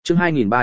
Chương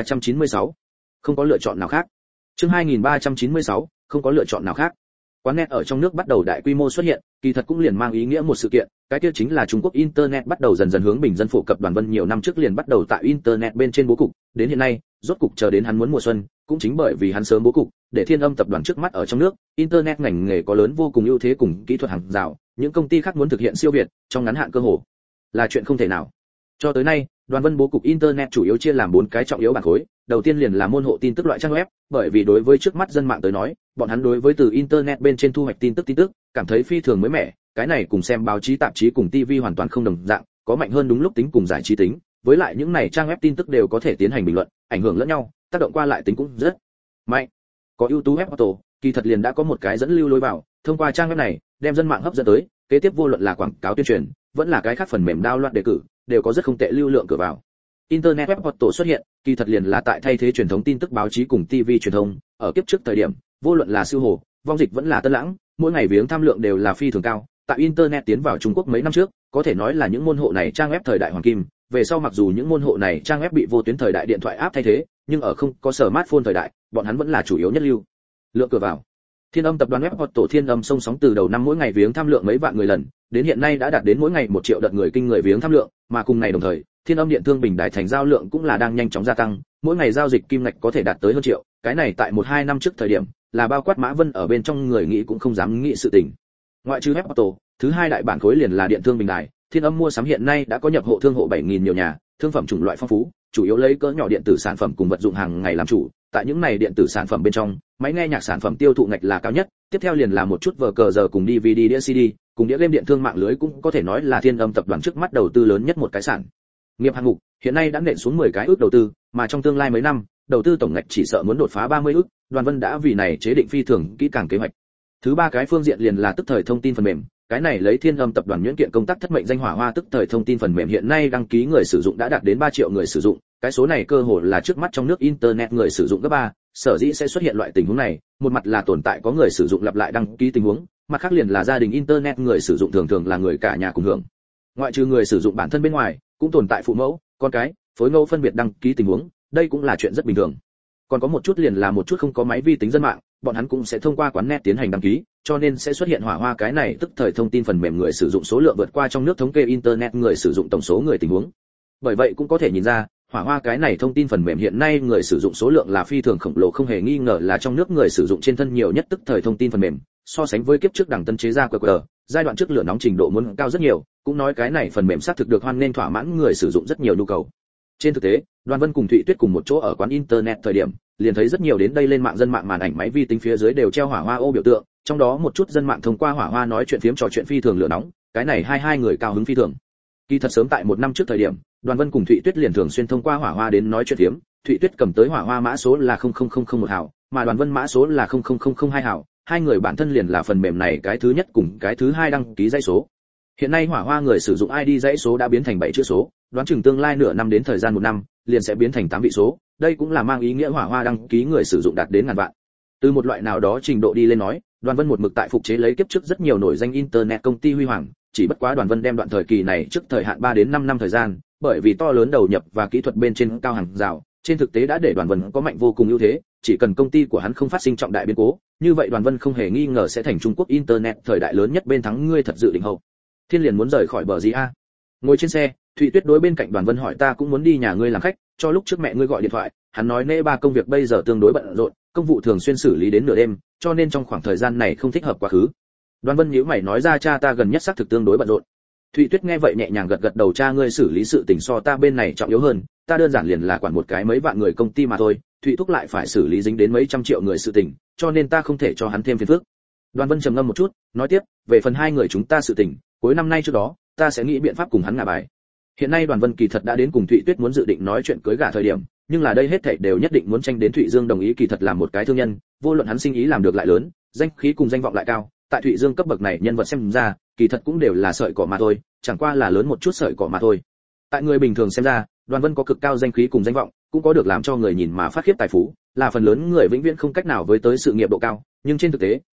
2396, không có lựa chọn nào khác. Chương 2396, không có lựa chọn nào khác. Quán net ở trong nước bắt đầu đại quy mô xuất hiện, kỳ thật cũng liền mang ý nghĩa một sự kiện, cái kia chính là Trung Quốc internet bắt đầu dần dần hướng bình dân phổ cập. Đoàn Vân nhiều năm trước liền bắt đầu tại internet bên trên bố cục, đến hiện nay, rốt cục chờ đến hắn muốn mùa xuân, cũng chính bởi vì hắn sớm bố cục, để Thiên Âm tập đoàn trước mắt ở trong nước, internet ngành nghề có lớn vô cùng ưu thế cùng kỹ thuật hàng rào, những công ty khác muốn thực hiện siêu việt, trong ngắn hạn cơ hội là chuyện không thể nào. Cho tới nay, Đoàn Vân bố cục internet chủ yếu chia làm 4 cái trọng yếu bản khối, đầu tiên liền là môn hộ tin tức loại trang web, bởi vì đối với trước mắt dân mạng tới nói, bọn hắn đối với từ internet bên trên thu hoạch tin tức cảm thấy phi thường mới mẻ, cái này cùng xem báo chí tạp chí cùng TV hoàn toàn không đồng dạng, có mạnh hơn đúng lúc tính cùng giải trí tính, với lại những này trang web tin tức đều có thể tiến hành bình luận, ảnh hưởng lẫn nhau, tác động qua lại tính cũng rất mạnh. Có YouTube Web Auto, kỳ thật liền đã có một cái dẫn lưu lối vào, thông qua trang web này, đem dân mạng hấp dẫn tới, kế tiếp vô luận là quảng cáo tuyên truyền, vẫn là cái khác phần mềm download đề cử, đều có rất không tệ lưu lượng cửa vào. Internet Web Portal xuất hiện, kỳ thật liền là tại thay thế truyền thống tin tức báo chí cùng TV truyền thông, ở kiếp trước thời điểm, vô luận là siêu hồ, vong dịch vẫn là tân lãng, mỗi ngày viếng tham lượng đều là phi thường cao. Tại internet tiến vào Trung Quốc mấy năm trước, có thể nói là những môn hộ này trang web thời đại hoàng kim, về sau mặc dù những môn hộ này trang web bị vô tuyến thời đại điện thoại áp thay thế, nhưng ở không có smartphone thời đại, bọn hắn vẫn là chủ yếu nhất lưu lượng cửa vào. Thiên Âm tập đoàn Web Portal Thiên Âm song sóng từ đầu năm mỗi ngày viếng tham lượng mấy vạn người lần, đến hiện nay đã đạt đến mỗi ngày 1 triệu đợt người kinh người viếng tham lượng, mà cùng ngày đồng thời, Thiên Âm điện thương bình đại thành giao lượng cũng là đang nhanh chóng gia tăng, mỗi ngày giao dịch kim ngạch có thể đạt tới hơn triệu, cái này tại 1-2 năm trước thời điểm, là bao quát Mã Vân ở bên trong người nghĩ cũng không dám nghĩ sự tình. Ngoại trừ Web Portal, thứ hai đại bản khối liền là điện thương bình đại, Thiên Âm mua sắm hiện nay đã có nhập hộ thương hộ 7000 nhiều nhà, thương phẩm chủng loại phong phú, chủ yếu lấy cỡ nhỏ điện tử sản phẩm cùng vật dụng hàng ngày làm chủ, tại những này điện tử sản phẩm bên trong, máy nghe nhạc sản phẩm tiêu thụ ngạch là cao nhất, tiếp theo liền là một chút vở cờ giờ cùng DVD đĩa CD, cùng đĩa game điện thương mạng lưới cũng có thể nói là Thiên Âm tập đoàn trước mắt đầu tư lớn nhất một cái sản nghiệp hạng mục, hiện nay đã nện xuống 10 cái ước đầu tư, mà trong tương lai mấy năm, đầu tư tổng ngạch chỉ sợ muốn đột phá 30 ước, Đoàn Vân đã vì này chế định phi thường kỹ càng kế hoạch. Thứ ba cái phương diện liền là tức thời thông tin phần mềm, cái này lấy Thiên Âm tập đoàn nhuyễn kiện công tác thất mệnh danh hỏa hoa tức thời thông tin phần mềm hiện nay đăng ký người sử dụng đã đạt đến 3 triệu người sử dụng, cái số này cơ hồ là trước mắt trong nước internet người sử dụng gấp 3, sở dĩ sẽ xuất hiện loại tình huống này, một mặt là tồn tại có người sử dụng lặp lại đăng ký tình huống, mặt khác liền là gia đình internet người sử dụng thường thường là người cả nhà cùng hưởng. Ngoại trừ người sử dụng bản thân bên ngoài, cũng tồn tại phụ mẫu, con cái, phối ngẫu phân biệt đăng ký tình huống, đây cũng là chuyện rất bình thường. Còn có một chút liền là một chút không có máy vi tính dân mạng, bọn hắn cũng sẽ thông qua quán net tiến hành đăng ký, cho nên sẽ xuất hiện hỏa hoa cái này tức thời thông tin phần mềm người sử dụng số lượng vượt qua trong nước thống kê internet người sử dụng tổng số người tình huống. Bởi vậy cũng có thể nhìn ra, hỏa hoa cái này thông tin phần mềm hiện nay người sử dụng số lượng là phi thường khổng lồ, không hề nghi ngờ là trong nước người sử dụng trên thân nhiều nhất tức thời thông tin phần mềm, so sánh với kiếp trước đẳng tân chế ra QR, giai đoạn trước lửa nóng trình độ muốn cao rất nhiều, cũng nói cái này phần mềm xác thực được hoan nên thỏa mãn người sử dụng rất nhiều nhu cầu. Trên thực tế, Đoàn Vân cùng Thụy Tuyết cùng một chỗ ở quán internet thời điểm, liền thấy rất nhiều đến đây lên mạng dân mạng màn ảnh máy vi tính phía dưới đều treo hỏa hoa ô biểu tượng, trong đó một chút dân mạng thông qua hỏa hoa nói chuyện phiếm trò chuyện phi thường lửa nóng, cái này hai người cao hứng phi thường. Kỳ thật sớm tại 1 năm trước thời điểm, Đoàn Vân cùng Thụy Tuyết liền thường xuyên thông qua hỏa hoa đến nói chuyện phiếm, Thụy Tuyết cầm tới hỏa hoa mã số là 00001 hào, mà Đoàn Vân mã số là 00002 hào, hai người bản thân liền là phần mềm này cái thứ nhất cùng cái thứ hai đăng ký dãy số. Hiện nay hỏa hoa người sử dụng ID dãy số đã biến thành 7 chữ số, đoán chừng tương lai nửa năm đến thời gian 1 năm, liền sẽ biến thành 8 vị số, đây cũng là mang ý nghĩa hỏa hoa đăng ký người sử dụng đạt đến ngàn vạn. Từ một loại nào đó trình độ đi lên nói, Đoàn Vân một mực tại phục chế lấy kiếp trước rất nhiều nổi danh internet công ty huy hoàng, chỉ bất quá Đoàn Vân đem đoạn thời kỳ này trước thời hạn 3 đến 5 năm thời gian, bởi vì to lớn đầu nhập và kỹ thuật bên trên cao hàng rào, trên thực tế đã để Đoàn Vân có mạnh vô cùng ưu thế, chỉ cần công ty của hắn không phát sinh trọng đại biến cố, như vậy Đoàn Vân không hề nghi ngờ sẽ thành Trung Quốc internet thời đại lớn nhất bên thắng. Ngươi thật dự định hậu Thiên liền muốn rời khỏi bờ gì a? Ngồi trên xe, Thụy Tuyết đối bên cạnh Đoàn Vân hỏi ta cũng muốn đi nhà ngươi làm khách, cho lúc trước mẹ ngươi gọi điện thoại, hắn nói nễ ba công việc bây giờ tương đối bận rộn, công vụ thường xuyên xử lý đến nửa đêm, cho nên trong khoảng thời gian này không thích hợp quá khứ. Đoàn Vân nhíu mày nói ra cha ta gần nhất xác thực tương đối bận rộn. Thụy Tuyết nghe vậy nhẹ nhàng gật gật đầu, cha ngươi xử lý sự tình so ta bên này trọng yếu hơn, ta đơn giản liền là quản một cái mấy vạn người công ty mà thôi, Thụy Thúc lại phải xử lý dính đến mấy trăm triệu người sự tình, cho nên ta không thể cho hắn thêm phiền phức. Đoàn Vân trầm ngâm một chút, nói tiếp, về phần hai người chúng ta sự tình, cuối năm nay trước đó, ta sẽ nghĩ biện pháp cùng hắn ngả bài. Hiện nay Đoàn Vân kỳ thật đã đến cùng Thụy Tuyết muốn dự định nói chuyện cưới gả thời điểm, nhưng là đây hết thảy đều nhất định muốn tranh đến Thụy Dương đồng ý. Kỳ thật là một cái thương nhân, vô luận hắn sinh ý làm được lại lớn, danh khí cùng danh vọng lại cao, tại Thụy Dương cấp bậc này nhân vật xem ra, kỳ thật cũng đều là sợi cỏ mà thôi, chẳng qua là lớn một chút sợi cỏ mà thôi. Tại người bình thường xem ra, Đoàn Vân có cực cao danh khí cùng danh vọng, cũng có được làm cho người nhìn mà phát khiếp tài phú, là phần lớn người vĩnh viễn không cách nào với tới sự nghiệp độ cao, nhưng trên thực tế,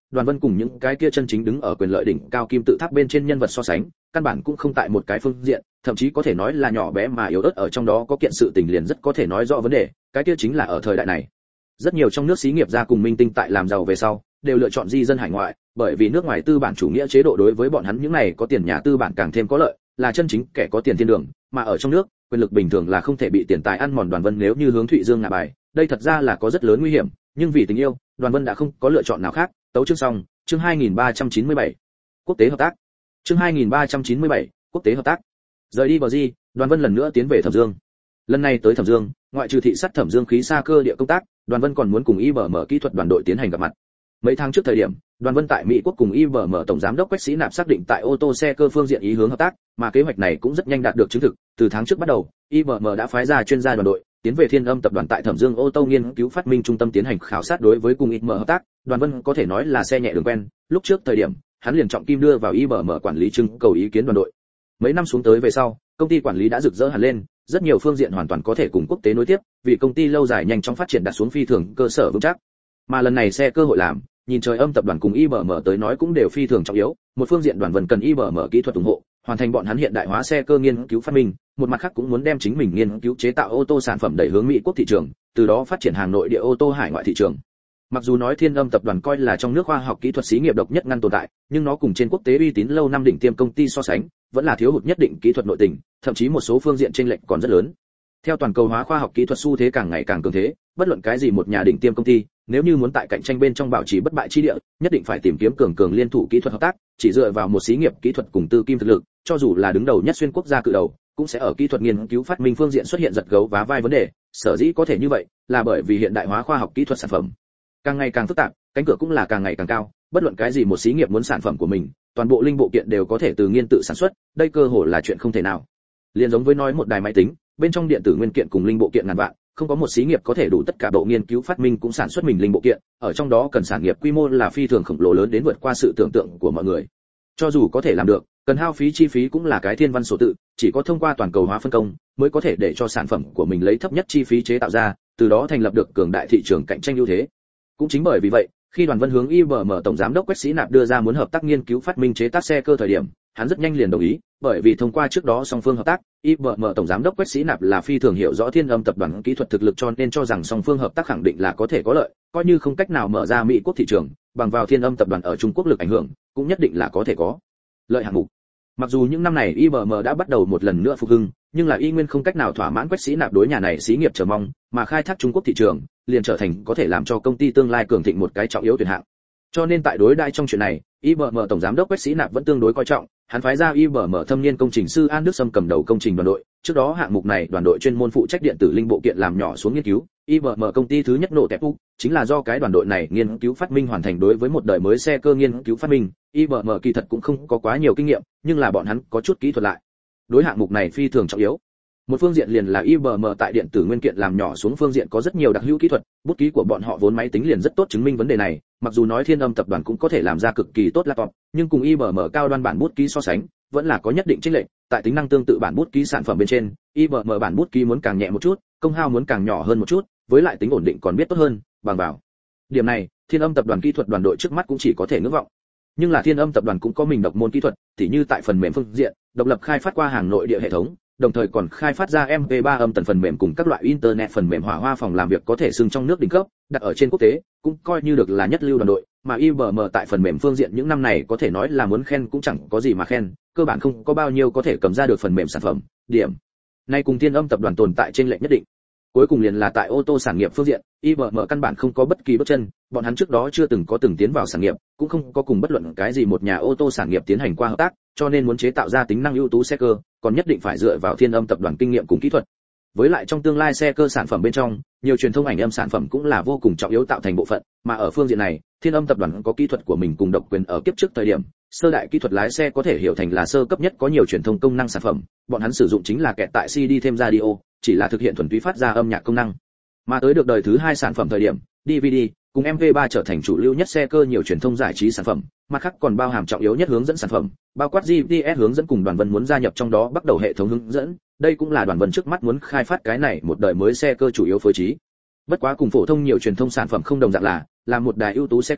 Đoàn Vân cùng những cái kia chân chính đứng ở quyền lợi đỉnh cao kim tự tháp bên trên nhân vật so sánh, căn bản cũng không tại một cái phương diện, thậm chí có thể nói là nhỏ bé mà yếu ớt, ở trong đó có kiện sự tình liền rất có thể nói rõ vấn đề, cái kia chính là ở thời đại này, rất nhiều trong nước xí nghiệp gia cùng minh tinh tại làm giàu về sau, đều lựa chọn di dân hải ngoại, bởi vì nước ngoài tư bản chủ nghĩa chế độ đối với bọn hắn những này có tiền nhà tư bản càng thêm có lợi, là chân chính kẻ có tiền thiên đường, mà ở trong nước, quyền lực bình thường là không thể bị tiền tài ăn mòn. Đoàn Vân nếu như hướng Thụy Dương ngả bài, đây thật ra là có rất lớn nguy hiểm, nhưng vì tình yêu, Đoàn Vân đã không có lựa chọn nào khác. Tấu chương xong, chương 2397. Quốc tế hợp tác. Chương 2397, quốc tế hợp tác. Rời đi Bờ Di, Đoàn Vân lần nữa tiến về Thẩm Dương. Lần này tới Thẩm Dương, ngoại trừ thị sát Thẩm Dương khí xa cơ địa công tác, Đoàn Vân còn muốn cùng IBM kỹ thuật đoàn đội tiến hành gặp mặt. Mấy tháng trước thời điểm, Đoàn Vân tại Mỹ quốc cùng IBM tổng giám đốc Quách Sĩ Nạp xác định tại ô tô xe cơ phương diện ý hướng hợp tác, mà kế hoạch này cũng rất nhanh đạt được chứng thực. Từ tháng trước bắt đầu, IBM đã phái ra chuyên gia đoàn đội tiến về Thiên Âm tập đoàn tại Thẩm Dương ô tô nghiên cứu phát minh trung tâm tiến hành khảo sát đối với cùng IBM hợp tác. Đoàn Vân có thể nói là xe nhẹ đường quen, lúc trước thời điểm, hắn liền trọng kim đưa vào IBM quản lý trưng cầu ý kiến đoàn đội. Mấy năm xuống tới về sau, công ty quản lý đã rực rỡ hẳn lên, rất nhiều phương diện hoàn toàn có thể cùng quốc tế nối tiếp, vì công ty lâu dài nhanh chóng phát triển đặt xuống phi thường cơ sở vững chắc. Mà lần này xe cơ hội làm, nhìn trời Âm tập đoàn cùng IBM tới nói cũng đều phi thường trọng yếu, một phương diện Đoàn Vân cần IBM kỹ thuật ủng hộ, hoàn thành bọn hắn hiện đại hóa xe cơ nghiên cứu phát minh, một mặt khác cũng muốn đem chính mình nghiên cứu chế tạo ô tô sản phẩm đẩy hướng Mỹ quốc thị trường, từ đó phát triển hàng nội địa ô tô hải ngoại thị trường. Mặc dù nói Thiên Âm tập đoàn coi là trong nước khoa học kỹ thuật xí nghiệp độc nhất ngăn tồn tại, nhưng nó cùng trên quốc tế uy tín lâu năm đỉnh tiêm công ty so sánh, vẫn là thiếu hụt nhất định kỹ thuật nội tình, thậm chí một số phương diện chênh lệch còn rất lớn. Theo toàn cầu hóa khoa học kỹ thuật xu thế càng ngày càng cường thế, bất luận cái gì một nhà đỉnh tiêm công ty, nếu như muốn tại cạnh tranh bên trong bảo trì bất bại chi địa, nhất định phải tìm kiếm cường liên thủ kỹ thuật hợp tác, chỉ dựa vào một xí nghiệp kỹ thuật cùng tư kim thực lực, cho dù là đứng đầu nhất xuyên quốc gia cự đầu, cũng sẽ ở kỹ thuật nghiên cứu phát minh phương diện xuất hiện giật gấu vá vai vấn đề. Sở dĩ có thể như vậy, là bởi vì hiện đại hóa khoa học kỹ thuật sản phẩm càng ngày càng phức tạp, cánh cửa cũng là càng ngày càng cao, bất luận cái gì một xí nghiệp muốn sản phẩm của mình, toàn bộ linh bộ kiện đều có thể từ nghiên tự sản xuất, đây cơ hội là chuyện không thể nào. Liên giống với nói một đài máy tính, bên trong điện tử nguyên kiện cùng linh bộ kiện ngàn vạn, không có một xí nghiệp có thể đủ tất cả bộ nghiên cứu phát minh cũng sản xuất mình linh bộ kiện, ở trong đó cần sản nghiệp quy mô là phi thường khổng lồ lớn đến vượt qua sự tưởng tượng của mọi người. Cho dù có thể làm được, cần hao phí chi phí cũng là cái thiên văn số tự, chỉ có thông qua toàn cầu hóa phân công mới có thể để cho sản phẩm của mình lấy thấp nhất chi phí chế tạo ra, từ đó thành lập được cường đại thị trường cạnh tranh ưu thế. Cũng chính bởi vì vậy, khi Đoàn Vân hướng IBM tổng giám đốc Quách Sĩ Nạp đưa ra muốn hợp tác nghiên cứu phát minh chế tác xe cơ thời điểm, hắn rất nhanh liền đồng ý, bởi vì thông qua trước đó song phương hợp tác, IBM tổng giám đốc Quách Sĩ Nạp là phi thường hiểu rõ Thiên Âm tập đoàn kỹ thuật thực lực, cho nên cho rằng song phương hợp tác khẳng định là có thể có lợi, coi như không cách nào mở ra Mỹ quốc thị trường, bằng vào Thiên Âm tập đoàn ở Trung Quốc lực ảnh hưởng, cũng nhất định là có thể có lợi hạng mục. Mặc dù những năm này IBM đã bắt đầu một lần nữa phục hưng, nhưng là y nguyên không cách nào thỏa mãn Quách Sĩ Nạp đối nhà này xí nghiệp chờ mong, mà khai thác Trung Quốc thị trường, liền trở thành có thể làm cho công ty tương lai cường thịnh một cái trọng yếu tuyển hạng. Cho nên tại đối đãi trong chuyện này, IBM tổng giám đốc Quách Sĩ Nạp vẫn tương đối coi trọng, hắn phái ra IBM thâm niên công trình sư An Đức Sâm cầm đầu công trình đoàn đội, trước đó hạng mục này đoàn đội chuyên môn phụ trách điện tử linh bộ kiện làm nhỏ xuống nghiên cứu. IBM công ty thứ nhất nổ tẹp úc, chính là do cái đoàn đội này nghiên cứu phát minh hoàn thành đối với một đời mới xe cơ nghiên cứu phát minh. IBM kỳ thật cũng không có quá nhiều kinh nghiệm, nhưng là bọn hắn có chút kỹ thuật lại. Đối hạng mục này phi thường trọng yếu. Một phương diện liền là IBM tại điện tử nguyên kiện làm nhỏ xuống phương diện có rất nhiều đặc hữu kỹ thuật, bút ký của bọn họ vốn máy tính liền rất tốt chứng minh vấn đề này, mặc dù nói Thiên Âm tập đoàn cũng có thể làm ra cực kỳ tốt laptop, nhưng cùng IBM cao đoan bản bút ký so sánh, vẫn là có nhất định chênh lệch, tại tính năng tương tự bản bút ký sản phẩm bên trên, IBM bản bút ký muốn càng nhẹ một chút, công hao muốn càng nhỏ hơn một chút, với lại tính ổn định còn biết tốt hơn, bằng vào. Điểm này, Thiên Âm tập đoàn kỹ thuật đoàn đội trước mắt cũng chỉ có thể ngưỡng vọng. Nhưng là Thiên Âm tập đoàn cũng có mình độc môn kỹ thuật, tỉ như tại phần mềm phương diện, độc lập khai phát qua hàng nội địa hệ thống, đồng thời còn khai phát ra MP3 âm tần phần mềm cùng các loại internet phần mềm hỏa hoa phòng làm việc có thể xưng trong nước đỉnh cấp, đặt ở trên quốc tế, cũng coi như được là nhất lưu đoàn đội, mà IBM tại phần mềm phương diện những năm này có thể nói là muốn khen cũng chẳng có gì mà khen, cơ bản không có bao nhiêu có thể cầm ra được phần mềm sản phẩm, điểm này cùng Thiên Âm tập đoàn tồn tại trên lệch nhất định. Cuối cùng liền là tại ô tô sản nghiệp phương diện, IBM căn bản không có bất kỳ bước chân, bọn hắn trước đó chưa từng tiến vào sản nghiệp, cũng không có cùng bất luận cái gì một nhà ô tô sản nghiệp tiến hành qua hợp tác, cho nên muốn chế tạo ra tính năng ưu tú xe cơ, còn nhất định phải dựa vào Thiên Âm tập đoàn kinh nghiệm cùng kỹ thuật. Với lại trong tương lai xe cơ sản phẩm bên trong, nhiều truyền thông ảnh âm sản phẩm cũng là vô cùng trọng yếu tạo thành bộ phận, mà ở phương diện này, Thiên Âm tập đoàn có kỹ thuật của mình cùng độc quyền ở kiếp trước thời điểm, sơ đại kỹ thuật lái xe có thể hiểu thành là sơ cấp nhất có nhiều truyền thông công năng sản phẩm, bọn hắn sử dụng chính là kẹt tại CD thêm radio, chỉ là thực hiện thuần túy phát ra âm nhạc công năng. Mà tới được đời thứ hai sản phẩm thời điểm, DVD cùng MP3 trở thành chủ lưu nhất xe cơ nhiều truyền thông giải trí sản phẩm, mặt khác còn bao hàm trọng yếu nhất hướng dẫn sản phẩm, bao quát GPS hướng dẫn cùng Đoàn Vân muốn gia nhập trong đó bắt đầu hệ thống hướng dẫn, đây cũng là Đoàn Vân trước mắt muốn khai phát cái này một đời mới xe cơ chủ yếu phối trí. Bất quá cùng phổ thông nhiều truyền thông sản phẩm không đồng dạng là một đài ưu tú xe cơ,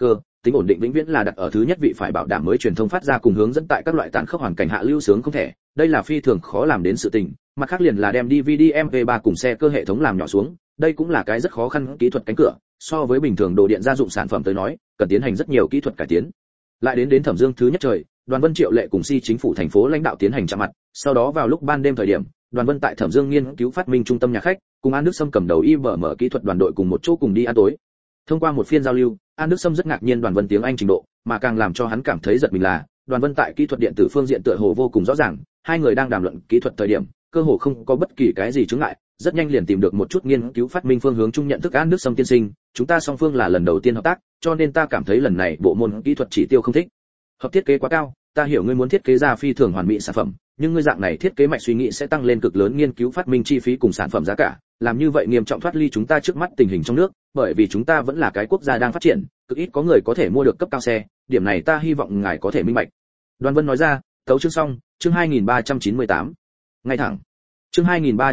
tính ổn định vĩnh viễn là đặt ở thứ nhất vị, phải bảo đảm mới truyền thông phát ra cùng hướng dẫn tại các loại tàn khốc hoàn cảnh hạ lưu sướng không thể, đây là phi thường khó làm đến sự tình. Mặt khác liền là đem DVD MP3 cùng xe cơ hệ thống làm nhỏ xuống, đây cũng là cái rất khó khăn kỹ thuật cánh cửa, so với bình thường đồ điện gia dụng sản phẩm tới nói, cần tiến hành rất nhiều kỹ thuật cải tiến. Lại đến Thẩm Dương thứ nhất trời, Đoàn Vân Triệu Lệ cùng chính phủ thành phố lãnh đạo tiến hành chạm mặt, sau đó vào lúc ban đêm thời điểm, Đoàn Vân tại Thẩm Dương nghiên cứu phát minh trung tâm nhà khách, cùng An Đức Sâm cầm đầu IBM kỹ thuật đoàn đội cùng một chỗ cùng đi ăn tối. Thông qua một phiên giao lưu, An Đức Sâm rất ngạc nhiên Đoàn Vân tiếng Anh trình độ, mà càng làm cho hắn cảm thấy giật mình là, Đoàn Vân tại kỹ thuật điện tử phương diện tựa hồ vô cùng rõ ràng, hai người đang đàm luận kỹ thuật thời điểm, cơ hồ không có bất kỳ cái gì chướng ngại, rất nhanh liền tìm được một chút nghiên cứu phát minh phương hướng chung nhận thức. An Đức Sâm tiên sinh, chúng ta song phương là lần đầu tiên hợp tác, cho nên ta cảm thấy lần này bộ môn kỹ thuật chỉ tiêu không thích hợp thiết kế quá cao. Ta hiểu ngươi muốn thiết kế ra phi thường hoàn mỹ sản phẩm, nhưng ngươi dạng này thiết kế mạch suy nghĩ sẽ tăng lên cực lớn nghiên cứu phát minh chi phí cùng sản phẩm giá cả, làm như vậy nghiêm trọng thoát ly chúng ta trước mắt tình hình trong nước, bởi vì chúng ta vẫn là cái quốc gia đang phát triển, cực ít có người có thể mua được cấp cao xe, điểm này ta hy vọng ngài có thể minh bạch. Đoàn Vân nói ra. Tấu chương xong, chương 2398. Ngay thẳng. Chương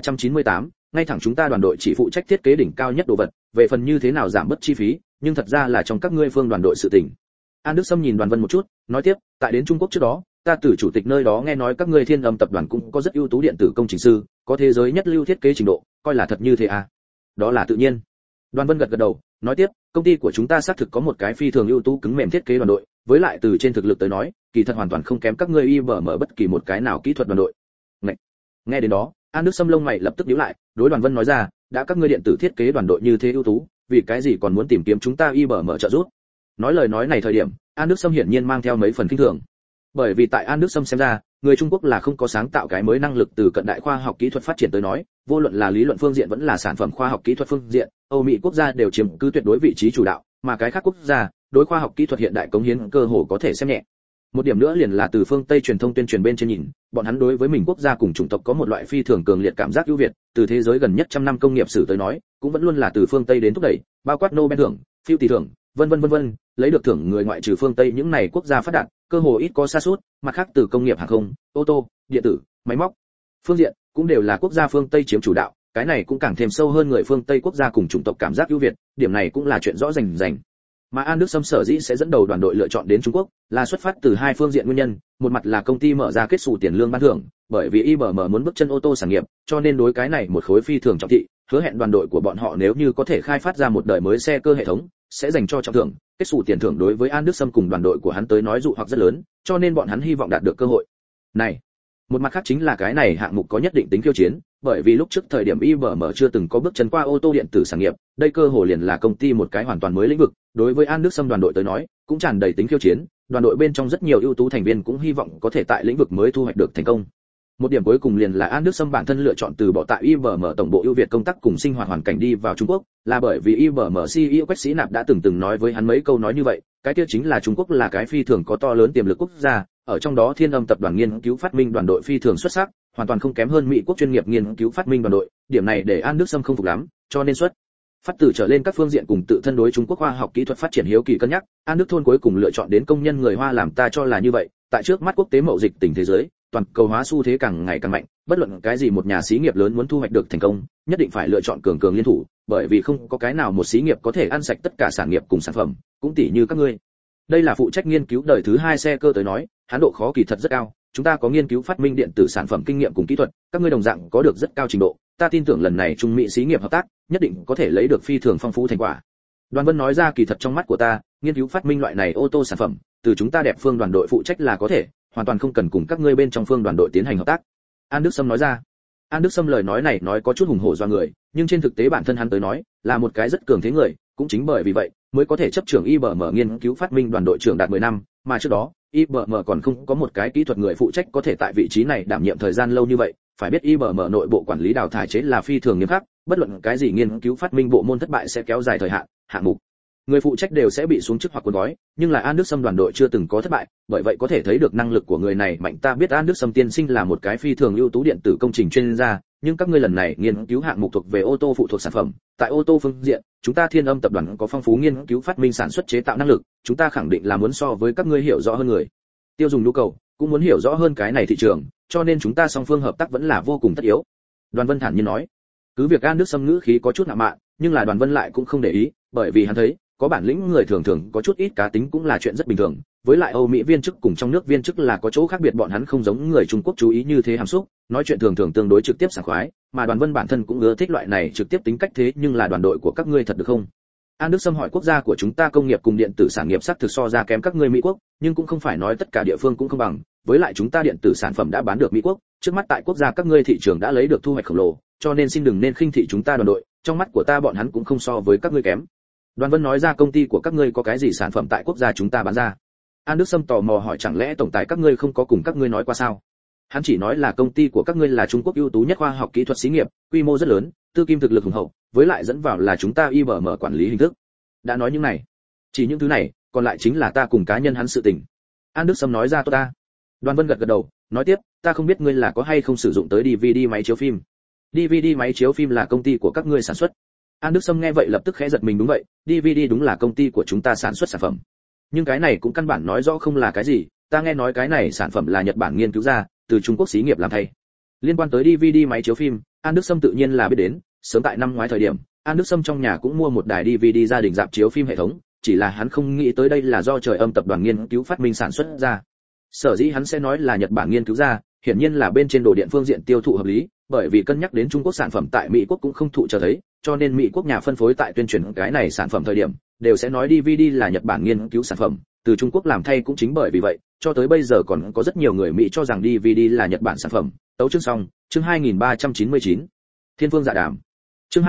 2398, ngay thẳng chúng ta đoàn đội chỉ phụ trách thiết kế đỉnh cao nhất đồ vật, về phần như thế nào giảm bớt chi phí, nhưng thật ra là trong các ngươi phương đoàn đội sự tình. An Đức Sâm nhìn Đoàn Vân một chút, nói tiếp, tại đến Trung Quốc trước đó, ta từ chủ tịch nơi đó nghe nói các ngươi Thiên Âm tập đoàn cũng có rất ưu tú điện tử công trình sư, có thế giới nhất lưu thiết kế trình độ, coi là thật như thế à? Đó là tự nhiên. Đoàn Vân gật gật đầu, nói tiếp, công ty của chúng ta xác thực có một cái phi thường ưu tú cứng mềm thiết kế đoàn đội, với lại từ trên thực lực tới nói, kỳ thật hoàn toàn không kém các ngươi IBM bất kỳ một cái nào kỹ thuật đoàn đội. Nghe đến đó, An Đức Sâm lông mày lập tức nhíu lại, đối Đoàn Vân nói ra, đã các ngươi điện tử thiết kế đoàn đội như thế ưu tú, vì cái gì còn muốn tìm kiếm chúng ta IBM trợ giúp? Nói lời nói này thời điểm, An Đức Sâm hiển nhiên mang theo mấy phần kinh thường. Bởi vì tại An Đức Sâm xem ra, người Trung Quốc là không có sáng tạo cái mới năng lực từ cận đại khoa học kỹ thuật phát triển tới nói, vô luận là lý luận phương diện vẫn là sản phẩm khoa học kỹ thuật phương diện, Âu Mỹ quốc gia đều chiếm cứ tuyệt đối vị trí chủ đạo, mà cái khác quốc gia, đối khoa học kỹ thuật hiện đại cống hiến cơ hồ có thể xem nhẹ. Một điểm nữa liền là từ phương Tây truyền thông tuyên truyền bên trên nhìn, bọn hắn đối với mình quốc gia cùng chủng tộc có một loại phi thường cường liệt cảm giác ưu việt, từ thế giới gần nhất trăm năm công nghiệp sử tới nói, cũng vẫn luôn là từ phương Tây đến thúc đẩy, bao quát Nobel thưởng, phiêu tỷ thưởng, vân vân, lấy được thưởng người ngoại trừ phương Tây những này quốc gia phát đạt, cơ hồ ít có sa sút, mặt khác từ công nghiệp hàng không, ô tô, điện tử, máy móc phương diện cũng đều là quốc gia phương Tây chiếm chủ đạo, cái này cũng càng thêm sâu hơn người phương Tây quốc gia cùng chủng tộc cảm giác ưu việt, điểm này cũng là chuyện rõ rành. Mà An Đức Sâm sở dĩ sẽ dẫn đầu đoàn đội lựa chọn đến Trung Quốc, là xuất phát từ hai phương diện nguyên nhân, một mặt là công ty mở ra kết sủ tiền lương ban thưởng, bởi vì IBM muốn bước chân ô tô sản nghiệp, cho nên đối cái này một khối phi thường trọng thị, hứa hẹn đoàn đội của bọn họ nếu như có thể khai phát ra một đời mới xe cơ hệ thống, sẽ dành cho trọng thưởng, kết sủ tiền thưởng đối với An Đức Sâm cùng đoàn đội của hắn tới nói dụ hoặc rất lớn, cho nên bọn hắn hy vọng đạt được cơ hội này. Một mặt khác chính là cái này hạng mục có nhất định tính khiêu chiến, bởi vì lúc trước thời điểm IBM chưa từng có bước chân qua ô tô điện tử sản nghiệp, đây cơ hội liền là công ty một cái hoàn toàn mới lĩnh vực, đối với An Đức Sâm đoàn đội tới nói, cũng tràn đầy tính khiêu chiến, đoàn đội bên trong rất nhiều ưu tú thành viên cũng hy vọng có thể tại lĩnh vực mới thu hoạch được thành công. Một điểm cuối cùng liền là An Đức Sâm bản thân lựa chọn từ bỏ tại IBM tổng bộ ưu việt công tác cùng sinh hoạt hoàn cảnh đi vào Trung Quốc, là bởi vì IBM CEO Quách Sĩ Nạp đã từng nói với hắn mấy câu nói như vậy, cái kia chính là Trung Quốc là cái phi thường có to lớn tiềm lực quốc gia, ở trong đó Thiên Âm tập đoàn nghiên cứu phát minh đoàn đội phi thường xuất sắc, hoàn toàn không kém hơn Mỹ quốc chuyên nghiệp nghiên cứu phát minh đoàn đội, điểm này để An Đức Sâm không phục lắm, cho nên phát từ trở lên các phương diện cùng tự thân đối Trung Quốc khoa học kỹ thuật phát triển hiếu kỳ cân nhắc, An Đức Thôn cuối cùng lựa chọn đến công nhân người Hoa làm ta cho là như vậy, tại trước mắt quốc tế mậu dịch tình thế giới, toàn cầu hóa xu thế càng ngày càng mạnh, bất luận cái gì một nhà xí nghiệp lớn muốn thu hoạch được thành công, nhất định phải lựa chọn cường liên thủ, bởi vì không có cái nào một xí nghiệp có thể ăn sạch tất cả sản nghiệp cùng sản phẩm, cũng tỉ như các ngươi. Đây là phụ trách nghiên cứu đời thứ hai xe cơ tới nói, hán độ khó kỳ thật rất cao, chúng ta có nghiên cứu phát minh điện tử sản phẩm kinh nghiệm cùng kỹ thuật, các ngươi đồng dạng có được rất cao trình độ, ta tin tưởng lần này Trung Mỹ xí nghiệp hợp tác, nhất định có thể lấy được phi thường phong phú thành quả. Đoàn Vân nói ra kỳ thật trong mắt của ta, nghiên cứu phát minh loại này ô tô sản phẩm, từ chúng ta đẹp phương đoàn đội phụ trách là có thể, hoàn toàn không cần cùng các ngươi bên trong phương đoàn đội tiến hành hợp tác. An Đức Sâm nói ra. An Đức Sâm lời nói này nói có chút hùng hổ do người, nhưng trên thực tế bản thân hắn tới nói, là một cái rất cường thế người, cũng chính bởi vì vậy, mới có thể chấp trưởng IBM nghiên cứu phát minh đoàn đội trưởng đạt 10 năm, mà trước đó, IBM còn không có một cái kỹ thuật người phụ trách có thể tại vị trí này đảm nhiệm thời gian lâu như vậy, phải biết IBM nội bộ quản lý đào thải chế là phi thường nghiêm khắc, bất luận cái gì nghiên cứu phát minh bộ môn thất bại sẽ kéo dài thời hạn, hạng mục người phụ trách đều sẽ bị xuống chức hoặc cuốn gói, nhưng là An Đức Sâm đoàn đội chưa từng có thất bại, bởi vậy có thể thấy được năng lực của người này mạnh. Ta biết An Đức Sâm tiên sinh là một cái phi thường ưu tú điện tử công trình chuyên gia, nhưng các ngươi lần này nghiên cứu hạng mục thuộc về ô tô phụ thuộc sản phẩm, tại ô tô phương diện, chúng ta Thiên Âm tập đoàn có phong phú nghiên cứu phát minh sản xuất chế tạo năng lực, chúng ta khẳng định là muốn so với các ngươi hiểu rõ hơn người tiêu dùng nhu cầu, cũng muốn hiểu rõ hơn cái này thị trường, cho nên chúng ta song phương hợp tác vẫn là vô cùng tất yếu. Đoàn Vân thản nhiên nói. Cứ việc An Đức Sâm ngữ khí có chút ngạo mạn, nhưng là Đoàn Vân lại cũng không để ý, bởi vì hắn thấy có bản lĩnh người thường thường có chút ít cá tính cũng là chuyện rất bình thường, với lại Âu Mỹ viên chức cùng trong nước viên chức là có chỗ khác biệt, bọn hắn không giống người Trung Quốc chú ý như thế hàm xúc, nói chuyện thường thường tương đối trực tiếp sảng khoái, mà Đoàn Vân bản thân cũng ưa thích loại này trực tiếp tính cách. Thế nhưng là đoàn đội của các ngươi thật được không? An Đức Sâm hỏi. Quốc gia của chúng ta công nghiệp cùng điện tử sản nghiệp xác thực so ra kém các ngươi Mỹ quốc, nhưng cũng không phải nói tất cả địa phương cũng không bằng, với lại chúng ta điện tử sản phẩm đã bán được Mỹ quốc, trước mắt tại quốc gia các ngươi thị trường đã lấy được thu hoạch khổng lồ, cho nên xin đừng nên khinh thị chúng ta đoàn đội, trong mắt của ta bọn hắn cũng không so với các ngươi kém. Đoàn Vân nói ra. Công ty của các ngươi có cái gì sản phẩm tại quốc gia chúng ta bán ra? An Đức Sâm tò mò hỏi. Chẳng lẽ tổng tài các ngươi không có cùng các ngươi nói qua sao? Hắn chỉ nói là công ty của các ngươi là Trung Quốc ưu tú nhất khoa học kỹ thuật xí nghiệp, quy mô rất lớn, tư kim thực lực hùng hậu, với lại dẫn vào là chúng ta IBM quản lý hình thức. Đã nói những này, chỉ những thứ này, còn lại chính là ta cùng cá nhân hắn sự tình. An Đức Sâm nói ra. Tốt ta. Đoàn Vân gật gật đầu, nói tiếp, ta không biết ngươi là có hay không sử dụng tới DVD máy chiếu phim. DVD máy chiếu phim là công ty của các ngươi sản xuất? An Đức Sâm nghe vậy lập tức khẽ giật mình. Đúng vậy, DVD đúng là công ty của chúng ta sản xuất sản phẩm. Nhưng cái này cũng căn bản nói rõ không là cái gì, ta nghe nói cái này sản phẩm là Nhật Bản nghiên cứu ra, từ Trung Quốc xí nghiệp làm thay. Liên quan tới DVD máy chiếu phim, An Đức Sâm tự nhiên là biết đến, sớm tại năm ngoái thời điểm, An Đức Sâm trong nhà cũng mua một đài DVD gia đình rạp chiếu phim hệ thống, chỉ là hắn không nghĩ tới đây là do Trời Âm tập đoàn nghiên cứu phát minh sản xuất ra. Sở dĩ hắn sẽ nói là Nhật Bản nghiên cứu ra, hiển nhiên là bên trên đồ điện phương diện tiêu thụ hợp lý, bởi vì cân nhắc đến Trung Quốc sản phẩm tại Mỹ quốc cũng không thụ cho thấy, cho nên Mỹ quốc nhà phân phối tại tuyên truyền cái này sản phẩm thời điểm, đều sẽ nói DVD là Nhật Bản nghiên cứu sản phẩm, từ Trung Quốc làm thay. Cũng chính bởi vì vậy, cho tới bây giờ còn có rất nhiều người Mỹ cho rằng DVD là Nhật Bản sản phẩm. Tấu chương xong, chương 2399. Thiên Phương Dạ Đàm. Chương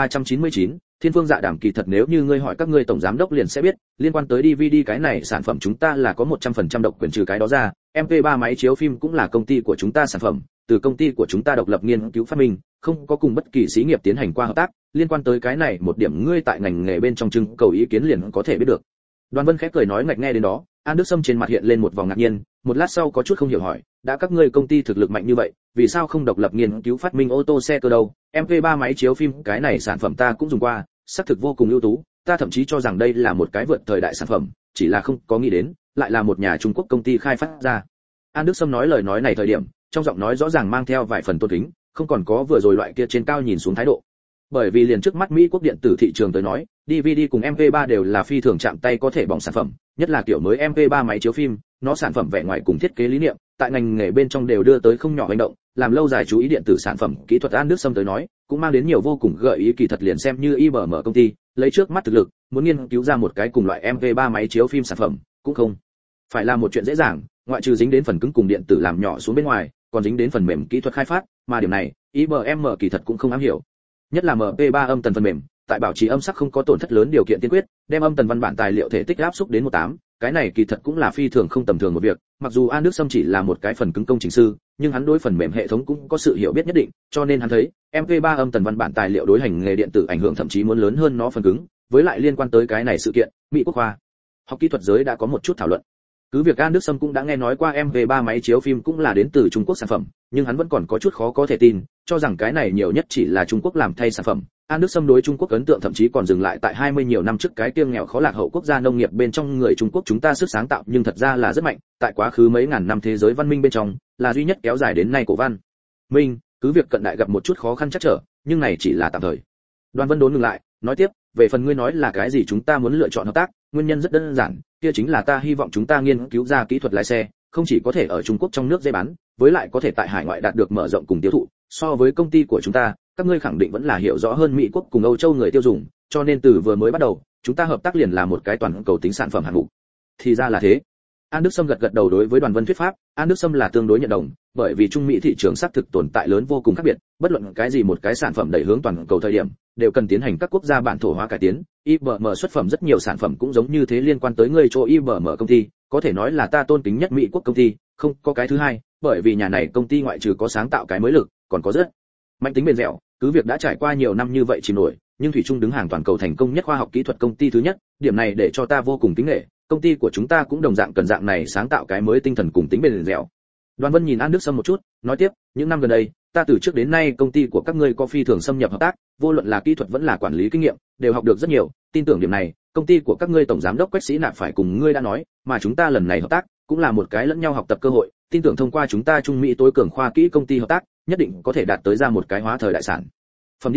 2399, Thiên Phương Dạ Đàm. Kỳ thật nếu như ngươi hỏi các ngươi tổng giám đốc liền sẽ biết, liên quan tới DVD cái này sản phẩm chúng ta là có 100% độc quyền. Trừ cái đó ra, MP3 máy chiếu phim cũng là công ty của chúng ta sản phẩm, từ công ty của chúng ta độc lập nghiên cứu phát minh, không có cùng bất kỳ xí nghiệp tiến hành qua hợp tác. Liên quan tới cái này một điểm ngươi tại ngành nghề bên trong trưng cầu ý kiến liền có thể biết được. Đoàn Vân khẽ cười nói. Ngạch nghe đến đó, An Đức Sâm trên mặt hiện lên một vòng ngạc nhiên, một lát sau có chút không hiểu hỏi, đã các ngươi công ty thực lực mạnh như vậy, vì sao không độc lập nghiên cứu phát minh ô tô xe cơ đâu? MP3 máy chiếu phim cái này sản phẩm ta cũng dùng qua, xác thực vô cùng ưu tú, ta thậm chí cho rằng đây là một cái vượt thời đại sản phẩm, chỉ là không có nghĩ đến, lại là một nhà Trung Quốc công ty khai phát ra. An Đức Sâm nói lời nói này thời điểm, trong giọng nói rõ ràng mang theo vài phần tôn kính, không còn có vừa rồi loại kia trên cao nhìn xuống thái độ. Bởi vì liền trước mắt Mỹ quốc điện tử thị trường tới nói, DVD cùng MP3 đều là phi thường chạm tay có thể bỏng sản phẩm, nhất là kiểu mới MP3 máy chiếu phim, nó sản phẩm vẻ ngoài cùng thiết kế lý niệm, tại ngành nghề bên trong đều đưa tới không nhỏ hành động, làm lâu dài chú ý điện tử sản phẩm kỹ thuật. An Đức Sâm tới nói, cũng mang đến nhiều vô cùng gợi ý. Kỳ thật liền xem như IBM công ty, lấy trước mắt thực lực, muốn nghiên cứu ra một cái cùng loại MP3 máy chiếu phim sản phẩm, cũng không phải là một chuyện dễ dàng, ngoại trừ dính đến phần cứng cùng điện tử làm nhỏ xuống bên ngoài, còn dính đến phần mềm kỹ thuật khai phát, mà điểm này, IBM kỳ thật cũng không am hiểu. Nhất là MP3 âm tần phần mềm, tại bảo trì âm sắc không có tổn thất lớn điều kiện tiên quyết, đem âm tần văn bản tài liệu thể tích áp xúc đến 18, cái này kỳ thật cũng là phi thường không tầm thường một việc. Mặc dù An Đức Sâm chỉ là một cái phần cứng công trình sư, nhưng hắn đối phần mềm hệ thống cũng có sự hiểu biết nhất định, cho nên hắn thấy MP3 âm tần văn bản tài liệu đối hành nghề điện tử ảnh hưởng thậm chí muốn lớn hơn nó phần cứng. Với lại liên quan tới cái này sự kiện, Mỹ quốc khoa học kỹ thuật giới đã có một chút thảo luận. Cứ việc An Đức Sâm cũng đã nghe nói qua MP3 máy chiếu phim cũng là đến từ Trung Quốc sản phẩm, nhưng hắn vẫn còn có chút khó có thể tin, cho rằng cái này nhiều nhất chỉ là Trung Quốc làm thay sản phẩm. An Đức Sâm đối Trung Quốc ấn tượng thậm chí còn dừng lại tại 20 nhiều năm trước cái kiêng nghèo khó lạc hậu quốc gia nông nghiệp bên trong. Người Trung Quốc chúng ta sức sáng tạo nhưng thật ra là rất mạnh, tại quá khứ mấy ngàn năm thế giới văn minh bên trong, là duy nhất kéo dài đến nay cổ văn minh. Cứ việc cận đại gặp một chút khó khăn chắc trở, nhưng này chỉ là tạm thời. Đoàn Vân đốn ngừng lại, nói tiếp, về phần ngươi nói là cái gì chúng ta muốn lựa chọn hợp tác, nguyên nhân rất đơn giản, kia chính là ta hy vọng chúng ta nghiên cứu ra kỹ thuật lái xe, không chỉ có thể ở Trung Quốc trong nước dễ bán, với lại có thể tại hải ngoại đạt được mở rộng cùng tiêu thụ. So với công ty của chúng ta, các ngươi khẳng định vẫn là hiểu rõ hơn Mỹ quốc cùng Âu Châu người tiêu dùng, cho nên từ vừa mới bắt đầu, chúng ta hợp tác liền là một cái toàn cầu tính sản phẩm hạng mục. Thì ra là thế. An Đức Sâm gật gật đầu. Đối với Đoàn Vân thuyết pháp, An Đức Sâm là tương đối nhận đồng, bởi vì Trung Mỹ thị trường xác thực tồn tại lớn vô cùng khác biệt, bất luận cái gì một cái sản phẩm đẩy hướng toàn cầu thời điểm, đều cần tiến hành các quốc gia bản thổ hóa cải tiến. IBM xuất phẩm rất nhiều sản phẩm cũng giống như thế. Liên quan tới người chỗ IBM công ty, có thể nói là ta tôn kính nhất Mỹ quốc công ty, không có cái thứ hai, bởi vì nhà này công ty ngoại trừ có sáng tạo cái mới lực, còn có rất mạnh tính bền dẻo. Cứ việc đã trải qua nhiều năm như vậy chìm nổi, nhưng thủy chung đứng hàng toàn cầu thành công nhất khoa học kỹ thuật công ty thứ nhất, điểm này để cho ta vô cùng kính nể. Công ty của chúng ta cũng đồng dạng cần dạng này sáng tạo cái mới tinh thần cùng tính bền dẻo. Đoàn Vân nhìn An Đức Sâm một chút, nói tiếp, những năm gần đây, ta từ trước đến nay công ty của các ngươi có phi thường xâm nhập hợp tác, vô luận là kỹ thuật vẫn là quản lý kinh nghiệm, đều học được rất nhiều, tin tưởng điểm này, công ty của các ngươi tổng giám đốc Quách Sĩ Nạp phải cùng ngươi đã nói, mà chúng ta lần này hợp tác, cũng là một cái lẫn nhau học tập cơ hội, tin tưởng thông qua chúng ta Trung Mỹ tối cường khoa kỹ công ty hợp tác, nhất định có thể đạt tới ra một cái hóa thời đại sản phẩm đi ra,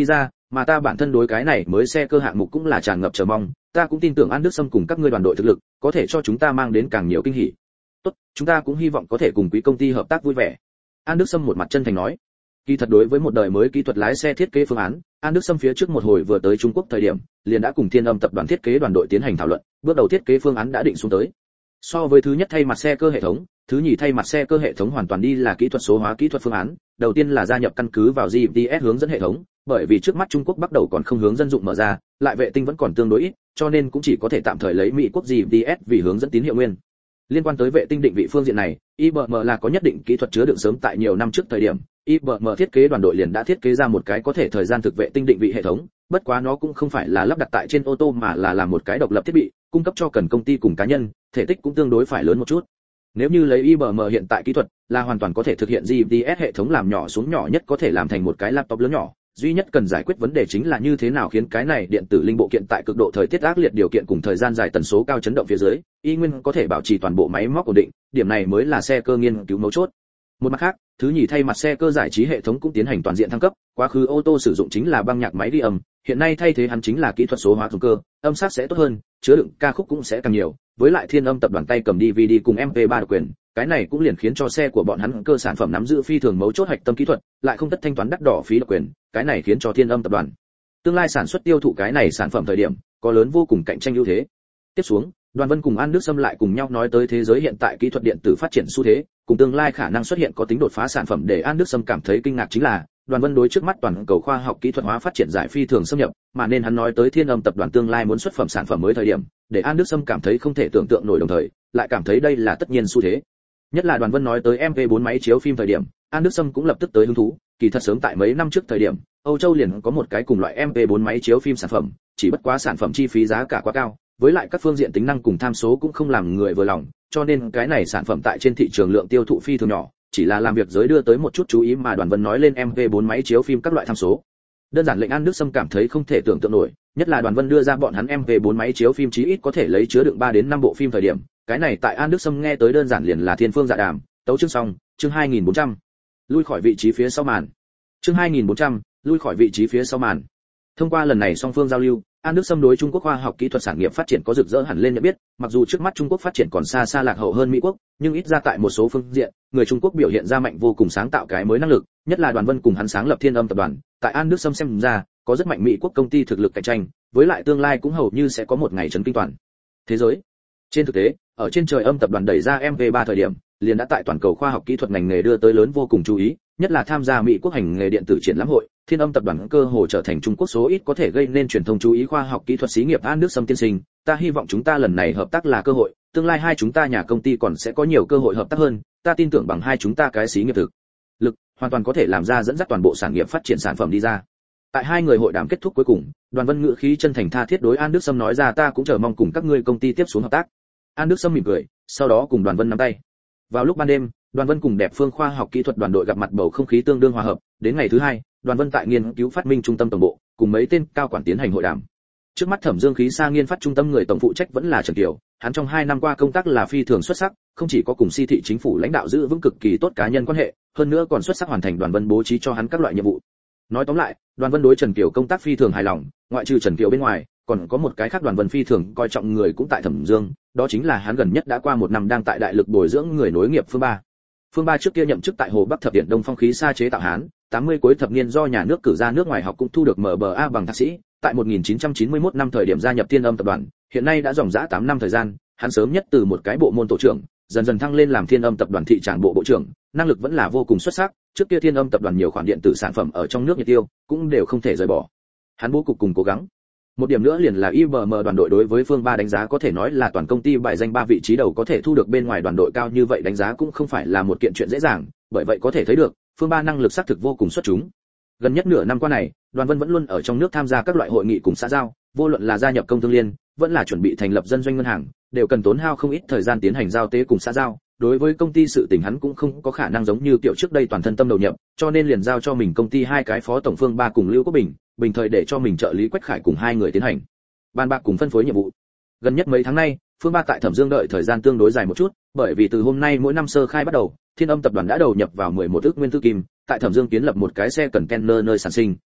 mà ta bản thân đối cái này mới xe cơ hạng mục cũng là tràn ngập chờ mong, ta cũng tin tưởng An Đức Sâm cùng các ngươi đoàn đội thực lực có thể cho chúng ta mang đến càng nhiều kinh hỉ. Tốt, chúng ta cũng hy vọng có thể cùng quý công ty hợp tác vui vẻ. An Đức Sâm một mặt chân thành nói. Kỳ thật đối với một đời mới kỹ thuật lái xe thiết kế phương án, An Đức Sâm phía trước một hồi vừa tới Trung Quốc thời điểm, liền đã cùng Thiên Âm tập đoàn thiết kế đoàn đội tiến hành thảo luận, bước đầu thiết kế phương án đã định xuống tới. So với thứ nhất thay mặt xe cơ hệ thống, thứ nhì thay mặt xe cơ hệ thống hoàn toàn đi là kỹ thuật số hóa kỹ thuật phương án, đầu tiên là gia nhập căn cứ vào GPS hướng dẫn hệ thống, bởi vì trước mắt Trung Quốc bắt đầu còn không hướng dân dụng mở ra, lại vệ tinh vẫn còn tương đối ít, cho nên cũng chỉ có thể tạm thời lấy Mỹ quốc GPS vì hướng dẫn tín hiệu nguyên. Liên quan tới vệ tinh định vị phương diện này, IBM là có nhất định kỹ thuật chứa đựng sớm tại nhiều năm trước thời điểm, IBM thiết kế đoàn đội liền đã thiết kế ra một cái có thể thời gian thực vệ tinh định vị hệ thống, bất quá nó cũng không phải là lắp đặt tại trên ô tô mà là làm một cái độc lập thiết bị, cung cấp cho cần công ty cùng cá nhân, thể tích cũng tương đối phải lớn một chút. Nếu như lấy IBM hiện tại kỹ thuật, là hoàn toàn có thể thực hiện GPS hệ thống làm nhỏ xuống nhỏ nhất có thể làm thành một cái laptop lớn nhỏ, duy nhất cần giải quyết vấn đề chính là như thế nào khiến cái này điện tử linh bộ kiện tại cực độ thời tiết ác liệt điều kiện cùng thời gian dài tần số cao chấn động phía dưới, y nguyên có thể bảo trì toàn bộ máy móc ổn định, điểm này mới là xe cơ nghiên cứu mấu chốt. Một mặt khác, thứ nhì thay mặt xe cơ giải trí hệ thống cũng tiến hành toàn diện thăng cấp, quá khứ ô tô sử dụng chính là băng nhạc máy ghi âm, hiện nay thay thế hắn chính là kỹ thuật số hóa dùng cơ, âm sắc sẽ tốt hơn, chứa đựng ca khúc cũng sẽ càng nhiều, với lại Thiên Âm tập đoàn tay cầm DVD cùng MP3 độc quyền, cái này cũng liền khiến cho xe của bọn hắn cơ sản phẩm nắm giữ phi thường mấu chốt hạch tâm kỹ thuật, lại không tất thanh toán đắt đỏ phí độc quyền, cái này khiến cho Thiên Âm tập đoàn tương lai sản xuất tiêu thụ cái này sản phẩm thời điểm có lớn vô cùng cạnh tranh ưu thế. Tiếp xuống, Đoàn Vân cùng An Đức Sâm lại cùng nhau nói tới thế giới hiện tại kỹ thuật điện tử phát triển xu thế, cùng tương lai khả năng xuất hiện có tính đột phá sản phẩm. Để An Đức Sâm cảm thấy kinh ngạc chính là, Đoàn Vân đối trước mắt toàn cầu khoa học kỹ thuật hóa phát triển giải phi thường xâm nhập, mà nên hắn nói tới Thiên Âm tập đoàn tương lai muốn xuất phẩm sản phẩm mới thời điểm, để An Đức Sâm cảm thấy không thể tưởng tượng nổi, đồng thời lại cảm thấy đây là tất nhiên xu thế. Nhất là Đoàn Vân nói tới MP4 máy chiếu phim thời điểm, An Đức Sâm cũng lập tức tới hứng thú, kỳ thật sớm tại mấy năm trước thời điểm, Âu Châu liền có một cái cùng loại MP4 máy chiếu phim sản phẩm, chỉ bất quá sản phẩm chi phí giá cả quá cao, với lại các phương diện tính năng cùng tham số cũng không làm người vừa lòng, cho nên cái này sản phẩm tại trên thị trường lượng tiêu thụ phi thường nhỏ, chỉ là làm việc giới đưa tới một chút chú ý mà Đoàn Vân nói lên MP4 máy chiếu phim các loại tham số. Đơn giản lệnh An Đức Sâm cảm thấy không thể tưởng tượng nổi, nhất là Đoàn Vân đưa ra bọn hắn MP4 máy chiếu phim chí ít có thể lấy chứa đựng 3 đến 5 bộ phim thời điểm, cái này tại An Đức Sâm nghe tới đơn giản liền là thiên phương dạ đàm. Tấu chương xong, chương 2400. Lui khỏi vị trí phía sau màn. Chương 2400, lui khỏi vị trí phía sau màn. Thông qua lần này song phương giao lưu, An Đức Sâm đối Trung Quốc khoa học kỹ thuật sản nghiệp phát triển có rực rỡ hẳn lên nhận biết, mặc dù trước mắt Trung Quốc phát triển còn xa xa lạc hậu hơn Mỹ quốc, nhưng ít ra tại một số phương diện, người Trung Quốc biểu hiện ra mạnh vô cùng sáng tạo cái mới năng lực, nhất là Đoàn Vân cùng hắn sáng lập Thiên Âm tập đoàn, tại An Đức Sâm xem ra, có rất mạnh Mỹ quốc công ty thực lực cạnh tranh, với lại tương lai cũng hầu như sẽ có một ngày chấn kinh toàn thế giới. Trên thực tế, ở trên trời Âm tập đoàn đẩy ra MV3 thời điểm, liền đã tại toàn cầu khoa học kỹ thuật ngành nghề đưa tới lớn vô cùng chú ý, nhất là tham gia Mỹ quốc hành nghề điện tử triển lãm hội, Thiên Âm tập đoàn cơ hồ trở thành Trung Quốc số ít có thể gây nên truyền thông chú ý khoa học kỹ thuật xí nghiệp. An Đức Sâm tiên sinh, ta hy vọng chúng ta lần này hợp tác là cơ hội, tương lai hai chúng ta nhà công ty còn sẽ có nhiều cơ hội hợp tác hơn, ta tin tưởng bằng hai chúng ta cái xí nghiệp thực lực, hoàn toàn có thể làm ra dẫn dắt toàn bộ sản nghiệp phát triển sản phẩm đi ra. Tại hai người hội đàm kết thúc cuối cùng, Đoàn Vân ngữ khí chân thành tha thiết đối An Đức Sâm nói ra, ta cũng chờ mong cùng các ngươi công ty tiếp xuống hợp tác. An Đức Sâm mỉm cười, sau đó cùng Đoàn Vân nắm tay. Vào lúc ban đêm, Đoàn Vân cùng Đẹp Phương khoa học kỹ thuật đoàn đội gặp mặt, bầu không khí tương đương hòa hợp. Đến ngày thứ hai, Đoàn Vân tại nghiên cứu phát minh trung tâm tổng bộ, cùng mấy tên cao quản tiến hành hội đàm. Trước mắt Thẩm Dương khí xa nghiên phát trung tâm người tổng phụ trách vẫn là Trần Kiều, hắn trong 2 năm qua công tác là phi thường xuất sắc, không chỉ có cùng Si thị chính phủ lãnh đạo giữ vững cực kỳ tốt cá nhân quan hệ, hơn nữa còn xuất sắc hoàn thành Đoàn Vân bố trí cho hắn các loại nhiệm vụ. Nói tóm lại, Đoàn Vân đối Trần Kiều công tác phi thường hài lòng, ngoại trừ Trần Kiều bên ngoài, còn có một cái khác Đoàn Vân phi thường coi trọng người cũng tại Thẩm Dương, đó chính là hắn gần nhất đã qua 1 năm đang tại đại lực bồi dưỡng người nối nghiệp Phương Ba. Phương Ba trước kia nhậm chức tại Hồ Bắc Thập Điện Đông Phong khí xa chế tạo hán, 80 cuối thập niên do nhà nước cử ra nước ngoài học cũng thu được MBA bằng thạc sĩ, tại 1991 năm thời điểm gia nhập Thiên Âm tập đoàn, hiện nay đã dòng dã 8 năm thời gian, hắn sớm nhất từ một cái bộ môn tổ trưởng, dần dần thăng lên làm Thiên Âm tập đoàn thị tràng bộ bộ trưởng, năng lực vẫn là vô cùng xuất sắc, trước kia Thiên Âm tập đoàn nhiều khoản điện tử sản phẩm ở trong nước nhiệt tiêu, cũng đều không thể rời bỏ. Hắn bố cục cùng cố gắng. Một điểm nữa liền là IBM đoàn đội đối với Phương Ba đánh giá có thể nói là toàn công ty bài danh 3 vị trí đầu, có thể thu được bên ngoài đoàn đội cao như vậy đánh giá cũng không phải là một kiện chuyện dễ dàng, bởi vậy có thể thấy được, Phương Ba năng lực xác thực vô cùng xuất chúng. Gần nhất nửa năm qua này, Đoàn Vân vẫn luôn ở trong nước tham gia các loại hội nghị cùng xã giao, vô luận là gia nhập công thương liên, vẫn là chuẩn bị thành lập dân doanh ngân hàng, đều cần tốn hao không ít thời gian tiến hành giao tế cùng xã giao. Đối với công ty sự tình hắn cũng không có khả năng giống như kiểu trước đây toàn thân tâm đầu nhập, cho nên liền giao cho mình công ty 2 cái phó tổng Phương Ba cùng Lưu Quốc Bình, bình thời để cho mình trợ lý Quách Khải cùng 2 người tiến hành bàn bạc cùng phân phối nhiệm vụ. Gần nhất mấy tháng nay, Phương Ba tại Thẩm Dương đợi thời gian tương đối dài một chút, bởi vì từ hôm nay mỗi năm sơ khai bắt đầu, Thiên Âm tập đoàn đã đầu nhập vào 11 ức nguyên tư kim, tại Thẩm Dương kiến lập một cái xe container nơi sản sinh,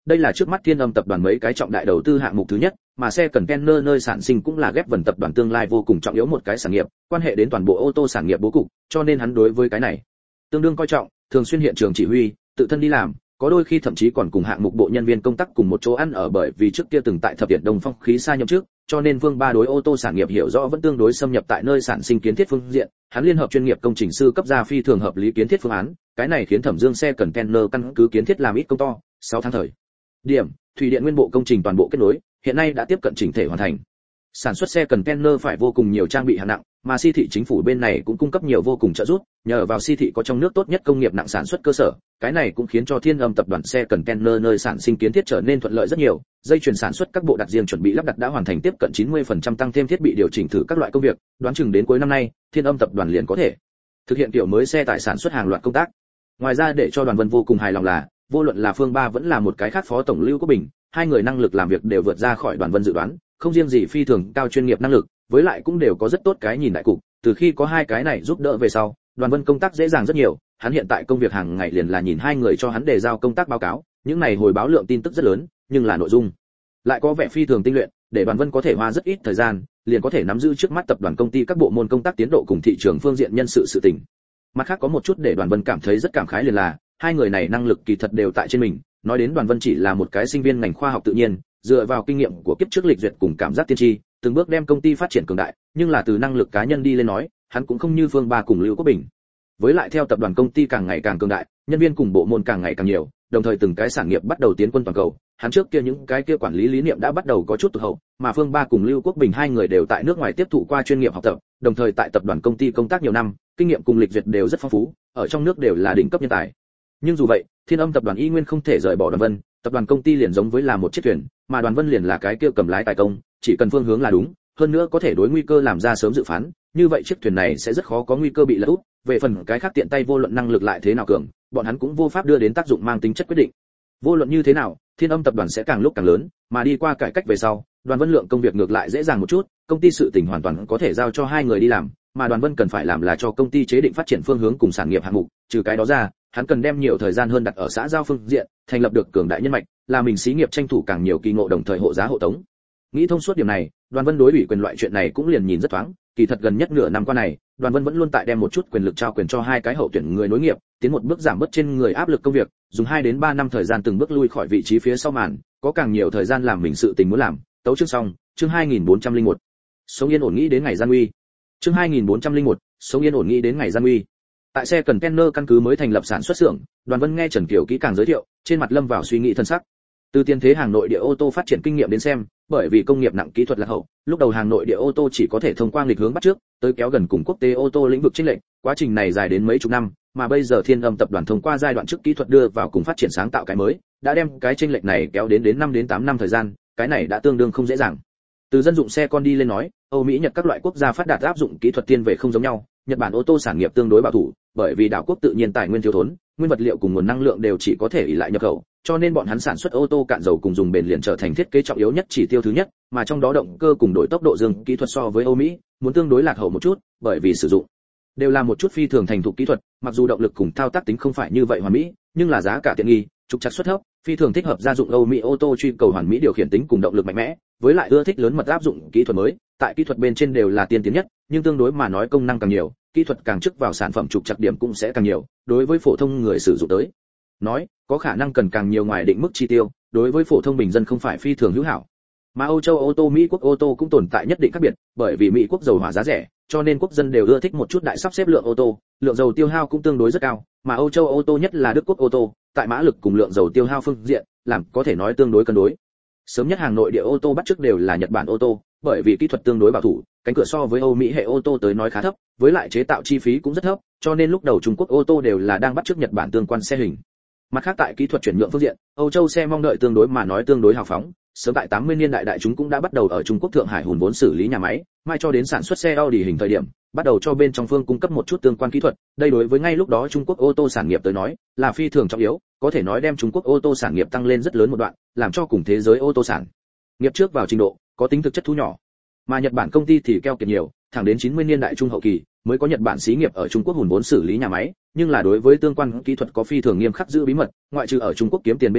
đây là trước mắt Thiên Âm tập đoàn mấy cái trọng đại đầu tư hạng mục thứ nhất, mà xe container nơi sản sinh cũng là ghép vần tập đoàn tương lai vô cùng trọng yếu một cái sản nghiệp, quan hệ đến toàn bộ ô tô sản nghiệp bố cục, cho nên hắn đối với cái này tương đương coi trọng, thường xuyên hiện trường chỉ huy, tự thân đi làm, có đôi khi thậm chí còn cùng hạng mục bộ nhân viên công tác cùng một chỗ ăn ở, bởi vì trước kia từng tại Thập Việt Đông Phong khí xa nhậm trước, cho nên Vương Ba đối ô tô sản nghiệp hiểu rõ vẫn tương đối xâm nhập tại nơi sản sinh kiến thiết phương diện, hắn liên hợp chuyên nghiệp công trình sư cấp ra phi thường hợp lý kiến thiết phương án, cái này khiến Thẩm Dương xe container căn cứ kiến thiết làm ít công to, 6 tháng thời điểm, thủy điện nguyên bộ công trình toàn bộ kết nối, hiện nay đã tiếp cận chỉnh thể hoàn thành. Sản xuất xe container phải vô cùng nhiều trang bị hạng nặng, mà si thị chính phủ bên này cũng cung cấp nhiều vô cùng trợ giúp, nhờ vào si thị có trong nước tốt nhất công nghiệp nặng sản xuất cơ sở, cái này cũng khiến cho Thiên Âm tập đoàn xe container nơi sản sinh kiến thiết trở nên thuận lợi rất nhiều, dây chuyền sản xuất các bộ đặt riêng chuẩn bị lắp đặt đã hoàn thành tiếp cận 90% tăng thêm thiết bị điều chỉnh thử các loại công việc, đoán chừng đến cuối năm nay, Thiên Âm tập đoàn liền có thể thực hiện kiểu mới xe tải sản xuất hàng loạt công tác. Ngoài ra để cho Đoàn Vân vô cùng hài lòng là, vô luận là Phương Ba vẫn là một cái khác phó tổng Lưu Quốc Bình, hai người năng lực làm việc đều vượt ra khỏi Đoàn Vân dự đoán, không riêng gì phi thường cao chuyên nghiệp năng lực, với lại cũng đều có rất tốt cái nhìn đại cục, từ khi có hai cái này giúp đỡ về sau, Đoàn Vân công tác dễ dàng rất nhiều, hắn hiện tại công việc hàng ngày liền là nhìn hai người cho hắn đề giao công tác báo cáo, những này hồi báo lượng tin tức rất lớn, nhưng là nội dung lại có vẻ phi thường tinh luyện, để Đoàn Vân có thể hoa rất ít thời gian, liền có thể nắm giữ trước mắt tập đoàn công ty các bộ môn công tác tiến độ cùng thị trường phương diện nhân sự sự tình. Mặt khác có một chút để Đoàn Vân cảm thấy rất cảm khái liền là, hai người này năng lực kỳ thật đều tại trên mình, nói đến Đoàn Vân chỉ là một cái sinh viên ngành khoa học tự nhiên, dựa vào kinh nghiệm của kiếp trước lịch duyệt cùng cảm giác tiên tri, từng bước đem công ty phát triển cường đại, nhưng là từ năng lực cá nhân đi lên nói, hắn cũng không như Phương Ba cùng Lưu Quốc Bình. Với lại theo tập đoàn công ty càng ngày càng cường đại, nhân viên cùng bộ môn càng ngày càng nhiều, đồng thời từng cái sản nghiệp bắt đầu tiến quân toàn cầu, hắn trước kia những cái kia quản lý lý niệm đã bắt đầu có chút tụt hậu, mà Phương Ba cùng Lưu Quốc Bình hai người đều tại nước ngoài tiếp thụ qua chuyên nghiệp học tập, đồng thời tại tập đoàn công ty công tác nhiều năm, kinh nghiệm cùng lịch duyệt đều rất phong phú, ở trong nước đều là đỉnh cấp nhân tài. Nhưng dù vậy, Thiên Âm tập đoàn y nguyên không thể rời bỏ Đoàn Vân, tập đoàn công ty liền giống với là một chiếc thuyền, mà Đoàn Vân liền là cái kia cầm lái tài công, chỉ cần phương hướng là đúng, hơn nữa có thể đối nguy cơ làm ra sớm dự phán, như vậy chiếc thuyền này sẽ rất khó có nguy cơ bị lật úp. Về phần cái khác tiện tay vô luận năng lực lại thế nào cường, bọn hắn cũng vô pháp đưa đến tác dụng mang tính chất quyết định. Vô luận như thế nào, Thiên Âm tập đoàn sẽ càng lúc càng lớn, mà đi qua cải cách về sau, Đoàn Vân lượng công việc ngược lại dễ dàng một chút, công ty sự tình hoàn toàn có thể giao cho hai người đi làm, mà Đoàn Vân cần phải làm là cho công ty chế định phát triển phương hướng cùng sản nghiệp hạng mục, trừ cái đó ra, hắn cần đem nhiều thời gian hơn đặt ở xã giao phương diện, thành lập được cường đại nhân mạch, là mình xí nghiệp tranh thủ càng nhiều kỳ ngộ đồng thời hộ giá hộ tống. Nghĩ thông suốt điểm này, Đoàn Vân đối ủy quyền loại chuyện này cũng liền nhìn rất thoáng, kỳ thật gần nhất nửa năm qua này, Đoàn Vân vẫn luôn tại đem một chút quyền lực trao quyền cho hai cái hậu tuyển người nối nghiệp, tiến một bước giảm bớt trên người áp lực công việc, dùng 2 đến 3 năm thời gian từng bước lui khỏi vị trí phía sau màn, có càng nhiều thời gian làm mình sự tình muốn làm. Tấu chương xong, chương 2401. Sống yên ổn nghĩ đến ngày gian nguy. Chương 2401, sống yên ổn nghĩ đến ngày gian nguy. Tại xe container căn cứ mới thành lập sản xuất xưởng, Đoàn Vân nghe Trần Kiều kỹ càng giới thiệu, trên mặt lâm vào suy nghĩ thân sắc. Từ tiền thế hàng nội địa ô tô phát triển kinh nghiệm đến xem, bởi vì công nghiệp nặng kỹ thuật lạc hậu, lúc đầu hàng nội địa ô tô chỉ có thể thông qua nghịch hướng bắt trước, tới kéo gần cùng quốc tế ô tô lĩnh vực chênh lệch, quá trình này dài đến mấy chục năm, mà bây giờ Thiên Âm tập đoàn thông qua giai đoạn trước kỹ thuật đưa vào cùng phát triển sáng tạo cái mới, đã đem cái chênh lệch này kéo đến 5 đến 8 năm thời gian, cái này đã tương đương không dễ dàng. Từ dân dụng xe con đi lên nói, Âu Mỹ Nhật các loại quốc gia phát đạt áp dụng kỹ thuật tiên về không giống nhau, Nhật Bản ô tô sản nghiệp tương đối bảo thủ, bởi vì đảo quốc tự nhiên tài nguyên thiếu thốn, nguyên vật liệu cùng nguồn năng lượng đều chỉ có thể ỷ lại nhập khẩu, cho nên bọn hắn sản xuất ô tô cạn dầu cùng dùng bền liền trở thành thiết kế trọng yếu nhất chỉ tiêu thứ nhất, mà trong đó động cơ cùng đổi tốc độ dương kỹ thuật so với Âu Mỹ muốn tương đối lạc hậu một chút, bởi vì sử dụng đều là một chút phi thường thành thục kỹ thuật, mặc dù động lực cùng thao tác tính không phải như vậy hoàn mỹ, nhưng là giá cả tiện nghi, trục trặc suất thấp, phi thường thích hợp gia dụng Âu Mỹ ô tô truy cầu hoàn mỹ điều khiển tính cùng động lực mạnh mẽ, với lại ưa thích lớn mật áp dụng kỹ thuật mới, tại kỹ thuật bên trên đều là tiên tiến nhất, nhưng tương đối mà nói công năng càng nhiều, kỹ thuật càng trước vào sản phẩm trục trặc điểm cũng sẽ càng nhiều, đối với phổ thông người sử dụng tới nói, có khả năng cần càng nhiều ngoài định mức chi tiêu, đối với phổ thông bình dân không phải phi thường hữu hảo. Mà Âu Châu ô tô Mỹ quốc ô tô cũng tồn tại nhất định khác biệt, bởi vì Mỹ quốc dầu hỏa giá rẻ, cho nên quốc dân đều ưa thích một chút đại sắp xếp lượng ô tô, lượng dầu tiêu hao cũng tương đối rất cao, mà Âu Châu ô tô nhất là Đức quốc ô tô, tại mã lực cùng lượng dầu tiêu hao phương diện, làm có thể nói tương đối cân đối. Sớm nhất hàng nội địa ô tô bắt chước đều là Nhật Bản ô tô, bởi vì kỹ thuật tương đối bảo thủ, cánh cửa so với Âu Mỹ hệ ô tô tới nói khá thấp, với lại chế tạo chi phí cũng rất thấp, cho nên lúc đầu Trung Quốc ô tô đều là đang bắt chước Nhật Bản tương quan xe hình. Mặt khác tại kỹ thuật chuyển nhượng phương diện, Âu Châu xe mong đợi tương đối mà nói tương đối hào phóng, sớm tại 80 niên đại chúng cũng đã bắt đầu ở Trung Quốc Thượng Hải hùn vốn xử lý nhà máy, mai cho đến sản xuất xe Audi hình thời điểm, bắt đầu cho bên trong phương cung cấp một chút tương quan kỹ thuật, đây đối với ngay lúc đó Trung Quốc ô tô sản nghiệp tới nói, là phi thường trọng yếu, có thể nói đem Trung Quốc ô tô sản nghiệp tăng lên rất lớn một đoạn, làm cho cùng thế giới ô tô sản nghiệp trước vào trình độ, có tính thực chất thu nhỏ. Mà Nhật Bản công ty thì keo kiệt nhiều, thẳng đến 90 niên đại trung hậu kỳ, mới có Nhật Bản xí nghiệp ở Trung Quốc hùn vốn xử lý nhà máy, nhưng là đối với tương quan kỹ thuật có phi thường nghiêm khắc giữ bí mật, ngoại trừ ở Trung Quốc kiếm tiền bên ngoài,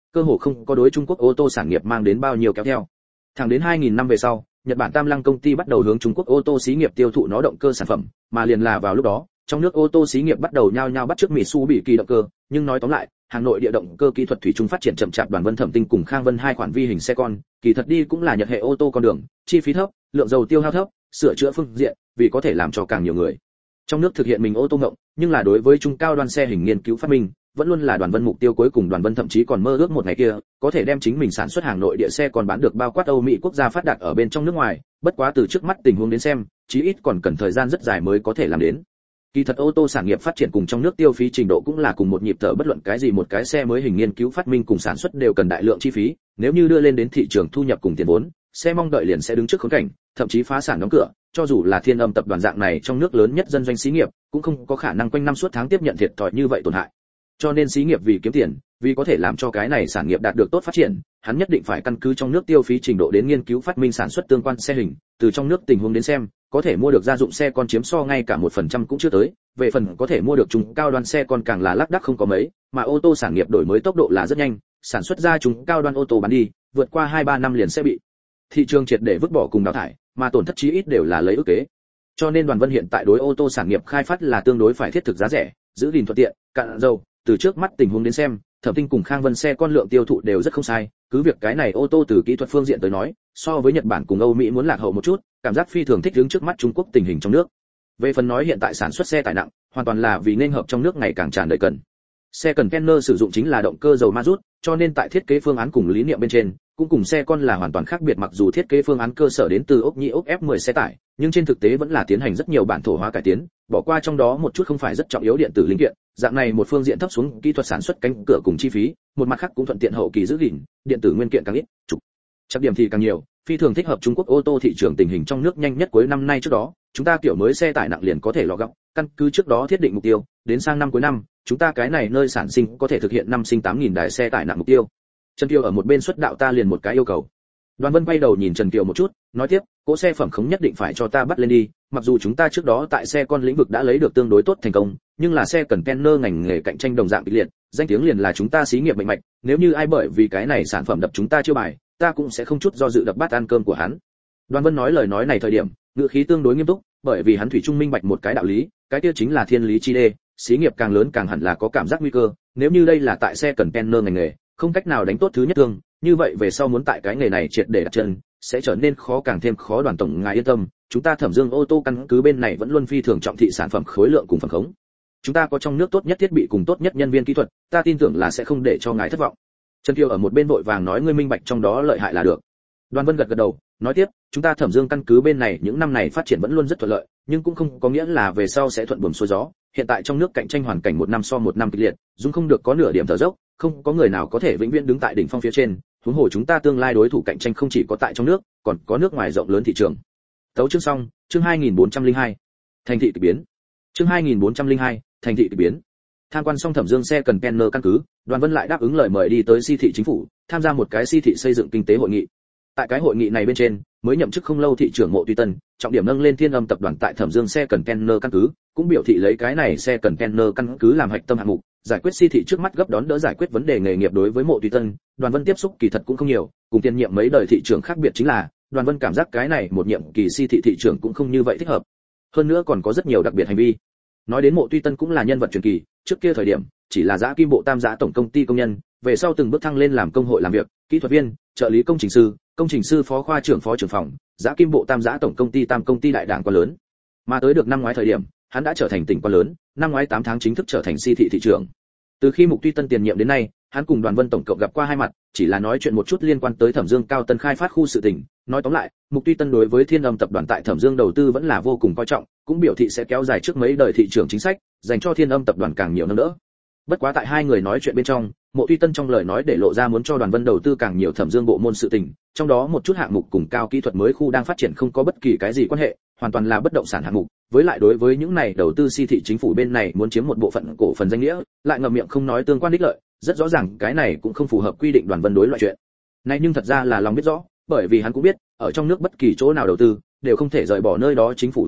cơ hồ không có đối Trung Quốc ô tô sản nghiệp mang đến bao nhiêu kéo theo. Thẳng đến 2000 năm về sau, Nhật Bản Tam Lăng công ty bắt đầu hướng Trung Quốc ô tô xí nghiệp tiêu thụ nó động cơ sản phẩm, mà liền là vào lúc đó, trong nước ô tô xí nghiệp bắt đầu nhao nhao bắt chước Mitsubishi động cơ, nhưng nói tóm lại, Hà Nội địa động cơ kỹ thuật thủy chung phát triển chậm chạp. Đoàn Vân Thẩm Tinh cùng Khang Vân hai khoản vi hình xe con, kỳ thật đi cũng là Nhật hệ ô tô con đường, chi phí thấp, lượng dầu tiêu hao thấp, sửa chữa phương diện, vì có thể làm cho càng nhiều người trong nước thực hiện mình ô tô ngộng, nhưng là đối với trung cao đoan xe hình nghiên cứu phát minh, vẫn luôn là Đoàn Vân mục tiêu cuối cùng. Đoàn Vân thậm chí còn mơ ước một ngày kia, có thể đem chính mình sản xuất hàng nội địa xe còn bán được bao quát Âu Mỹ quốc gia phát đạt ở bên trong nước ngoài, bất quá từ trước mắt tình huống đến xem, chí ít còn cần thời gian rất dài mới có thể làm đến. Kỳ thật ô tô sản nghiệp phát triển cùng trong nước tiêu phí trình độ cũng là cùng một nhịp thở, bất luận cái gì một cái xe mới hình nghiên cứu phát minh cùng sản xuất đều cần đại lượng chi phí, nếu như đưa lên đến thị trường thu nhập cùng tiền vốn, xe mong đợi liền sẽ đứng trước khốn cảnh, thậm chí phá sản đóng cửa. Cho dù là Thiên Âm tập đoàn dạng này trong nước lớn nhất dân doanh xí nghiệp, cũng không có khả năng quanh năm suốt tháng tiếp nhận thiệt thòi như vậy tổn hại. Cho nên xí nghiệp vì kiếm tiền, vì có thể làm cho cái này sản nghiệp đạt được tốt phát triển, hắn nhất định phải căn cứ trong nước tiêu phí trình độ đến nghiên cứu phát minh sản xuất tương quan xe hình. Từ trong nước tình huống đến xem, có thể mua được gia dụng xe con chiếm so ngay cả 1% cũng chưa tới, về phần có thể mua được trung cao đoan xe con càng là lác đác không có mấy, mà ô tô sản nghiệp đổi mới tốc độ là rất nhanh, sản xuất ra trung cao đoan ô tô bán đi, vượt qua 2-3 năm liền sẽ bị thị trường triệt để vứt bỏ cùng đào thải, mà tổn thất chí ít đều là lấy ước kế. Cho nên Đoàn Vân hiện tại đối ô tô sản nghiệp khai phát là tương đối phải thiết thực giá rẻ, giữ gìn thuận tiện, cạn dầu. Từ trước mắt tình huống đến xem, Thẩm Tinh cùng Khang Vân xe con lượng tiêu thụ đều rất không sai, cứ việc cái này ô tô từ kỹ thuật phương diện tới nói, so với Nhật Bản cùng Âu Mỹ muốn lạc hậu một chút, cảm giác phi thường thích ứng trước mắt Trung Quốc tình hình trong nước. Về phần nói hiện tại sản xuất xe tải nặng, hoàn toàn là vì nên hợp trong nước ngày càng tràn đầy cần. Xe container sử dụng chính là động cơ dầu ma rút, cho nên tại thiết kế phương án cùng lý niệm bên trên, cũng cùng xe con là hoàn toàn khác biệt. Mặc dù thiết kế phương án cơ sở đến từ ốc nhĩ ốc F10 xe tải, nhưng trên thực tế vẫn là tiến hành rất nhiều bản thổ hóa cải tiến, bỏ qua trong đó một chút không phải rất trọng yếu điện tử linh kiện. Dạng này một phương diện thấp xuống kỹ thuật sản xuất cánh cửa cùng chi phí, một mặt khác cũng thuận tiện hậu kỳ giữ gìn, điện tử nguyên kiện càng ít, trục chắc điểm thì càng nhiều, phi thường thích hợp Trung Quốc ô tô thị trường tình hình trong nước. Nhanh nhất cuối năm nay trước đó, chúng ta kiểu mới xe tải nặng liền có thể lò gọng, căn cứ trước đó thiết định mục tiêu, đến sang năm cuối năm, chúng ta cái này nơi sản sinh có thể thực hiện năm sinh 8.000 đài xe tải nặng mục tiêu. Trần Kiều ở một bên xuất đạo ta liền một cái yêu cầu. Đoàn Vân quay đầu nhìn Trần Kiều một chút, nói tiếp, cỗ xe phẩm khống nhất định phải cho ta bắt lên đi, mặc dù chúng ta trước đó tại xe con lĩnh vực đã lấy được tương đối tốt thành công, nhưng là xe container ngành nghề cạnh tranh đồng dạng kịch liệt, danh tiếng liền là chúng ta xí nghiệp mạnh mạnh, nếu như ai bởi vì cái này sản phẩm đập chúng ta chiêu bài, ta cũng sẽ không chút do dự đập bát ăn cơm của hắn. Đoàn Vân nói lời nói này thời điểm, ngữ khí tương đối nghiêm túc, bởi vì hắn thủy chung minh bạch một cái đạo lý, cái kia chính là thiên lý chi đê, xí nghiệp càng lớn càng hẳn là có cảm giác nguy cơ, nếu như đây là tại xe container ngành nghề, không cách nào đánh tốt thứ nhất thương, như vậy về sau muốn tại cái nghề này triệt để đặt chân, sẽ trở nên khó càng thêm khó. Đoàn tổng ngài yên tâm, chúng ta Thẩm Dương ô tô căn cứ bên này vẫn luôn phi thường trọng thị sản phẩm khối lượng cùng phẩm khống. Chúng ta có trong nước tốt nhất thiết bị cùng tốt nhất nhân viên kỹ thuật, ta tin tưởng là sẽ không để cho ngài thất vọng. Trần Kiều ở một bên vội vàng nói ngươi minh bạch trong đó lợi hại là được. Đoàn Vân gật gật đầu, nói tiếp, chúng ta Thẩm Dương căn cứ bên này những năm này phát triển vẫn luôn rất thuận lợi, nhưng cũng không có nghĩa là về sau sẽ thuận buồm xuôi gió. Hiện tại trong nước cạnh tranh hoàn cảnh một năm so một năm kịch liệt, dung không được có nửa điểm thở dốc, không có người nào có thể vĩnh viễn đứng tại đỉnh phong phía trên. Huống hồ chúng ta tương lai đối thủ cạnh tranh không chỉ có tại trong nước, còn có nước ngoài rộng lớn thị trường. Tấu chương xong, chương 2402. Thành thị kỳ biến. Chương 2402, thành thị kỳ biến. Tham quan xong Thẩm Dương xe container căn cứ, Đoàn Vân lại đáp ứng lời mời đi tới si thị chính phủ, tham gia một cái si thị xây dựng kinh tế hội nghị. Tại cái hội nghị này bên trên, mới nhậm chức không lâu thị trưởng Mộ Tuy Tân, trọng điểm nâng lên Thiên Âm tập đoàn tại Thẩm Dương xe container căn cứ, cũng biểu thị lấy cái này xe container căn cứ làm hạch tâm hạng mục, giải quyết si thị trước mắt gấp đón đỡ giải quyết vấn đề nghề nghiệp. Đối với Mộ Tuy Tân, Đoàn Vân tiếp xúc kỳ thật cũng không nhiều, cùng tiền nhiệm mấy đời thị trưởng khác biệt chính là, Đoàn Vân cảm giác cái này một nhiệm kỳ si thị thị trưởng cũng không như vậy thích hợp. Hơn nữa còn có rất nhiều đặc biệt hành vi. Nói đến Mộ Tuy Tân cũng là nhân vật truyền kỳ, trước kia thời điểm chỉ là Giã Kim Bộ Tam Giã tổng công ty công nhân, về sau từng bước thăng lên làm công hội làm việc, kỹ thuật viên, trợ lý công trình sư phó khoa trưởng phó trưởng phòng, Giã Kim Bộ Tam Giã tổng công ty Tam công ty đại đảng quan lớn. Mà tới được năm ngoái thời điểm, hắn đã trở thành tỉnh quan lớn, năm ngoái 8 tháng chính thức trở thành si thị thị trưởng. Từ khi Mục Tuy Tân tiền nhiệm đến nay, hắn cùng Đoàn Vân tổng cộng gặp qua 2 mặt, chỉ là nói chuyện một chút liên quan tới Thẩm Dương cao tân khai phát khu sự tình. Nói tóm lại, Mục Tuy Tân đối với Thiên Âm tập đoàn tại Thẩm Dương đầu tư vẫn là vô cùng coi trọng, cũng biểu thị sẽ kéo dài trước mấy đời thị trường chính sách, dành cho Thiên Âm tập đoàn càng nhiều nâng đỡ. Bất quá tại hai người nói chuyện bên trong, Mộ Tuy Tân trong lời nói để lộ ra muốn cho Đoàn Vân đầu tư càng nhiều Thẩm Dương bộ môn sự tình, trong đó một chút hạng mục cùng cao kỹ thuật mới khu đang phát triển không có bất kỳ cái gì quan hệ, hoàn toàn là bất động sản hạng mục. Với lại đối với những này đầu tư si thị chính phủ bên này muốn chiếm một bộ phận cổ phần danh nghĩa, lại ngậm miệng không nói tương quan đích lợi, rất rõ ràng cái này cũng không phù hợp quy định Đoàn Vân đối loại chuyện này. Nhưng thật ra là lòng biết rõ, bởi vì hắn cũng biết, ở trong nước bất kỳ chỗ nào đầu tư đều không thể rời bỏ nơi đó chính phủ ủng hộ,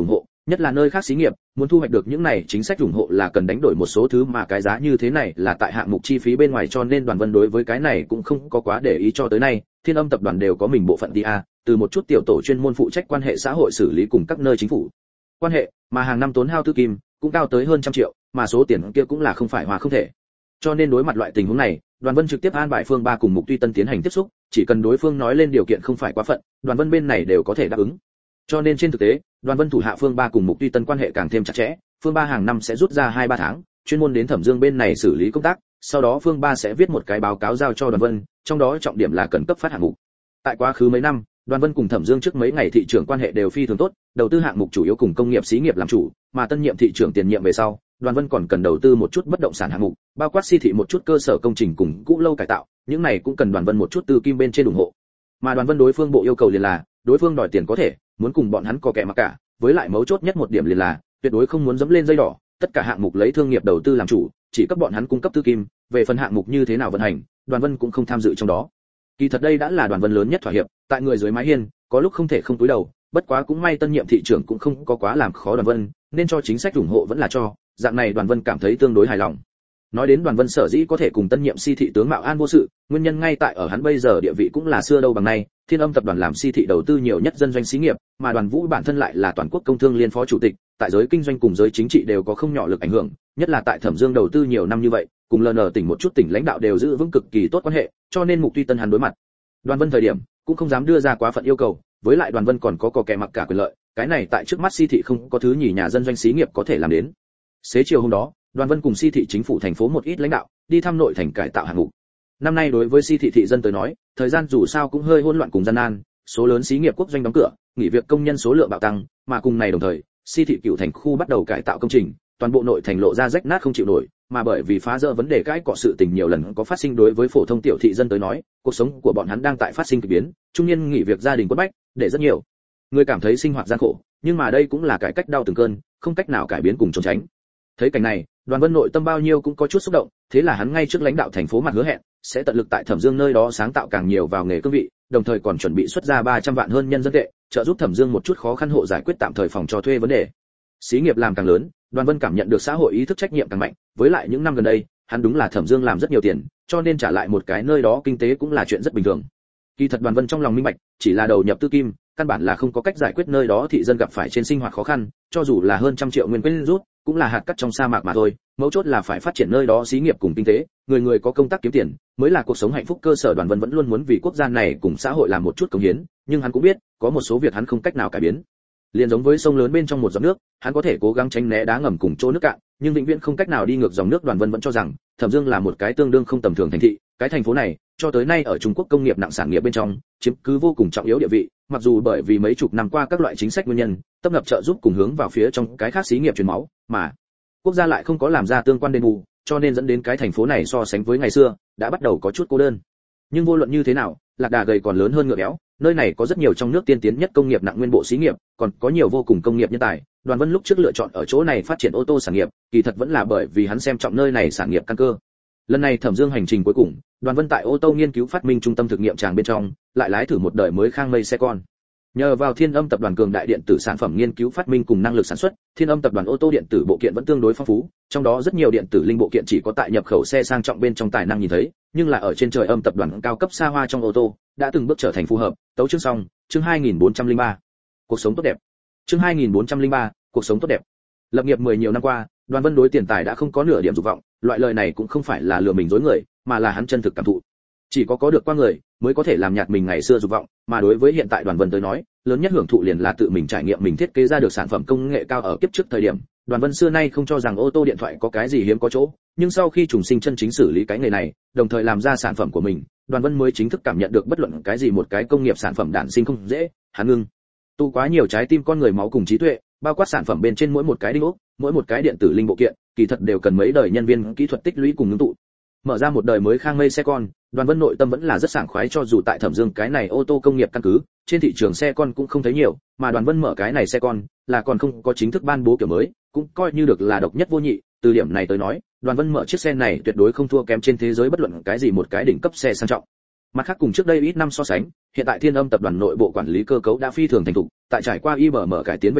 nhất là nơi khác xí nghiệp muốn thu hoạch được những này chính sách ủng hộ là cần đánh đổi một số thứ mà cái giá như thế này là tại hạng mục chi phí bên ngoài, cho nên Đoàn Vân đối với cái này cũng không có quá để ý. Cho tới nay Thiên Âm tập đoàn đều có mình bộ phận TA, từ một chút tiểu tổ chuyên môn phụ trách quan hệ xã hội xử lý cùng các nơi chính phủ quan hệ, mà hàng năm tốn hao tư kim cũng cao tới hơn 100 triệu, mà số tiền kia cũng là không phải hòa không thể. Cho nên đối mặt loại tình huống này, Đoàn Vân trực tiếp an bài Phương Ba cùng Mục Tuy Tân tiến hành tiếp xúc, chỉ cần đối phương nói lên điều kiện không phải quá phận, Đoàn Vân bên này đều có thể đáp ứng. Cho nên trên thực tế, Đoàn Vân thủ hạ Phương Ba cùng Mục Tuy Tân quan hệ càng thêm chặt chẽ, Phương Ba hàng năm sẽ rút ra 2-3 tháng, chuyên môn đến Thẩm Dương bên này xử lý công tác, sau đó Phương Ba sẽ viết một cái báo cáo giao cho Đoàn Vân, trong đó trọng điểm là cần cấp phát hạng mục. Tại quá khứ mấy năm, Đoàn Vân cùng Thẩm Dương trước mấy ngày thị trưởng quan hệ đều phi thường tốt, đầu tư hạng mục chủ yếu cùng công nghiệp xí nghiệp làm chủ, mà tân nhiệm thị trưởng tiền nhiệm về sau, Đoàn Vân còn cần đầu tư một chút bất động sản hạng mục, bao quát si thị một chút cơ sở công trình cùng cũ lâu cải tạo, những này cũng cần Đoàn Vân một chút tư kim bên trên ủng hộ. Mà Đoàn Vân đối phương bộ yêu cầu liền là, đối phương đòi tiền có thể, muốn cùng bọn hắn có kẻ mặc cả, với lại mấu chốt nhất một điểm liền là, tuyệt đối không muốn dẫm lên dây đỏ, tất cả hạng mục lấy thương nghiệp đầu tư làm chủ, chỉ cấp bọn hắn cung cấp tư kim, về phần hạng mục như thế nào vận hành, Đoàn Vân cũng không tham dự trong đó. Kỳ thật đây đã là Đoàn Vân lớn nhất thỏa hiệp, tại người dưới mái hiên, có lúc không thể không cúi đầu, bất quá cũng may tân nhiệm thị trưởng cũng không có quá làm khó Đoàn Vân, nên cho chính sách ủng hộ vẫn là cho, dạng này Đoàn Vân cảm thấy tương đối hài lòng. Nói đến Đoàn Vân sở dĩ có thể cùng tân nhiệm si thị tướng mạo an vô sự, nguyên nhân ngay tại ở hắn bây giờ địa vị cũng là xưa đâu bằng nay, Thiên Âm tập đoàn làm si thị đầu tư nhiều nhất dân doanh xí nghiệp, mà Đoàn Vũ bản thân lại là toàn quốc công thương liên phó chủ tịch, tại giới kinh doanh cùng giới chính trị đều có không nhỏ lực ảnh hưởng, nhất là tại Thẩm Dương đầu tư nhiều năm như vậy, cùng LN tỉnh một chút tỉnh lãnh đạo đều giữ vững cực kỳ tốt quan hệ, cho nên Mục Tuy Tân hắn đối mặt Đoàn Vân thời điểm cũng không dám đưa ra quá phận yêu cầu, với lại Đoàn Vân còn có kẻ mặc cả quyền lợi, cái này tại trước mắt si thị không có thứ nhì nhà dân doanh xí nghiệp có thể làm đến. Xế chiều hôm đó, Đoàn Vân cùng si thị chính phủ thành phố một ít lãnh đạo đi thăm nội thành cải tạo hạng mục. Năm nay đối với si thị thị dân tới nói, thời gian dù sao cũng hơi hỗn loạn cùng gian nan, số lớn xí nghiệp quốc doanh đóng cửa, nghỉ việc công nhân số lượng bạo tăng, mà cùng này đồng thời, si thị cựu thành khu bắt đầu cải tạo công trình, toàn bộ nội thành lộ ra rách nát không chịu nổi, mà bởi vì phá rỡ vấn đề cãi cọ sự tình nhiều lần có phát sinh, đối với phổ thông tiểu thị dân tới nói, cuộc sống của bọn hắn đang tại phát sinh kỳ biến, trung niên nghỉ việc gia đình quất bách, để rất nhiều người cảm thấy sinh hoạt gian khổ, nhưng mà đây cũng là cải cách đau từng cơn, không cách nào cải biến cùng trốn tránh. Thấy cảnh này, Đoàn Vân nội tâm bao nhiêu cũng có chút xúc động, thế là hắn ngay trước lãnh đạo thành phố mặt hứa hẹn, sẽ tận lực tại Thẩm Dương nơi đó sáng tạo càng nhiều vào nghề cương vị, đồng thời còn chuẩn bị xuất ra 300 vạn hơn nhân dân tệ, trợ giúp Thẩm Dương một chút khó khăn hộ giải quyết tạm thời phòng cho thuê vấn đề. Xí nghiệp làm càng lớn, Đoàn Vân cảm nhận được xã hội ý thức trách nhiệm càng mạnh, với lại những năm gần đây, hắn đúng là Thẩm Dương làm rất nhiều tiền, cho nên trả lại một cái nơi đó kinh tế cũng là chuyện rất bình thường. Kỳ thật Đoàn Vân trong lòng minh bạch, chỉ là đầu nhập tư kim, căn bản là không có cách giải quyết nơi đó thị dân gặp phải trên sinh hoạt khó khăn, cho dù là hơn 100 triệu nguyên quên rút, cũng là hạt cát trong sa mạc mà thôi, mấu chốt là phải phát triển nơi đó xí nghiệp cùng kinh tế, người người có công tác kiếm tiền, mới là cuộc sống hạnh phúc cơ sở. Đoàn Vân vẫn luôn muốn vì quốc gia này cùng xã hội làm một chút cống hiến, nhưng hắn cũng biết, có một số việc hắn không cách nào cải biến. Liền giống với sông lớn bên trong một giọt nước, hắn có thể cố gắng tránh né đá ngầm cùng chỗ nước cạn, nhưng vĩnh viễn không cách nào đi ngược dòng nước. Đoàn Vân vẫn cho rằng, Thẩm Dương là một cái tương đương không tầm thường thành thị, cái thành phố này, cho tới nay ở Trung Quốc công nghiệp nặng sản nghiệp bên trong, chiếm cứ vô cùng trọng yếu địa vị, mặc dù bởi vì mấy chục năm qua các loại chính sách nguyên nhân, tập hợp trợ giúp cùng hướng vào phía trong cái khác xí nghiệp truyền máu, mà quốc gia lại không có làm ra tương quan đền bù, cho nên dẫn đến cái thành phố này so sánh với ngày xưa, đã bắt đầu có chút cô đơn. Nhưng vô luận như thế nào, lạc đà gầy còn lớn hơn ngựa béo, nơi này có rất nhiều trong nước tiên tiến nhất công nghiệp nặng nguyên bộ xí nghiệp, còn có nhiều vô cùng công nghiệp nhân tài. Đoàn Vân lúc trước lựa chọn ở chỗ này phát triển ô tô sản nghiệp, kỳ thật vẫn là bởi vì hắn xem trọng nơi này sản nghiệp căn cơ. Lần này Thẩm Dương hành trình cuối cùng, Đoàn Vân tại ô tô nghiên cứu phát minh trung tâm thực nghiệm tràng bên trong, lại lái thử một đời mới Khang Mây xe con. Nhờ vào Thiên Âm tập đoàn cường đại điện tử sản phẩm nghiên cứu phát minh cùng năng lực sản xuất, Thiên Âm tập đoàn ô tô điện tử bộ kiện vẫn tương đối phong phú, trong đó rất nhiều điện tử linh bộ kiện chỉ có tại nhập khẩu xe sang trọng bên trong tài năng nhìn thấy, nhưng là ở trên trời Âm tập đoàn cao cấp xa hoa trong ô tô, đã từng bước trở thành phù hợp. Tấu chương xong, chương 2403. Cuộc sống tốt đẹp. Chương 2403, cuộc sống tốt đẹp. Lập nghiệp 10 nhiều năm qua, Đoàn Vân đối tiền tài đã không có nửa điểm dục vọng, loại lời này cũng không phải là lừa mình dối người, mà là hắn chân thực cảm thụ. Chỉ có được qua người, mới có thể làm nhạt mình ngày xưa dục vọng, mà đối với hiện tại Đoàn Vân tới nói, lớn nhất hưởng thụ liền là tự mình trải nghiệm mình thiết kế ra được sản phẩm công nghệ cao. Ở kiếp trước thời điểm, Đoàn Vân xưa nay không cho rằng ô tô điện thoại có cái gì hiếm có chỗ, nhưng sau khi trùng sinh chân chính xử lý cái nghề này, đồng thời làm ra sản phẩm của mình, Đoàn Vân mới chính thức cảm nhận được bất luận cái gì một cái công nghiệp sản phẩm đản sinh không dễ, hắn ngưng tụ quá nhiều trái tim con người máu cùng trí tuệ, bao quát sản phẩm bên trên mỗi một cái đinh ốc, mỗi một cái điện tử linh bộ kiện, kỳ thật đều cần mấy đời nhân viên kỹ thuật tích lũy cùng ngưng tụ. Mở ra một đời mới Khang Mây xe con, Đoàn Vân nội tâm vẫn là rất sảng khoái, cho dù tại Thẩm Dương cái này ô tô công nghiệp căn cứ, trên thị trường xe con cũng không thấy nhiều, mà Đoàn Vân mở cái này xe con, là còn không có chính thức ban bố kiểu mới, cũng coi như được là độc nhất vô nhị. Từ điểm này tới nói, Đoàn Vân mở chiếc xe này tuyệt đối không thua kém trên thế giới bất luận cái gì một cái đỉnh cấp xe sang trọng. Mặt khác cùng trước đây ít năm so sánh, hiện tại Thiên Âm tập đoàn nội bộ quản lý cơ cấu đã phi thường thành thục, tại trải qua IBM cải tiến về sau,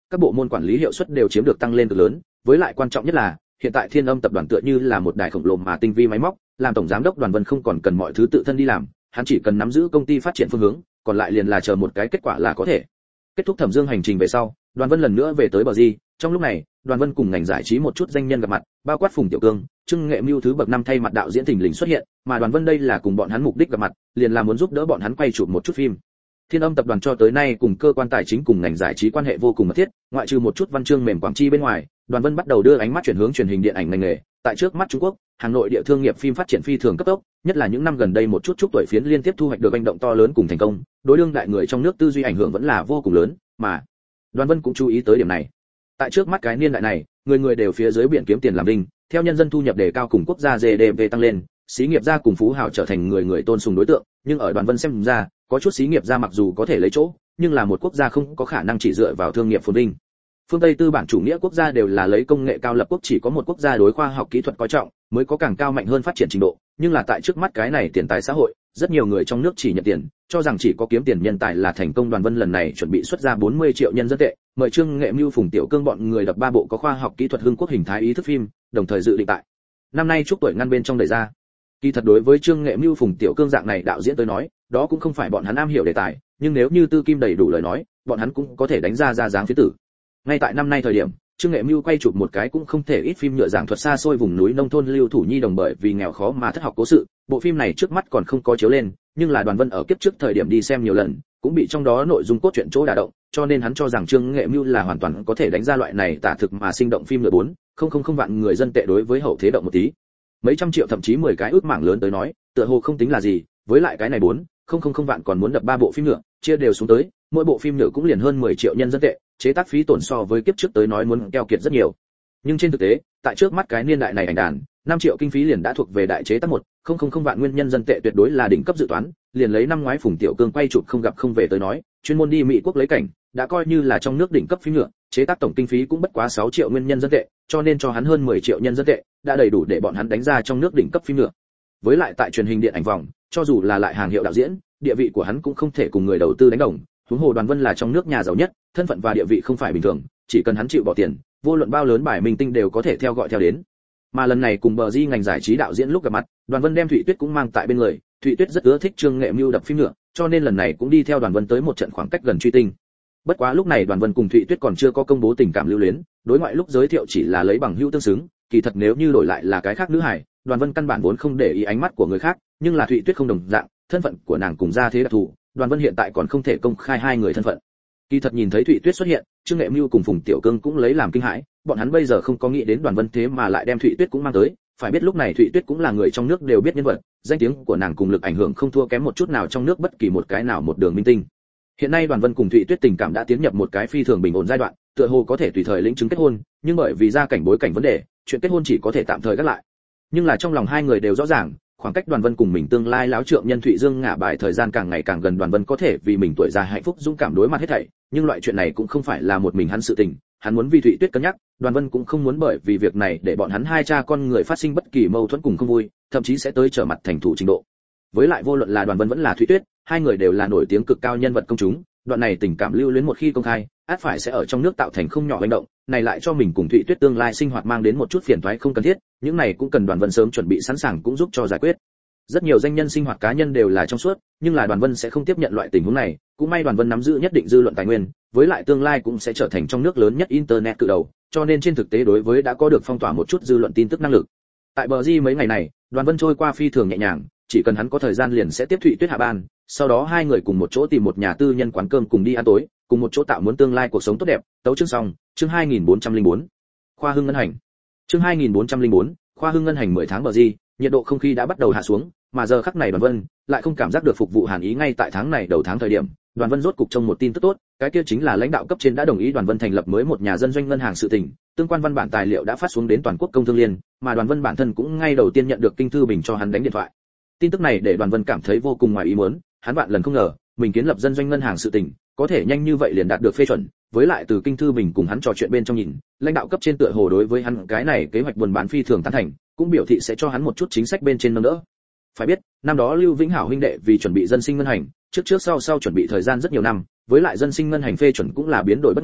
các bộ môn quản lý hiệu suất đều chiếm được tăng lên cực lớn, với lại quan trọng nhất là hiện tại Thiên Âm tập đoàn tựa như là một đài khổng lồ mà tinh vi máy móc, làm tổng giám đốc Đoàn Vân không còn cần mọi thứ tự thân đi làm, hắn chỉ cần nắm giữ công ty phát triển phương hướng, còn lại liền là chờ một cái kết quả là có thể. Kết thúc Thẩm Dương hành trình về sau, Đoàn Vân lần nữa về tới Bờ Di, trong lúc này, Đoàn Vân cùng ngành giải trí một chút danh nhân gặp mặt, bao quát Phùng Tiểu Cương, Trương Nghệ Mưu thứ bậc năm thay mặt đạo diễn thình lình xuất hiện, mà Đoàn Vân đây là cùng bọn hắn mục đích gặp mặt, liền là muốn giúp đỡ bọn hắn quay chụp một chút phim. Thiên Âm tập đoàn cho tới nay cùng cơ quan tài chính cùng ngành giải trí quan hệ vô cùng mật thiết, ngoại trừ một chút văn chương mềm quảng chi bên ngoài, Đoàn Vân bắt đầu đưa ánh mắt chuyển hướng truyền hình điện ảnh ngành nghề, tại trước mắt Trung Quốc, Hà Nội địa thương nghiệp phim phát triển phi thường cấp tốc, nhất là những năm gần đây một chút tuổi phiến liên tiếp thu hoạch được hành động to lớn cùng thành công, đối đương đại người trong nước tư duy ảnh hưởng vẫn là vô cùng lớn, mà Đoàn Vân cũng chú ý tới điểm này. Tại trước mắt cái niên đại này, người người đều phía dưới biển kiếm tiền làm đinh, theo nhân dân thu nhập đề cao cùng quốc gia GDP tăng lên, xí nghiệp gia cùng phú hào trở thành người người tôn sùng đối tượng, nhưng ở Đoàn Vân xem ra, có chút xí nghiệp gia mặc dù có thể lấy chỗ, nhưng là một quốc gia không có khả năng chỉ dựa vào thương nghiệp phồn vinh. Phương Tây tư bản chủ nghĩa quốc gia đều là lấy công nghệ cao lập quốc, chỉ có một quốc gia đối khoa học kỹ thuật coi trọng, mới có càng cao mạnh hơn phát triển trình độ, nhưng là tại trước mắt cái này tiền tài xã hội, rất nhiều người trong nước chỉ nhận tiền, cho rằng chỉ có kiếm tiền nhân tài là thành công. Đoàn Vân lần này chuẩn bị xuất ra 40 triệu nhân dân tệ, mời Trương Nghệ Mưu, Phùng Tiểu Cương bọn người đập 3 bộ có khoa học kỹ thuật hưng quốc hình thái ý thức phim, đồng thời dự định tại năm nay chúc tuổi ngăn bên trong đẩy ra. Kỳ thật đối với Trương Nghệ Mưu, Phùng Tiểu Cương dạng này đạo diễn tới nói, đó cũng không phải bọn hắn am hiểu đề tài, nhưng nếu như tư kim đầy đủ lời nói, bọn hắn cũng có thể đánh ra dáng phía tử. Ngay tại năm nay thời điểm, Trương Nghệ Mưu quay chụp một cái cũng không thể ít phim nhựa giảng thuật xa xôi vùng núi nông thôn lưu thủ nhi đồng bởi vì nghèo khó mà thất học cố sự. Bộ phim này trước mắt còn không có chiếu lên, nhưng là Đoàn Vân ở kiếp trước thời điểm đi xem nhiều lần, cũng bị trong đó nội dung cốt truyện chỗ đả động, cho nên hắn cho rằng Trương Nghệ Mưu là hoàn toàn có thể đánh ra loại này tả thực mà sinh động phim nhựa 4,000 vạn người dân tệ đối với hậu thế động một tí. Mấy trăm triệu thậm chí 10 cái ước mảng lớn tới nói, tựa hồ không tính là gì, với lại cái này 4,000 vạn còn muốn đập 3 bộ phim nhựa, chia đều xuống tới, mỗi bộ phim nhựa cũng liền hơn 10 triệu nhân dân tệ, chế tác phí tổn so với kiếp trước tới nói muốn keo kiệt rất nhiều. Nhưng trên thực tế, tại trước mắt cái niên đại này ảnh đàn, 5 triệu kinh phí liền đã thuộc về đại chế tác 1,000 vạn nguyên nhân dân tệ tuyệt đối là đỉnh cấp dự toán, liền lấy năm ngoái Phùng Tiểu Cương quay chụp Không gặp không về tới nói, chuyên môn đi Mỹ quốc lấy cảnh, đã coi như là trong nước đỉnh cấp phim nhựa, chế tác tổng kinh phí cũng bất quá 6 triệu nguyên nhân dân tệ, cho nên cho hắn hơn 10 triệu nhân dân tệ, đã đầy đủ để bọn hắn đánh ra trong nước đỉnh cấp phim nhựa. Với lại tại truyền hình điện ảnh vòng, cho dù là lại hàng hiệu đạo diễn, địa vị của hắn cũng không thể cùng người đầu tư đánh đồng. Huống hồ Đoàn Vân là trong nước nhà giàu nhất, thân phận và địa vị không phải bình thường, chỉ cần hắn chịu bỏ tiền, vô luận bao lớn bài minh tinh đều có thể theo gọi theo đến. Mà lần này cùng Bờ Di ngành giải trí đạo diễn lúc gặp mặt, Đoàn Vân đem Thụy Tuyết cũng mang tại bên người, Thụy Tuyết rất ưa thích Trương Nghệ Mưu đập phim nhựa, cho nên lần này cũng đi theo Đoàn Vân tới một trận khoảng cách gần truy tinh. Bất quá lúc này Đoàn Vân cùng Thụy Tuyết còn chưa có công bố tình cảm lưu luyến, đối ngoại lúc giới thiệu chỉ là lấy bằng hữu tương xứng, kỳ thật nếu như đổi lại là cái khác nữ hải, Đoàn Vân căn bản vốn không để ý ánh mắt của người khác, nhưng là Thụy Tuyết không đồng dạng, thân phận của nàng cùng gia thế đặc thù, Đoàn Vân hiện tại còn không thể công khai hai người thân phận. Kỳ thật nhìn thấy Thụy Tuyết xuất hiện, Trương Nghệ Mưu cùng Phùng Tiểu Cương cũng lấy làm kinh hãi, bọn hắn bây giờ không có nghĩ đến Đoàn Vân thế mà lại đem Thụy Tuyết cũng mang tới, phải biết lúc này Thụy Tuyết cũng là người trong nước đều biết nhân vật, danh tiếng của nàng cùng lực ảnh hưởng không thua kém một chút nào trong nước bất kỳ một cái nào một đường minh tinh. Hiện nay Đoàn Vân cùng Thụy Tuyết tình cảm đã tiến nhập một cái phi thường bình ổn giai đoạn, tựa hồ có thể tùy thời lĩnh chứng kết hôn, nhưng bởi vì gia cảnh bối cảnh vấn đề, chuyện kết hôn chỉ có thể tạm thời gác lại. Nhưng là trong lòng hai người đều rõ ràng, khoảng cách Đoàn Vân cùng mình tương lai láo trượng nhân Thụy Dương ngả bài thời gian càng ngày càng gần, Đoàn Vân có thể vì mình tuổi già hạnh phúc dũng cảm đối mặt hết thảy, nhưng loại chuyện này cũng không phải là một mình hắn sự tình, hắn muốn vì Thụy Tuyết cân nhắc, Đoàn Vân cũng không muốn bởi vì việc này để bọn hắn hai cha con người phát sinh bất kỳ mâu thuẫn cùng không vui, thậm chí sẽ tới trở mặt thành thủ trình độ. Với lại vô luận là Đoàn Vân vẫn là Thụy Tuyết, hai người đều là nổi tiếng cực cao nhân vật công chúng, đoạn này tình cảm lưu luyến một khi công khai, ắt phải sẽ ở trong nước tạo thành không nhỏ hành động, này lại cho mình cùng Thụy Tuyết tương lai sinh hoạt mang đến một chút phiền toái không cần thiết, những này cũng cần Đoàn Vân sớm chuẩn bị sẵn sàng cũng giúp cho giải quyết. Rất nhiều danh nhân sinh hoạt cá nhân đều là trong suốt, nhưng là Đoàn Vân sẽ không tiếp nhận loại tình huống này, cũng may Đoàn Vân nắm giữ nhất định dư luận tài nguyên, với lại tương lai cũng sẽ trở thành trong nước lớn nhất internet cự đầu, cho nên trên thực tế đối với đã có được phong tỏa một chút dư luận tin tức năng lực. Tại Bờ Di mấy ngày này, Đoàn Vân trôi qua phi thường nhẹ nhàng, chỉ cần hắn có thời gian liền sẽ tiếp Thụy Tuyết hạ ban, sau đó hai người cùng một chỗ tìm một nhà tư nhân quán cơm cùng đi ăn tối, cùng một chỗ tạo muốn tương lai cuộc sống tốt đẹp. Tấu chương xong, chương 2404. Khoa Hưng ngân hành. Chương 2404, Khoa Hưng ngân hành 10 tháng Bờ Di, nhiệt độ không khí đã bắt đầu hạ xuống, mà giờ khắc này Đoàn Vân lại không cảm giác được phục vụ hàn ý. Ngay tại tháng này đầu tháng thời điểm, Đoàn Vân rốt cục trông một tin tức tốt, cái kia chính là lãnh đạo cấp trên đã đồng ý Đoàn Vân thành lập mới một nhà dân doanh ngân hàng sự tình, tương quan văn bản tài liệu đã phát xuống đến toàn quốc công thương liên, mà Đoàn Vân bản thân cũng ngay đầu tiên nhận được Kinh Thư Bình cho hắn đánh điện thoại. Tin tức này để Đoàn Vân cảm thấy vô cùng ngoài ý muốn, hắn vạn lần không ngờ, mình kiến lập dân doanh ngân hàng sự tình, có thể nhanh như vậy liền đạt được phê chuẩn, với lại từ Kinh Thư Bình cùng hắn trò chuyện bên trong nhìn, lãnh đạo cấp trên tựa hồ đối với hắn cái này kế hoạch buôn bán phi thường tán thành, cũng biểu thị sẽ cho hắn một chút chính sách bên trên nâng đỡ. Phải biết, năm đó Lưu Vĩnh Hảo huynh đệ vì chuẩn bị dân sinh ngân hành, trước sau chuẩn bị thời gian rất nhiều năm, với lại dân sinh ngân hành phê chuẩn cũng là biến đổi bất ngờ,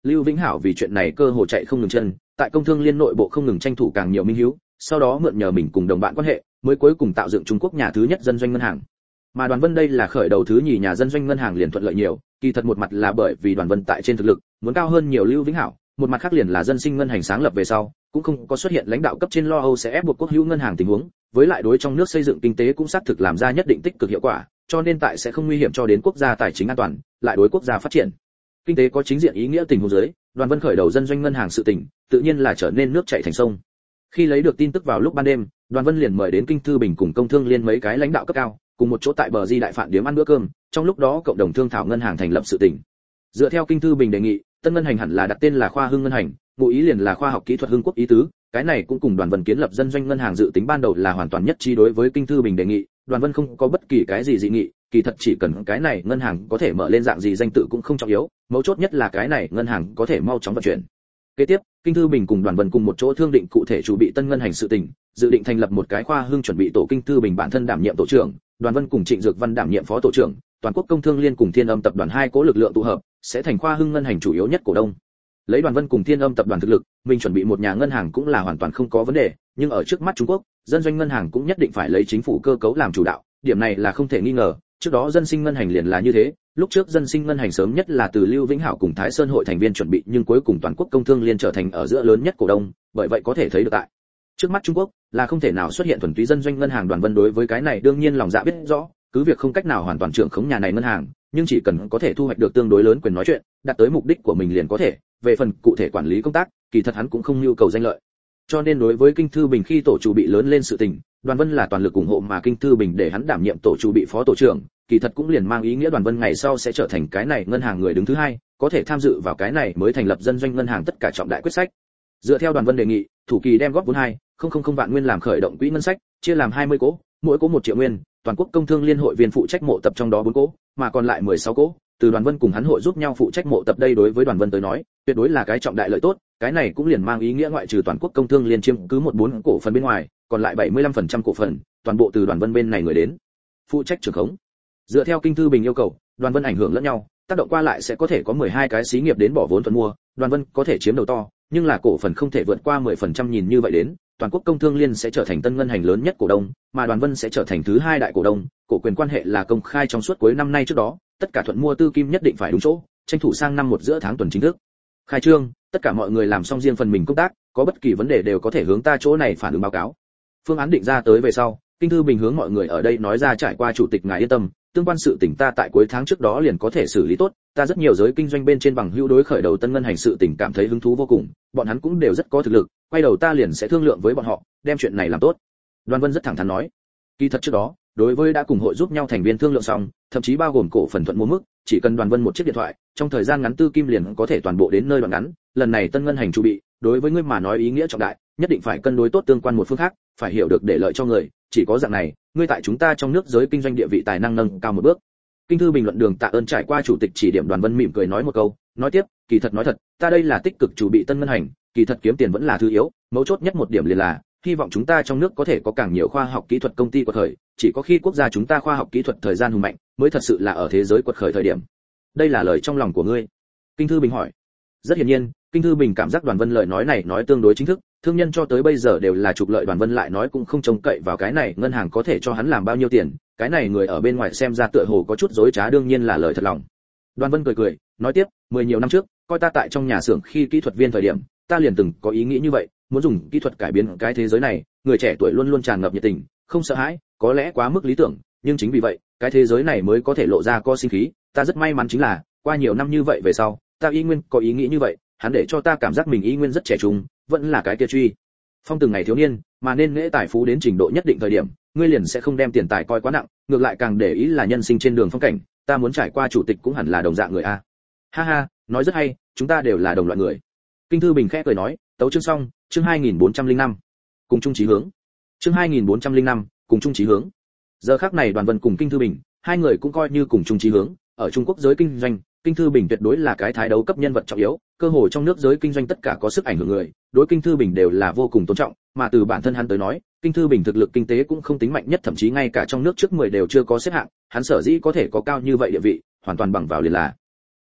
Lưu Vĩnh Hảo vì chuyện này cơ hồ chạy không ngừng chân, tại công thương liên nội bộ không ngừng tranh thủ càng nhiều minh hiếu, sau đó mượn nhờ mình cùng đồng bạn quan hệ, mới cuối cùng tạo dựng Trung Quốc nhà thứ nhất dân doanh ngân hàng. Mà Đoàn Vân đây là khởi đầu thứ nhì nhà dân doanh ngân hàng liền thuận lợi nhiều, kỳ thật một mặt là bởi vì Đoàn Vân tại trên thực lực muốn cao hơn nhiều Lưu Vĩnh Hảo, một mặt khác liền là dân sinh ngân hành sáng lập về sau, cũng không có xuất hiện lãnh đạo cấp trên lo âu sẽ ép buộc quốc hữu ngân hàng tình huống, với lại đối trong nước xây dựng kinh tế cũng xác thực làm ra nhất định tích cực hiệu quả, cho nên tại sẽ không nguy hiểm cho đến quốc gia tài chính an toàn, lại đối quốc gia phát triển kinh tế có chính diện ý nghĩa tình huống dưới, Đoàn Vân khởi đầu dân doanh ngân hàng sự tình, tự nhiên là trở nên nước chảy thành sông. Khi lấy được tin tức vào lúc ban đêm, Đoàn Vân liền mời đến Kinh Thư Bình cùng Công Thương Liên mấy cái lãnh đạo cấp cao, cùng một chỗ tại bờ Di đại phạn điếm ăn bữa cơm, trong lúc đó cộng đồng thương thảo ngân hàng thành lập sự tình. Dựa theo Kinh Thư Bình đề nghị, tân ngân hành hẳn là đặt tên là Khoa Hưng ngân hành, ngụ ý liền là khoa học kỹ thuật hưng quốc ý tứ, cái này cũng cùng Đoàn Vân kiến lập dân doanh ngân hàng dự tính ban đầu là hoàn toàn nhất trí. Đối với Kinh Thư Bình đề nghị, Đoàn Vân không có bất kỳ cái gì dị nghị, kỳ thật chỉ cần cái này ngân hàng có thể mở lên dạng gì danh tự cũng không trọng yếu, mấu chốt nhất là cái này ngân hàng có thể mau chóng vận chuyển. Kế tiếp, Kinh Thư Bình cùng Đoàn Vân cùng một chỗ thương định cụ thể chủ bị tân ngân hành sự tình, dự định thành lập một cái khoa hưng chuẩn bị tổ. Kinh Thư Bình bản thân đảm nhiệm tổ trưởng, Đoàn Vân cùng Trịnh Dược Văn đảm nhiệm phó tổ trưởng, toàn quốc công thương liên cùng Thiên Âm tập đoàn hai cố lực lượng tụ hợp, sẽ thành khoa hưng ngân hành chủ yếu nhất cổ đông. Lấy Đoàn Vân cùng Thiên Âm tập đoàn thực lực, mình chuẩn bị một nhà ngân hàng cũng là hoàn toàn không có vấn đề, nhưng ở trước mắt Trung Quốc, dân doanh ngân hàng cũng nhất định phải lấy chính phủ cơ cấu làm chủ đạo, điểm này là không thể nghi ngờ. Trước đó dân sinh ngân hành liền là như thế, lúc trước dân sinh ngân hành sớm nhất là từ Lưu Vĩnh Hảo cùng Thái Sơn hội thành viên chuẩn bị, nhưng cuối cùng toàn quốc công thương liên trở thành ở giữa lớn nhất cổ đông, bởi vậy có thể thấy được tại trước mắt Trung Quốc là không thể nào xuất hiện thuần túy dân doanh ngân hàng. Đoàn Vân đối với cái này đương nhiên lòng dạ biết rõ, cứ việc không cách nào hoàn toàn trưởng khống nhà này ngân hàng, nhưng chỉ cần có thể thu hoạch được tương đối lớn quyền nói chuyện, đạt tới mục đích của mình liền có thể. Về phần cụ thể quản lý công tác, kỳ thật hắn cũng không nhu cầu danh lợi. Cho nên đối với Kinh Thư Bình khi tổ chủ bị lớn lên sự tình, Đoàn Vân là toàn lực ủng hộ, mà Kinh Thư Bình để hắn đảm nhiệm tổ chủ bị phó tổ trưởng, kỳ thật cũng liền mang ý nghĩa Đoàn Vân ngày sau sẽ trở thành cái này ngân hàng người đứng thứ hai, có thể tham dự vào cái này mới thành lập dân doanh ngân hàng tất cả trọng đại quyết sách. Dựa theo Đoàn Vân đề nghị, thủ kỳ đem góp vốn 2,000 vạn nguyên làm khởi động quỹ ngân sách, chia làm 20 cố, mỗi cố 1 triệu nguyên, toàn quốc công thương liên hội viên phụ trách mộ tập trong đó 4 cố, mà còn lại 16 cố, từ Đoàn Vân cùng hắn hội giúp nhau phụ trách mộ tập. Đây đối với Đoàn Vân tới nói, tuyệt đối là cái trọng đại lợi tốt, cái này cũng liền mang ý nghĩa ngoại trừ toàn quốc công thương liên chiếm cứ 1/4 cổ phần bên ngoài, còn lại 75% cổ phần, toàn bộ từ Đoàn Vân bên này người đến phụ trách trưởng khống. Dựa theo Kinh Thư Bình yêu cầu, Đoàn Vân ảnh hưởng lẫn nhau, tác động qua lại sẽ có thể có 12 cái xí nghiệp đến bỏ vốn thuận mua, Đoàn Vân có thể chiếm đầu to, nhưng là cổ phần không thể vượt qua 10%. Nhìn như vậy đến, toàn quốc công thương liên sẽ trở thành tân ngân hành lớn nhất cổ đông, mà Đoàn Vân sẽ trở thành thứ hai đại cổ đông. Cổ quyền quan hệ là công khai trong suốt cuối năm nay trước đó, tất cả thuận mua tư kim nhất định phải đúng chỗ, tranh thủ sang năm 1 giữa tháng tuần chính thức khai trương, tất cả mọi người làm xong riêng phần mình công tác, có bất kỳ vấn đề đều có thể hướng ta chỗ này phản ứng báo cáo. Phương án định ra tới về sau, Kinh Thư Bình hướng mọi người ở đây nói ra, trải qua chủ tịch ngài yên tâm, tương quan sự tình ta tại cuối tháng trước đó liền có thể xử lý tốt. Ta rất nhiều giới kinh doanh bên trên bằng hữu đối khởi đầu tân ngân hành sự tình cảm thấy hứng thú vô cùng, bọn hắn cũng đều rất có thực lực, quay đầu ta liền sẽ thương lượng với bọn họ, đem chuyện này làm tốt. Đoàn Vân rất thẳng thắn nói. Kỳ thật trước đó, đối với đã cùng hội giúp nhau thành viên thương lượng xong, thậm chí bao gồm cổ phần thuận mua mức, chỉ cần Đoàn Vân một chiếc điện thoại, trong thời gian ngắn tư kim liền có thể toàn bộ đến nơi đoạn ngắn. Lần này tân ngân hành chủ bị, đối với ngươi mà nói ý nghĩa trọng đại, nhất định phải cân đối tốt tương quan một phương khác, phải hiểu được để lợi cho người, chỉ có dạng này, ngươi tại chúng ta trong nước giới kinh doanh địa vị tài năng nâng cao một bước. Kinh Thư Bình luận đường tạ ơn trải qua chủ tịch chỉ điểm. Đoàn Vân mỉm cười nói một câu, nói tiếp, kỳ thật nói thật, ta đây là tích cực chủ bị tân ngân hành, kỳ thật kiếm tiền vẫn là thứ yếu, mấu chốt nhất một điểm liền là hy vọng chúng ta trong nước có thể có càng nhiều khoa học kỹ thuật công ty quật khởi, chỉ có khi quốc gia chúng ta khoa học kỹ thuật thời gian hùng mạnh, mới thật sự là ở thế giới quật khởi thời điểm. Đây là lời trong lòng của ngươi? Kinh Thư Bình hỏi. Rất hiển nhiên, Kinh Thư Bình cảm giác Đoàn Vân lời nói này nói tương đối chính thức, thương nhân cho tới bây giờ đều là trục lợi, Đoàn Vân lại nói cũng không trông cậy vào cái này ngân hàng có thể cho hắn làm bao nhiêu tiền, cái này người ở bên ngoài xem ra tựa hồ có chút dối trá, đương nhiên là lời thật lòng. Đoàn Vân cười cười, nói tiếp, 10 nhiều năm trước, coi ta tại trong nhà xưởng khi kỹ thuật viên thời điểm, ta liền từng có ý nghĩ như vậy, muốn dùng kỹ thuật cải biến cái thế giới này, người trẻ tuổi luôn luôn tràn ngập nhiệt tình, không sợ hãi, có lẽ quá mức lý tưởng, nhưng chính vì vậy, cái thế giới này mới có thể lộ ra có sinh khí. Ta rất may mắn chính là, qua nhiều năm như vậy về sau, ta y nguyên có ý nghĩ như vậy, hắn để cho ta cảm giác mình y nguyên rất trẻ trung, vẫn là cái kia truy phong từng ngày thiếu niên, mà nên nghệ tài phú đến trình độ nhất định thời điểm, ngươi liền sẽ không đem tiền tài coi quá nặng, ngược lại càng để ý là nhân sinh trên đường phong cảnh. Ta muốn trải qua chủ tịch cũng hẳn là đồng dạng người a. Ha ha, nói rất hay, chúng ta đều là đồng loại người. Kinh Thư Bình khẽ cười nói, tấu chương xong, chương 2405, cùng chung chí hướng. Chương 2405, cùng chung chí hướng. Giờ khắc này Đoàn Vân cùng Kinh Thư Bình, hai người cũng coi như cùng chung chí hướng, ở Trung Quốc giới kinh doanh, Kinh Thư Bình tuyệt đối là cái thái đấu cấp nhân vật trọng yếu, cơ hội trong nước giới kinh doanh tất cả có sức ảnh hưởng người, đối Kinh Thư Bình đều là vô cùng tôn trọng, mà từ bản thân hắn tới nói, Kinh Thư Bình thực lực kinh tế cũng không tính mạnh nhất, thậm chí ngay cả trong nước trước 10 đều chưa có xếp hạng, hắn sở dĩ có thể có cao như vậy địa vị, hoàn toàn bằng vào liền là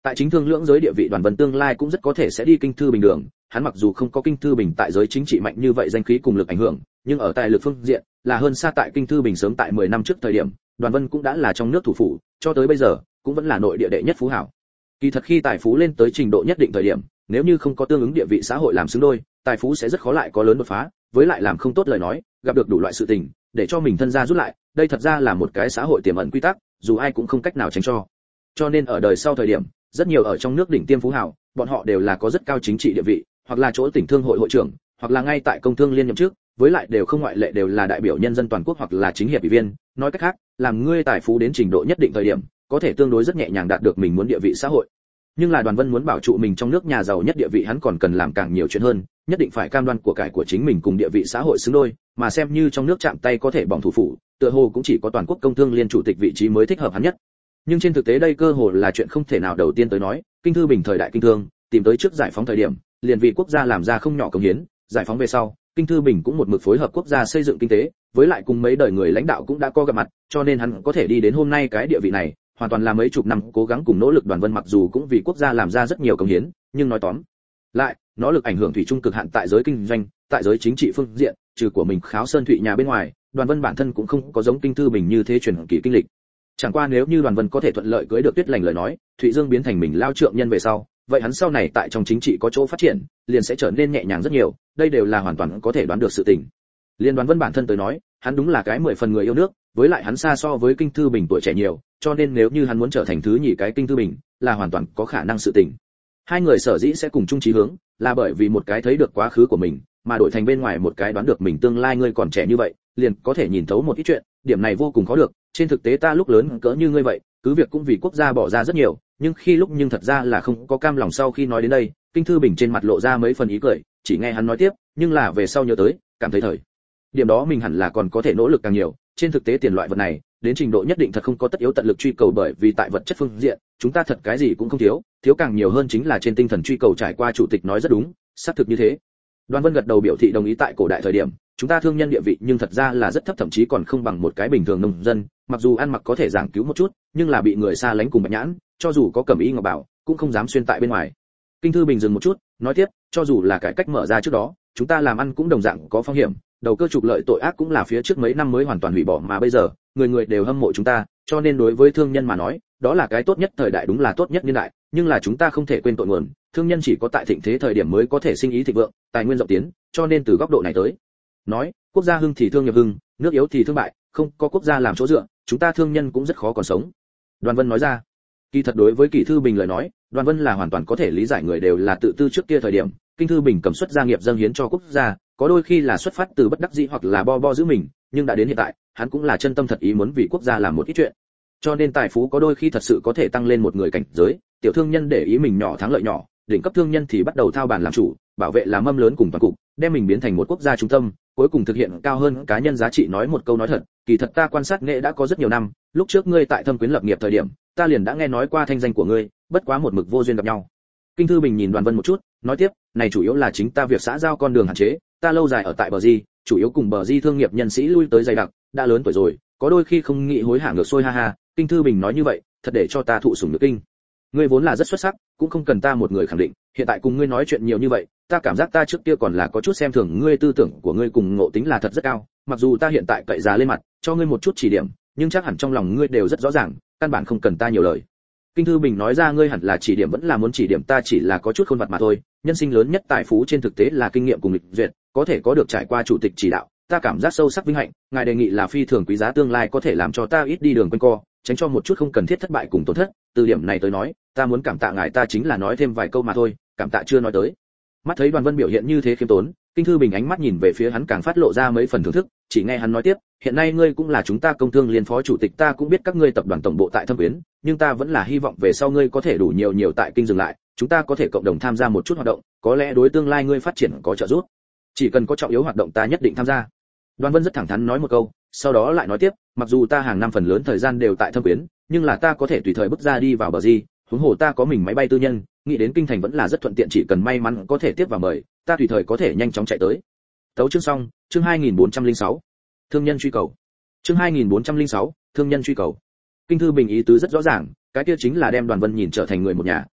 Tại chính thương lưỡng giới địa vị Đoàn Vân tương lai cũng rất có thể sẽ đi kinh thư bình đường, hắn mặc dù không có kinh thư bình tại giới chính trị mạnh như vậy danh khí cùng lực ảnh hưởng, nhưng ở tài lực phương diện là hơn xa tại kinh thư bình sớm tại 10 năm trước thời điểm, Đoàn Vân cũng đã là trong nước thủ phủ, cho tới bây giờ cũng vẫn là nội địa đệ nhất phú hảo. Kỳ thật khi tài phú lên tới trình độ nhất định thời điểm, nếu như không có tương ứng địa vị xã hội làm xứng đôi, tài phú sẽ rất khó lại có lớn đột phá, với lại làm không tốt lời nói, gặp được đủ loại sự tình, để cho mình thân ra rút lại, đây thật ra là một cái xã hội tiềm ẩn quy tắc, dù ai cũng không cách nào tránh cho. Cho nên ở đời sau thời điểm, rất nhiều ở trong nước đỉnh tiêm phú hảo, bọn họ đều là có rất cao chính trị địa vị, hoặc là chỗ tỉnh thương hội hội trưởng, hoặc là ngay tại công thương liên nhậm trước, với lại đều không ngoại lệ đều là đại biểu nhân dân toàn quốc hoặc là chính hiệp ủy viên, nói cách khác, làm ngươi tài phú đến trình độ nhất định thời điểm, có thể tương đối rất nhẹ nhàng đạt được mình muốn địa vị xã hội. Nhưng là Đoàn Vân muốn bảo trụ mình trong nước nhà giàu nhất địa vị, hắn còn cần làm càng nhiều chuyện hơn, nhất định phải cam đoan của cải của chính mình cùng địa vị xã hội xứng đôi, mà xem như trong nước chạm tay có thể bỏng thủ phủ, tựa hồ cũng chỉ có toàn quốc công thương liên chủ tịch vị trí mới thích hợp hắn nhất. Nhưng trên thực tế đây cơ hồ là chuyện không thể nào. Đầu tiên tới nói, kinh thư bình thời đại kinh thương tìm tới trước giải phóng thời điểm, liền vì quốc gia làm ra không nhỏ công hiến, giải phóng về sau, kinh thư bình cũng một mực phối hợp quốc gia xây dựng kinh tế, với lại cùng mấy đời người lãnh đạo cũng đã có gặp mặt, cho nên hắn có thể đi đến hôm nay cái địa vị này, hoàn toàn là mấy chục năm cố gắng cùng nỗ lực. Đoàn Vân mặc dù cũng vì quốc gia làm ra rất nhiều công hiến, nhưng nói tóm lại, nó lực ảnh hưởng thủy chung cực hạn tại giới kinh doanh, tại giới chính trị phương diện, trừ của mình Kháo Sơn Thụy nhà bên ngoài, Đoàn Vân bản thân cũng không có giống kinh thư bình như thế truyền kỳ kinh lịch. Chẳng qua nếu như Đoàn Vân có thể thuận lợi cưới được Tuyết Lành lời nói, Thụy Dương biến thành mình lao trượng nhân về sau, vậy hắn sau này tại trong chính trị có chỗ phát triển, liền sẽ trở nên nhẹ nhàng rất nhiều, đây đều là hoàn toàn có thể đoán được sự tình. Liên Đoàn Vân bản thân tới nói, hắn đúng là cái 10 phần người yêu nước, với lại hắn xa so với kinh thư bình tuổi trẻ nhiều, cho nên nếu như hắn muốn trở thành thứ nhì cái kinh thư bình, là hoàn toàn có khả năng sự tình. Hai người sở dĩ sẽ cùng chung chí hướng, là bởi vì một cái thấy được quá khứ của mình, mà đổi thành bên ngoài một cái đoán được mình tương lai. Ngươi còn trẻ như vậy, liền có thể nhìn thấu một ít chuyện, điểm này vô cùng khó được. Trên thực tế ta lúc lớn cỡ như ngươi vậy, cứ việc cũng vì quốc gia bỏ ra rất nhiều, nhưng khi lúc nhưng thật ra là không có cam lòng. Sau khi nói đến đây, kinh thư bình trên mặt lộ ra mấy phần ý cười, chỉ nghe hắn nói tiếp, nhưng là về sau nhớ tới, cảm thấy thời điểm đó mình hẳn là còn có thể nỗ lực càng nhiều. Trên thực tế tiền loại vật này, đến trình độ nhất định thật không có tất yếu tận lực truy cầu, bởi vì tại vật chất phương diện, chúng ta thật cái gì cũng không thiếu, thiếu càng nhiều hơn chính là trên tinh thần truy cầu. Trải qua chủ tịch nói rất đúng, xác thực như thế. Đoàn Vân gật đầu biểu thị đồng ý. Tại cổ đại thời điểm, chúng ta thương nhân địa vị nhưng thật ra là rất thấp, thậm chí còn không bằng một cái bình thường nông dân, mặc dù ăn mặc có thể giảng cứu một chút, nhưng là bị người xa lánh cùng bạch nhãn, cho dù có cẩm y ngọc bảo, cũng không dám xuyên tại bên ngoài. Kinh thư bình dừng một chút, nói tiếp, cho dù là cải cách mở ra trước đó, chúng ta làm ăn cũng đồng dạng có phong hiểm, đầu cơ trục lợi tội ác cũng là phía trước mấy năm mới hoàn toàn hủy bỏ, mà bây giờ, người người đều hâm mộ chúng ta, cho nên đối với thương nhân mà nói, đó là cái tốt nhất thời đại, đúng là tốt nhất niên đại, nhưng là chúng ta không thể quên tội nguồn, thương nhân chỉ có tại thịnh thế thời điểm mới có thể sinh ý thịnh vượng, tài nguyên rộng tiến, cho nên từ góc độ này tới nói, quốc gia hưng thì thương nghiệp hưng, nước yếu thì thương bại, không có quốc gia làm chỗ dựa, chúng ta thương nhân cũng rất khó còn sống. Đoàn Vân nói ra. Kỳ thật đối với Kỷ Thư Bình lời nói, Đoàn Vân là hoàn toàn có thể lý giải, người đều là tự tư. Trước kia thời điểm, Kinh Thư Bình cầm xuất gia nghiệp dâng hiến cho quốc gia, có đôi khi là xuất phát từ bất đắc dĩ hoặc là bo giữ mình, nhưng đã đến hiện tại, hắn cũng là chân tâm thật ý muốn vì quốc gia làm một ít chuyện. Cho nên tài phú có đôi khi thật sự có thể tăng lên một người cảnh giới, tiểu thương nhân để ý mình nhỏ thắng lợi nhỏ, đỉnh cấp thương nhân thì bắt đầu thao bản làm chủ, bảo vệ là mâm lớn cùng toàn cục, đem mình biến thành một quốc gia trung tâm, cuối cùng thực hiện cao hơn cá nhân giá trị. Nói một câu nói thật, kỳ thật ta quan sát nghệ đã có rất nhiều năm, lúc trước ngươi tại Thâm Quyến lập nghiệp thời điểm, ta liền đã nghe nói qua thanh danh của ngươi, bất quá một mực vô duyên gặp nhau. Kinh Thư Bình nhìn Đoàn Vân một chút, nói tiếp, này chủ yếu là chính ta việc xã giao con đường hạn chế, ta lâu dài ở tại bờ Di, chủ yếu cùng bờ Di thương nghiệp nhân sĩ lui tới dày đặc, đã lớn tuổi rồi, có đôi khi không nghĩ hối hả ngược xuôi, ha ha. Kinh Thư Bình nói như vậy, thật để cho ta thụ sủng nhược kinh. Ngươi vốn là rất xuất sắc, cũng không cần ta một người khẳng định, hiện tại cùng ngươi nói chuyện nhiều như vậy, ta cảm giác ta trước kia còn là có chút xem thường ngươi, tư tưởng của ngươi cùng ngộ tính là thật rất cao, mặc dù ta hiện tại cậy già lên mặt, cho ngươi một chút chỉ điểm, nhưng chắc hẳn trong lòng ngươi đều rất rõ ràng, căn bản không cần ta nhiều lời. Kinh Thư Bình nói ra, ngươi hẳn là chỉ điểm vẫn là muốn chỉ điểm ta, chỉ là có chút khôn vặt mà thôi, nhân sinh lớn nhất tài phú trên thực tế là kinh nghiệm cùng lịch duyệt, có thể có được trải qua chủ tịch chỉ đạo, ta cảm giác sâu sắc vinh hạnh, ngài đề nghị là phi thường quý giá, tương lai có thể làm cho ta ít đi đường quanh co, tránh cho một chút không cần thiết thất bại cùng tổn thất, từ điểm này tới nói, ta muốn cảm tạ ngài, ta chính là nói thêm vài câu mà thôi, cảm tạ chưa nói tới. Mắt thấy Đoàn Vân biểu hiện như thế khiêm tốn, Kinh Thư Bình ánh mắt nhìn về phía hắn càng phát lộ ra mấy phần thưởng thức, chỉ nghe hắn nói tiếp, hiện nay ngươi cũng là chúng ta công thương liên phó chủ tịch, ta cũng biết các ngươi tập đoàn tổng bộ tại Thâm Quyến, nhưng ta vẫn là hy vọng về sau ngươi có thể đủ nhiều tại Kinh dừng lại, chúng ta có thể cộng đồng tham gia một chút hoạt động, có lẽ đối tương lai ngươi phát triển có trợ giúp. Chỉ cần có trọng yếu hoạt động ta nhất định tham gia. Đoàn Vân rất thẳng thắn nói một câu, sau đó lại nói tiếp, mặc dù ta hàng năm phần lớn thời gian đều tại Thâm Quyến, nhưng là ta có thể tùy thời bước ra đi vào bờ Di, huống hồ ta có mình máy bay tư nhân, nghĩ đến kinh thành vẫn là rất thuận tiện, chỉ cần may mắn có thể tiếp vào mời, ta tùy thời có thể nhanh chóng chạy tới. Tấu chương xong, chương 2406. Thương nhân truy cầu. Chương 2406, thương nhân truy cầu. Kinh Thư Bình ý tứ rất rõ ràng, cái kia chính là đem Đoàn Vân nhìn trở thành người một nhà,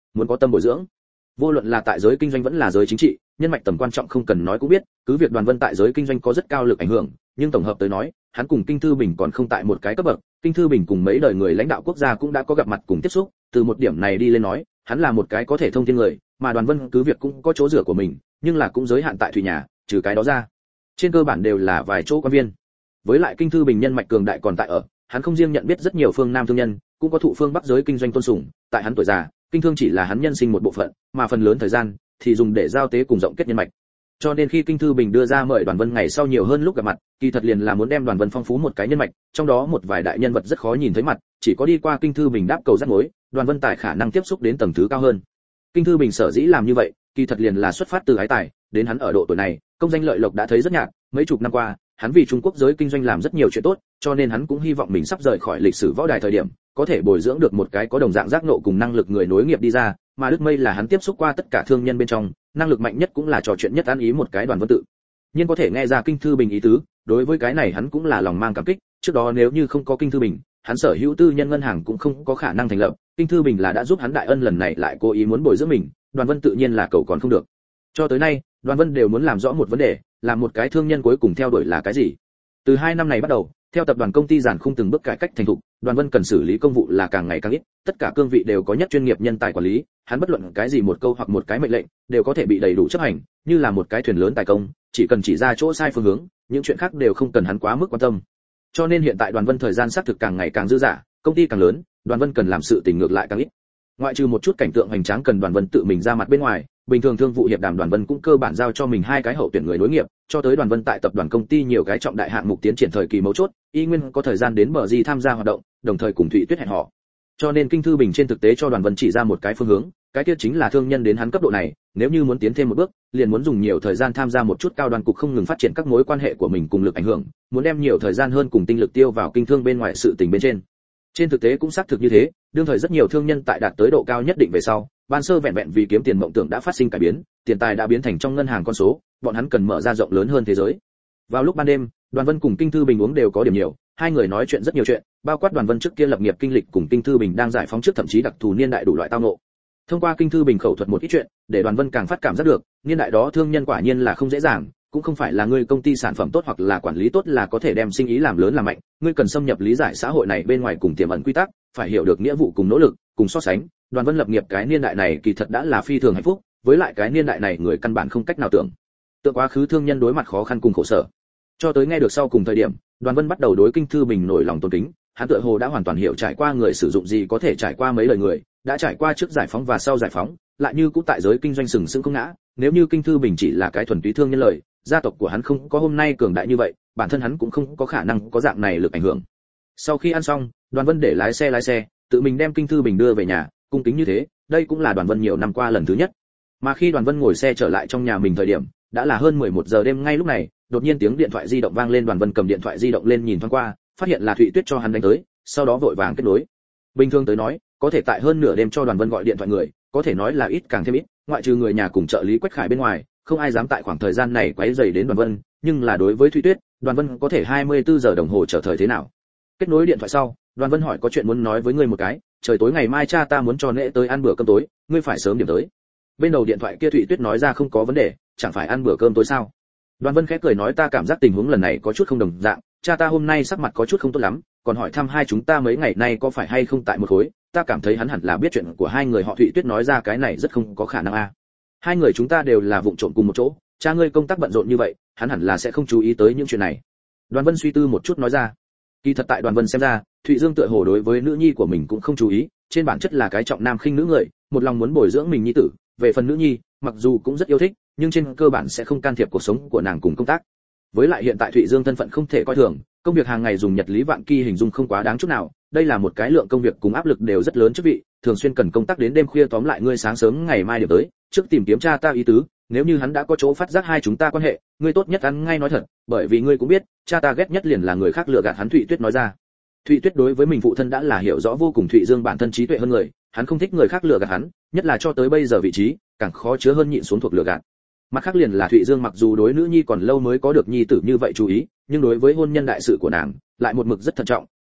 muốn có tâm bồi dưỡng. Vô luận là tại giới kinh doanh vẫn là giới chính trị, nhân mạch tầm quan trọng không cần nói cũng biết, cứ việc Đoàn Vân tại giới kinh doanh có rất cao lực ảnh hưởng, nhưng tổng hợp tới nói, hắn cùng Kinh Thư Bình còn không tại một cái cấp bậc, Kinh Thư Bình cùng mấy đời người lãnh đạo quốc gia cũng đã có gặp mặt cùng tiếp xúc, từ một điểm này đi lên nói, hắn là một cái có thể thông thiên người, mà Đoàn Vân cứ việc cũng có chỗ dựa của mình, nhưng là cũng giới hạn tại Thụy nhà, trừ cái đó ra, trên cơ bản đều là vài chỗ quan viên. Với lại Kinh Thư Bình nhân mạch cường đại còn tại ở, hắn không riêng nhận biết rất nhiều phương Nam thương nhân, cũng có thụ phương Bắc giới kinh doanh tôn sùng, tại hắn tuổi già, kinh thương chỉ là hắn nhân sinh một bộ phận, mà phần lớn thời gian thì dùng để giao tế cùng rộng kết nhân mạch. Cho nên khi Kinh Thư Bình đưa ra mời Đoàn Vân ngày sau nhiều hơn lúc gặp mặt, kỳ thật liền là muốn đem Đoàn Vân phong phú một cái nhân mạch, trong đó một vài đại nhân vật rất khó nhìn thấy mặt, chỉ có đi qua Kinh Thư Bình đáp cầu dắt mối, Đoàn Vân tài khả năng tiếp xúc đến tầng thứ cao hơn. Kinh Thư Bình sở dĩ làm như vậy, kỳ thật liền là xuất phát từ ái tài, đến hắn ở độ tuổi này, công danh lợi lộc đã thấy rất nhạt, mấy chục năm qua, hắn vì Trung Quốc giới kinh doanh làm rất nhiều chuyện tốt, cho nên hắn cũng hy vọng mình sắp rời khỏi lịch sử võ đài thời điểm, có thể bồi dưỡng được một cái có đồng dạng giác ngộ cùng năng lực người nối nghiệp đi ra, mà Đức Mây là hắn tiếp xúc qua tất cả thương nhân bên trong, năng lực mạnh nhất cũng là trò chuyện nhất ăn ý một cái Đoàn Vân tự. Nhưng có thể nghe ra Kinh Thư Bình ý tứ, đối với cái này hắn cũng là lòng mang cảm kích, trước đó nếu như không có Kinh Thư Bình, hắn sở hữu tư nhân ngân hàng cũng không có khả năng thành lập, Kinh Thư Bình là đã giúp hắn đại ân, lần này lại cố ý muốn bồi dưỡng mình, Đoàn Vân tự nhiên là cầu còn không được. Cho tới nay, Đoàn Vân đều muốn làm rõ một vấn đề, là một cái thương nhân cuối cùng theo đuổi là cái gì. Từ 2 năm này bắt đầu, theo tập đoàn công ty giản khung từng bước cải cách thành thục, Đoàn Vân cần xử lý công vụ là càng ngày càng ít, tất cả cương vị đều có nhất chuyên nghiệp nhân tài quản lý, hắn bất luận cái gì một câu hoặc một cái mệnh lệnh, đều có thể bị đầy đủ chấp hành, như là một cái thuyền lớn tài công, chỉ cần chỉ ra chỗ sai phương hướng, những chuyện khác đều không cần hắn quá mức quan tâm. Cho nên hiện tại Đoàn Vân thời gian xác thực càng ngày càng dư dả, công ty càng lớn, Đoàn Vân cần làm sự tình ngược lại càng ít. Ngoại trừ một chút cảnh tượng hoành tráng cần Đoàn Vân tự mình ra mặt bên ngoài, bình thường thương vụ hiệp đàm Đoàn Vân cũng cơ bản giao cho mình 2 cái hậu tuyển người nối nghiệp, cho tới Đoàn Vân tại tập đoàn công ty nhiều cái trọng đại hạng mục tiến triển thời kỳ mấu chốt, y nguyên có thời gian đến bờ gì tham gia hoạt động, đồng thời cùng Thụy Tuyết hẹn hò. Cho nên Kinh Thư Bình trên thực tế cho Đoàn Vân chỉ ra một cái phương hướng, cái kia chính là thương nhân đến hắn cấp độ này, nếu như muốn tiến thêm một bước, liền muốn dùng nhiều thời gian tham gia một chút cao đoàn cục không ngừng phát triển các mối quan hệ của mình cùng lực ảnh hưởng, muốn đem nhiều thời gian hơn cùng tinh lực tiêu vào kinh thương bên ngoài sự tình bên trên. Trên thực tế cũng xác thực như thế, đương thời rất nhiều thương nhân tại đạt tới độ cao nhất định về sau, ban sơ vẹn vẹn vì kiếm tiền mộng tưởng đã phát sinh cải biến, tiền tài đã biến thành trong ngân hàng con số, bọn hắn cần mở ra rộng lớn hơn thế giới. Vào lúc ban đêm, Đoàn Vân cùng Kinh Thư Bình uống đều có điểm nhiều, hai người nói chuyện rất nhiều chuyện, bao quát Đoàn Vân trước kia lập nghiệp kinh lịch cùng Kinh Thư Bình đang giải phóng trước thậm chí đặc thù niên đại đủ loại tao ngộ. Thông qua Kinh Thư Bình khẩu thuật một ít chuyện, để Đoàn Vân càng phát cảm giác được, niên đại đó thương nhân quả nhiên là không dễ dàng, cũng không phải là ngươi công ty sản phẩm tốt hoặc là quản lý tốt là có thể đem sinh ý làm lớn làm mạnh, ngươi cần xâm nhập lý giải xã hội này bên ngoài cùng tiềm ẩn quy tắc, phải hiểu được nghĩa vụ cùng nỗ lực, cùng so sánh. Đoàn Vân lập nghiệp cái niên đại này kỳ thật đã là phi thường hạnh phúc, với lại cái niên đại này người căn bản không cách nào tưởng tượng quá khứ thương nhân đối mặt khó khăn cùng khổ sở. Cho tới nghe được sau cùng thời điểm, Đoàn Vân bắt đầu đối Kinh Thư Bình nổi lòng tôn kính, hắn tựa hồ đã hoàn toàn hiểu trải qua người sử dụng gì có thể trải qua mấy lời người, đã trải qua trước giải phóng và sau giải phóng, lại như cũng tại giới kinh doanh sừng sững không ngã. Nếu như Kinh Thư Bình chỉ là cái thuần túy thương nhân lời, gia tộc của hắn không có hôm nay cường đại như vậy, bản thân hắn cũng không có khả năng có dạng này lực ảnh hưởng. Sau khi ăn xong, Đoàn Vân để lái xe, tự mình đem Kinh Thư Bình đưa về nhà, cung kính như thế, đây cũng là Đoàn Vân nhiều năm qua lần thứ nhất. Mà khi Đoàn Vân ngồi xe trở lại trong nhà mình thời điểm, đã là hơn 11 giờ đêm. Ngay lúc này, đột nhiên tiếng điện thoại di động vang lên, Đoàn Vân cầm điện thoại di động lên nhìn thoáng qua, phát hiện là Thụy Tuyết cho hắn đánh tới, sau đó vội vàng kết nối. Bình thường tới nói, có thể tại hơn nửa đêm cho Đoàn Vân gọi điện thoại người, có thể nói là ít càng thêm ít, ngoại trừ người nhà cùng trợ lý Quách Khải bên ngoài, không ai dám tại khoảng thời gian này quấy rầy đến Đoàn Vân, nhưng là đối với Thụy Tuyết, Đoàn Vân có thể 24 giờ đồng hồ chờ thời thế nào. Kết nối điện thoại sau, Đoàn Vân hỏi có chuyện muốn nói với ngươi một cái, trời tối ngày mai cha ta muốn cho nễ tới ăn bữa cơm tối, ngươi phải sớm điểm tới. Bên đầu điện thoại kia Thụy Tuyết nói ra không có vấn đề, chẳng phải ăn bữa cơm tối sao? Đoàn Vân khẽ cười nói ta cảm giác tình huống lần này có chút không đồng dạng, cha ta hôm nay sắc mặt có chút không tốt lắm, còn hỏi thăm hai chúng ta mấy ngày nay có phải hay không tại một khối, ta cảm thấy hắn hẳn là biết chuyện của hai người họ. Thụy Tuyết nói ra cái này rất không có khả năng a. Hai người chúng ta đều là vụng trộm cùng một chỗ, cha ngươi công tác bận rộn như vậy, hắn hẳn là sẽ không chú ý tới những chuyện này. Đoàn Vân suy tư một chút nói ra. Kỳ thật tại Đoàn Vân xem ra, Thụy Dương tựa hồ đối với nữ nhi của mình cũng không chú ý, trên bản chất là cái trọng nam khinh nữ người, một lòng muốn bồi dưỡng mình nhi tử, về phần nữ nhi, mặc dù cũng rất yêu thích, nhưng trên cơ bản sẽ không can thiệp cuộc sống của nàng cùng công tác. Với lại hiện tại Thụy Dương thân phận không thể coi thường, công việc hàng ngày dùng nhật lý vạn kỳ hình dung không quá đáng chút nào, đây là một cái lượng công việc cùng áp lực đều rất lớn chức vị, thường xuyên cần công tác đến đêm khuya. Tóm lại ngươi sáng sớm ngày mai điểm tới, trước tìm kiếm cha ta ý tứ, nếu như hắn đã có chỗ phát giác hai chúng ta quan hệ, ngươi tốt nhất ăn ngay nói thật, bởi vì ngươi cũng biết, cha ta ghét nhất liền là người khác lừa gạt hắn. Thụy Tuyết nói ra. Thụy Tuyết đối với mình phụ thân đã là hiểu rõ vô cùng, Thụy Dương bản thân trí tuệ hơn người, hắn không thích người khác lừa gạt hắn, nhất là cho tới bây giờ vị trí, càng khó chứa hơn nhịn xuống thuộc lừa gạt. Mặt khác liền là Thụy Dương mặc dù đối nữ nhi còn lâu mới có được nhi tử như vậy chú ý, nhưng đối với hôn nhân đại sự của nàng, lại một mực rất thận trọng,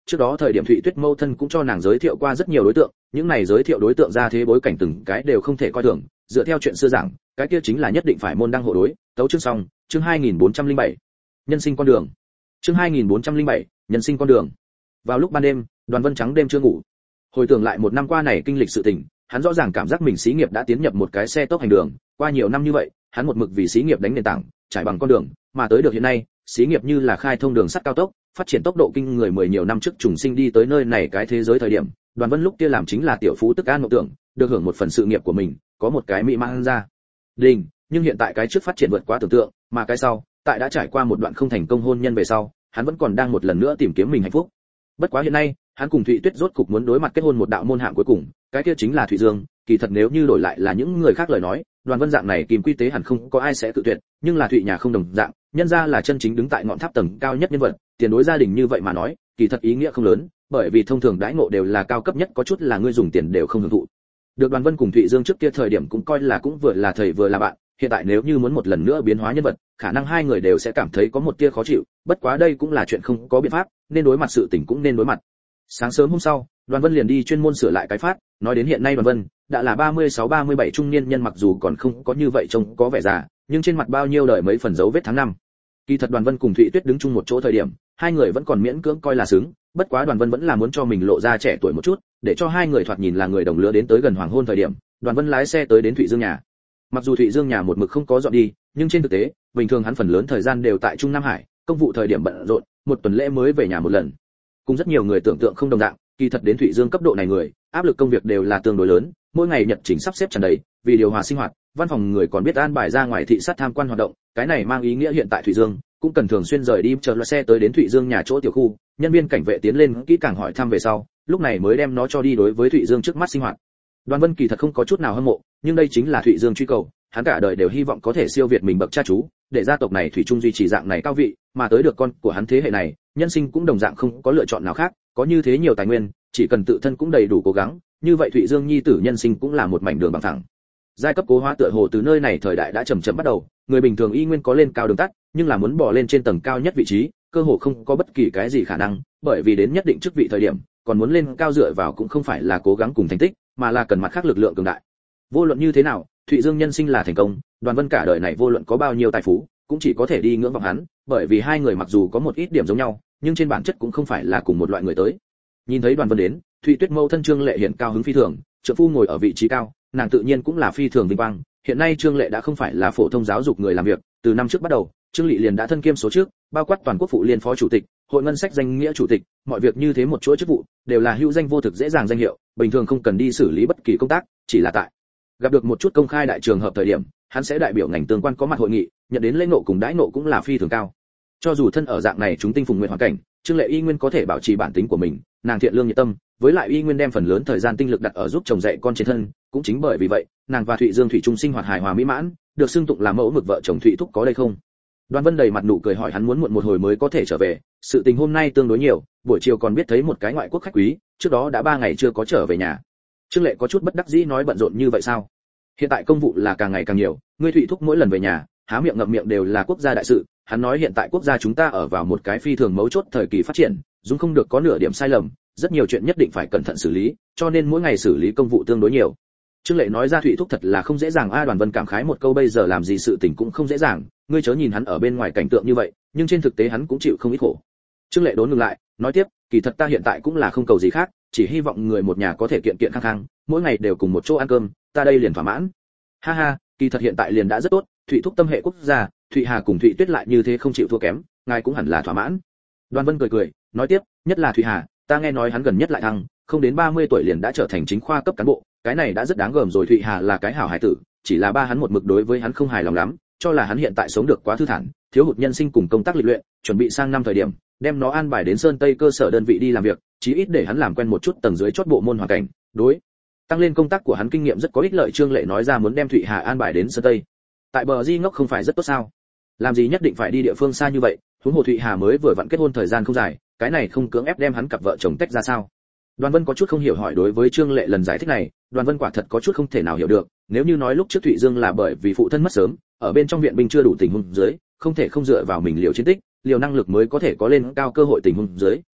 trước đó thời điểm Thụy Tuyết mâu thân cũng cho nàng giới thiệu qua rất nhiều đối tượng, những này giới thiệu đối tượng ra thế bối cảnh từng cái đều không thể coi thường, dựa theo chuyện xưa giảng, cái kia chính là nhất định phải môn đăng hộ đối. Tấu chương xong, chương 2407. Nhân sinh con đường. Chương 2407, nhân sinh con đường. Vào lúc ban đêm, Đoàn Vân trắng đêm chưa ngủ. Hồi tưởng lại một năm qua này kinh lịch sự tình, hắn rõ ràng cảm giác mình xí nghiệp đã tiến nhập một cái xe tốc hành đường, qua nhiều năm như vậy, hắn một mực vì xí nghiệp đánh nền tảng, trải bằng con đường, mà tới được hiện nay, xí nghiệp như là khai thông đường sắt cao tốc, phát triển tốc độ kinh người 10 nhiều năm trước trùng sinh đi tới nơi này cái thế giới thời điểm, Đoàn Vân lúc kia làm chính là tiểu phú tức an mộng tưởng, được hưởng một phần sự nghiệp của mình, có một cái mỹ mãn ra đình, nhưng hiện tại cái trước phát triển vượt quá tưởng tượng, mà cái sau, tại đã trải qua một đoạn không thành công hôn nhân về sau, hắn vẫn còn đang một lần nữa tìm kiếm mình hạnh phúc. Bất quá hiện nay, hắn cùng Thụy Tuyết rốt cục muốn đối mặt kết hôn một đạo môn hạng cuối cùng, cái kia chính là Thụy Dương. Kỳ thật nếu như đổi lại là những người khác lời nói, Đoàn Vân dạng này kìm quy tế hẳn không có ai sẽ tự tuyệt, nhưng là Thụy nhà không đồng dạng, nhân ra là chân chính đứng tại ngọn tháp tầng cao nhất nhân vật, tiền đối gia đình như vậy mà nói, kỳ thật ý nghĩa không lớn, bởi vì thông thường đãi ngộ đều là cao cấp nhất, có chút là ngươi dùng tiền đều không hưởng thụ. Được Đoàn Vân cùng Thụy Dương trước kia thời điểm cũng coi là cũng vừa là thầy vừa là bạn, hiện tại nếu như muốn một lần nữa biến hóa nhân vật, khả năng hai người đều sẽ cảm thấy có một tia khó chịu, bất quá đây cũng là chuyện không có biện pháp, nên đối mặt sự tình cũng nên đối mặt. Sáng sớm hôm sau, Đoàn Vân liền đi chuyên môn sửa lại cái phát, nói đến hiện nay Đoàn Vân đã là 36-37 trung niên nhân, mặc dù còn không có như vậy trông có vẻ già, nhưng trên mặt bao nhiêu đời mấy phần dấu vết tháng năm. Kỳ thật Đoàn Vân cùng Thụy Tuyết đứng chung một chỗ thời điểm, hai người vẫn còn miễn cưỡng coi là xứng, bất quá Đoàn Vân vẫn là muốn cho mình lộ ra trẻ tuổi một chút, để cho hai người thoạt nhìn là người đồng lứa. Đến tới gần hoàng hôn thời điểm, Đoàn Vân lái xe tới đến Thụy Dương nhà. Mặc dù Thụy Dương nhà một mực không có dọn đi, nhưng trên thực tế, bình thường hắn phần lớn thời gian đều tại Trung Nam Hải, công vụ thời điểm bận rộn, một tuần lễ mới về nhà một lần. Cùng rất nhiều người tưởng tượng không đồng dạng, kỳ thật đến Thụy Dương cấp độ này người, áp lực công việc đều là tương đối lớn, mỗi ngày nhật trình sắp xếp tràn đầy, vì điều hòa sinh hoạt, văn phòng người còn biết an bài ra ngoài thị sát tham quan hoạt động, cái này mang ý nghĩa hiện tại Thụy Dương cũng cần thường xuyên rời đi chờ loại xe tới đến Thụy Dương nhà chỗ tiểu khu, nhân viên cảnh vệ tiến lên kỹ càng hỏi thăm về sau, lúc này mới đem nó cho đi. Đối với Thụy Dương trước mắt sinh hoạt, Đoàn Vân kỳ thật không có chút nào hâm mộ, nhưng đây chính là Thụy Dương truy cầu, hắn cả đời đều hy vọng có thể siêu việt mình bậc cha chú, để gia tộc này thủy chung duy trì dạng này cao vị, mà tới được con của hắn thế hệ này, nhân sinh cũng đồng dạng không có lựa chọn nào khác, có như thế nhiều tài nguyên, chỉ cần tự thân cũng đầy đủ cố gắng, như vậy Thụy Dương nhi tử nhân sinh cũng là một mảnh đường bằng thẳng. Giai cấp cố hóa tựa hồ từ nơi này thời đại đã chậm chậm bắt đầu, người bình thường y nguyên có lên cao đường tắt, nhưng là muốn bò lên trên tầng cao nhất vị trí, cơ hồ không có bất kỳ cái gì khả năng, bởi vì đến nhất định chức vị thời điểm, còn muốn lên cao dựa vào cũng không phải là cố gắng cùng thành tích, mà là cần mặt khác lực lượng cường đại. Vô luận như thế nào, Thụy Dương nhân sinh là thành công, Đoàn Vân cả đời này vô luận có bao nhiêu tài phú, cũng chỉ có thể đi ngưỡng vọng hắn, bởi vì hai người mặc dù có một ít điểm giống nhau, nhưng trên bản chất cũng không phải là cùng một loại người tới. Nhìn thấy Đoàn Vân đến, Thụy Tuyết mâu thân Trương Lệ hiện cao hứng phi thường, trợ phu ngồi ở vị trí cao, nàng tự nhiên cũng là phi thường vinh quang. Hiện nay Trương Lệ đã không phải là phổ thông giáo dục người làm việc, từ năm trước bắt đầu, Trương Lệ liền đã thân kiêm số trước, bao quát toàn quốc phụ liên phó chủ tịch, hội ngân sách danh nghĩa chủ tịch, mọi việc như thế một chuỗi chức vụ, đều là hữu danh vô thực dễ dàng danh hiệu, bình thường không cần đi xử lý bất kỳ công tác, chỉ là tại gặp được một chút công khai đại trường hợp thời điểm, hắn sẽ đại biểu ngành tương quan có mặt hội nghị, nhận đến lễ ngộ cùng đãi ngộ cũng là phi thường cao. Cho dù thân ở dạng này chúng tinh phùng nguyện hoàn cảnh, Trương Lệ y nguyên có thể bảo trì bản tính của mình, nàng thiện lương nhiệt tâm, với lại y nguyên đem phần lớn thời gian tinh lực đặt ở giúp chồng dạy con trên thân, cũng chính bởi vì vậy, nàng và Thụy Dương thủy chung sinh hoạt hài hòa mỹ mãn, được xưng tụng là mẫu mực vợ chồng Thụy Thúc có đây không? Đoàn Vân đầy mặt nụ cười hỏi hắn muốn muộn một hồi mới có thể trở về, sự tình hôm nay tương đối nhiều, buổi chiều còn biết thấy một cái ngoại quốc khách quý, trước đó đã 3 ngày chưa có trở về nhà. Trương Lệ có chút bất đắc dĩ nói bận rộn như vậy sao? Hiện tại công vụ là càng ngày càng nhiều, ngươi Thụy Thúc mỗi lần về nhà, há miệng ngậm miệng đều là quốc gia đại sự, hắn nói hiện tại quốc gia chúng ta ở vào một cái phi thường mấu chốt thời kỳ phát triển, dung không được có nửa điểm sai lầm, rất nhiều chuyện nhất định phải cẩn thận xử lý, cho nên mỗi ngày xử lý công vụ tương đối nhiều. Trương Lệ nói ra Thụy Thúc thật là không dễ dàng a. Đoàn Vân cảm khái một câu bây giờ làm gì sự tình cũng không dễ dàng, ngươi chớ nhìn hắn ở bên ngoài cảnh tượng như vậy, nhưng trên thực tế hắn cũng chịu không ít khổ. Trương Lệ đốn ngừng lại, nói tiếp, kỳ thật ta hiện tại cũng là không cầu gì khác, chỉ hy vọng người một nhà có thể kiện kiện khang khang, mỗi ngày đều cùng một chỗ ăn cơm, ta đây liền thỏa mãn. Ha ha, kỳ thật hiện tại liền đã rất tốt, Thụy Thúc tâm hệ quốc gia, Thụy Hà cùng Thụy Tuyết lại như thế không chịu thua kém, ngài cũng hẳn là thỏa mãn. Đoàn Vân cười cười, nói tiếp, nhất là Thụy Hà, ta nghe nói hắn gần nhất lại thăng, không đến 30 tuổi liền đã trở thành chính khoa cấp cán bộ, cái này đã rất đáng gờm rồi. Thụy Hà là cái hảo hải tử, chỉ là ba hắn một mực đối với hắn không hài lòng lắm, cho là hắn hiện tại sống được quá thư thản, thiếu hụt nhân sinh cùng công tác lịch luyện, chuẩn bị sang năm thời điểm, đem nó an bài đến Sơn Tây cơ sở đơn vị đi làm việc, chí ít để hắn làm quen một chút tầng dưới chót bộ môn hoàn cảnh, đối tăng lên công tác của hắn kinh nghiệm rất có ích lợi. Trương Lệ nói ra muốn đem Thụy Hà an bài đến Sơn Tây, tại bờ Di ngốc không phải rất tốt sao? Làm gì nhất định phải đi địa phương xa như vậy, huống hồ Thụy Hà mới vừa vặn kết hôn thời gian không dài, cái này không cưỡng ép đem hắn cặp vợ chồng tách ra sao? Đoàn Vân có chút không hiểu hỏi. Đối với Trương Lệ lần giải thích này, Đoàn Vân quả thật có chút không thể nào hiểu được, nếu như nói lúc trước Thụy Dương là bởi vì phụ thân mất sớm, ở bên trong viện binh chưa đủ tình huống dưới, không thể không dựa vào mình liều chiến tích, liều năng lực mới có thể có lên cao cơ hội tình huống dưới,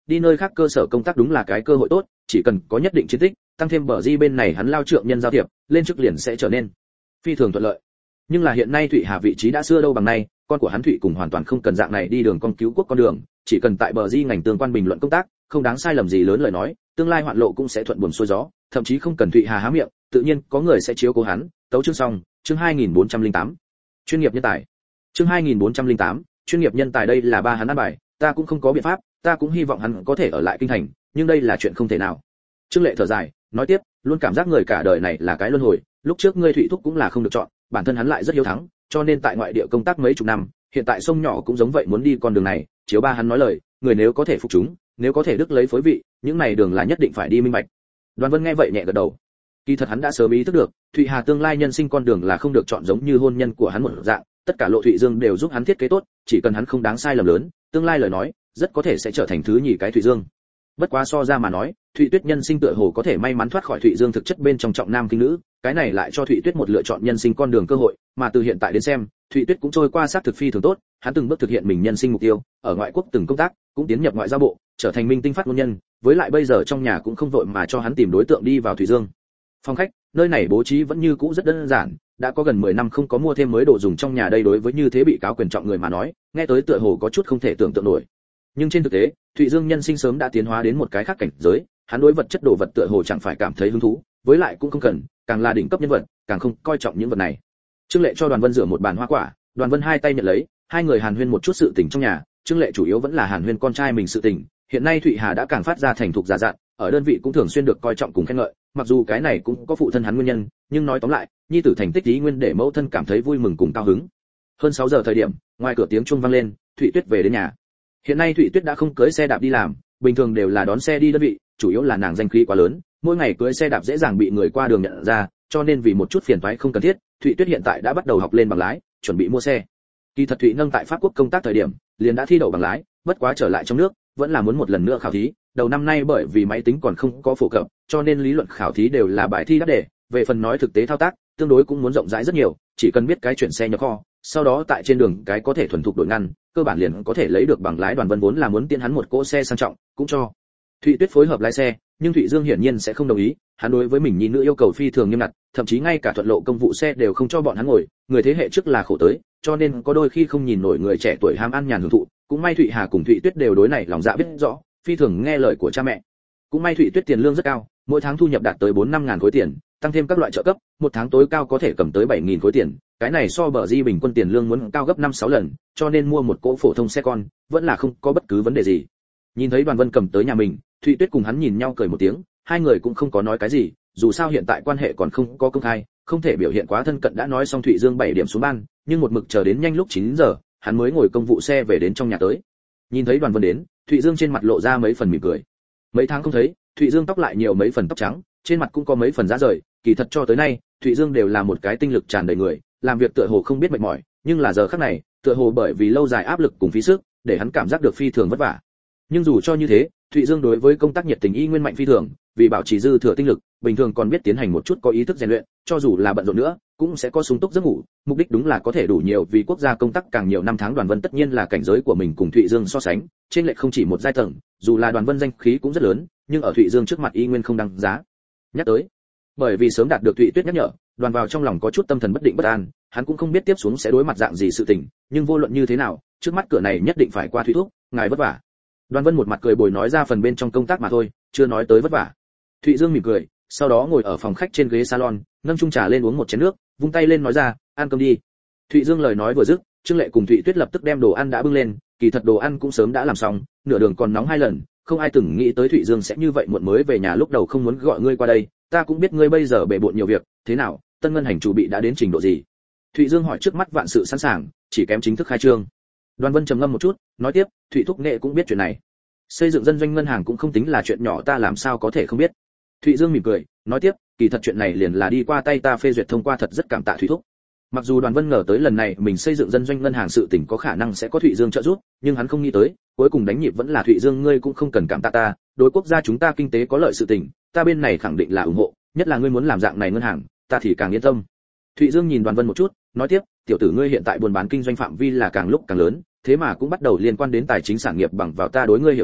đi nơi khác cơ sở công tác đúng là cái cơ hội tốt, chỉ cần có nhất định chiến tích, tăng thêm bờ di bên này hắn lao trượng nhân giao thiệp, lên chức liền sẽ trở nên phi thường thuận lợi. Nhưng là hiện nay Thụy Hà vị trí đã xưa đâu bằng nay, con của hắn Thụy cùng hoàn toàn không cần dạng này đi đường con cứu quốc con đường, chỉ cần tại bờ di ngành tương quan bình luận công tác, không đáng sai lầm gì lớn lời nói, tương lai hoạn lộ cũng sẽ thuận buồm xuôi gió, thậm chí không cần Thụy Hà há miệng, tự nhiên có người sẽ chiếu cố hắn. Tấu chương xong, chương 2408. Chuyên nghiệp nhân tài. Chương 2408, chuyên nghiệp nhân tài đây là ba hắn ăn bài, ta cũng không có biện pháp, ta cũng hy vọng hắn có thể ở lại kinh thành, nhưng đây là chuyện không thể nào. Trương Lệ thở dài, nói tiếp, luôn cảm giác người cả đời này là cái luân hồi, lúc trước ngươi Thụy thúc cũng là không được chọn, bản thân hắn lại rất hiếu thắng, cho nên tại ngoại địa công tác mấy chục năm, hiện tại sông nhỏ cũng giống vậy muốn đi con đường này, chiếu ba hắn nói lời, người nếu có thể phục chúng, nếu có thể đức lấy phối vị, những này đường là nhất định phải đi minh bạch. Đoàn Vân nghe vậy nhẹ gật đầu. Kỳ thật hắn đã sớm ý thức được, Thụy Hà tương lai nhân sinh con đường là không được chọn giống như hôn nhân của hắn một dạng, tất cả Lộ Thụy Dương đều giúp hắn thiết kế tốt, chỉ cần hắn không đáng sai lầm lớn, tương lai lời nói, rất có thể sẽ trở thành thứ nhì cái Thụy Dương. Bất quá so ra mà nói, Thụy Tuyết nhân sinh tựa hồ có thể may mắn thoát khỏi Thụy Dương thực chất bên trong trọng nam khinh nữ, cái này lại cho Thụy Tuyết một lựa chọn nhân sinh con đường cơ hội, mà từ hiện tại đến xem, Thụy Tuyết cũng trôi qua sát thực phi thường tốt, hắn từng bước thực hiện mình nhân sinh mục tiêu, ở ngoại quốc từng công tác, cũng tiến nhập ngoại giao bộ, trở thành minh tinh phát ngôn nhân, với lại bây giờ trong nhà cũng không vội mà cho hắn tìm đối tượng đi vào Thụy Dương. Phòng khách, nơi này bố trí vẫn như cũ rất đơn giản, đã có gần 10 năm không có mua thêm mới đồ dùng trong nhà đây đối với như thế bị cáo quyền trọng người mà nói, nghe tới tựa hồ có chút không thể tưởng tượng nổi. Nhưng trên thực tế, Thụy Dương nhân sinh sớm đã tiến hóa đến một cái khác cảnh giới, hắn đối vật chất đồ vật tựa hồ chẳng phải cảm thấy hứng thú, với lại cũng không cần, càng là đỉnh cấp nhân vật, càng không coi trọng những vật này. Trương Lệ cho Đoàn Vân rửa một bàn hoa quả, Đoàn Vân hai tay nhận lấy, hai người hàn huyên một chút sự tình trong nhà, Trương Lệ chủ yếu vẫn là hàn huyên con trai mình sự tình, hiện nay Thụy Hà đã càng phát ra thành thục già dặn, ở đơn vị cũng thường xuyên được coi trọng cùng khen ngợi, mặc dù cái này cũng có phụ thân hắn nguyên nhân, nhưng nói tóm lại, nhi tử thành tích lý nguyên để mẫu thân cảm thấy vui mừng cùng cao hứng. Hơn 6 giờ thời điểm, ngoài cửa tiếng chuông vang lên, Thụy Tuyết về đến nhà. Hiện nay Thụy Tuyết đã không cưỡi xe đạp đi làm, bình thường đều là đón xe đi đơn vị, chủ yếu là nàng danh khí quá lớn, mỗi ngày cưỡi xe đạp dễ dàng bị người qua đường nhận ra, cho nên vì một chút phiền toái không cần thiết, Thụy Tuyết hiện tại đã bắt đầu học lên bằng lái, chuẩn bị mua xe. Kỳ thật Thụy Nâng tại Pháp Quốc công tác thời điểm, liền đã thi đậu bằng lái, bất quá trở lại trong nước, vẫn là muốn một lần nữa khảo thí. Đầu năm nay bởi vì máy tính còn không có phổ cập, cho nên lý luận khảo thí đều là bài thi đáp đề, về phần nói thực tế thao tác, tương đối cũng muốn rộng rãi rất nhiều, chỉ cần biết cái chuyển xe nhập kho, sau đó tại trên đường cái có thể thuần thục đổi ngăn, cơ bản liền có thể lấy được bằng lái. Đoàn Vân vốn là muốn tiễn hắn một cỗ xe sang trọng, cũng cho Thụy Tuyết phối hợp lái xe, nhưng Thụy Dương hiển nhiên sẽ không đồng ý, hắn đối với mình nhi nữ yêu cầu phi thường nghiêm ngặt, thậm chí ngay cả thuận lộ công vụ xe đều không cho bọn hắn ngồi, người thế hệ trước là khổ tới, cho nên có đôi khi không nhìn nổi người trẻ tuổi ham ăn nhàn hưởng thụ, cũng may Thụy Hà cùng Thụy Tuyết đều đối này lòng dạ biết rõ, phi thường nghe lời của cha mẹ. Cũng may Thụy Tuyết tiền lương rất cao, mỗi tháng thu nhập đạt tới 4-5 ngàn khối tiền, tăng thêm các loại trợ cấp, một tháng tối cao có thể cầm tới 7.000 khối tiền, cái này so bờ di bình quân tiền lương muốn cao gấp 5-6 lần, cho nên mua một cỗ phổ thông xe con, vẫn là không có bất cứ vấn đề gì. Nhìn thấy Đoàn Vân cầm tới nhà mình, Thụy Tuyết cùng hắn nhìn nhau cười một tiếng, hai người cũng không có nói cái gì, dù sao hiện tại quan hệ còn không có công khai, không thể biểu hiện quá thân cận. Đã nói xong Thụy Dương 7 điểm xuống ban, nhưng một mực chờ đến nhanh lúc 9 giờ, hắn mới ngồi công vụ xe về đến trong nhà tới. Nhìn thấy Đoàn Vân đến, Thụy Dương trên mặt lộ ra mấy phần mỉm cười. Mấy tháng không thấy, Thụy Dương tóc lại nhiều mấy phần tóc trắng, trên mặt cũng có mấy phần rã rời, kỳ thật cho tới nay, Thụy Dương đều là một cái tinh lực tràn đầy người, làm việc tựa hồ không biết mệt mỏi, nhưng là giờ khắc này, tựa hồ bởi vì lâu dài áp lực cùng phí sức, để hắn cảm giác được phi thường vất vả. Nhưng dù cho như thế, Thụy Dương đối với công tác nhiệt tình y nguyên mạnh phi thường, vì bảo trì dư thừa tinh lực, bình thường còn biết tiến hành một chút có ý thức rèn luyện, cho dù là bận rộn nữa, cũng sẽ có sung túc giấc ngủ, mục đích đúng là có thể đủ nhiều vì quốc gia công tác càng nhiều năm tháng. Đoàn Vân tất nhiên là cảnh giới của mình cùng Thụy Dương so sánh, trên lệch không chỉ một giai tầng, dù là Đoàn Vân danh khí cũng rất lớn, nhưng ở Thụy Dương trước mặt y nguyên không đáng giá nhắc tới. Bởi vì sớm đạt được Thụy Tuyết nhắc nhở, Đoàn vào trong lòng có chút tâm thần bất định bất an, hắn cũng không biết tiếp xuống sẽ đối mặt dạng gì sự tình, nhưng vô luận như thế nào, trước mắt cửa này nhất định phải qua Thụy thúc, ngài vất vả. Đoàn Vân một mặt cười bồi nói ra phần bên trong công tác mà thôi, chưa nói tới vất vả. Thụy Dương mỉm cười, sau đó ngồi ở phòng khách trên ghế salon, nâng chung trà lên uống một chén nước, vung tay lên nói ra, ăn cơm đi. Thụy Dương lời nói vừa dứt, Trương Lệ cùng Thụy Tuyết lập tức đem đồ ăn đã bưng lên, kỳ thật đồ ăn cũng sớm đã làm xong, nửa đường còn nóng 2 lần, không ai từng nghĩ tới Thụy Dương sẽ như vậy muộn mới về nhà. Lúc đầu không muốn gọi ngươi qua đây, ta cũng biết ngươi bây giờ bề bộn nhiều việc, thế nào, tân ngân hành chủ bị đã đến trình độ gì? Thụy Dương hỏi. Trước mắt vạn sự sẵn sàng, chỉ kém chính thức khai trương. Đoàn Vân trầm ngâm một chút, nói tiếp, Thụy thúc nghệ cũng biết chuyện này. Xây dựng dân doanh ngân hàng cũng không tính là chuyện nhỏ, ta làm sao có thể không biết. Thụy Dương mỉm cười, nói tiếp, kỳ thật chuyện này liền là đi qua tay ta phê duyệt thông qua, thật rất cảm tạ Thụy thúc. Mặc dù Đoàn Vân ngờ tới lần này mình xây dựng dân doanh ngân hàng sự tình có khả năng sẽ có Thụy Dương trợ giúp, nhưng hắn không nghĩ tới, cuối cùng đánh nhịp vẫn là Thụy Dương. Ngươi cũng không cần cảm tạ ta, đối quốc gia chúng ta kinh tế có lợi sự tình, ta bên này khẳng định là ủng hộ, nhất là ngươi muốn làm dạng này ngân hàng, ta thì càng yên tâm. Thụy Dương nhìn Đoàn Vân một chút, nói tiếp, tiểu tử ngươi hiện tại buôn bán kinh doanh phạm vi là càng lúc càng lớn, thế mà cũng bắt đầu liên quan đến tài chính sản nghiệp. Bằng vào ta đối ngươi hiểu rõ,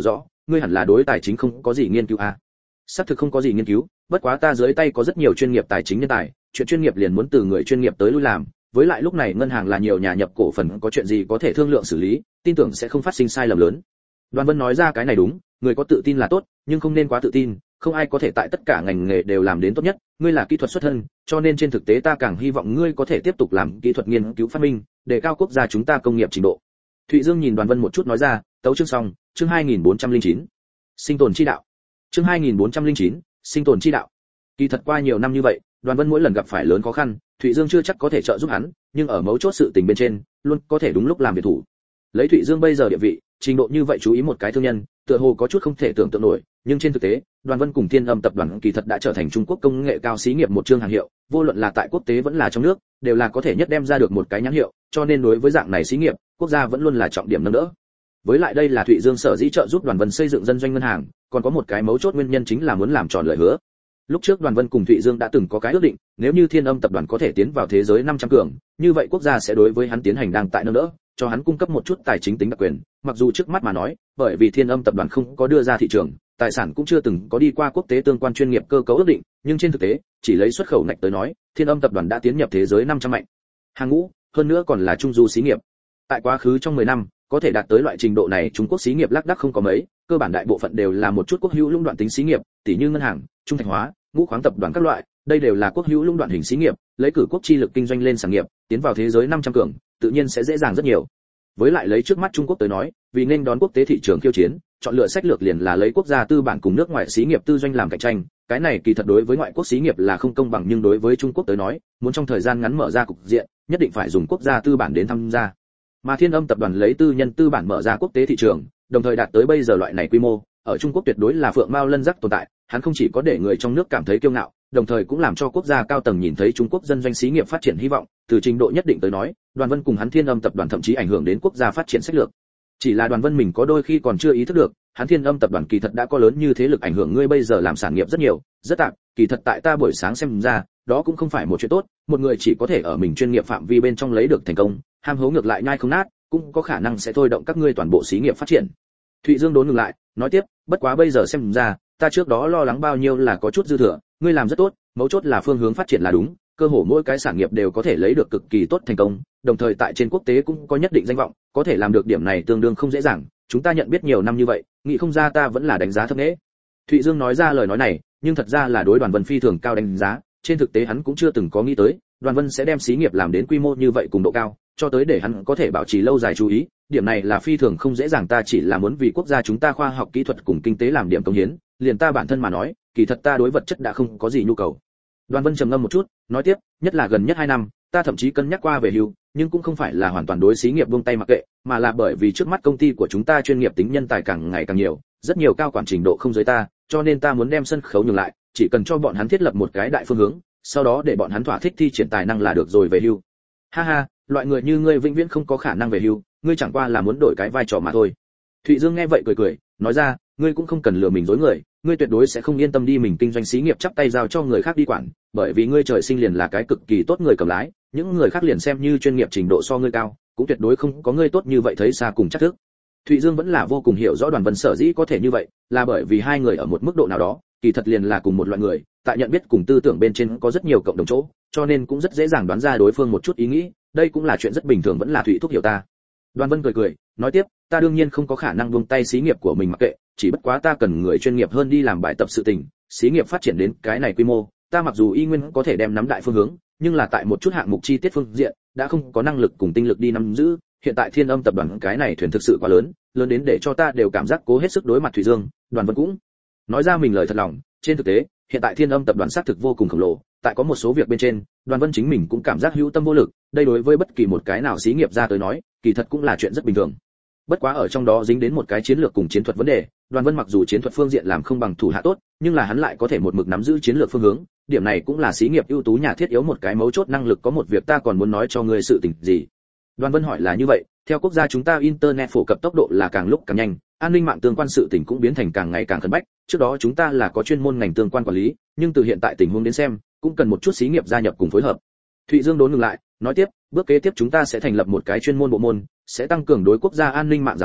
ngươi hẳn là đối tài chính không có gì nghiên cứu à? Xác thực không có gì nghiên cứu, bất quá ta dưới tay có rất nhiều chuyên nghiệp tài chính nhân tài, chuyện chuyên nghiệp liền muốn từ người chuyên nghiệp tới lui làm, với lại lúc này ngân hàng là nhiều nhà nhập cổ phần, có chuyện gì có thể thương lượng xử lý, tin tưởng sẽ không phát sinh sai lầm lớn. Đoàn Vân nói ra cái này đúng, người có tự tin là tốt, nhưng không nên quá tự tin, không ai có thể tại tất cả ngành nghề đều làm đến tốt nhất, ngươi là kỹ thuật xuất thân, cho nên trên thực tế ta càng hy vọng ngươi có thể tiếp tục làm kỹ thuật nghiên cứu phát minh, để cao quốc gia chúng ta công nghiệp trình độ. Thụy Dương nhìn Đoàn Vân một chút nói ra, tấu chương xong, chương 2409. Sinh tồn chi đạo. Chương 2409, sinh tồn chi đạo. Kỳ thật qua nhiều năm như vậy, Đoàn Vân mỗi lần gặp phải lớn khó khăn, Thụy Dương chưa chắc có thể trợ giúp hắn, nhưng ở mấu chốt sự tình bên trên, luôn có thể đúng lúc làm việc thủ. Lấy Thụy Dương bây giờ địa vị, trình độ như vậy chú ý một cái thương nhân, tựa hồ có chút không thể tưởng tượng nổi, nhưng trên thực tế, Đoàn Vân cùng Thiên Âm tập đoàn kỳ thật đã trở thành Trung Quốc công nghệ cao xí nghiệp một chương hàng hiệu, vô luận là tại quốc tế vẫn là trong nước, đều là có thể nhất đem ra được một cái nhãn hiệu, cho nên đối với dạng này xí nghiệp, quốc gia vẫn luôn là trọng điểm nâng đỡ. Với lại đây là Thụy Dương sở dĩ trợ giúp Đoàn Vân xây dựng dân doanh ngân hàng, còn có một cái mấu chốt nguyên nhân chính là muốn làm tròn lời hứa. Lúc trước Đoàn Vân cùng Thụy Dương đã từng có cái ước định, nếu như Thiên Âm tập đoàn có thể tiến vào thế giới 500 cường, như vậy quốc gia sẽ đối với hắn tiến hành đang tại nâng đỡ, cho hắn cung cấp một chút tài chính tính đặc quyền, mặc dù trước mắt mà nói, bởi vì Thiên Âm tập đoàn không có đưa ra thị trường, tài sản cũng chưa từng có đi qua quốc tế tương quan chuyên nghiệp cơ cấu ước định, nhưng trên thực tế, chỉ lấy xuất khẩu ngạch tới nói, Thiên Âm tập đoàn đã tiến nhập thế giới 500 mạnh hàng ngũ, hơn nữa còn là trung du xí nghiệp. Tại quá khứ trong 10 năm, có thể đạt tới loại trình độ này Trung Quốc xí nghiệp lác đác không có mấy, cơ bản đại bộ phận đều là một chút quốc hữu lũng đoạn tính xí nghiệp, tỷ như ngân hàng, trung thành hóa, ngũ khoáng tập đoàn các loại, đây đều là quốc hữu lũng đoạn hình xí nghiệp, lấy cử quốc chi lực kinh doanh lên sản nghiệp, tiến vào thế giới 500 cường, tự nhiên sẽ dễ dàng rất nhiều. Với lại lấy trước mắt Trung Quốc tới nói, vì nên đón quốc tế thị trường khiêu chiến, chọn lựa sách lược liền là lấy quốc gia tư bản cùng nước ngoài xí nghiệp tư doanh làm cạnh tranh, cái này kỳ thật đối với ngoại quốc xí nghiệp là không công bằng, nhưng đối với Trung Quốc tới nói, muốn trong thời gian ngắn mở ra cục diện, nhất định phải dùng quốc gia tư bản đến tham gia. Mà Thiên Âm tập đoàn lấy tư nhân tư bản mở ra quốc tế thị trường, đồng thời đạt tới bây giờ loại này quy mô, ở Trung Quốc tuyệt đối là phượng mao lân giác tồn tại, hắn không chỉ có để người trong nước cảm thấy kiêu ngạo, đồng thời cũng làm cho quốc gia cao tầng nhìn thấy Trung Quốc dân doanh xí nghiệp phát triển hy vọng, từ trình độ nhất định tới nói, Đoàn Vân cùng hắn Thiên Âm tập đoàn thậm chí ảnh hưởng đến quốc gia phát triển sách lược. Chỉ là Đoàn Vân mình có đôi khi còn chưa ý thức được, hắn Thiên Âm tập đoàn kỳ thật đã có lớn như thế lực ảnh hưởng ngươi bây giờ làm sản nghiệp rất nhiều, rất tạm, kỳ thật tại ta buổi sáng xem ra, đó cũng không phải một chuyện tốt, một người chỉ có thể ở mình chuyên nghiệp phạm vi bên trong lấy được thành công, ham hố ngược lại nhai không nát, cũng có khả năng sẽ thôi động các ngươi toàn bộ xí nghiệp phát triển. Thụy Dương đốn ngừng lại, nói tiếp, bất quá bây giờ xem ra, ta trước đó lo lắng bao nhiêu là có chút dư thừa, ngươi làm rất tốt, mấu chốt là phương hướng phát triển là đúng, cơ hồ mỗi cái sản nghiệp đều có thể lấy được cực kỳ tốt thành công, đồng thời tại trên quốc tế cũng có nhất định danh vọng, có thể làm được điểm này tương đương không dễ dàng, chúng ta nhận biết nhiều năm như vậy, nghĩ không ra ta vẫn là đánh giá thấp nghễ. Thụy Dương nói ra lời nói này, nhưng thật ra là đối Đoàn Vân phi thường cao đánh giá, trên thực tế hắn cũng chưa từng có nghĩ tới, Đoàn Vân sẽ đem xí nghiệp làm đến quy mô như vậy cùng độ cao, cho tới để hắn có thể bảo trì lâu dài chú ý, điểm này là phi thường không dễ dàng, ta chỉ là muốn vì quốc gia chúng ta khoa học kỹ thuật cùng kinh tế làm điểm công hiến, liền ta bản thân mà nói, kỳ thật ta đối vật chất đã không có gì nhu cầu. Đoàn Vân trầm ngâm một chút, nói tiếp, nhất là gần nhất 2 năm, ta thậm chí cân nhắc qua về hưu, nhưng cũng không phải là hoàn toàn đối xí nghiệp buông tay mặc kệ, mà là bởi vì trước mắt công ty của chúng ta chuyên nghiệp tính nhân tài càng ngày càng nhiều, rất nhiều cao quản trình độ không dưới ta, cho nên ta muốn đem sân khấu nhường lại, chỉ cần cho bọn hắn thiết lập một cái đại phương hướng, sau đó để bọn hắn thỏa thích thi triển tài năng là được rồi về hưu. Ha ha, loại người như ngươi vĩnh viễn không có khả năng về hưu, ngươi chẳng qua là muốn đổi cái vai trò mà thôi. Thụy Dương nghe vậy cười cười, nói ra, ngươi cũng không cần lừa mình dối người, ngươi tuyệt đối sẽ không yên tâm đi mình kinh doanh xí nghiệp chắp tay giao cho người khác đi quản, bởi vì ngươi trời sinh liền là cái cực kỳ tốt người cầm lái, những người khác liền xem như chuyên nghiệp trình độ so ngươi cao, cũng tuyệt đối không có ngươi tốt như vậy thấy xa cùng chắc thức. Thụy Dương vẫn là vô cùng hiểu rõ Đoàn Vân sở dĩ có thể như vậy, là bởi vì hai người ở một mức độ nào đó, kỳ thật liền là cùng một loại người, tại nhận biết cùng tư tưởng bên trên có rất nhiều cộng đồng chỗ, cho nên cũng rất dễ dàng đoán ra đối phương một chút ý nghĩ, đây cũng là chuyện rất bình thường, vẫn là Thụy thúc hiểu ta. Đoàn Vân cười cười, nói tiếp, ta đương nhiên không có khả năng buông tay xí nghiệp của mình mặc kệ, chỉ bất quá ta cần người chuyên nghiệp hơn đi làm bài tập sự tình, xí nghiệp phát triển đến cái này quy mô, ta mặc dù y nguyên có thể đem nắm đại phương hướng, nhưng là tại một chút hạng mục chi tiết phương diện, đã không có năng lực cùng tinh lực đi nắm giữ, hiện tại Thiên Âm tập đoàn cái này thuyền thực sự quá lớn, lớn đến để cho ta đều cảm giác cố hết sức đối mặt Thụy Dương. Đoàn Vân cũng nói ra mình lời thật lòng, trên thực tế, hiện tại Thiên Âm tập đoàn xác thực vô cùng khổng lồ, tại có một số việc bên trên, Đoàn Vân chính mình cũng cảm giác hữu tâm vô lực, đây đối với bất kỳ một cái nào xí nghiệp ra tới nói, kỳ thật cũng là chuyện rất bình thường. Bất quá ở trong đó dính đến một cái chiến lược cùng chiến thuật vấn đề, Đoàn Vân mặc dù chiến thuật phương diện làm không bằng thủ hạ tốt, nhưng là hắn lại có thể một mực nắm giữ chiến lược phương hướng, điểm này cũng là xí nghiệp ưu tú nhà thiết yếu một cái mấu chốt năng lực. Có một việc ta còn muốn nói cho ngươi sự tình gì? Đoàn Vân hỏi là như vậy, theo quốc gia chúng ta internet phổ cập tốc độ là càng lúc càng nhanh, an ninh mạng tương quan sự tình cũng biến thành càng ngày càng khẩn bách, trước đó chúng ta là có chuyên môn ngành tương quan quản lý, nhưng từ hiện tại tình huống đến xem, cũng cần một chút xí nghiệp gia nhập cùng phối hợp. Thụy Dương đốn ngừng lại, nói tiếp, bước kế tiếp chúng ta sẽ thành lập một cái chuyên môn bộ môn, sẽ tăng cường đối quốc gia an ninh mạng giám sát,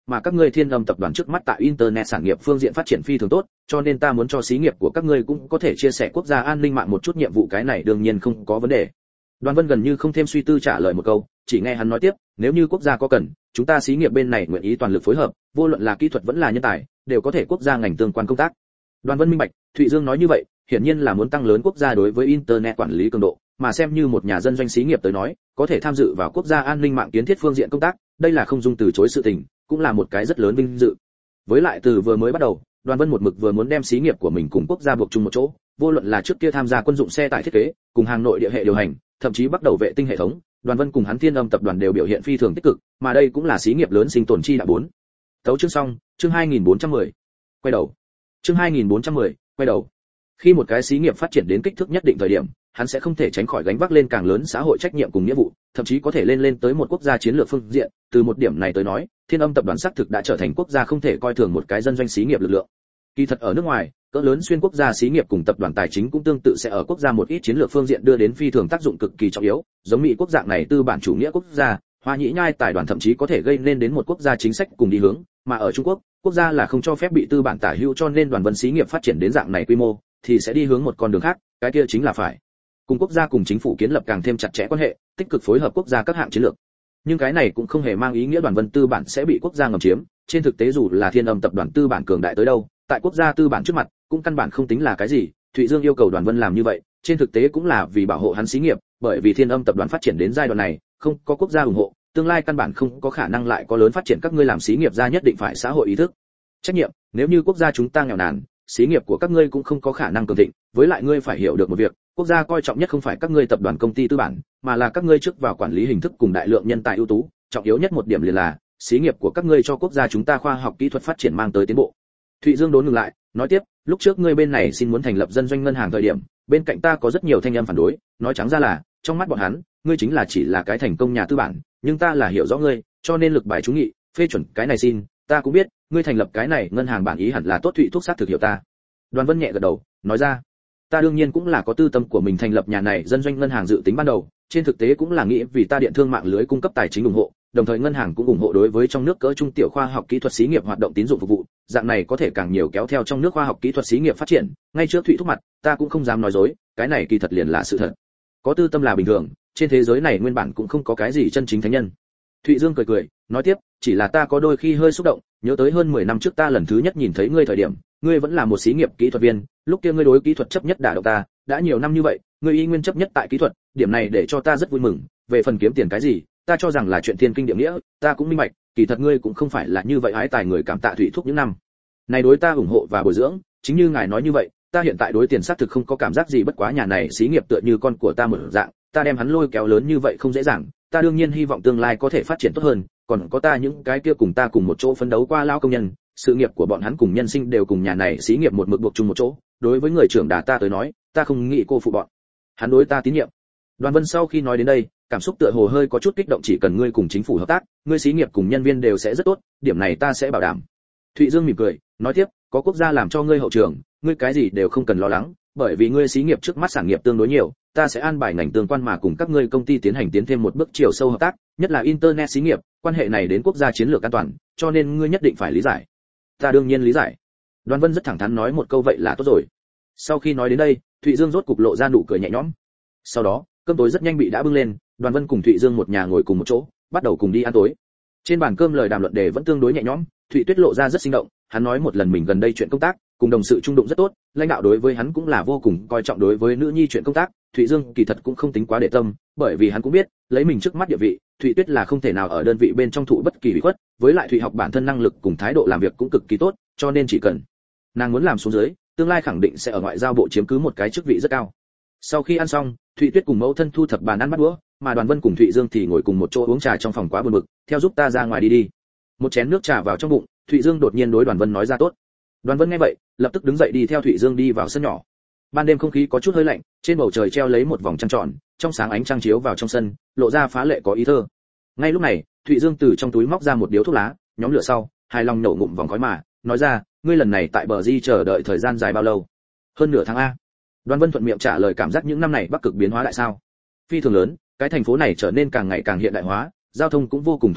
mà các ngươi Thiên Âm tập đoàn trước mắt tại internet sản nghiệp phương diện phát triển phi thường tốt, cho nên ta muốn cho xí nghiệp của các ngươi cũng có thể chia sẻ quốc gia an ninh mạng một chút nhiệm vụ, cái này đương nhiên không có vấn đề. Đoàn Vân gần như không thêm suy tư trả lời một câu, chỉ nghe hắn nói tiếp, nếu như quốc gia có cần, chúng ta xí nghiệp bên này nguyện ý toàn lực phối hợp, vô luận là kỹ thuật vẫn là nhân tài, đều có thể quốc gia ngành tương quan công tác. Đoàn Vân minh bạch, Thụy Dương nói như vậy, hiển nhiên là muốn tăng lớn quốc gia đối với internet quản lý cường độ, mà xem như một nhà dân doanh xí nghiệp tới nói, có thể tham dự vào quốc gia an ninh mạng kiến thiết phương diện công tác, đây là không dung từ chối sự tình, cũng là một cái rất lớn vinh dự. Với lại từ vừa mới bắt đầu, Đoàn Vân một mực vừa muốn đem xí nghiệp của mình cùng quốc gia buộc chung một chỗ, vô luận là trước kia tham gia quân dụng xe tải thiết kế, cùng hàng nội địa hệ điều hành, thậm chí bắt đầu vệ tinh hệ thống, Đoàn Vân cùng hắn Thiên Âm tập đoàn đều biểu hiện phi thường tích cực, mà đây cũng là xí nghiệp lớn sinh tồn chi đạo 4. Tấu chương xong, chương 2410. Quay đầu. Chương 2410, quay đầu. Khi một cái xí nghiệp phát triển đến kích thước nhất định thời điểm, hắn sẽ không thể tránh khỏi gánh vác lên càng lớn xã hội trách nhiệm cùng nghĩa vụ, thậm chí có thể lên tới một quốc gia chiến lược phương diện, từ một điểm này tới nói, Thiên Âm tập đoàn xác thực đã trở thành quốc gia không thể coi thường một cái dân doanh xí nghiệp lực lượng. Kỳ thật ở nước ngoài, cỡ lớn xuyên quốc gia xí nghiệp cùng tập đoàn tài chính cũng tương tự sẽ ở quốc gia một ít chiến lược phương diện đưa đến phi thường tác dụng cực kỳ trọng yếu, giống Mỹ quốc dạng này tư bản chủ nghĩa quốc gia, Hoa Nhĩ Nhai tài đoàn thậm chí có thể gây nên đến một quốc gia chính sách cùng đi hướng, mà ở Trung Quốc, quốc gia là không cho phép bị tư bản tả hữu, cho nên Đoàn Vân xí nghiệp phát triển đến dạng này quy mô thì sẽ đi hướng một con đường khác, cái kia chính là phải cùng quốc gia cùng chính phủ kiến lập càng thêm chặt chẽ quan hệ, tích cực phối hợp quốc gia các hạng chiến lược. Nhưng cái này cũng không hề mang ý nghĩa Đoàn Vân tư bản sẽ bị quốc gia ngầm chiếm, trên thực tế dù là Thiên Âm tập đoàn tư bản cường đại tới đâu, tại quốc gia tư bản trước mặt, cũng căn bản không tính là cái gì. Thụy Dương yêu cầu Đoàn Vân làm như vậy, trên thực tế cũng là vì bảo hộ hắn xí nghiệp, bởi vì Thiên Âm tập đoàn phát triển đến giai đoạn này, không có quốc gia ủng hộ, tương lai căn bản không có khả năng lại có lớn phát triển, các ngươi làm xí nghiệp ra nhất định phải xã hội ý thức, trách nhiệm, nếu như quốc gia chúng ta nghèo nàn, xí nghiệp của các ngươi cũng không có khả năng cường thịnh, với lại ngươi phải hiểu được một việc, quốc gia coi trọng nhất không phải các ngươi tập đoàn công ty tư bản, mà là các ngươi trước vào quản lý hình thức cùng đại lượng nhân tài ưu tú, trọng yếu nhất một điểm liền là xí nghiệp của các ngươi cho quốc gia chúng ta khoa học kỹ thuật phát triển mang tới tiến bộ. Thụy Dương đốn ngừng lại, nói tiếp, lúc trước ngươi bên này xin muốn thành lập dân doanh ngân hàng thời điểm, bên cạnh ta có rất nhiều thanh âm phản đối, nói trắng ra là, trong mắt bọn hắn, ngươi chính là chỉ là cái thành công nhà tư bản, nhưng ta là hiểu rõ ngươi, cho nên lực bài trúng nghị, phê chuẩn cái này xin, ta cũng biết, ngươi thành lập cái này ngân hàng bản ý hẳn là tốt. Thụy Thúc xác thực hiểu ta. Đoàn Vân nhẹ gật đầu, nói ra, ta đương nhiên cũng là có tư tâm của mình thành lập nhà này dân doanh ngân hàng, dự tính ban đầu, trên thực tế cũng là nghĩ vì ta điện thương mạng lưới cung cấp tài chính ủng hộ, đồng thời ngân hàng cũng ủng hộ đối với trong nước cỡ trung tiểu khoa học kỹ thuật xí nghiệp hoạt động tín dụng phục vụ, dạng này có thể càng nhiều kéo theo trong nước khoa học kỹ thuật xí nghiệp phát triển. Ngay trước Thụy Thúc mặt, ta cũng không dám nói dối, cái này kỳ thật liền là sự thật. Có tư tâm là bình thường, trên thế giới này nguyên bản cũng không có cái gì chân chính thánh nhân. Thụy Dương cười cười, nói tiếp, chỉ là ta có đôi khi hơi xúc động, nhớ tới hơn 10 năm trước ta lần thứ nhất nhìn thấy ngươi thời điểm, ngươi vẫn là một xí nghiệp kỹ thuật viên, lúc kia ngươi đối kỹ thuật chấp nhất đả động ta, đã nhiều năm như vậy, ngươi y nguyên chấp nhất tại kỹ thuật, điểm này để cho ta rất vui mừng. Về phần kiếm tiền cái gì, ta cho rằng là chuyện thiên kinh địa nghĩa, ta cũng minh bạch, kỳ thật ngươi cũng không phải là như vậy hái tài người, cảm tạ Thụy Thúc những năm này đối ta ủng hộ và bồi dưỡng, chính như ngài nói như vậy, ta hiện tại đối tiền xác thực không có cảm giác gì, bất quá nhà này xí nghiệp tựa như con của ta một dạng, ta đem hắn lôi kéo lớn như vậy không dễ dàng, ta đương nhiên hy vọng tương lai có thể phát triển tốt hơn, còn có ta những cái kia cùng ta cùng một chỗ phấn đấu qua lao công nhân, sự nghiệp của bọn hắn cùng nhân sinh đều cùng nhà này xí nghiệp một mực buộc chung một chỗ, đối với người trưởng đà ta tới nói, ta không nghĩ cô phụ bọn hắn đối ta tín nhiệm. Đoàn Vân sau khi nói đến đây, cảm xúc tựa hồ hơi có chút kích động, chỉ cần ngươi cùng chính phủ hợp tác, ngươi xí nghiệp cùng nhân viên đều sẽ rất tốt, điểm này ta sẽ bảo đảm. Thụy Dương mỉm cười, nói tiếp, có quốc gia làm cho ngươi hậu trường, ngươi cái gì đều không cần lo lắng, bởi vì ngươi xí nghiệp trước mắt sản nghiệp tương đối nhiều, ta sẽ an bài ngành tương quan mà cùng các ngươi công ty tiến hành tiến thêm một bước chiều sâu hợp tác, nhất là internet xí nghiệp, quan hệ này đến quốc gia chiến lược an toàn, cho nên ngươi nhất định phải lý giải. Ta đương nhiên lý giải. Đoàn Vân rất thẳng thắn nói một câu vậy là tốt rồi. Sau khi nói đến đây, Thụy Dương rốt cục lộ ra nụ cười nhẹ nhõm. Sau đó, cơm tối rất nhanh bị đã bưng lên, Đoàn Vân cùng Thụy Dương một nhà ngồi cùng một chỗ, bắt đầu cùng đi ăn tối. Trên bàn cơm lời đàm luận đề vẫn tương đối nhẹ nhõm, Thụy Tuyết lộ ra rất sinh động, hắn nói một lần mình gần đây chuyện công tác, cùng đồng sự trung đụng rất tốt, lãnh đạo đối với hắn cũng là vô cùng coi trọng, đối với nữ nhi chuyện công tác, Thụy Dương kỳ thật cũng không tính quá để tâm, bởi vì hắn cũng biết, lấy mình trước mắt địa vị, Thụy Tuyết là không thể nào ở đơn vị bên trong thụ bất kỳ ủy khuất, với lại Thụy học bản thân năng lực cùng thái độ làm việc cũng cực kỳ tốt, cho nên chỉ cần nàng muốn làm xuống dưới, tương lai khẳng định sẽ ở ngoại giao bộ chiếm cứ một cái chức vị rất cao. Sau khi ăn xong, Thụy Tuyết cùng mẫu thân thu thập bàn ăn bắt đũa, mà Đoàn Vân cùng Thụy Dương thì ngồi cùng một chỗ uống trà trong phòng quá buồn bực, theo giúp ta ra ngoài đi đi. Một chén nước trà vào trong bụng, Thụy Dương đột nhiên đối Đoàn Vân nói ra tốt. Đoàn Vân nghe vậy, lập tức đứng dậy đi theo Thụy Dương đi vào sân nhỏ. Ban đêm không khí có chút hơi lạnh, trên bầu trời treo lấy một vòng trăng tròn, trong sáng ánh trăng chiếu vào trong sân, lộ ra phá lệ có ý thơ. Ngay lúc này, Thụy Dương từ trong túi móc ra một điếu thuốc lá, nhóm lửa sau, hài lòng nổ ngụm vòng khói mà, nói ra, ngươi lần này tại bờ Di chờ đợi thời gian dài bao lâu? Hơn nửa tháng a. Đoàn Vân thuận miệng trả lời, cảm giác những năm này Bắc Cực biến hóa lại sao? Phi thường lớn, cái thành phố này trở nên càng ngày càng hiện đại hóa, giao thông cũng vô cùng thuận tiện,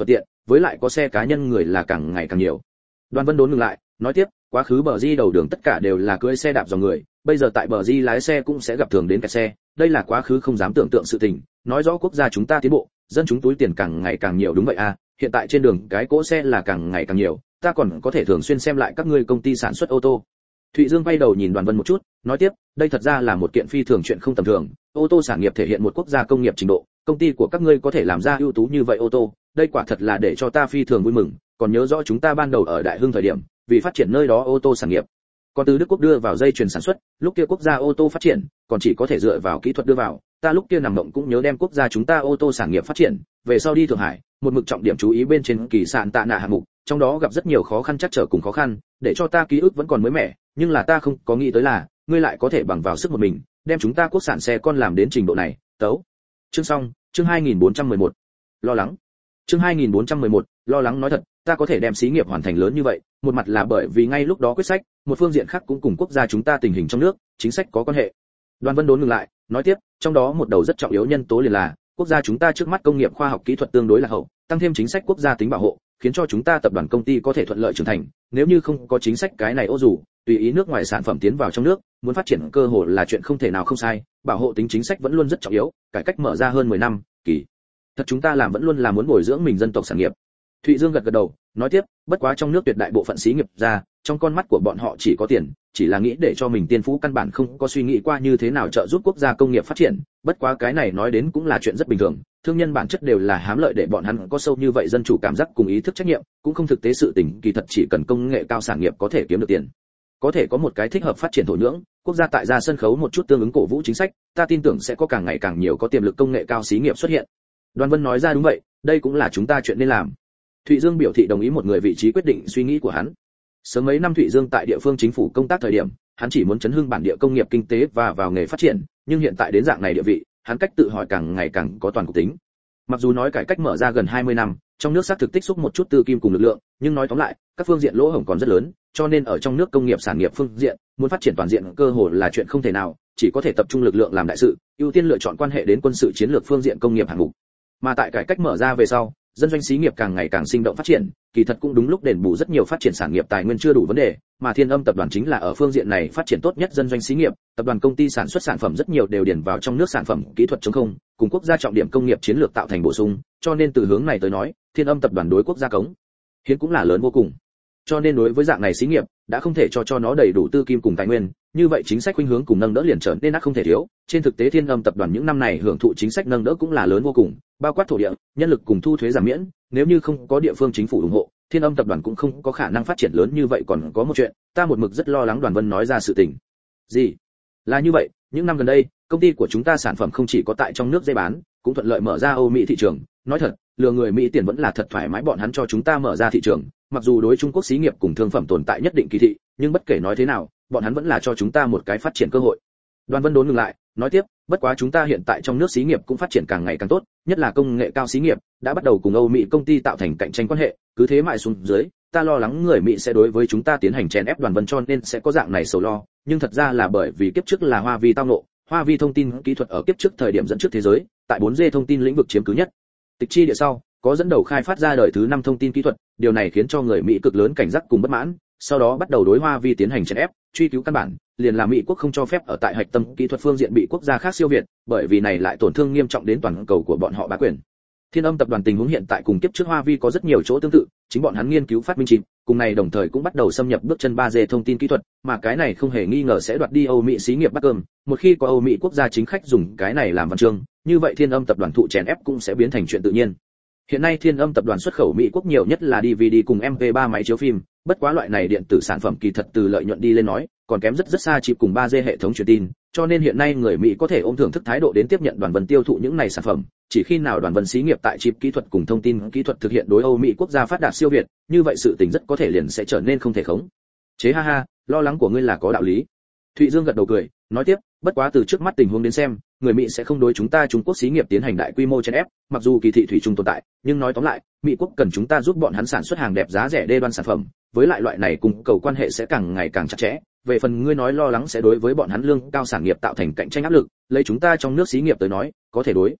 với lại có xe cá nhân người là càng ngày càng nhiều. Đoàn Vân Đốn ngừng lại, nói tiếp, quá khứ bờ di đầu đường tất cả đều là cưỡi xe đạp dòng người, bây giờ tại bờ di lái xe cũng sẽ gặp thường đến kẹt xe, đây là quá khứ không dám tưởng tượng sự tình, nói rõ quốc gia chúng ta tiến bộ, dân chúng túi tiền càng ngày càng nhiều. Đúng vậy à, hiện tại trên đường cái cỗ xe là càng ngày càng nhiều, ta còn có thể thường xuyên xem lại các ngươi công ty sản xuất ô tô. Thụy Dương quay đầu nhìn Đoàn Vân một chút, nói tiếp, đây thật ra là một kiện phi thường chuyện không tầm thường, ô tô sản nghiệp thể hiện một quốc gia công nghiệp trình độ, công ty của các ngươi có thể làm ra ưu tú như vậy ô tô, đây quả thật là để cho ta phi thường vui mừng. Còn nhớ rõ chúng ta ban đầu ở Đại Hưng thời điểm, vì phát triển nơi đó ô tô sản nghiệp, còn từ Đức quốc đưa vào dây chuyền sản xuất, lúc kia quốc gia ô tô phát triển, còn chỉ có thể dựa vào kỹ thuật đưa vào, ta lúc kia nằm mộng cũng nhớ đem quốc gia chúng ta ô tô sản nghiệp phát triển, về sau đi Thượng Hải, một mực trọng điểm chú ý bên trên kỳ sản tạ nạ hạng mục, trong đó gặp rất nhiều khó khăn trắc trở cùng khó khăn, để cho ta ký ức vẫn còn mới mẻ, nhưng là ta không có nghĩ tới là, ngươi lại có thể bằng vào sức một mình, đem chúng ta quốc sản xe con làm đến trình độ này. Tấu. Chương xong, chương 2411. Lo lắng. Chương 2411, lo lắng. Nói thật, ta có thể đem xí nghiệp hoàn thành lớn như vậy, một mặt là bởi vì ngay lúc đó quyết sách, một phương diện khác cũng cùng quốc gia chúng ta tình hình trong nước, chính sách có quan hệ. Đoàn Vân Đốn ngừng lại, nói tiếp, trong đó một đầu rất trọng yếu nhân tố liền là, quốc gia chúng ta trước mắt công nghiệp khoa học kỹ thuật tương đối là hậu, tăng thêm chính sách quốc gia tính bảo hộ, khiến cho chúng ta tập đoàn công ty có thể thuận lợi trưởng thành, nếu như không có chính sách cái này ô dù, tùy ý nước ngoài sản phẩm tiến vào trong nước, muốn phát triển cơ hội là chuyện không thể nào không sai, bảo hộ tính chính sách vẫn luôn rất trọng yếu, cải cách mở ra hơn 10 năm, kỳ thật chúng ta làm vẫn luôn là muốn bồi dưỡng mình dân tộc sản nghiệp. Thụy Dương gật gật đầu, nói tiếp, bất quá trong nước tuyệt đại bộ phận xí nghiệp ra, trong con mắt của bọn họ chỉ có tiền, chỉ là nghĩ để cho mình tiên phú, căn bản không có suy nghĩ qua như thế nào trợ giúp quốc gia công nghiệp phát triển, bất quá cái này nói đến cũng là chuyện rất bình thường, thương nhân bản chất đều là hám lợi, để bọn hắn có sâu như vậy dân chủ cảm giác cùng ý thức trách nhiệm, cũng không thực tế sự tình, kỳ thật chỉ cần công nghệ cao sản nghiệp có thể kiếm được tiền, có thể có một cái thích hợp phát triển thổ nhưỡng, quốc gia tại ra sân khấu một chút tương ứng cổ vũ chính sách, ta tin tưởng sẽ có càng ngày càng nhiều có tiềm lực công nghệ cao xí nghiệp xuất hiện. Đoàn Vân nói ra đúng vậy, đây cũng là chúng ta chuyện nên làm. Thụy Dương biểu thị đồng ý một người vị trí quyết định suy nghĩ của hắn. Sớm mấy năm Thụy Dương tại địa phương chính phủ công tác thời điểm, hắn chỉ muốn chấn hưng bản địa công nghiệp kinh tế và vào nghề phát triển, nhưng hiện tại đến dạng này địa vị, hắn cách tự hỏi càng ngày càng có toàn cục tính. Mặc dù nói cải cách mở ra gần 20 năm, trong nước xác thực tích xúc một chút tư kim cùng lực lượng, nhưng nói tóm lại, các phương diện lỗ hổng còn rất lớn, cho nên ở trong nước công nghiệp sản nghiệp phương diện, muốn phát triển toàn diện cơ hội là chuyện không thể nào, chỉ có thể tập trung lực lượng làm đại sự, ưu tiên lựa chọn quan hệ đến quân sự chiến lược phương diện công nghiệp hạng mục. Mà tại cải cách mở ra về sau, dân doanh xí nghiệp càng ngày càng sinh động phát triển, kỳ thật cũng đúng lúc đền bù rất nhiều phát triển sản nghiệp tài nguyên chưa đủ vấn đề, mà Thiên Âm tập đoàn chính là ở phương diện này phát triển tốt nhất dân doanh xí nghiệp, tập đoàn công ty sản xuất sản phẩm rất nhiều đều điền vào trong nước sản phẩm kỹ thuật chống không, cùng quốc gia trọng điểm công nghiệp chiến lược tạo thành bổ sung, cho nên từ hướng này tới nói, Thiên Âm tập đoàn đối quốc gia cống hiến cũng là lớn vô cùng. Cho nên đối với dạng này xí nghiệp, đã không thể cho nó đầy đủ tư kim cùng tài nguyên, như vậy chính sách khuynh hướng cùng nâng đỡ liền trở nên ác không thể thiếu. Trên thực tế Thiên Âm tập đoàn những năm này hưởng thụ chính sách nâng đỡ cũng là lớn vô cùng, bao quát thổ địa, nhân lực cùng thu thuế giảm miễn, nếu như không có địa phương chính phủ ủng hộ, Thiên Âm tập đoàn cũng không có khả năng phát triển lớn như vậy. Còn có một chuyện, ta một mực rất lo lắng. Đoàn Vân nói ra sự tình. Gì? Là như vậy, những năm gần đây, công ty của chúng ta sản phẩm không chỉ có tại trong nước dễ bán, cũng thuận lợi mở ra Âu Mỹ thị trường, nói thật, lừa người Mỹ tiền vẫn là thật thoải mái, bọn hắn cho chúng ta mở ra thị trường, mặc dù đối Trung Quốc xí nghiệp cùng thương phẩm tồn tại nhất định kỳ thị, nhưng bất kể nói thế nào, bọn hắn vẫn là cho chúng ta một cái phát triển cơ hội. Đoàn Vân Đốn ngừng lại, nói tiếp, bất quá chúng ta hiện tại trong nước xí nghiệp cũng phát triển càng ngày càng tốt, nhất là công nghệ cao xí nghiệp đã bắt đầu cùng Âu Mỹ công ty tạo thành cạnh tranh quan hệ, cứ thế mãi xuống dưới, ta lo lắng người Mỹ sẽ đối với chúng ta tiến hành chèn ép. Đoàn Vân cho nên sẽ có dạng này sầu lo, nhưng thật ra là bởi vì kiếp trước là Hoa Vi tao ngộ, Hoa Vi thông tin kỹ thuật ở kiếp trước thời điểm dẫn trước thế giới, tại 4G thông tin lĩnh vực chiếm cứ nhất. Tịch chi địa sau, có dẫn đầu khai phát ra đời thứ 5 thông tin kỹ thuật, điều này khiến cho người Mỹ cực lớn cảnh giác cùng bất mãn, sau đó bắt đầu đối Hoa Vi tiến hành chèn ép, truy cứu căn bản, liền là Mỹ quốc không cho phép ở tại hạch tâm kỹ thuật phương diện bị quốc gia khác siêu việt, bởi vì này lại tổn thương nghiêm trọng đến toàn cầu của bọn họ bá quyền. Thiên Âm tập đoàn tình huống hiện tại cùng kiếp trước Hoa Vi có rất nhiều chỗ tương tự, chính bọn hắn nghiên cứu phát minh chip, cùng này đồng thời cũng bắt đầu xâm nhập bước chân 3G thông tin kỹ thuật, mà cái này không hề nghi ngờ sẽ đoạt đi Âu Mỹ xí nghiệp bắt cơm, một khi có Âu Mỹ quốc gia chính khách dùng cái này làm văn chương, như vậy Thiên Âm tập đoàn thụ chèn ép cũng sẽ biến thành chuyện tự nhiên. Hiện nay Thiên Âm tập đoàn xuất khẩu Mỹ quốc nhiều nhất là DVD cùng MP3 máy chiếu phim, bất quá loại này điện tử sản phẩm kỳ thật từ lợi nhuận đi lên nói, còn kém rất xa chip cùng 3G hệ thống truyền tin, cho nên hiện nay người Mỹ có thể ôm thưởng thức thái độ đến tiếp nhận Đoàn Vân tiêu thụ những này sản phẩm, chỉ khi nào Đoàn Vân xí nghiệp tại chip kỹ thuật cùng thông tin kỹ thuật thực hiện đối Âu Mỹ quốc gia phát đạt siêu việt, như vậy sự tình rất có thể liền sẽ trở nên không thể khống chế. Ha ha, lo lắng của ngươi là có đạo lý. Thụy Dương gật đầu cười, nói tiếp, bất quá từ trước mắt tình huống đến xem, người Mỹ sẽ không đối chúng ta Trung Quốc xí nghiệp tiến hành đại quy mô chèn ép, mặc dù kỳ thị thủy chung tồn tại, nhưng nói tóm lại, Mỹ quốc cần chúng ta giúp bọn hắn sản xuất hàng đẹp giá rẻ đê đoan sản phẩm, với lại loại này cùng cầu quan hệ sẽ càng ngày càng chặt chẽ. Về phần ngươi nói lo lắng sẽ đối với bọn hắn lương cao sản nghiệp tạo thành cạnh tranh áp lực, lấy chúng ta trong nước xí nghiệp tới nói, có thể đối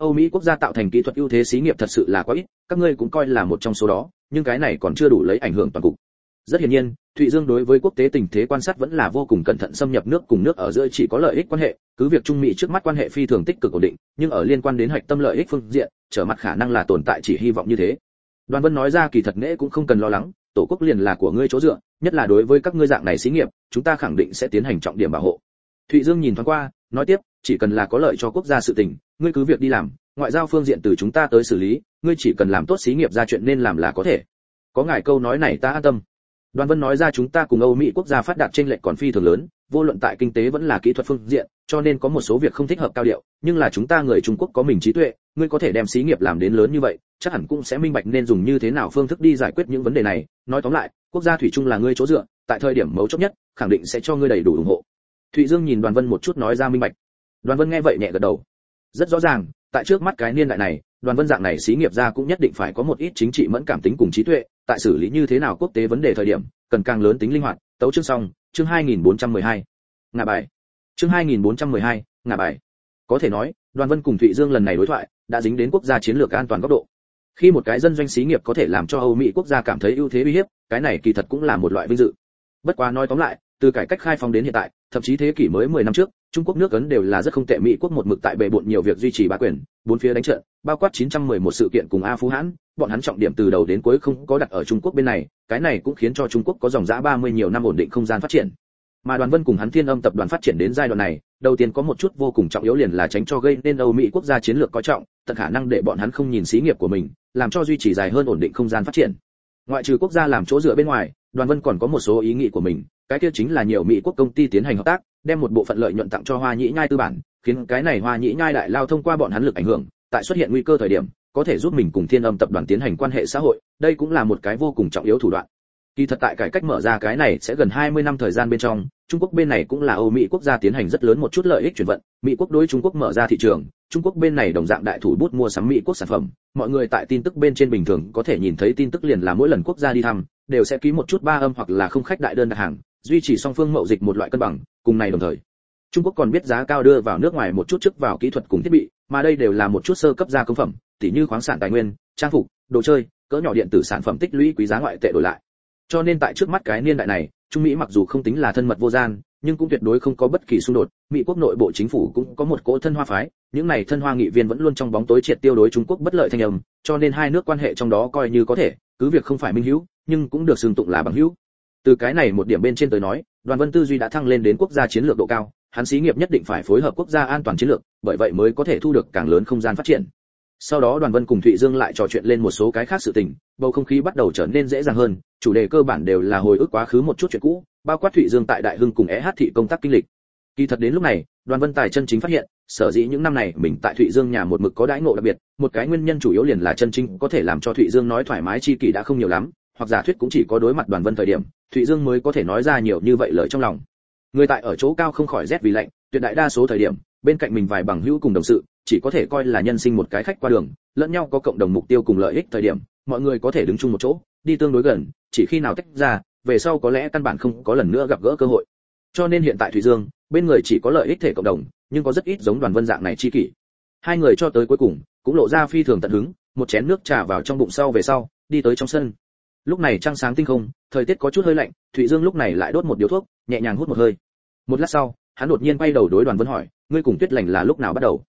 Âu Mỹ quốc gia tạo thành kỹ thuật ưu thế xí nghiệp thật sự là quá ít, các ngươi cũng coi là một trong số đó, nhưng cái này còn chưa đủ lấy ảnh hưởng toàn cục. Rất hiển nhiên, Thụy Dương đối với quốc tế tình thế quan sát vẫn là vô cùng cẩn thận, xâm nhập nước cùng nước ở giữa chỉ có lợi ích quan hệ, cứ việc Trung Mỹ trước mắt quan hệ phi thường tích cực ổn định, nhưng ở liên quan đến hạch tâm lợi ích phương diện, trở mặt khả năng là tồn tại chỉ hy vọng như thế. Đoàn Vân nói ra kỳ thật nễ cũng không cần lo lắng, tổ quốc liền là của ngươi chỗ dựa, nhất là đối với các ngươi dạng này xí nghiệp, chúng ta khẳng định sẽ tiến hành trọng điểm bảo hộ. Thụy Dương nhìn thoáng qua, nói tiếp, chỉ cần là có lợi cho quốc gia sự tình, ngươi cứ việc đi làm, ngoại giao phương diện từ chúng ta tới xử lý, ngươi chỉ cần làm tốt xí nghiệp ra chuyện nên làm là có thể. Có ngài câu nói này ta an tâm. Đoàn Vân nói ra chúng ta cùng Âu Mỹ quốc gia phát đạt chênh lệch còn phi thường lớn, vô luận tại kinh tế vẫn là kỹ thuật phương diện, cho nên có một số việc không thích hợp cao điệu, nhưng là chúng ta người Trung Quốc có mình trí tuệ, ngươi có thể đem xí nghiệp làm đến lớn như vậy, chắc hẳn cũng sẽ minh bạch nên dùng như thế nào phương thức đi giải quyết những vấn đề này, nói tóm lại, quốc gia thủy chung là ngươi chỗ dựa, tại thời điểm mấu chốt nhất, khẳng định sẽ cho ngươi đầy đủ ủng hộ. Thụy Dương nhìn Đoàn Vân một chút nói ra minh bạch. Đoàn Vân nghe vậy nhẹ gật đầu. Rất rõ ràng, tại trước mắt cái niên đại này, Đoàn Vân dạng này xí nghiệp gia cũng nhất định phải có một ít chính trị mẫn cảm tính cùng trí tuệ, tại xử lý như thế nào quốc tế vấn đề thời điểm, cần càng lớn tính linh hoạt. Tấu chương xong, chương 2412. Ngả bài. Chương 2412, ngả bài. Có thể nói, Đoàn Vân cùng Thụy Dương lần này đối thoại đã dính đến quốc gia chiến lược an toàn góc độ. Khi một cái dân doanh xí nghiệp có thể làm cho Âu Mỹ quốc gia cảm thấy ưu thế uy hiếp, cái này kỳ thật cũng là một loại vinh dự. Bất quá nói tóm lại, từ cải cách khai phóng đến hiện tại, thậm chí thế kỷ mới 10 năm trước, Trung Quốc nước Ấn đều là rất không tệ, Mỹ quốc một mực tại bệ bội nhiều việc duy trì bá quyền, bốn phía đánh trận, bao quát 911 sự kiện cùng A Phú Hãn, bọn hắn trọng điểm từ đầu đến cuối không có đặt ở Trung Quốc bên này, cái này cũng khiến cho Trung Quốc có dòng dã 30 nhiều năm ổn định không gian phát triển. Mà Đoàn Vân cùng hắn Thiên Âm tập đoàn phát triển đến giai đoạn này, đầu tiên có một chút vô cùng trọng yếu liền là tránh cho gây nên Âu Mỹ quốc gia chiến lược coi trọng, tận khả năng để bọn hắn không nhìn xí nghiệp của mình, làm cho duy trì dài hơn ổn định không gian phát triển. Ngoại trừ quốc gia làm chỗ dựa bên ngoài, Đoàn Vân còn có một số ý nghĩ của mình, cái kia chính là nhiều Mỹ quốc công ty tiến hành hợp tác, đem một bộ phận lợi nhuận tặng cho Hoa Nhĩ Nhai tư bản, khiến cái này Hoa Nhĩ Nhai đại lao thông qua bọn hắn lực ảnh hưởng, tại xuất hiện nguy cơ thời điểm, có thể giúp mình cùng Thiên Âm tập đoàn tiến hành quan hệ xã hội, đây cũng là một cái vô cùng trọng yếu thủ đoạn. Kỳ thật tại cải cách mở ra cái này sẽ gần 20 năm thời gian bên trong, Trung Quốc bên này cũng là Âu Mỹ quốc gia tiến hành rất lớn một chút lợi ích chuyển vận, Mỹ quốc đối Trung Quốc mở ra thị trường, Trung Quốc bên này đồng dạng đại thủ bút mua sắm Mỹ quốc sản phẩm, mọi người tại tin tức bên trên bình thường có thể nhìn thấy tin tức liền là mỗi lần quốc gia đi thăm, đều sẽ ký một chút ba âm hoặc là không khách đại đơn đặt hàng, duy trì song phương mậu dịch một loại cân bằng, cùng này đồng thời. Trung Quốc còn biết giá cao đưa vào nước ngoài một chút trước vào kỹ thuật cùng thiết bị, mà đây đều là một chút sơ cấp gia công phẩm, tỉ như khoáng sản tài nguyên, trang phục, đồ chơi, cỡ nhỏ điện tử sản phẩm tích lũy quý giá ngoại tệ đổi lại. Cho nên tại trước mắt cái niên đại này, Trung Mỹ mặc dù không tính là thân mật vô gian, nhưng cũng tuyệt đối không có bất kỳ xung đột, Mỹ quốc nội bộ chính phủ cũng có một cỗ thân hoa phái, những này thân hoa nghị viên vẫn luôn trong bóng tối triệt tiêu đối Trung Quốc bất lợi thanh âm, cho nên hai nước quan hệ trong đó coi như có thể, cứ việc không phải minh hữu, nhưng cũng được xưng tụng là bằng hữu. Từ cái này một điểm bên trên tới nói, Đoàn Vân tư duy đã thăng lên đến quốc gia chiến lược độ cao, hắn xí nghiệp nhất định phải phối hợp quốc gia an toàn chiến lược, bởi vậy mới có thể thu được càng lớn không gian phát triển. Sau đó Đoàn Vân cùng Thụy Dương lại trò chuyện lên một số cái khác sự tình, bầu không khí bắt đầu trở nên dễ dàng hơn, chủ đề cơ bản đều là hồi ức quá khứ một chút chuyện cũ, bao quát Thụy Dương tại Đại Hưng cùng EH thị công tác kinh lịch. Kỳ thật đến lúc này, Đoàn Vân tài chân chính phát hiện, sở dĩ những năm này mình tại Thụy Dương nhà một mực có đãi ngộ đặc biệt, một cái nguyên nhân chủ yếu liền là chân chính có thể làm cho Thụy Dương nói thoải mái chi kỷ đã không nhiều lắm, hoặc giả thuyết cũng chỉ có đối mặt Đoàn Vân thời điểm, Thụy Dương mới có thể nói ra nhiều như vậy lời trong lòng. Người tại ở chỗ cao không khỏi rét vì lạnh, tuyệt đại đa số thời điểm, bên cạnh mình vài bằng hữu cùng đồng sự, chỉ có thể coi là nhân sinh một cái khách qua đường, lẫn nhau có cộng đồng mục tiêu cùng lợi ích thời điểm, mọi người có thể đứng chung một chỗ, đi tương đối gần, chỉ khi nào tách ra, về sau có lẽ căn bản không có lần nữa gặp gỡ cơ hội. Cho nên hiện tại Thụy Dương, bên người chỉ có lợi ích thể cộng đồng, nhưng có rất ít giống Đoàn Vân dạng này chi kỷ. Hai người cho tới cuối cùng, cũng lộ ra phi thường tận hứng, một chén nước trà vào trong bụng sau về sau, đi tới trong sân. Lúc này trăng sáng tinh không, thời tiết có chút hơi lạnh, Thụy Dương lúc này lại đốt một điếu thuốc, nhẹ nhàng hút một hơi. Một lát sau, hắn đột nhiên quay đầu đối Đoàn Vân hỏi, ngươi cùng Tuyết Lành là lúc nào bắt đầu?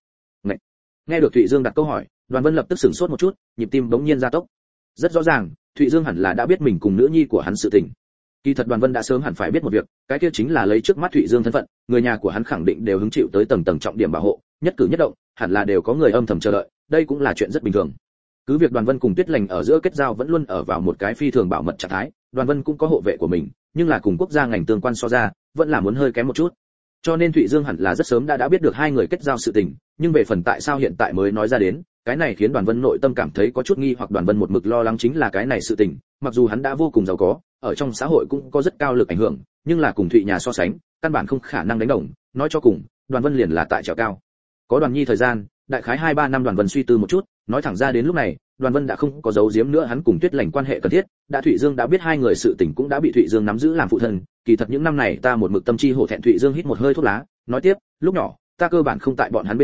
Nghe được Thụy Dương đặt câu hỏi, Đoàn Vân lập tức sửng sốt một chút, nhịp tim bỗng nhiên gia tốc. Rất rõ ràng, Thụy Dương hẳn là đã biết mình cùng nữ nhi của hắn sự tình. Kỳ thật Đoàn Vân đã sớm hẳn phải biết một việc, cái kia chính là lấy trước mắt Thụy Dương thân phận, người nhà của hắn khẳng định đều hứng chịu tới tầng tầng trọng điểm bảo hộ, nhất cử nhất động, hẳn là đều có người âm thầm chờ đợi, đây cũng là chuyện rất bình thường. Cứ việc Đoàn Vân cùng Tuyết Lành ở giữa kết giao vẫn luôn ở vào một cái phi thường bảo mật trạng thái, Đoàn Vân cũng có hộ vệ của mình, nhưng là cùng quốc gia ngành tương quan so ra, vẫn là muốn hơi kém một chút. Cho nên Thụy Dương hẳn là rất sớm đã biết được hai người kết giao sự tình, nhưng về phần tại sao hiện tại mới nói ra đến, cái này khiến Đoàn Vân nội tâm cảm thấy có chút nghi hoặc. Đoàn Vân một mực lo lắng chính là cái này sự tình, mặc dù hắn đã vô cùng giàu có, ở trong xã hội cũng có rất cao lực ảnh hưởng, nhưng là cùng Thụy nhà so sánh, căn bản không khả năng đánh đồng, nói cho cùng, Đoàn Vân liền là tại trèo cao. Có Đoàn Nhi thời gian, đại khái 2-3 năm Đoàn Vân suy tư một chút, nói thẳng ra đến lúc này, Đoàn Vân đã không có giấu giếm nữa hắn cùng Tuyết Lành quan hệ cần thiết, đã Thụy Dương đã biết hai người sự tình cũng đã bị Thụy Dương nắm giữ làm phụ thân, kỳ thật những năm này ta một mực tâm chi hổ thẹn. Thụy Dương hít một hơi thuốc lá, nói tiếp, lúc nhỏ, ta cơ bản không tại bọn hắn bên người,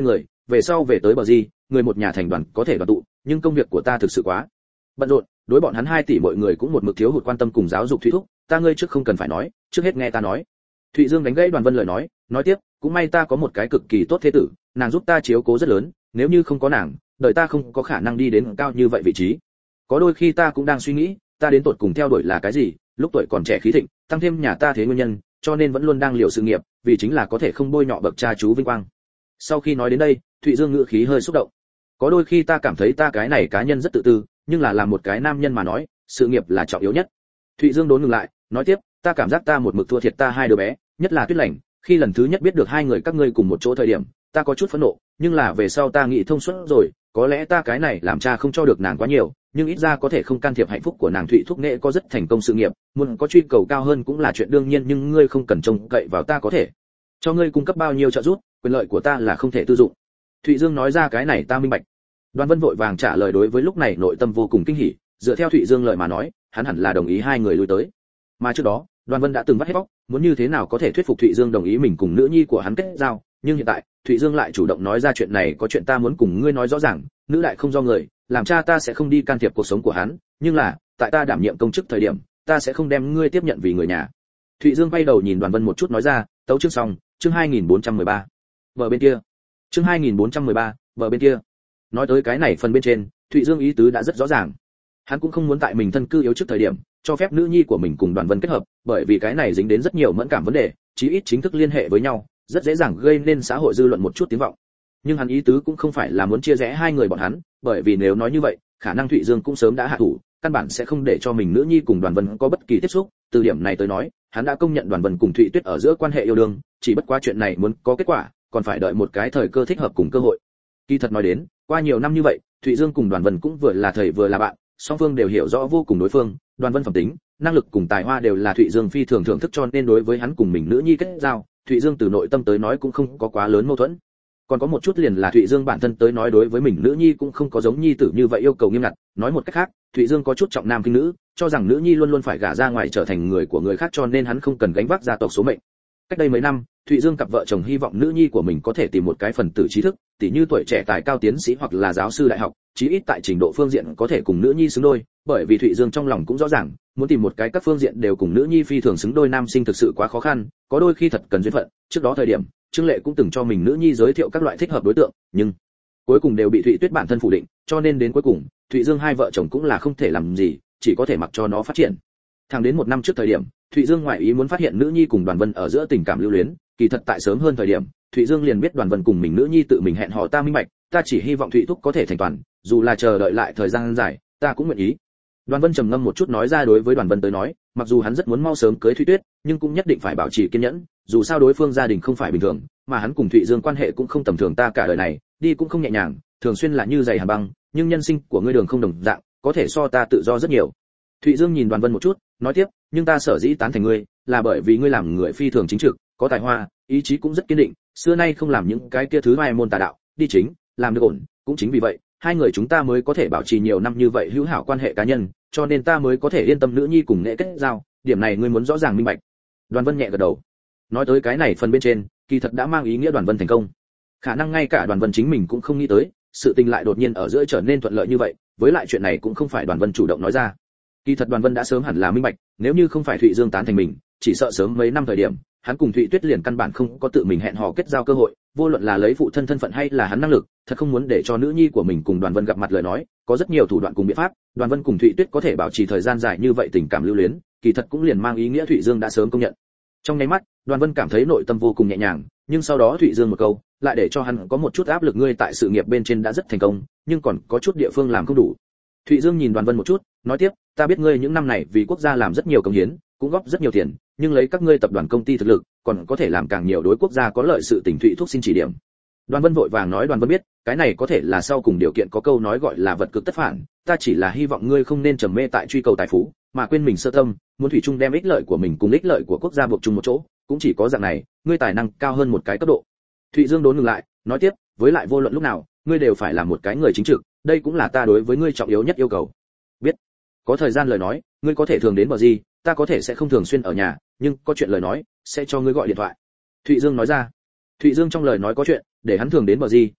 về sau về tới bờ gì, người một nhà thành đoàn có thể đoàn tụ, nhưng công việc của ta thực sự quá bận rộn, đối bọn hắn 2 tỷ mọi người cũng một mực thiếu hụt quan tâm cùng giáo dục Thụy thúc, ta ngươi trước không cần phải nói, trước hết nghe ta nói. Thụy Dương đánh gãy Đoàn Vân lời nói tiếp, cũng may ta có một cái cực kỳ tốt thế tử, nàng giúp ta chiếu cố rất lớn, nếu như không có nàng, đời ta không có khả năng đi đến cao như vậy vị trí. Có đôi khi ta cũng đang suy nghĩ, ta đến tột cùng theo đuổi là cái gì, lúc tuổi còn trẻ khí thịnh, tăng thêm nhà ta thế nguyên nhân, cho nên vẫn luôn đang liều sự nghiệp, vì chính là có thể không bôi nhọ bậc cha chú vinh quang. Sau khi nói đến đây, Thụy Dương ngữ khí hơi xúc động. Có đôi khi ta cảm thấy ta cái này cá nhân rất tự tư, nhưng là làm một cái nam nhân mà nói, sự nghiệp là trọng yếu nhất. Thụy Dương đốn ngừng lại, nói tiếp, ta cảm giác ta một mực thua thiệt ta 2 đứa bé, nhất là Tuyết Lành, khi lần thứ nhất biết được 2 người các ngươi cùng một chỗ thời điểm, ta có chút phẫn nộ, nhưng là về sau ta nghĩ thông suốt rồi, có lẽ ta cái này làm cha không cho được nàng quá nhiều, nhưng ít ra có thể không can thiệp hạnh phúc của nàng. Thụy thúc nghệ có rất thành công sự nghiệp, muốn có truy cầu cao hơn cũng là chuyện đương nhiên, nhưng ngươi không cần trông cậy vào ta có thể cho ngươi cung cấp bao nhiêu trợ giúp, quyền lợi của ta là không thể tư dụng. Thụy Dương nói ra cái này ta minh bạch. Đoàn Vân vội vàng trả lời, đối với lúc này nội tâm vô cùng kinh hỉ, dựa theo Thụy Dương lời mà nói, hắn hẳn là đồng ý 2 người lui tới. Mà trước đó, Đoàn Vân đã từng vắt hết óc, muốn như thế nào có thể thuyết phục Thụy Dương đồng ý mình cùng nữ nhi của hắn kết giao, nhưng hiện tại, Thụy Dương lại chủ động nói ra chuyện này, có chuyện ta muốn cùng ngươi nói rõ ràng, nữ đại không do người, làm cha ta sẽ không đi can thiệp cuộc sống của hắn, nhưng là, tại ta đảm nhiệm công chức thời điểm, ta sẽ không đem ngươi tiếp nhận vì người nhà. Thụy Dương quay đầu nhìn Đoàn Vân một chút nói ra, tấu chương xong, chương 2413. Bờ bên kia. Chương 2413, bờ bên kia. Nói tới cái này phần bên trên, Thụy Dương ý tứ đã rất rõ ràng. Hắn cũng không muốn tại mình thân cư yếu trước thời điểm, cho phép nữ nhi của mình cùng Đoàn Vân kết hợp, bởi vì cái này dính đến rất nhiều mẫn cảm vấn đề, chí ít chính thức liên hệ với nhau, rất dễ dàng gây nên xã hội dư luận một chút tiếng vọng. Nhưng hắn ý tứ cũng không phải là muốn chia rẽ 2 người bọn hắn, bởi vì nếu nói như vậy, khả năng Thụy Dương cũng sớm đã hạ thủ, căn bản sẽ không để cho mình nữ nhi cùng Đoàn Vân có bất kỳ tiếp xúc. Từ điểm này tới nói, hắn đã công nhận Đoàn Vân cùng Thụy Tuyết ở giữa quan hệ yêu đương, chỉ bất quá chuyện này muốn có kết quả, còn phải đợi một cái thời cơ thích hợp cùng cơ hội. Kỳ thật nói đến, qua nhiều năm như vậy, Thụy Dương cùng Đoàn Vân cũng vừa là thầy vừa là bạn, song phương đều hiểu rõ vô cùng đối phương. Đoàn Vân phẩm tính, năng lực cùng tài hoa đều là Thụy Dương phi thường thưởng thức, cho nên đối với hắn cùng mình nữ nhi kết giao, Thụy Dương từ nội tâm tới nói cũng không có quá lớn mâu thuẫn. Còn có một chút liền là Thụy Dương bản thân tới nói, đối với mình nữ nhi cũng không có giống nhi tử như vậy yêu cầu nghiêm ngặt. Nói một cách khác, Thụy Dương có chút trọng nam khinh nữ, cho rằng nữ nhi luôn luôn phải gả ra ngoài trở thành người của người khác, cho nên hắn không cần gánh vác gia tộc số mệnh. Cách đây mấy năm, Thụy Dương cặp vợ chồng hy vọng nữ nhi của mình có thể tìm một cái phần tử trí thức, tỉ như tuổi trẻ tài cao tiến sĩ hoặc là giáo sư đại học, chí ít tại trình độ phương diện có thể cùng nữ nhi xứng đôi, bởi vì Thụy Dương trong lòng cũng rõ ràng, muốn tìm một cái các phương diện đều cùng nữ nhi phi thường xứng đôi nam sinh thực sự quá khó khăn, có đôi khi thật cần duyên phận. Trước đó thời điểm, Trương Lệ cũng từng cho mình nữ nhi giới thiệu các loại thích hợp đối tượng, nhưng cuối cùng đều bị Thụy Tuyết bản thân phủ định, cho nên đến cuối cùng, Thụy Dương 2 vợ chồng cũng là không thể làm gì, chỉ có thể mặc cho nó phát triển. Thẳng đến 1 năm trước thời điểm, Thụy Dương ngoại ý muốn phát hiện nữ nhi cùng Đoàn Vân ở giữa tình cảm lưu luyến, kỳ thật tại sớm hơn thời điểm, Thụy Dương liền biết Đoàn Vân cùng mình nữ nhi tự mình hẹn hò, ta minh bạch, ta chỉ hy vọng Thụy thúc có thể thành toàn, dù là chờ đợi lại thời gian dài, ta cũng nguyện ý. Đoàn Vân trầm ngâm một chút nói ra, đối với Đoàn Vân tới nói, mặc dù hắn rất muốn mau sớm cưới Thụy Tuyết, nhưng cũng nhất định phải bảo trì kiên nhẫn, dù sao đối phương gia đình không phải bình thường, mà hắn cùng Thụy Dương quan hệ cũng không tầm thường, ta cả đời này đi cũng không nhẹ nhàng, thường xuyên là như giày hàn băng, nhưng nhân sinh của ngươi đường không đồng dạng, có thể so ta tự do rất nhiều. Thụy Dương nhìn Đoàn Vân một chút, nói tiếp, nhưng ta sở dĩ tán thành ngươi, là bởi vì ngươi làm người phi thường chính trực, có tài hoa, ý chí cũng rất kiên định, xưa nay không làm những cái kia thứ mai môn tà đạo, đi chính, làm được ổn, cũng chính vì vậy, 2 người chúng ta mới có thể bảo trì nhiều năm như vậy hữu hảo quan hệ cá nhân, cho nên ta mới có thể yên tâm nữ nhi cùng nghệ kết giao, điểm này ngươi muốn rõ ràng minh bạch. Đoàn Vân nhẹ gật đầu. Nói tới cái này phần bên trên, kỳ thật đã mang ý nghĩa Đoàn Vân thành công. Khả năng ngay cả Đoàn Vân chính mình cũng không nghĩ tới, sự tình lại đột nhiên ở giữa trở nên thuận lợi như vậy, với lại chuyện này cũng không phải Đoàn Vân chủ động nói ra. Kỳ thật Đoàn Vân đã sớm hẳn là minh bạch, nếu như không phải Thụy Dương tán thành mình, chỉ sợ sớm mấy năm thời điểm, hắn cùng Thụy Tuyết liền căn bản không có tự mình hẹn hò kết giao cơ hội, vô luận là lấy phụ thân thân phận hay là hắn năng lực, thật không muốn để cho nữ nhi của mình cùng Đoàn Vân gặp mặt lời nói, có rất nhiều thủ đoạn cùng biện pháp, Đoàn Vân cùng Thụy Tuyết có thể bảo trì thời gian dài như vậy tình cảm lưu luyến, kỳ thật cũng liền mang ý nghĩa Thụy Dương đã sớm công nhận. Trong nháy mắt, Đoàn Vân cảm thấy nội tâm vô cùng nhẹ nhàng, nhưng sau đó Thụy Dương một câu, lại để cho hắn có một chút áp lực, ngươi tại sự nghiệp bên trên đã rất thành công, nhưng còn có chút địa phương làm không đủ. Thụy Dương nhìn Đoàn Vân một chút, nói tiếp, ta biết ngươi những năm này vì quốc gia làm rất nhiều công hiến, cũng góp rất nhiều tiền, nhưng lấy các ngươi tập đoàn công ty thực lực, còn có thể làm càng nhiều đối quốc gia có lợi sự tình. Thụy thúc xin chỉ điểm. Đoàn Vân vội vàng nói, Đoàn Vân biết, cái này có thể là sau cùng điều kiện, có câu nói gọi là vật cực tất phản, ta chỉ là hy vọng ngươi không nên trầm mê tại truy cầu tài phú, mà quên mình sơ tâm, muốn thủy chung đem ích lợi của mình cùng ích lợi của quốc gia buộc chung một chỗ, cũng chỉ có dạng này, ngươi tài năng cao hơn một cái cấp độ. Thụy Dương đốn ngừng lại, nói tiếp, với lại vô luận lúc nào, ngươi đều phải là một cái người chính trực, đây cũng là ta đối với ngươi trọng yếu nhất yêu cầu. Biết. Có thời gian lời nói, ngươi có thể thường đến bờ gì, ta có thể sẽ không thường xuyên ở nhà, nhưng có chuyện lời nói, sẽ cho ngươi gọi điện thoại. Thụy Dương nói ra. Thụy Dương trong lời nói có chuyện, để hắn thường đến bờ gì,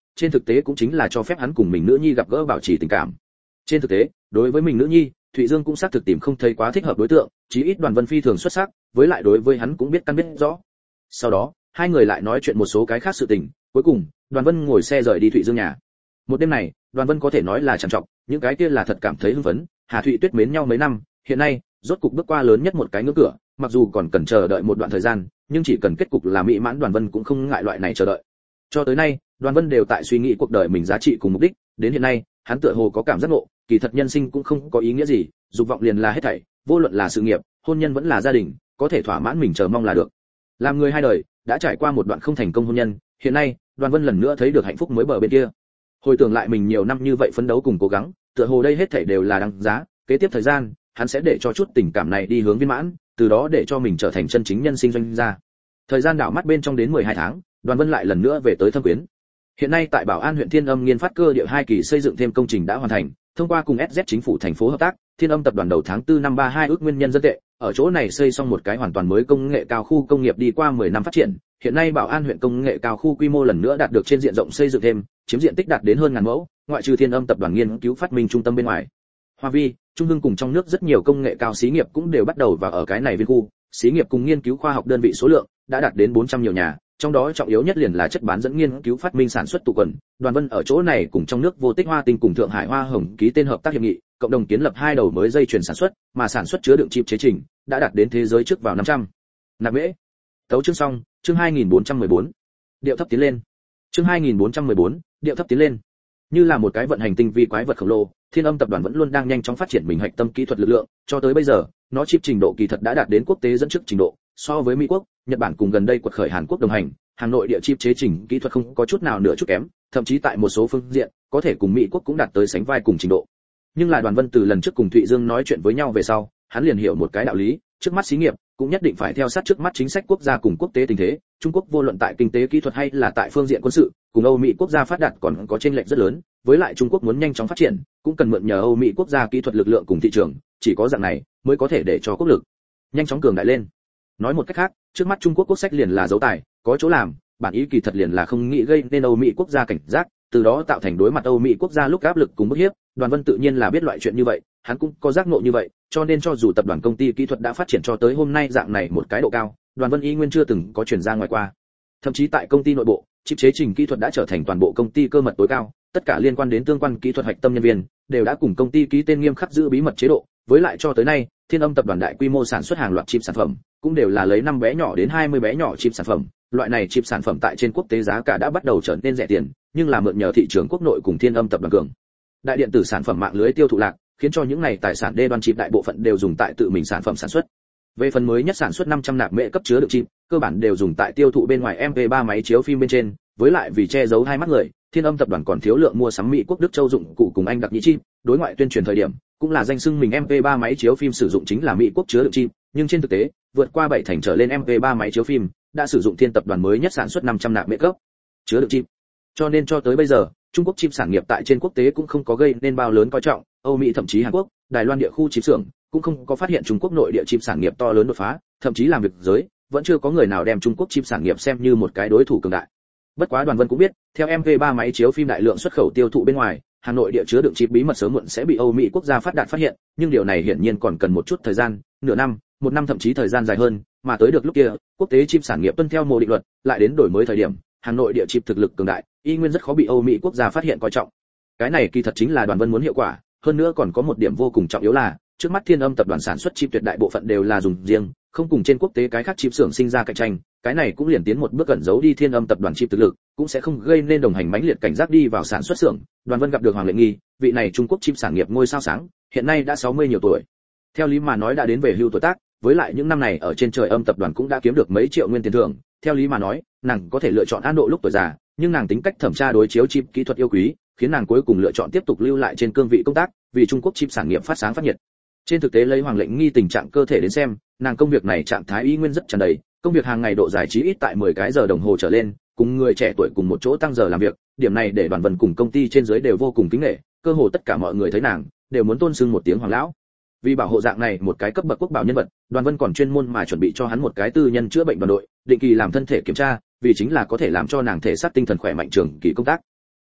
trên thực tế cũng chính là cho phép hắn cùng mình nữ nhi gặp gỡ bảo trì tình cảm. Trên thực tế, đối với mình nữ nhi, Thụy Dương cũng xác thực tìm không thấy quá thích hợp đối tượng, chí ít Đoàn Vân phi thường xuất sắc, với lại đối với hắn cũng biết căn biết rõ. Sau đó, hai người lại nói chuyện một số cái khác sự tình, cuối cùng, Đoàn Vân ngồi xe rời đi Thụy Dương nhà. Một đêm này, Đoàn Vân có thể nói là trằn trọc, những cái kia là thật cảm thấy hưng phấn, Hà Thụy Tuyết mến nhau mấy năm, hiện nay, rốt cục bước qua lớn nhất một cái ngưỡng cửa, mặc dù còn cần chờ đợi một đoạn thời gian, nhưng chỉ cần kết cục là mỹ mãn, Đoàn Vân cũng không ngại loại này chờ đợi. Cho tới nay, Đoàn Vân đều tại suy nghĩ cuộc đời mình giá trị cùng mục đích, đến hiện nay, hắn tựa hồ có cảm giác ngộ, kỳ thật nhân sinh cũng không có ý nghĩa gì, dục vọng liền là hết thảy, vô luận là sự nghiệp, hôn nhân vẫn là gia đình, có thể thỏa mãn mình chờ mong là được. Làm người hai đời, đã trải qua một đoạn không thành công hôn nhân, hiện nay, Đoàn Vân lần nữa thấy được hạnh phúc mới bờ bên kia. Hồi tưởng lại mình nhiều năm như vậy phấn đấu cùng cố gắng, tựa hồ đây hết thảy đều là đáng giá, kế tiếp thời gian, hắn sẽ để cho chút tình cảm này đi hướng viên mãn, từ đó để cho mình trở thành chân chính nhân sinh doanh gia. Thời gian đảo mắt bên trong đến 12 tháng, Đoàn Vân lại lần nữa về tới Thâm Quyến. Hiện nay tại Bảo An huyện Thiên Âm nghiên phát cơ địa 2 kỳ xây dựng thêm công trình đã hoàn thành, thông qua cùng SZ chính phủ thành phố hợp tác, Thiên Âm tập đoàn đầu tháng 4 năm 32 ước nguyên nhân dân tệ, ở chỗ này xây xong một cái hoàn toàn mới công nghệ cao khu công nghiệp đi qua 10 năm phát triển. Hiện nay Bảo An huyện công nghệ cao khu quy mô lần nữa đạt được trên diện rộng xây dựng thêm, chiếm diện tích đạt đến hơn ngàn mẫu, ngoại trừ Thiên Âm tập đoàn nghiên cứu phát minh trung tâm bên ngoài. Hoa Vi, Trung Hưng cùng trong nước rất nhiều công nghệ cao xí nghiệp cũng đều bắt đầu vào ở cái này viên khu, xí nghiệp cùng nghiên cứu khoa học đơn vị số lượng đã đạt đến 400 nhiều nhà, trong đó trọng yếu nhất liền là chất bán dẫn nghiên cứu phát minh sản xuất tụ quần. Đoàn Vân ở chỗ này cùng trong nước Vô Tích Hoa Tinh cùng Thượng Hải Hoa Hồng ký tên hợp tác hiệp nghị, cộng đồng kiến lập 2 đầu mới dây chuyền sản xuất, mà sản xuất chứa đựng chip chế trình đã đạt đến thế giới trước vào 500. Nạp mễ. Tấu chương xong, chương 2414. Điệu thấp tiến lên. Chương 2414, điệu thấp tiến lên. Như là một cái vận hành tinh vi quái vật khổng lồ, Thiên Âm tập đoàn vẫn luôn đang nhanh chóng phát triển mình hạch tâm kỹ thuật lực lượng, cho tới bây giờ, nó chip trình độ kỳ thật đã đạt đến quốc tế dẫn trước trình độ, so với Mỹ quốc, Nhật Bản cùng gần đây quật khởi Hàn Quốc đồng hành, Hà Nội địa chip chế trình kỹ thuật không có chút nào nửa chút kém, thậm chí tại một số phương diện, có thể cùng Mỹ quốc cũng đạt tới sánh vai cùng trình độ. Nhưng là Đoàn Vân từ lần trước cùng Thụy Dương nói chuyện với nhau về sau, hắn liền hiểu một cái đạo lý, trước mắt xí nghiệp cũng nhất định phải theo sát trước mắt chính sách quốc gia cùng quốc tế tình thế. Trung Quốc vô luận tại kinh tế kỹ thuật hay là tại phương diện quân sự, cùng Âu Mỹ quốc gia phát đạt còn có chênh lệch rất lớn, với lại Trung Quốc muốn nhanh chóng phát triển, cũng cần mượn nhờ Âu Mỹ quốc gia kỹ thuật lực lượng cùng thị trường, chỉ có dạng này mới có thể để cho quốc lực nhanh chóng cường đại lên. Nói một cách khác, trước mắt Trung Quốc quốc sách liền là dấu tài, có chỗ làm, bản ý kỳ thật liền là không nghĩ gây nên Âu Mỹ quốc gia cảnh giác, từ đó tạo thành đối mặt Âu Mỹ quốc gia lúc áp lực cùng bức hiếp. Đoàn Vân tự nhiên là biết loại chuyện như vậy, hắn cũng có giác ngộ như vậy, cho nên cho dù tập đoàn công ty kỹ thuật đã phát triển cho tới hôm nay dạng này một cái độ cao, Đoàn Vân y nguyên chưa từng có chuyển ra ngoài qua. Thậm chí tại công ty nội bộ, chip chế trình kỹ thuật đã trở thành toàn bộ công ty cơ mật tối cao, tất cả liên quan đến tương quan kỹ thuật hạch tâm nhân viên đều đã cùng công ty ký tên nghiêm khắc giữ bí mật chế độ, với lại cho tới nay, Thiên Âm tập đoàn đại quy mô sản xuất hàng loạt chip sản phẩm, cũng đều là lấy 5 bé nhỏ đến 20 bé nhỏ chip sản phẩm, loại này chip sản phẩm tại trên quốc tế giá cả đã bắt đầu trở nên rẻ tiền, nhưng là mượn nhờ thị trường quốc nội cùng Thiên Âm tập đoàn cường đại điện tử sản phẩm mạng lưới tiêu thụ lạc, khiến cho những này tài sản đê đoan chip đại bộ phận đều dùng tại tự mình sản phẩm sản xuất. Về phần mới nhất sản xuất 500 nạp mễ cấp chứa đựng chip, cơ bản đều dùng tại tiêu thụ bên ngoài MP3 máy chiếu phim bên trên, với lại vì che giấu hai mắt người, Thiên Âm tập đoàn còn thiếu lượng mua sắm Mỹ quốc Đức Châu dụng cụ cùng Anh đặc nhĩ chip, đối ngoại tuyên truyền thời điểm, cũng là danh xưng mình MP3 máy chiếu phim sử dụng chính là Mỹ quốc chứa đựng chip, nhưng trên thực tế, vượt qua 7 thành trở lên MP3 máy chiếu phim đã sử dụng Thiên tập đoàn mới nhất sản xuất 500 nạp mễ cấp chứa đựng chip. Cho nên cho tới bây giờ, Trung Quốc chip sản nghiệp tại trên quốc tế cũng không có gây nên bao lớn coi trọng, Âu Mỹ thậm chí Hàn Quốc, Đài Loan địa khu chip xưởng cũng không có phát hiện Trung Quốc nội địa chip sản nghiệp to lớn đột phá, thậm chí làm việc giới vẫn chưa có người nào đem Trung Quốc chip sản nghiệp xem như một cái đối thủ cường đại. Bất quá Đoàn Vân cũng biết, theo MP3 máy chiếu phim đại lượng xuất khẩu tiêu thụ bên ngoài, Hà Nội địa chứa đựng chip bí mật sớm muộn sẽ bị Âu Mỹ quốc gia phát đạt phát hiện, nhưng điều này hiển nhiên còn cần một chút thời gian, nửa năm, một năm thậm chí thời gian dài hơn, mà tới được lúc kia, quốc tế chip sản nghiệp tuân theo mô định luật, lại đến đổi mới thời điểm, Hà Nội địa chip thực lực cường đại, y nguyên rất khó bị Âu Mỹ quốc gia phát hiện coi trọng. Cái này kỳ thật chính là Đoàn Vân muốn hiệu quả, hơn nữa còn có một điểm vô cùng trọng yếu là, trước mắt Thiên Âm tập đoàn sản xuất chip tuyệt đại bộ phận đều là dùng riêng, không cùng trên quốc tế cái khác chip xưởng sinh ra cạnh tranh, cái này cũng liền tiến một bước cẩn giấu đi Thiên Âm tập đoàn chip thực lực, cũng sẽ không gây nên đồng hành mãnh liệt cảnh giác đi vào sản xuất xưởng. Đoàn Vân gặp được Hoàng Lệnh Nghi, vị này Trung Quốc chip sản nghiệp ngôi sao sáng, hiện nay đã 60 nhiều tuổi. Theo lý mà nói đã đến về hưu tuổi tác, với lại những năm này ở trên trời Âm tập đoàn cũng đã kiếm được mấy triệu nguyên tiền thưởng, theo lý mà nói, nàng có thể lựa chọn an độ lúc tuổi già, nhưng nàng tính cách thẩm tra đối chiếu chip kỹ thuật yêu quý, khiến nàng cuối cùng lựa chọn tiếp tục lưu lại trên cương vị công tác, vì Trung Quốc chip sản nghiệp phát sáng phát nhiệt. Trên thực tế lấy Hoàng Lệnh Nghi tình trạng cơ thể đến xem, nàng công việc này trạng thái y nguyên rất tràn đầy, công việc hàng ngày độ dài trí ít tại 10 cái giờ đồng hồ trở lên, cùng người trẻ tuổi cùng một chỗ tăng giờ làm việc, điểm này để Đoàn Vân cùng công ty trên dưới đều vô cùng kính nể, cơ hồ tất cả mọi người thấy nàng đều muốn tôn xưng một tiếng hoàng lão. Vì bảo hộ dạng này một cái cấp bậc quốc bảo nhân vật, Đoàn Vân còn chuyên môn mà chuẩn bị cho hắn một cái tư nhân chữa bệnh đoàn đội, định kỳ làm thân thể kiểm tra, vì chính là có thể làm cho nàng thể xác tinh thần khỏe mạnh trường kỳ công tác.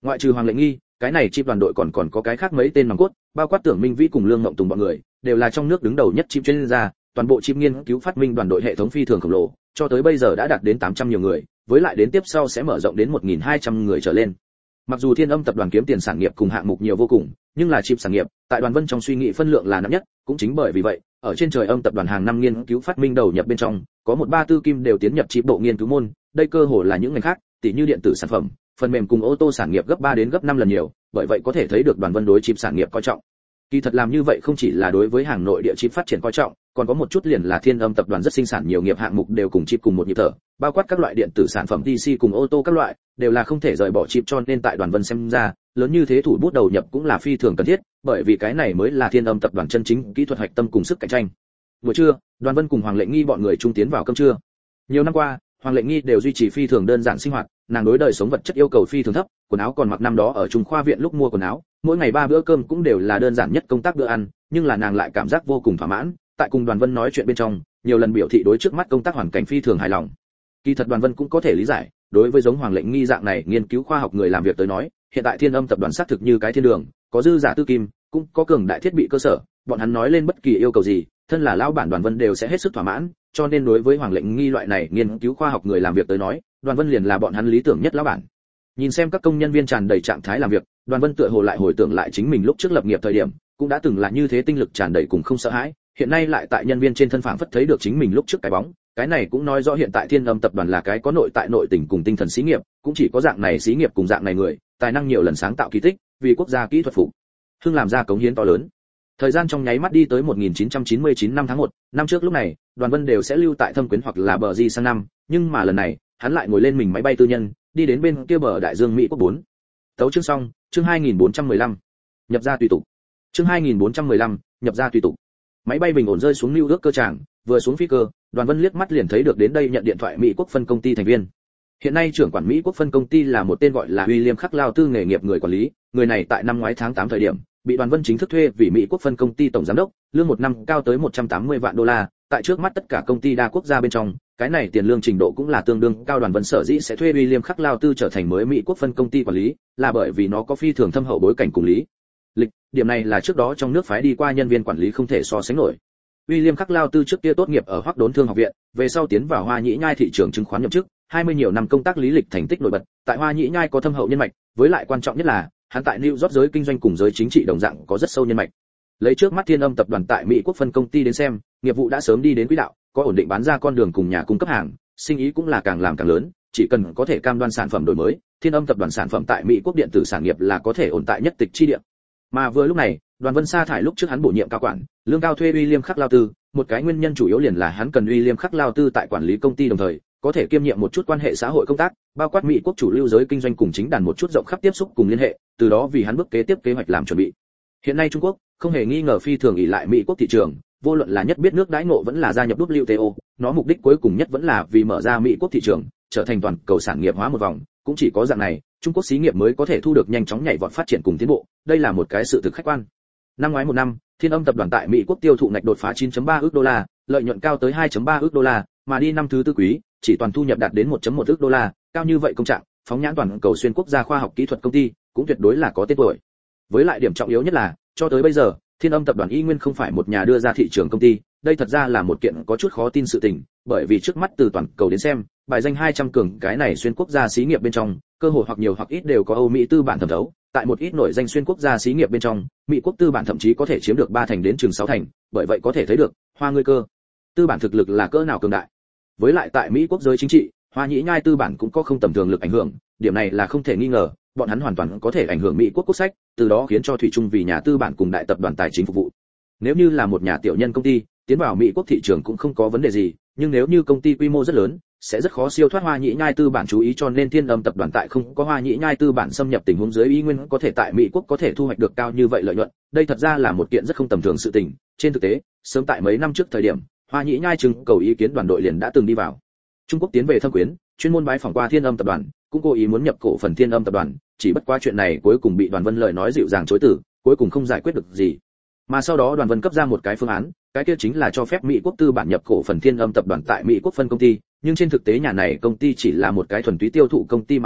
Ngoại trừ Hoàng Lệnh Nghi, cái này chip đoàn đội còn có cái khác mấy tên nòng cốt, bao quát Tưởng Minh Vĩ cùng Lương Ngộng Tùng bọn người, đều là trong nước đứng đầu nhất chip chuyên gia, toàn bộ chip nghiên cứu phát minh đoàn đội hệ thống phi thường khổng lồ, cho tới bây giờ đã đạt đến 800 nhiều người, với lại đến tiếp sau sẽ mở rộng đến 1200 người trở lên. Mặc dù Thiên Âm tập đoàn kiếm tiền sản nghiệp cùng hạng mục nhiều vô cùng, nhưng là chip sản nghiệp, tại Đoàn Vân trong suy nghĩ phân lượng là nặng nhất, cũng chính bởi vì vậy, ở trên trời Âm tập đoàn hàng năm nghiên cứu phát minh đầu nhập bên trong, có 134 kim đều tiến nhập chip bộ nghiên cứu môn, đây cơ hồ là những ngành khác, tỉ như điện tử sản phẩm, phần mềm cùng ô tô sản nghiệp gấp 3 đến gấp 5 lần nhiều, bởi vậy có thể thấy được Đoàn Vân đối chip sản nghiệp coi trọng. Kỳ thật làm như vậy không chỉ là đối với hàng nội địa chip phát triển coi trọng, còn có một chút liền là Thiên Âm tập đoàn rất sinh sản nhiều nghiệp hạng mục đều cùng chip cùng một nhịp thở, bao quát các loại điện tử sản phẩm PC cùng ô tô các loại, đều là không thể rời bỏ chip, cho nên tại Đoàn Vân xem ra, lớn như thế thủ bút đầu nhập cũng là phi thường cần thiết, bởi vì cái này mới là Thiên Âm tập đoàn chân chính kỹ thuật hạch tâm cùng sức cạnh tranh. Buổi trưa, Đoàn Vân cùng Hoàng Lệnh Nghi bọn người chung tiến vào cơm trưa. Nhiều năm qua, Hoàng Lệnh Nghi đều duy trì phi thường đơn giản sinh hoạt, nàng đối đời sống vật chất yêu cầu phi thường thấp, quần áo còn mặc năm đó ở Trung khoa viện lúc mua quần áo, mỗi ngày 3 bữa cơm cũng đều là đơn giản nhất công tác bữa ăn, nhưng là nàng lại cảm giác vô cùng thỏa mãn, tại cùng Đoàn Vân nói chuyện bên trong, nhiều lần biểu thị đối trước mắt công tác hoàn cảnh phi thường hài lòng. Kỳ thật Đoàn Vân cũng có thể lý giải, đối với giống Hoàng Lệnh Nghi dạng này nghiên cứu khoa học người làm việc tới nói, hiện tại Thiên Âm tập đoàn xác thực như cái thiên đường, có dư giả tư kim, cũng có cường đại thiết bị cơ sở, bọn hắn nói lên bất kỳ yêu cầu gì, thân là lão bản Đoàn Vân đều sẽ hết sức thỏa mãn, cho nên đối với Hoàng Lệnh Nghi loại này nghiên cứu khoa học người làm việc tới nói, Đoàn Vân liền là bọn hắn lý tưởng nhất lão bản. Nhìn xem các công nhân viên tràn đầy trạng thái làm việc, Đoàn Vân tựa hồ lại hồi tưởng lại chính mình lúc trước lập nghiệp thời điểm, cũng đã từng là như thế tinh lực tràn đầy cùng không sợ hãi, hiện nay lại tại nhân viên trên thân phảng phất thấy được chính mình lúc trước cái bóng, cái này cũng nói rõ hiện tại Thiên Âm tập đoàn là cái có nội tại nội tình cùng tinh thần xí nghiệp, cũng chỉ có dạng này xí nghiệp cùng dạng này người, tài năng nhiều lần sáng tạo kỳ tích, vì quốc gia kỹ thuật phục hưng làm ra cống hiến to lớn. Thời gian trong nháy mắt đi tới 1999 năm tháng 1, năm trước lúc này, Đoàn Vân đều sẽ lưu tại Thâm Quyến hoặc là bờ Di sang năm, nhưng mà lần này, hắn lại ngồi lên mình máy bay tư nhân, đi đến bên kia bờ đại dương Mỹ quốc 4. Tấu chương xong, chương 2415. Nhập ra tùy tục. Chương 2415, nhập ra tùy tục. Máy bay bình ổn rơi xuống New York cơ tràng, vừa xuống phi cơ, Đoàn Vân liếc mắt liền thấy được đến đây nhận điện thoại Mỹ quốc phân công ty thành viên. Hiện nay trưởng quản Mỹ quốc phân công ty là một tên gọi là William Khắc Lao Tư nghề nghiệp người quản lý, người này tại năm ngoái tháng 8 thời điểm, bị Đoàn Vân chính thức thuê vì Mỹ quốc phân công ty tổng giám đốc, lương một năm cao tới 180 vạn đô la, tại trước mắt tất cả công ty đa quốc gia bên trong, cái này tiền lương trình độ cũng là tương đương cao. Đoàn Vân sở dĩ sẽ thuê William Khắc Lao Tư trở thành mới Mỹ quốc phân công ty quản lý, là bởi vì nó có phi thường thâm hậu bối cảnh cùng lý lịch, điểm này là trước đó trong nước phái đi qua nhân viên quản lý không thể so sánh nổi. William Khắc Lao Tư trước kia tốt nghiệp ở Hoắc Đốn Thương học viện, về sau tiến vào Hoa Nhĩ Nhai thị trường chứng khoán nhậm chức, 20 nhiều năm công tác lý lịch thành tích nổi bật, tại Hoa Nhĩ Nhai có thâm hậu nhân mạch, với lại quan trọng nhất là, hắn tại New York giới kinh doanh cùng giới chính trị đồng dạng có rất sâu nhân mạch. Lấy trước mắt Thiên Âm tập đoàn tại Mỹ quốc phân công ty đến xem, nghiệp vụ đã sớm đi đến quỹ đạo, có ổn định bán ra con đường cùng nhà cung cấp hàng, sinh ý cũng là càng làm càng lớn, chỉ cần có thể cam đoan sản phẩm đổi mới, Thiên Âm tập đoàn sản phẩm tại Mỹ quốc điện tử sản nghiệp là có thể ổn tại nhất tịch chi địa. Mà vừa lúc này, Đoàn Vân sa thải lúc trước hắn bổ nhiệm cao quản, lương cao thuê William Khắc Lao Tư, một cái nguyên nhân chủ yếu liền là hắn cần William Khắc Lao Tư tại quản lý công ty đồng thời, có thể kiêm nhiệm một chút quan hệ xã hội công tác, bao quát Mỹ quốc chủ lưu giới kinh doanh cùng chính đàn một chút rộng khắp tiếp xúc cùng liên hệ, từ đó vì hắn bước kế tiếp kế hoạch làm chuẩn bị. Hiện nay Trung Quốc không hề nghi ngờ phi thường ỷ lại Mỹ quốc thị trường, vô luận là nhất biết nước đãi ngộ vẫn là gia nhập WTO, nó mục đích cuối cùng nhất vẫn là vì mở ra Mỹ quốc thị trường, trở thành toàn cầu sản nghiệp hóa một vòng, cũng chỉ có dạng này, Trung Quốc xí nghiệp mới có thể thu được nhanh chóng nhảy vọt phát triển cùng tiến bộ, đây là một cái sự thực khách quan. Năm ngoái một năm, Thiên Âm tập đoàn tại Mỹ quốc tiêu thụ ngạch đột phá 9.3 ức đô la, lợi nhuận cao tới 2.3 ức đô la, mà đi năm thứ tư quý, chỉ toàn thu nhập đạt đến 1.1 ức đô la, cao như vậy công trạng, phóng nhãn toàn cầu xuyên quốc gia khoa học kỹ thuật công ty, cũng tuyệt đối là có tên tuổi. Với lại điểm trọng yếu nhất là, cho tới bây giờ, Thiên Âm tập đoàn y nguyên không phải một nhà đưa ra thị trường công ty, đây thật ra là một kiện có chút khó tin sự tình, bởi vì trước mắt từ toàn cầu đến xem, bài danh 200 cường cái này xuyên quốc gia xí nghiệp bên trong, cơ hội hoặc nhiều hoặc ít đều có Âu Mỹ tư bản thẩm thấu, tại một ít nổi danh xuyên quốc gia xí nghiệp bên trong, Mỹ quốc tư bản thậm chí có thể chiếm được 3 thành đến chừng 6 thành, bởi vậy có thể thấy được, Hoa ngươi cơ tư bản thực lực là cỡ nào cường đại. Với lại tại Mỹ quốc giới chính trị, Hoa Nhĩ Nhai tư bản cũng có không tầm thường lực ảnh hưởng, điểm này là không thể nghi ngờ, bọn hắn hoàn toàn có thể ảnh hưởng Mỹ quốc quốc sách, từ đó khiến cho thủy chung vì nhà tư bản cùng đại tập đoàn tài chính phục vụ. Nếu như là một nhà tiểu nhân công ty, tiến vào Mỹ quốc thị trường cũng không có vấn đề gì, nhưng nếu như công ty quy mô rất lớn, sẽ rất khó siêu thoát Hoa Nhĩ Nhai tư bản chú ý, cho nên Thiên Âm tập đoàn tại không có Hoa Nhĩ Nhai tư bản xâm nhập tình huống dưới ý nguyên có thể tại Mỹ quốc có thể thu hoạch được cao như vậy lợi nhuận, đây thật ra là một kiện rất không tầm thường sự tình. Trên thực tế, sớm tại mấy năm trước thời điểm, Hoa Nhĩ Nhai trưng cầu ý kiến đoàn đội liền đã từng đi vào Trung Quốc tiến về Thâm Quyến, chuyên môn bái phỏng qua Thiên Âm tập đoàn, cũng cố ý muốn nhập cổ phần Thiên Âm tập đoàn, chỉ bất quá chuyện này cuối cùng bị Đoàn Vân lời nói dịu dàng chối từ, cuối cùng không giải quyết được gì. Mà sau đó Đoàn Vân cấp ra một cái phương án, cái kia chính là cho phép Mỹ quốc tư bản nhập cổ phần Thiên Âm tập đoàn tại Mỹ quốc phân công ty, nhưng trên thực tế nhà này công ty chỉ là một cái thuần túy tiêu thụ công ty mà thôi,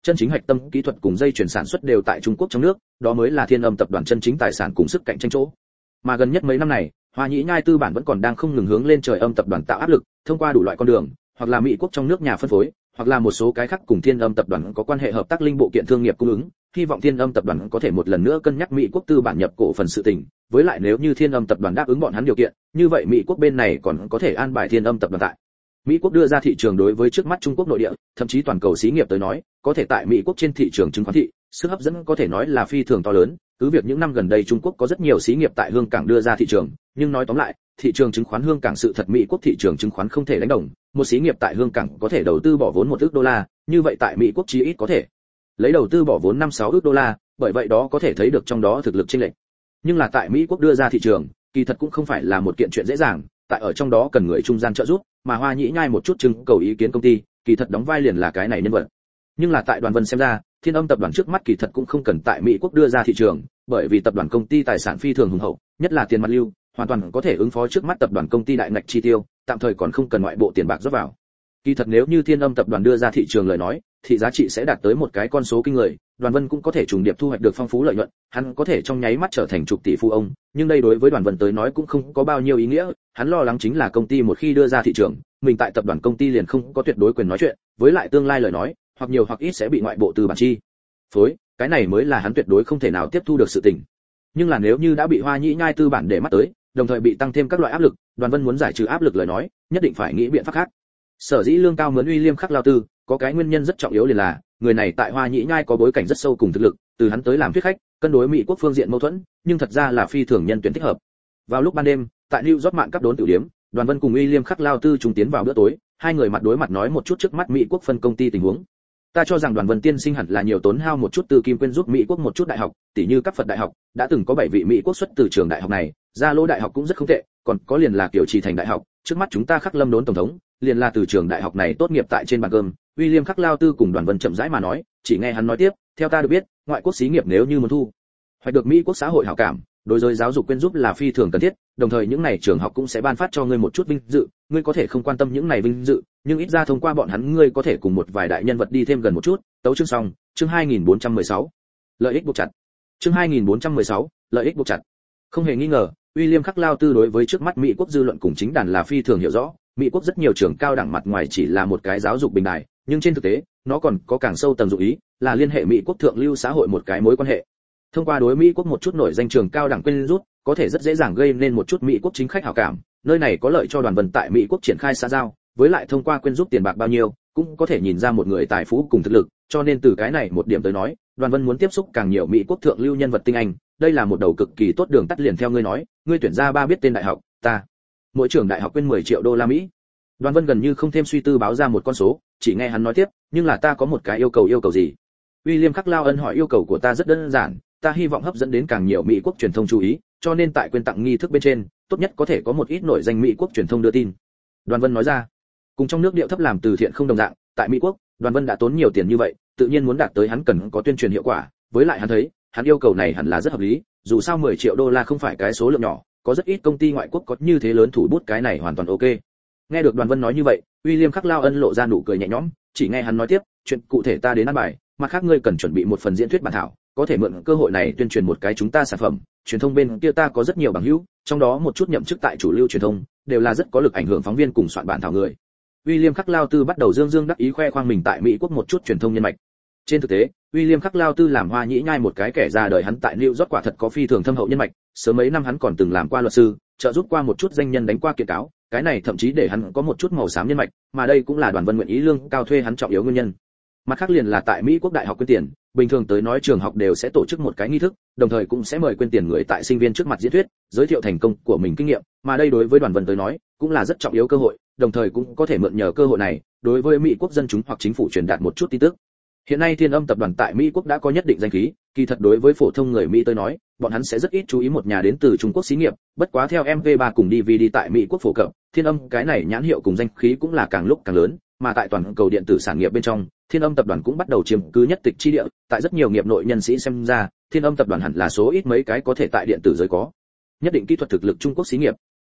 chân chính hạch tâm kỹ thuật cùng dây chuyển sản xuất đều tại Trung Quốc trong nước, đó mới là Thiên Âm tập đoàn chân chính tài sản cùng sức cạnh tranh chỗ. Mà gần nhất mấy năm này, Hoa Nhĩ Nhai tư bản vẫn còn đang không ngừng hướng lên Trời Âm tập đoàn tạo áp lực, thông qua đủ loại con đường, hoặc là Mỹ quốc trong nước nhà phân phối, hoặc là một số cái khác cùng Thiên Âm tập đoàn có quan hệ hợp tác linh bộ kiện thương nghiệp cung ứng, hy vọng Thiên Âm tập đoàn có thể một lần nữa cân nhắc Mỹ quốc tư bản nhập cổ phần sự tình, với lại nếu như Thiên Âm tập đoàn đáp ứng bọn hắn điều kiện, như vậy Mỹ quốc bên này còn có thể an bài Thiên Âm tập đoàn tại Mỹ quốc đưa ra thị trường. Đối với trước mắt Trung Quốc nội địa, thậm chí toàn cầu xí nghiệp tới nói, có thể tại Mỹ quốc trên thị trường chứng khoán thị, sức hấp dẫn có thể nói là phi thường to lớn. Cứ việc những năm gần đây Trung Quốc có rất nhiều xí nghiệp tại Hương Cảng đưa ra thị trường, nhưng nói tóm lại, thị trường chứng khoán Hương Cảng sự thật Mỹ quốc thị trường chứng khoán không thể đánh đồng. Một xí nghiệp tại Hương Cảng có thể đầu tư bỏ vốn 1 ức đô la, như vậy tại Mỹ quốc chí ít có thể lấy đầu tư bỏ vốn 5-6 ức đô la, bởi vậy đó có thể thấy được trong đó thực lực chênh lệch. Nhưng là tại Mỹ quốc đưa ra thị trường, kỳ thật cũng không phải là một kiện chuyện dễ dàng, tại ở trong đó cần người trung gian trợ giúp, mà Hoa Nhĩ Nhai một chút trưng cầu ý kiến công ty, kỳ thật đóng vai liền là cái này nhân vật. Nhưng là tại Đoàn Vân xem ra, Thiên Âm tập đoàn trước mắt kỳ thật cũng không cần tại Mỹ quốc đưa ra thị trường, bởi vì tập đoàn công ty tài sản phi thường hùng hậu, nhất là tiền mặt lưu, hoàn toàn có thể ứng phó trước mắt tập đoàn công ty đại ngạch chi tiêu, tạm thời còn không cần ngoại bộ tiền bạc rót vào. Kỳ thật nếu như Thiên Âm tập đoàn đưa ra thị trường lời nói, thì giá trị sẽ đạt tới một cái con số kinh người, Đoàn Vân cũng có thể trùng điệp thu hoạch được phong phú lợi nhuận, hắn có thể trong nháy mắt trở thành chục tỷ phú ông, nhưng đây đối với Đoàn Vân tới nói cũng không có bao nhiêu ý nghĩa, hắn lo lắng chính là công ty một khi đưa ra thị trường, mình tại tập đoàn công ty liền không có tuyệt đối quyền nói chuyện, với lại tương lai lời nói, hoặc nhiều hoặc ít sẽ bị ngoại bộ tư bản chi phối, cái này mới là hắn tuyệt đối không thể nào tiếp thu được sự tình. Nhưng là nếu như đã bị Hoa Nhĩ Nhai tư bản để mắt tới, đồng thời bị tăng thêm các loại áp lực, Đoàn Vân muốn giải trừ áp lực lời nói, nhất định phải nghĩ biện pháp khác. Sở dĩ lương cao mướn William Khắc Lao Tư, có cái nguyên nhân rất trọng yếu liền là, người này tại Hoa Nhĩ Nhai có bối cảnh rất sâu cùng thực lực, từ hắn tới làm thuyết khách, cân đối Mỹ quốc phương diện mâu thuẫn, nhưng thật ra là phi thường nhân tuyển thích hợp. Vào lúc ban đêm, tại New York mạn cấp đốn tiểu điếm, Đoàn Vân cùng William Khắc Lao Tư trùng tiến vào bữa tối, hai người mặt đối mặt nói một chút trước mắt Mỹ quốc phân công ty tình huống. Ta cho rằng Đoàn Vân tiên sinh hẳn là nhiều tốn hao một chút từ kim quyên giúp Mỹ quốc một chút đại học, tỷ như các Phật đại học, đã từng có 7 vị Mỹ quốc xuất từ trường đại học này, Gia Lô đại học cũng rất không tệ, còn có liền là Kiều Trì Thành đại học, trước mắt chúng ta Khắc Lâm đốn tổng thống, liền là từ trường đại học này tốt nghiệp tại trên bàn cơm. William Khắc Lao Tư cùng Đoàn Vân chậm rãi mà nói, chỉ nghe hắn nói tiếp, theo ta được biết, ngoại quốc xí nghiệp nếu như muốn thu hoạch được Mỹ quốc xã hội hảo cảm, đối với giáo dục quyên giúp là phi thường cần thiết, đồng thời những này trường học cũng sẽ ban phát cho ngươi một chút vinh dự, ngươi có thể không quan tâm những này vinh dự, nhưng ít ra thông qua bọn hắn ngươi có thể cùng một vài đại nhân vật đi thêm gần một chút. Tấu chương xong, chương 2416. Lợi ích buộc chặt. Chương 2416, lợi ích buộc chặt. Không hề nghi ngờ, William Khắc Lao Tư đối với trước mắt Mỹ quốc dư luận cùng chính đàn là phi thường hiểu rõ, Mỹ quốc rất nhiều trường cao đẳng mặt ngoài chỉ là một cái giáo dục bình đài, nhưng trên thực tế, nó còn có càng sâu tầng dụng ý, là liên hệ Mỹ quốc thượng lưu xã hội một cái mối quan hệ. Thông qua đối Mỹ quốc một chút nổi danh trường cao đẳng quyên rút, có thể rất dễ dàng gây nên một chút Mỹ quốc chính khách hảo cảm, nơi này có lợi cho Đoàn Vân tại Mỹ quốc triển khai xã giao, với lại thông qua quyên giúp tiền bạc bao nhiêu, cũng có thể nhìn ra một người tài phú cùng thực lực, cho nên từ cái này một điểm tới nói, Đoàn Vân muốn tiếp xúc càng nhiều Mỹ quốc thượng lưu nhân vật tinh anh, đây là một đầu cực kỳ tốt đường tắt liền theo ngươi nói, ngươi tuyển ra 3 biết tên đại học, ta mỗi trường đại học quyên 10 triệu đô la Mỹ. Đoàn Vân gần như không thêm suy tư báo ra một con số, chỉ nghe hắn nói tiếp, nhưng là ta có một cái yêu cầu gì? William Khắc Lao Ân hỏi yêu cầu của ta rất đơn giản, ta hy vọng hấp dẫn đến càng nhiều Mỹ quốc truyền thông chú ý, cho nên tại quyên tặng nghi thức bên trên, tốt nhất có thể có một ít nổi danh Mỹ quốc truyền thông đưa tin. Đoàn Vân nói ra, cùng trong nước điệu thấp làm từ thiện không đồng dạng, tại Mỹ quốc, Đoàn Vân đã tốn nhiều tiền như vậy, tự nhiên muốn đạt tới hắn cần có tuyên truyền hiệu quả, với lại hắn thấy, hắn yêu cầu này hẳn là rất hợp lý, dù sao 10 triệu đô la không phải cái số lượng nhỏ, có rất ít công ty ngoại quốc có như thế lớn thủ bút, cái này hoàn toàn ok. Nghe được Đoàn Vân nói như vậy, William Khắc Lao Ân lộ ra nụ cười nhẹ nhõm, chỉ nghe hắn nói tiếp, chuyện cụ thể ta đến ăn bài, mặt khác ngươi cần chuẩn bị một phần diễn thuyết bản thảo, có thể mượn cơ hội này tuyên truyền một cái chúng ta sản phẩm, truyền thông bên kia ta có rất nhiều bằng hữu, trong đó một chút nhậm chức tại chủ lưu truyền thông, đều là rất có lực ảnh hưởng phóng viên cùng soạn bản thảo người. William Khắc Lao Tư bắt đầu dương dương đắc ý khoe khoang mình tại Mỹ quốc một chút truyền thông nhân mạch. Trên thực tế, William Khắc Lao Tư làm Hoa Nhĩ Nhai một cái kẻ ra đời hắn tại New York quả thật có phi thường thâm hậu nhân mạch, sớm mấy năm hắn còn từng làm qua luật sư, trợ giúp qua một chút danh nhân đánh qua kiện cáo, cái này thậm chí để hắn có một chút màu xám nhân mạch, mà đây cũng là Đoàn Vân nguyện ý lương cao thuê hắn trọng yếu nguyên nhân. Mặt khác liền là tại Mỹ quốc đại học quyên tiền, bình thường tới nói trường học đều sẽ tổ chức một cái nghi thức, đồng thời cũng sẽ mời quyên tiền người tại sinh viên trước mặt diễn thuyết, giới thiệu thành công của mình kinh nghiệm, mà đây đối với Đoàn Vân tới nói, cũng là rất trọng yếu cơ hội, đồng thời cũng có thể mượn nhờ cơ hội này, đối với Mỹ quốc dân chúng hoặc chính phủ truyền đạt một chút tin tức. Hiện nay Thiên Âm tập đoàn tại Mỹ quốc đã có nhất định danh khí, kỳ thật đối với phổ thông người Mỹ tới nói, bọn hắn sẽ rất ít chú ý một nhà đến từ Trung Quốc xí nghiệp, bất quá theo MP3 cùng DVD tại Mỹ quốc phổ cập, Thiên Âm cái này nhãn hiệu cùng danh khí cũng là càng lúc càng lớn, mà tại toàn cầu điện tử sản nghiệp bên trong, Thiên Âm tập đoàn cũng bắt đầu chiếm cứ nhất tịch chi địa, tại rất nhiều nghiệp nội nhân sĩ xem ra, Thiên Âm tập đoàn hẳn là số ít mấy cái có thể tại điện tử giới có nhất định kỹ thuật thực lực Trung Quốc xí nghiệp.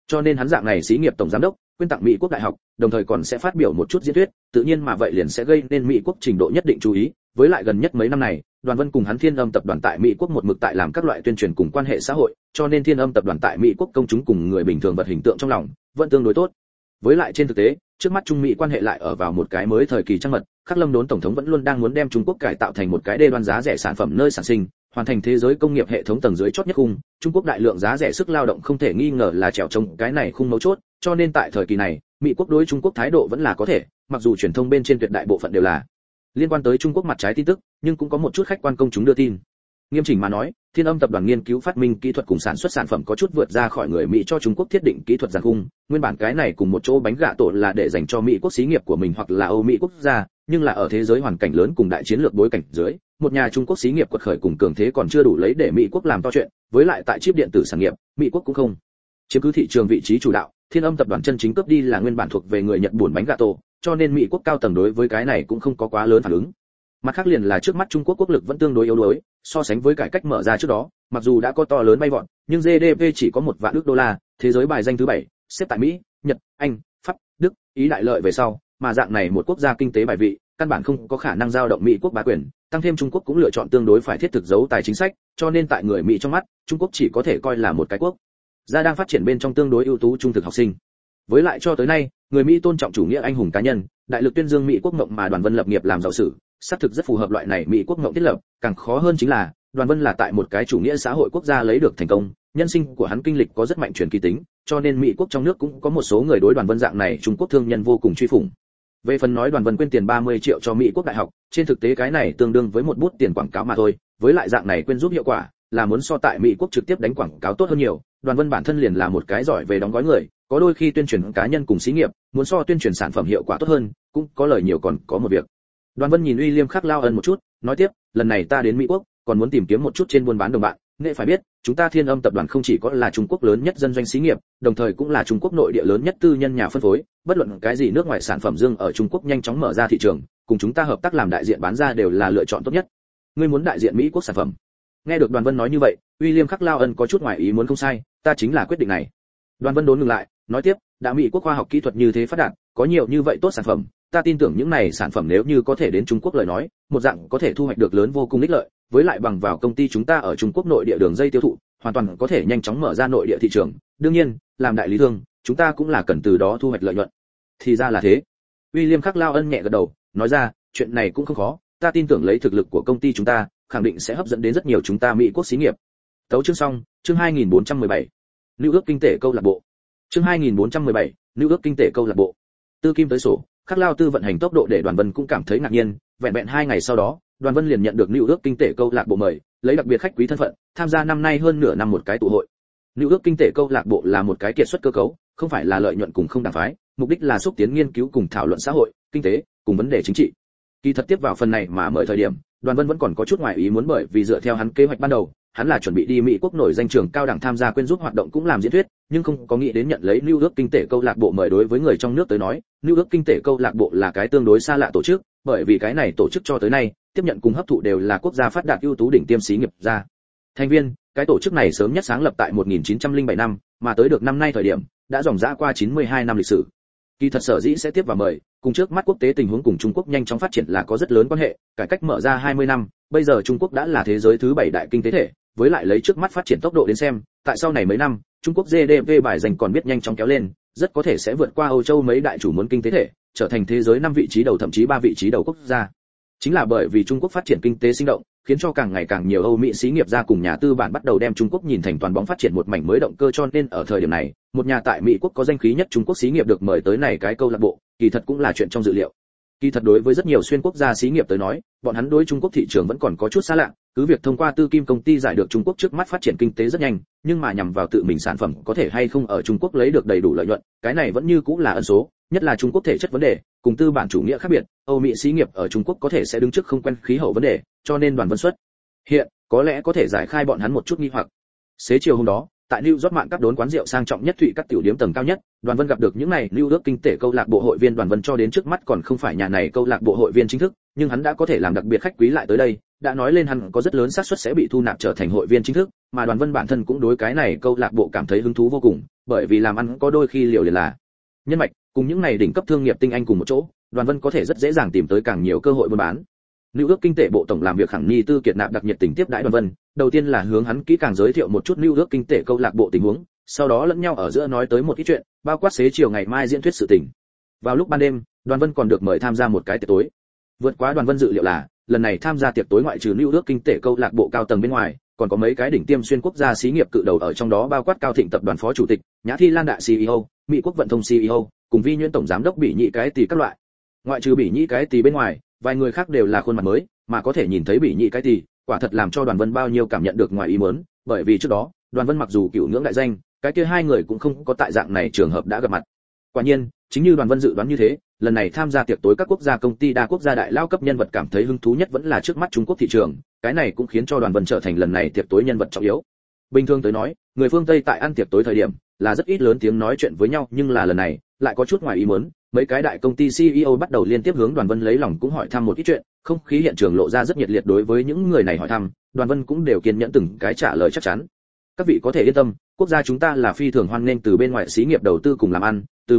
Cho nên hắn dạng này xí nghiệp tổng giám đốc, quyên tặng Mỹ quốc đại học, đồng thời còn sẽ phát biểu một chút diễn thuyết, tự nhiên mà vậy liền sẽ gây nên Mỹ quốc trình độ nhất định chú ý. Với lại gần nhất mấy năm này, Đoàn Vân cùng hắn Thiên Âm tập đoàn tại Mỹ quốc một mực tại làm các loại tuyên truyền cùng quan hệ xã hội, cho nên Thiên Âm tập đoàn tại Mỹ quốc công chúng cùng người bình thường vật hình tượng trong lòng vẫn tương đối tốt. Với lại trên thực tế, trước mắt Trung Mỹ quan hệ lại ở vào một cái mới thời kỳ trăng mật, Khắc Lâm Đốn tổng thống vẫn luôn đang muốn đem Trung Quốc cải tạo thành một cái đê đoan giá rẻ sản phẩm nơi sản sinh, hoàn thành thế giới công nghiệp hệ thống tầng dưới chót nhất khung. Trung Quốc đại lượng giá rẻ sức lao động không thể nghi ngờ là trèo trống cái này khung mấu chốt, cho nên tại thời kỳ này, Mỹ quốc đối Trung Quốc thái độ vẫn là có thể, mặc dù truyền thông bên trên tuyệt đại bộ phận đều là liên quan tới Trung Quốc mặt trái tin tức, nhưng cũng có một chút khách quan công chúng đưa tin. Nghiêm chỉnh mà nói, Thiên Âm tập đoàn nghiên cứu phát minh kỹ thuật cùng sản xuất sản phẩm có chút vượt ra khỏi người Mỹ cho Trung Quốc thiết định kỹ thuật giàn khung, nguyên bản cái này cùng một chỗ bánh gạ tổ là để dành cho Mỹ quốc xí nghiệp của mình hoặc là Âu Mỹ quốc gia, nhưng là ở thế giới hoàn cảnh lớn cùng đại chiến lược bối cảnh dưới, một nhà Trung Quốc xí nghiệp quật khởi cùng cường thế còn chưa đủ lấy để Mỹ quốc làm to chuyện, với lại tại chip điện tử sản nghiệp, Mỹ quốc cũng không chiếm cứ thị trường vị trí chủ đạo, Thiên Âm tập đoàn chân chính cướp đi là nguyên bản thuộc về người Nhật buồn bánh gạ tổ, cho nên Mỹ quốc cao tầng đối với cái này cũng không có quá lớn phản ứng. Mặt khác liền là trước mắt Trung Quốc quốc lực vẫn tương đối yếu đuối, so sánh với cải cách mở ra trước đó, mặc dù đã có to lớn bay vọt, nhưng GDP chỉ có 1 vạn đô la, thế giới bài danh thứ 7, xếp tại Mỹ, Nhật, Anh, Pháp, Đức, Ý đại lợi về sau, mà dạng này một quốc gia kinh tế bài vị, căn bản không có khả năng giao động Mỹ quốc bá quyền, tăng thêm Trung Quốc cũng lựa chọn tương đối phải thiết thực giấu tài chính sách, cho nên tại người Mỹ trong mắt, Trung Quốc chỉ có thể coi là một cái quốc gia đang phát triển bên trong tương đối ưu tú trung thực học sinh. Với lại cho tới nay, người Mỹ tôn trọng chủ nghĩa anh hùng cá nhân, đại lực tuyên dương Mỹ quốc mộng mà Đoàn Vân lập nghiệp làm giàu sử, xác thực rất phù hợp loại này Mỹ quốc mộng thiết lập, càng khó hơn chính là, Đoàn Vân là tại một cái chủ nghĩa xã hội quốc gia lấy được thành công, nhân sinh của hắn kinh lịch có rất mạnh truyền kỳ tính, cho nên Mỹ quốc trong nước cũng có một số người đối Đoàn Vân dạng này Trung Quốc thương nhân vô cùng truy phủng. Về phần nói Đoàn Vân quyên tiền 30 triệu cho Mỹ quốc đại học, trên thực tế cái này tương đương với một bút tiền quảng cáo mà thôi, với lại dạng này quyên giúp hiệu quả là muốn so tại Mỹ quốc trực tiếp đánh quảng cáo tốt hơn nhiều. Đoàn Vân bản thân liền là một cái giỏi về đóng gói người, có đôi khi tuyên truyền cá nhân cùng xí nghiệp, muốn so tuyên truyền sản phẩm hiệu quả tốt hơn, cũng có lời nhiều còn có một việc. Đoàn Vân nhìn William Khắc Lao Ân một chút, nói tiếp, lần này ta đến Mỹ quốc, còn muốn tìm kiếm một chút trên buôn bán đồng bạn, nghệ phải biết, chúng ta Thiên Âm tập đoàn không chỉ có là Trung Quốc lớn nhất dân doanh xí nghiệp, đồng thời cũng là Trung Quốc nội địa lớn nhất tư nhân nhà phân phối, bất luận cái gì nước ngoài sản phẩm dương ở Trung Quốc nhanh chóng mở ra thị trường, cùng chúng ta hợp tác làm đại diện bán ra đều là lựa chọn tốt nhất. Ngươi muốn đại diện Mỹ quốc sản phẩm? Nghe được Đoàn Vân nói như vậy, William Khắc Lao Ân có chút ngoài ý muốn không sai, ta chính là quyết định này. Đoàn Vân đốn ngừng lại, nói tiếp, đã Mỹ quốc khoa học kỹ thuật như thế phát đạt, có nhiều như vậy tốt sản phẩm, ta tin tưởng những này sản phẩm nếu như có thể đến Trung Quốc lời nói, một dạng có thể thu hoạch được lớn vô cùng ích lợi, với lại bằng vào công ty chúng ta ở Trung Quốc nội địa đường dây tiêu thụ, hoàn toàn có thể nhanh chóng mở ra nội địa thị trường, đương nhiên, làm đại lý thương, chúng ta cũng là cần từ đó thu hoạch lợi nhuận. Thì ra là thế. William Khắc Lao Ân nhẹ gật đầu, nói ra, chuyện này cũng không khó, ta tin tưởng lấy thực lực của công ty chúng ta, khẳng định sẽ hấp dẫn đến rất nhiều chúng ta Mỹ quốc xí nghiệp. Tấu chương xong, chương 2417. Lưu ước kinh tế câu lạc bộ. Chương 2417, Lưu ước kinh tế câu lạc bộ. Tư kim tới sổ, Khắc Lao Tư vận hành tốc độ để Đoàn Vân cũng cảm thấy ngạc nhiên, vẹn vẹn 2 ngày sau đó, Đoàn Vân liền nhận được Lưu ước kinh tế câu lạc bộ mời, lấy đặc biệt khách quý thân phận, tham gia năm nay hơn nửa năm một cái tụ hội. Lưu ước kinh tế câu lạc bộ là một cái kiệt xuất cơ cấu, không phải là lợi nhuận cùng không đảng phái, mục đích là xúc tiến nghiên cứu cùng thảo luận xã hội, kinh tế, cùng vấn đề chính trị. Kỳ thật tiếp vào phần này mà mời thời điểm, Đoàn Vân vẫn còn có chút ngoài ý muốn bởi vì dựa theo hắn kế hoạch ban đầu, hắn là chuẩn bị đi Mỹ quốc nổi danh trường cao đẳng tham gia quyên giúp hoạt động cũng làm diễn thuyết, nhưng không có nghĩ đến nhận lấy Lưu ước kinh tế câu lạc bộ mời. Đối với người trong nước tới nói, Lưu ước kinh tế câu lạc bộ là cái tương đối xa lạ tổ chức, bởi vì cái này tổ chức cho tới nay, tiếp nhận cùng hấp thụ đều là quốc gia phát đạt ưu tú đỉnh tiêm xí nghiệp gia. Thành viên, cái tổ chức này sớm nhất sáng lập tại 1907 năm, mà tới được năm nay thời điểm, đã dòng dã qua 92 năm lịch sử. Kỳ thật sở dĩ sẽ tiếp và mời, cùng trước mắt quốc tế tình huống cùng Trung Quốc nhanh chóng phát triển là có rất lớn quan hệ, cải cách mở ra 20 năm, bây giờ Trung Quốc đã là thế giới thứ 7 đại kinh tế thể, với lại lấy trước mắt phát triển tốc độ đến xem, tại sau này mấy năm, Trung Quốc GDP bài dành còn biết nhanh chóng kéo lên, rất có thể sẽ vượt qua Âu Châu mấy đại chủ muốn kinh tế thể, trở thành thế giới 5 vị trí đầu thậm chí 3 vị trí đầu quốc gia. Chính là bởi vì Trung Quốc phát triển kinh tế sinh động, khiến cho càng ngày càng nhiều Âu Mỹ xí nghiệp gia cùng nhà tư bản bắt đầu đem Trung Quốc nhìn thành toàn bóng phát triển một mảnh mới động cơ, cho nên ở thời điểm này, một nhà tại Mỹ quốc có danh khí nhất Trung Quốc xí nghiệp được mời tới này cái câu lạc bộ, kỳ thật cũng là chuyện trong dự liệu. Kỳ thật đối với rất nhiều xuyên quốc gia xí nghiệp tới nói, bọn hắn đối Trung Quốc thị trường vẫn còn có chút xa lạ, cứ việc thông qua tư kim công ty giải được Trung Quốc trước mắt phát triển kinh tế rất nhanh, nhưng mà nhằm vào tự mình sản phẩm có thể hay không ở Trung Quốc lấy được đầy đủ lợi nhuận, cái này vẫn như cũng là ẩn số, nhất là Trung Quốc thể chất vấn đề, cùng tư bản chủ nghĩa khác biệt, Âu Mỹ xí nghiệp ở Trung Quốc có thể sẽ đứng trước không quen khí hậu vấn đề, cho nên Đoàn Vân xuất hiện, có lẽ có thể giải khai bọn hắn một chút nghi hoặc. Xế chiều hôm đó, tại New York mạng các đốn quán rượu sang trọng nhất thụy các tiểu điểm tầng cao nhất, Đoàn Vân gặp được những này New York kinh tế câu lạc bộ hội viên. Đoàn Vân cho đến trước mắt còn không phải nhà này câu lạc bộ hội viên chính thức, nhưng hắn đã có thể làm đặc biệt khách quý lại tới đây, đã nói lên hắn có rất lớn xác suất sẽ bị thu nạp trở thành hội viên chính thức, mà Đoàn Vân bản thân cũng đối cái này câu lạc bộ cảm thấy hứng thú vô cùng, bởi vì làm ăn có đôi khi liều liền là nhân mạch, cùng những này đỉnh cấp thương nghiệp tinh anh cùng một chỗ, Đoàn Vân có thể rất dễ dàng tìm tới càng nhiều cơ hội buôn bán. Lưu ước kinh tế bộ tổng làm việc Khẳng Nhi Tư Kiệt Nạp đặc nhiệt tình tiếp đãi Đoàn Vân, đầu tiên là hướng hắn kỹ càng giới thiệu một chút lưu ước kinh tế câu lạc bộ tình huống, sau đó lẫn nhau ở giữa nói tới một ít chuyện, bao quát xế chiều ngày mai diễn thuyết sự tình. Vào lúc ban đêm, Đoàn Vân còn được mời tham gia một cái tiệc tối. Vượt quá Đoàn Vân dự liệu là, lần này tham gia tiệc tối ngoại trừ lưu ước kinh tế câu lạc bộ cao tầng bên ngoài, còn có mấy cái đỉnh tiêm xuyên quốc gia xí nghiệp cự đầu ở trong đó, bao quát Cao Thịnh tập đoàn phó chủ tịch, Nhã Thi Lan đại CEO, Mỹ Quốc vận thông CEO, cùng Vi Nhuyễn tổng giám đốc Bỉ Nhĩ cái tỷ các loại. Ngoại trừ Bỉ Nhĩ cái tỷ bên ngoài, vài người khác đều là khuôn mặt mới, mà có thể nhìn thấy Bỉ Nhĩ cái tỷ, quả thật làm cho Đoàn Vân bao nhiêu cảm nhận được ngoài ý muốn, bởi vì trước đó, Đoàn Vân mặc dù cựu ngưỡng đại danh, cái kia hai người cũng không có tại dạng này trường hợp đã gặp mặt. Quả nhiên, chính như Đoàn Vân dự đoán như thế, lần này tham gia tiệc tối các quốc gia công ty đa quốc gia đại lao cấp nhân vật cảm thấy hứng thú nhất vẫn là trước mắt Trung Quốc thị trường, cái này cũng khiến cho Đoàn Vân trở thành lần này tiệc tối nhân vật trọng yếu. Bình thường tới nói, người phương Tây tại ăn tiệc tối thời điểm là rất ít lớn tiếng nói chuyện với nhau, nhưng là lần này lại có chút ngoài ý muốn, mấy cái đại công ty CEO bắt đầu liên tiếp hướng Đoàn Vân lấy lòng cũng hỏi thăm một ít chuyện, không khí hiện trường lộ ra rất nhiệt liệt. Đối với những người này hỏi thăm, Đoàn Vân cũng đều kiên nhẫn từng cái trả lời chắc chắn. Các vị có thể yên tâm, quốc gia chúng ta là phi thường hoan nghênh từ bên ngoài xí nghiệp đầu tư cùng làm ăn, từ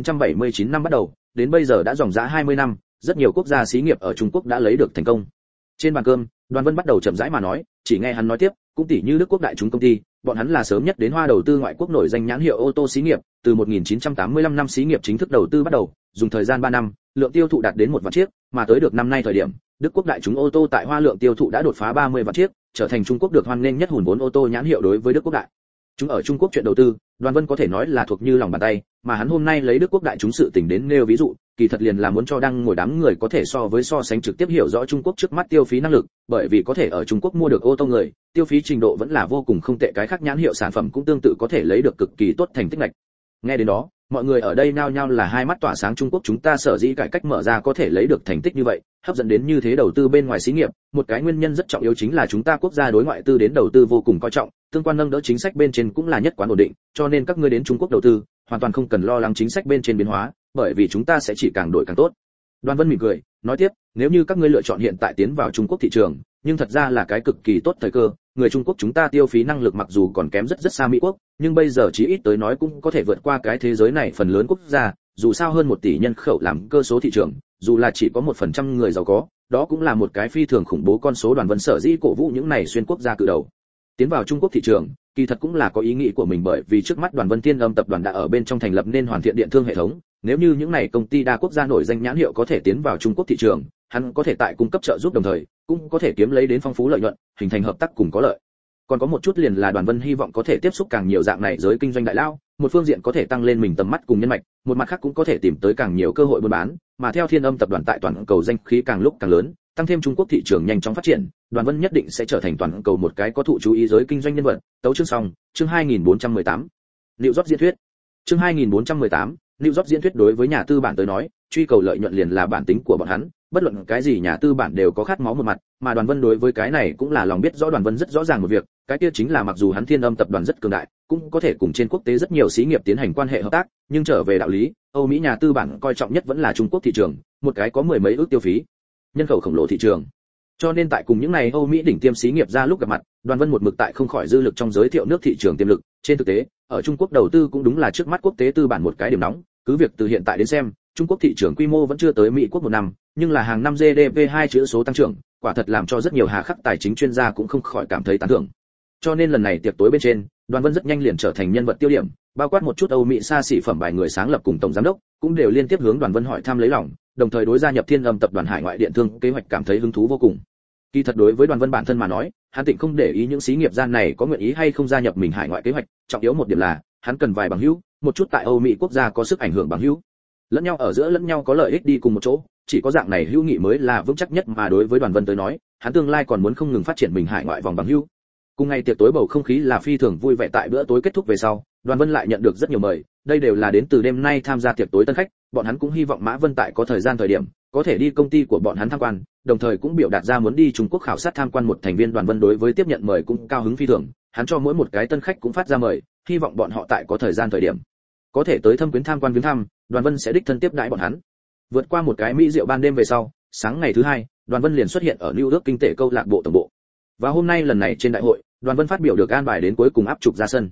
1979 năm bắt đầu, đến bây giờ đã dòng dã 20 năm, rất nhiều quốc gia xí nghiệp ở Trung Quốc đã lấy được thành công. Trên bàn cơm, Đoàn Vân bắt đầu chậm rãi mà nói, chỉ nghe hắn nói tiếp, cũng tỷ như Đức Quốc đại chúng công ty, bọn hắn là sớm nhất đến Hoa đầu tư ngoại quốc nổi danh nhãn hiệu ô tô xí nghiệp, từ 1985 năm xí nghiệp chính thức đầu tư bắt đầu, dùng thời gian 3 năm, lượng tiêu thụ đạt đến 1 vạn chiếc, mà tới được năm nay thời điểm, Đức Quốc đại chúng ô tô tại Hoa lượng tiêu thụ đã đột phá 30 vạn chiếc, trở thành Trung Quốc được hoan nghênh nhất hùn vốn ô tô nhãn hiệu. Đối với Đức Quốc đại chúng ở Trung Quốc chuyện đầu tư, Đoàn Vân có thể nói là thuộc như lòng bàn tay, mà hắn hôm nay lấy Đức Quốc đại chúng sự tình đến nêu ví dụ, kỳ thật liền là muốn cho đang ngồi đám người có thể so sánh trực tiếp hiểu rõ Trung Quốc trước mắt tiêu phí năng lực, bởi vì có thể ở Trung Quốc mua được ô tô người, tiêu phí trình độ vẫn là vô cùng không tệ, cái khác nhãn hiệu sản phẩm cũng tương tự có thể lấy được cực kỳ tốt thành tích lệch. Nghe đến đó, mọi người ở đây nhao nhao là hai mắt tỏa sáng. Trung Quốc chúng ta sở dĩ cải cách mở ra có thể lấy được thành tích như vậy, hấp dẫn đến như thế đầu tư bên ngoài xí nghiệp, một cái nguyên nhân rất trọng yếu chính là chúng ta quốc gia đối ngoại tư đến đầu tư vô cùng coi trọng, tương quan nâng đỡ chính sách bên trên cũng là nhất quán ổn định, cho nên các ngươi đến Trung Quốc đầu tư, hoàn toàn không cần lo lắng chính sách bên trên biến hóa, bởi vì chúng ta sẽ chỉ càng đổi càng tốt. Đoàn Vân mỉm cười, nói tiếp, nếu như các ngươi lựa chọn hiện tại tiến vào Trung Quốc thị trường, nhưng thật ra là cái cực kỳ tốt thời cơ, người Trung Quốc chúng ta tiêu phí năng lực mặc dù còn kém rất xa Mỹ Quốc, nhưng bây giờ chí ít tới nói cũng có thể vượt qua cái thế giới này phần lớn quốc gia, dù sao hơn 1 tỷ nhân khẩu làm cơ số thị trường, dù là chỉ có 1% người giàu có, đó cũng là một cái phi thường khủng bố con số. Đoàn Vân sở dĩ cổ vũ những này xuyên quốc gia cự đầu tiến vào Trung Quốc thị trường, kỳ thật cũng là có ý nghĩ của mình, bởi vì trước mắt Đoàn Vân Thiên Âm tập đoàn đã ở bên trong thành lập nên hoàn thiện điện thương hệ thống, nếu như những này công ty đa quốc gia nổi danh nhãn hiệu có thể tiến vào Trung Quốc thị trường, hắn có thể tại cung cấp trợ giúp đồng thời, cũng có thể kiếm lấy đến phong phú lợi nhuận, hình thành hợp tác cùng có lợi. Còn có một chút liền là Đoàn Vân hy vọng có thể tiếp xúc càng nhiều dạng này giới kinh doanh đại lao, một phương diện có thể tăng lên mình tầm mắt cùng nhân mạch, một mặt khác cũng có thể tìm tới càng nhiều cơ hội buôn bán, mà theo Thiên Âm tập đoàn tại toàn cầu danh khí càng lúc càng lớn, tăng thêm Trung Quốc thị trường nhanh chóng phát triển, Đoàn Vân nhất định sẽ trở thành toàn cầu một cái có thụ chú ý giới kinh doanh nhân vật. Tấu chương xong, chương 2418. Liệu rót diễn thuyết. Chương 2418, Lưu rót diễn thuyết. Đối với nhà tư bản tới nói, truy cầu lợi nhuận liền là bản tính của bọn hắn, bất luận cái gì nhà tư bản đều có khát máu một mặt, mà Đoàn Vân đối với cái này cũng là lòng biết rõ. Đoàn Vân rất rõ ràng một việc, cái kia chính là mặc dù hắn Thiên Âm tập đoàn rất cường đại, cũng có thể cùng trên quốc tế rất nhiều xí nghiệp tiến hành quan hệ hợp tác, nhưng trở về đạo lý, Âu Mỹ nhà tư bản coi trọng nhất vẫn là Trung Quốc thị trường, một cái có 10 mấy ước tiêu phí, nhân khẩu khổng lồ thị trường. Cho nên tại cùng những này Âu Mỹ đỉnh tiêm xí nghiệp ra lúc gặp mặt, Đoàn Vân một mực tại không khỏi dư lực trong giới thiệu nước thị trường tiềm lực. Trên thực tế, ở Trung Quốc đầu tư cũng đúng là trước mắt quốc tế tư bản một cái điểm nóng, cứ việc từ hiện tại đến xem, Trung Quốc thị trường quy mô vẫn chưa tới Mỹ quốc 1 năm, nhưng là hàng năm GDP 2 chữ số tăng trưởng, quả thật làm cho rất nhiều hà khắc tài chính chuyên gia cũng không khỏi cảm thấy tán thưởng. Cho nên lần này tiệc tối bên trên, Đoàn Vân rất nhanh liền trở thành nhân vật tiêu điểm, bao quát một chút Âu Mỹ xa xỉ phẩm bài người sáng lập cùng tổng giám đốc, cũng đều liên tiếp hướng Đoàn Vân hỏi thăm lấy lòng, đồng thời đối gia nhập Thiên Âm tập đoàn hải ngoại điện thương kế hoạch cảm thấy hứng thú vô cùng. Kỳ thật đối với Đoàn Vân bản thân mà nói, hắn tịnh không để ý những xí nghiệp gian này có nguyện ý hay không gia nhập mình hải ngoại kế hoạch, trọng yếu một điểm là, hắn cần vài bằng hữu, một chút tại Âu Mỹ quốc gia có sức ảnh hưởng bằng hữu. Lẫn nhau ở giữa lẫn nhau có lợi ích đi cùng một chỗ, chỉ có dạng này hữu nghị mới là vững chắc nhất, mà đối với Đoàn Vân tới nói, hắn tương lai còn muốn không ngừng phát triển mình hải ngoại vòng bằng hữu. Cùng ngày tiệc tối bầu không khí là phi thường vui vẻ. Tại bữa tối kết thúc về sau, Đoàn Vân lại nhận được rất nhiều mời, đây đều là đến từ đêm nay tham gia tiệc tối tân khách, bọn hắn cũng hy vọng Mã Vân tại có thời gian thời điểm có thể đi công ty của bọn hắn tham quan, đồng thời cũng biểu đạt ra muốn đi Trung Quốc khảo sát tham quan một thành viên. Đoàn Vân đối với tiếp nhận mời cũng cao hứng phi thường, hắn cho mỗi một cái tân khách cũng phát ra mời, hy vọng bọn họ tại có thời gian thời điểm có thể tới thâm quyến tham quan viếng thăm, Đoàn Vân sẽ đích thân tiếp đãi bọn hắn. Vượt qua một cái mỹ rượu ban đêm về sau, sáng ngày thứ hai, Đoàn Vân liền xuất hiện ở New York kinh tế câu lạc bộ tổng bộ. Và hôm nay lần này trên đại hội, Đoàn Vân phát biểu được an bài đến cuối cùng áp trục ra sân.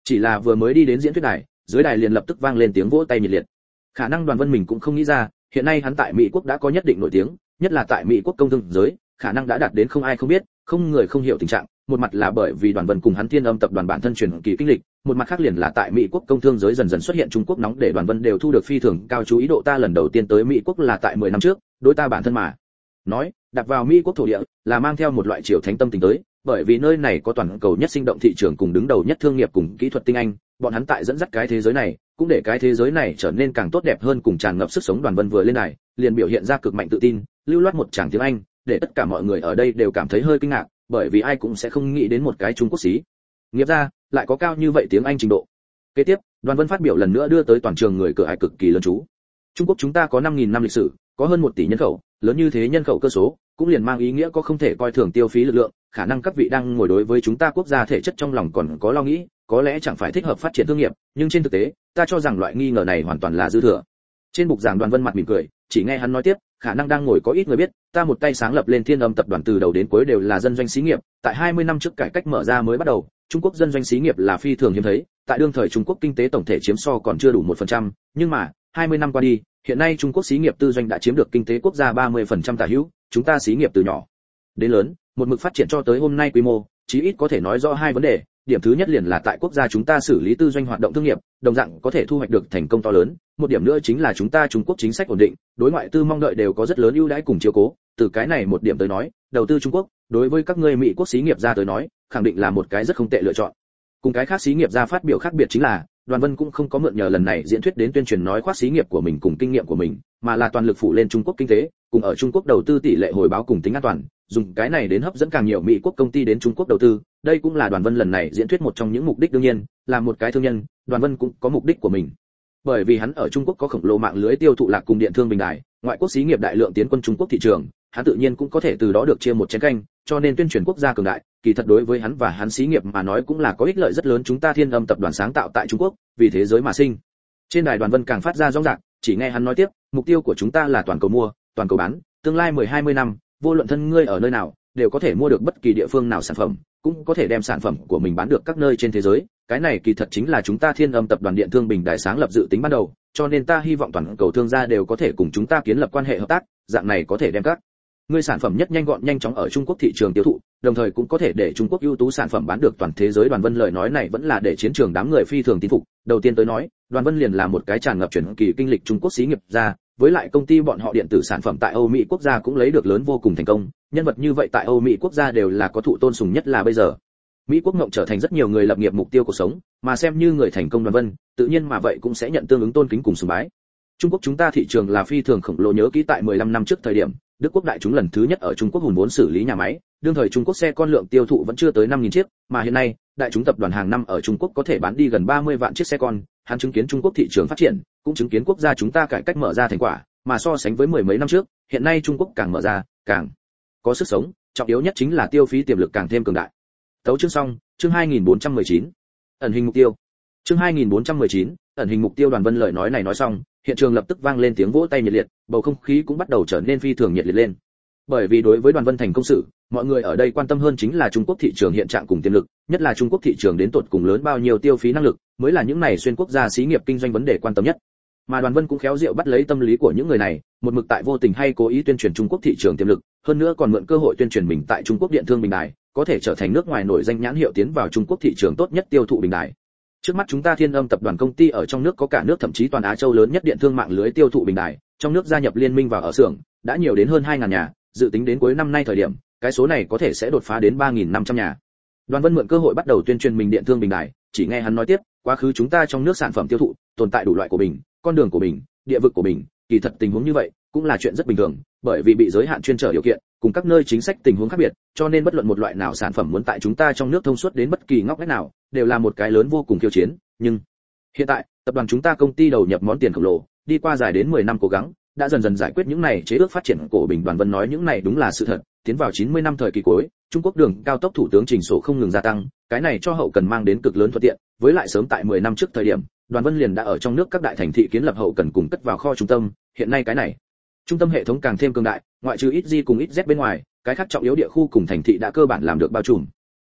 Chỉ là vừa mới đi đến diễn thuyết đài, dưới đài liền lập tức vang lên tiếng vỗ tay nhiệt liệt. Khả năng Đoàn Vân mình cũng không nghĩ ra, hiện nay hắn tại Mỹ quốc đã có nhất định nổi tiếng, nhất là tại Mỹ quốc công thương giới, khả năng đã đạt đến không ai không biết, không người không hiểu tình trạng. Một mặt là bởi vì Đoàn Vân cùng hắn Thiên Âm tập đoàn bản thân truyền kỳ kinh lịch, một mặt khác liền là tại Mỹ quốc công thương giới dần dần xuất hiện Trung Quốc nóng để Đoàn Vân đều thu được phi thường cao chú ý độ. Ta lần đầu tiên tới Mỹ quốc là tại 10 năm trước, đối ta bản thân mà nói, đặt vào Mỹ quốc thổ địa là mang theo một loại triều thánh tâm tình tới, bởi vì nơi này có toàn cầu nhất sinh động thị trường cùng đứng đầu nhất thương nghiệp cùng kỹ thuật tinh anh, bọn hắn tại dẫn dắt cái thế giới này, cũng để cái thế giới này trở nên càng tốt đẹp hơn cùng tràn ngập sức sống. Đoàn Vân vừa lên đài, liền biểu hiện ra cực mạnh tự tin, lưu loát một tràng tiếng Anh, để tất cả mọi người ở đây đều cảm thấy hơi kinh ngạc, bởi vì ai cũng sẽ không nghĩ đến một cái Trung Quốc xí nghiệp ra lại có cao như vậy tiếng Anh trình độ. Kế tiếp, Đoàn Vân phát biểu lần nữa đưa tới toàn trường người cửa ải cực kỳ lớn chú. Trung Quốc chúng ta có 5.000 năm lịch sử, có hơn 1 tỷ nhân khẩu, lớn như thế nhân khẩu cơ số, cũng liền mang ý nghĩa có không thể coi thường tiêu phí lực lượng, khả năng các vị đang ngồi đối với chúng ta quốc gia thể chất trong lòng còn có lo nghĩ, có lẽ chẳng phải thích hợp phát triển thương nghiệp, nhưng trên thực tế, ta cho rằng loại nghi ngờ này hoàn toàn là dư thừa. Trên bục giảng Đoàn Vân mặt mỉm cười, chỉ nghe hắn nói tiếp, khả năng đang ngồi có ít người biết, ta một tay sáng lập lên Thiên Âm tập đoàn từ đầu đến cuối đều là dân doanh xí nghiệp, tại 20 năm trước cải cách mở ra mới bắt đầu, Trung Quốc dân doanh xí nghiệp là phi thường hiếm thấy, tại đương thời Trung Quốc kinh tế tổng thể chiếm so còn chưa đủ 1%, nhưng mà, 20 năm qua đi, hiện nay Trung Quốc xí nghiệp tư doanh đã chiếm được kinh tế quốc gia 30% tả hữu, chúng ta xí nghiệp từ nhỏ đến lớn, một mực phát triển cho tới hôm nay quy mô, chí ít có thể nói rõ hai vấn đề. Điểm thứ nhất liền là tại quốc gia chúng ta xử lý tư doanh hoạt động thương nghiệp, đồng dạng có thể thu hoạch được thành công to lớn. Một điểm nữa chính là chúng ta Trung Quốc chính sách ổn định, đối ngoại tư mong đợi đều có rất lớn ưu đãi cùng chiếu cố. Từ cái này một điểm tới nói, đầu tư Trung Quốc, đối với các ngươi Mỹ quốc xí nghiệp gia tới nói, khẳng định là một cái rất không tệ lựa chọn. Cùng cái khác xí nghiệp gia phát biểu khác biệt chính là, Đoàn Vân cũng không có mượn nhờ lần này diễn thuyết đến tuyên truyền nói khoác xí nghiệp của mình cùng kinh nghiệm của mình, mà là toàn lực phụ lên Trung Quốc kinh tế, cùng ở Trung Quốc đầu tư tỷ lệ hồi báo cùng tính an toàn, dùng cái này đến hấp dẫn càng nhiều Mỹ quốc công ty đến Trung Quốc đầu tư. Đây cũng là Đoàn Vân lần này diễn thuyết một trong những mục đích. Đương nhiên, là một cái thương nhân, Đoàn Vân cũng có mục đích của mình. Bởi vì hắn ở Trung Quốc có khổng lồ mạng lưới tiêu thụ lạc cùng điện thương bình đài, ngoại quốc xí nghiệp đại lượng tiến quân Trung Quốc thị trường, hắn tự nhiên cũng có thể từ đó được chia một chén canh, cho nên tuyên truyền quốc gia cường đại, kỳ thật đối với hắn và hắn xí nghiệp mà nói cũng là có ích lợi rất lớn. Chúng ta Thiên Âm tập đoàn sáng tạo tại Trung Quốc, vì thế giới mà sinh. Trên đài Đoàn Vân càng phát ra rõ ràng, chỉ nghe hắn nói tiếp, mục tiêu của chúng ta là toàn cầu mua, toàn cầu bán, tương lai 10-20 năm, vô luận thân ngươi ở nơi nào, đều có thể mua được bất kỳ địa phương nào sản phẩm, cũng có thể đem sản phẩm của mình bán được các nơi trên thế giới. Cái này kỳ thật chính là chúng ta Thiên Âm tập đoàn điện thương bình đài sáng lập dự tính ban đầu, cho nên ta hy vọng toàn cầu thương gia đều có thể cùng chúng ta kiến lập quan hệ hợp tác, dạng này có thể đem các ngươi sản phẩm nhất nhanh gọn nhanh chóng ở Trung Quốc thị trường tiêu thụ, đồng thời cũng có thể để Trung Quốc ưu tú sản phẩm bán được toàn thế giới. Đoàn Vân lời nói này vẫn là để chiến trường đám người phi thường tín phục. Đầu tiên tới nói, Đoàn Vân liền là một cái tràn ngập truyền kỳ kinh lịch Trung Quốc xí nghiệp ra, với lại công ty bọn họ điện tử sản phẩm tại Âu Mỹ quốc gia cũng lấy được lớn vô cùng thành công, nhân vật như vậy tại Âu Mỹ quốc gia đều là có thụ tôn sùng, nhất là bây giờ Mỹ quốc ngộng trở thành rất nhiều người lập nghiệp mục tiêu cuộc sống, mà xem như người thành công Đoàn Vân, tự nhiên mà vậy cũng sẽ nhận tương ứng tôn kính cùng sùng bái. Trung Quốc chúng ta thị trường là phi thường khổng lồ, nhớ kỹ tại 15 năm trước thời điểm, Đức Quốc đại chúng lần thứ nhất ở Trung Quốc hùn vốn xử lý nhà máy, đương thời Trung Quốc xe con lượng tiêu thụ vẫn chưa tới 5.000 chiếc, mà hiện nay, đại chúng tập đoàn hàng năm ở Trung Quốc có thể bán đi gần 30 vạn chiếc xe con. Hắn chứng kiến Trung Quốc thị trường phát triển, cũng chứng kiến quốc gia chúng ta cải cách mở ra thành quả, mà so sánh với mười mấy năm trước, hiện nay Trung Quốc càng mở ra, càng có sức sống, trọng yếu nhất chính là tiêu phí tiềm lực càng thêm cường đại. Tấu chương xong, chương 2419. Ẩn hình mục tiêu. Chương 2419, ẩn hình mục tiêu. Đoàn Vân lời nói này nói xong, hiện trường lập tức vang lên tiếng vỗ tay nhiệt liệt, bầu không khí cũng bắt đầu trở nên phi thường nhiệt liệt lên. Bởi vì đối với Đoàn Vân thành công sự, mọi người ở đây quan tâm hơn chính là Trung Quốc thị trường hiện trạng cùng tiềm lực, nhất là Trung Quốc thị trường đến tột cùng lớn bao nhiêu tiêu phí năng lực, mới là những này xuyên quốc gia xí nghiệp kinh doanh vấn đề quan tâm nhất. Mà Đoàn Vân cũng khéo diệu bắt lấy tâm lý của những người này, một mực tại vô tình hay cố ý tuyên truyền Trung Quốc thị trường tiềm lực, hơn nữa còn mượn cơ hội tuyên truyền mình tại Trung Quốc điện thương bình đài, có thể trở thành nước ngoài nổi danh nhãn hiệu tiến vào Trung Quốc thị trường tốt nhất tiêu thụ bình đài. Trước mắt chúng ta Thiên Âm tập đoàn công ty ở trong nước có cả nước thậm chí toàn Á châu lớn nhất điện thương mạng lưới tiêu thụ bình đài, trong nước gia nhập liên minh vào ở xưởng, đã nhiều đến hơn 2.000 nhà, dự tính đến cuối năm nay thời điểm, cái số này có thể sẽ đột phá đến 3.500 nhà. Đoàn Vân mượn cơ hội bắt đầu tuyên truyền mình điện thương bình đài, chỉ nghe hắn nói tiếp, quá khứ chúng ta trong nước sản phẩm tiêu thụ, tồn tại đủ loại của bình, con đường của bình, địa vực của bình, kỳ thật tình huống như vậy cũng là chuyện rất bình thường, bởi vì bị giới hạn chuyên trở điều kiện, cùng các nơi chính sách tình huống khác biệt, cho nên bất luận một loại nào sản phẩm muốn tại chúng ta trong nước thông suốt đến bất kỳ ngóc ngách nào, đều là một cái lớn vô cùng khiêu chiến. Nhưng hiện tại, tập đoàn chúng ta công ty đầu nhập món tiền khổng lồ, đi qua dài đến 10 năm cố gắng, đã dần dần giải quyết những này chế ước phát triển của bình. Đoàn Vân nói những này đúng là sự thật, tiến vào 90 năm thời kỳ cuối, Trung Quốc đường cao tốc thủ tướng trình sổ không ngừng gia tăng, cái này cho hậu cần mang đến cực lớn thuận tiện, với lại sớm tại 10 năm trước thời điểm, Đoàn Vân liền đã ở trong nước các đại thành thị kiến lập hậu cần cùng cất vào kho trung tâm, hiện nay cái này trung tâm hệ thống càng thêm cường đại, ngoại trừ XG cùng XZ bên ngoài, cái khác trọng yếu địa khu cùng thành thị đã cơ bản làm được bao trùm.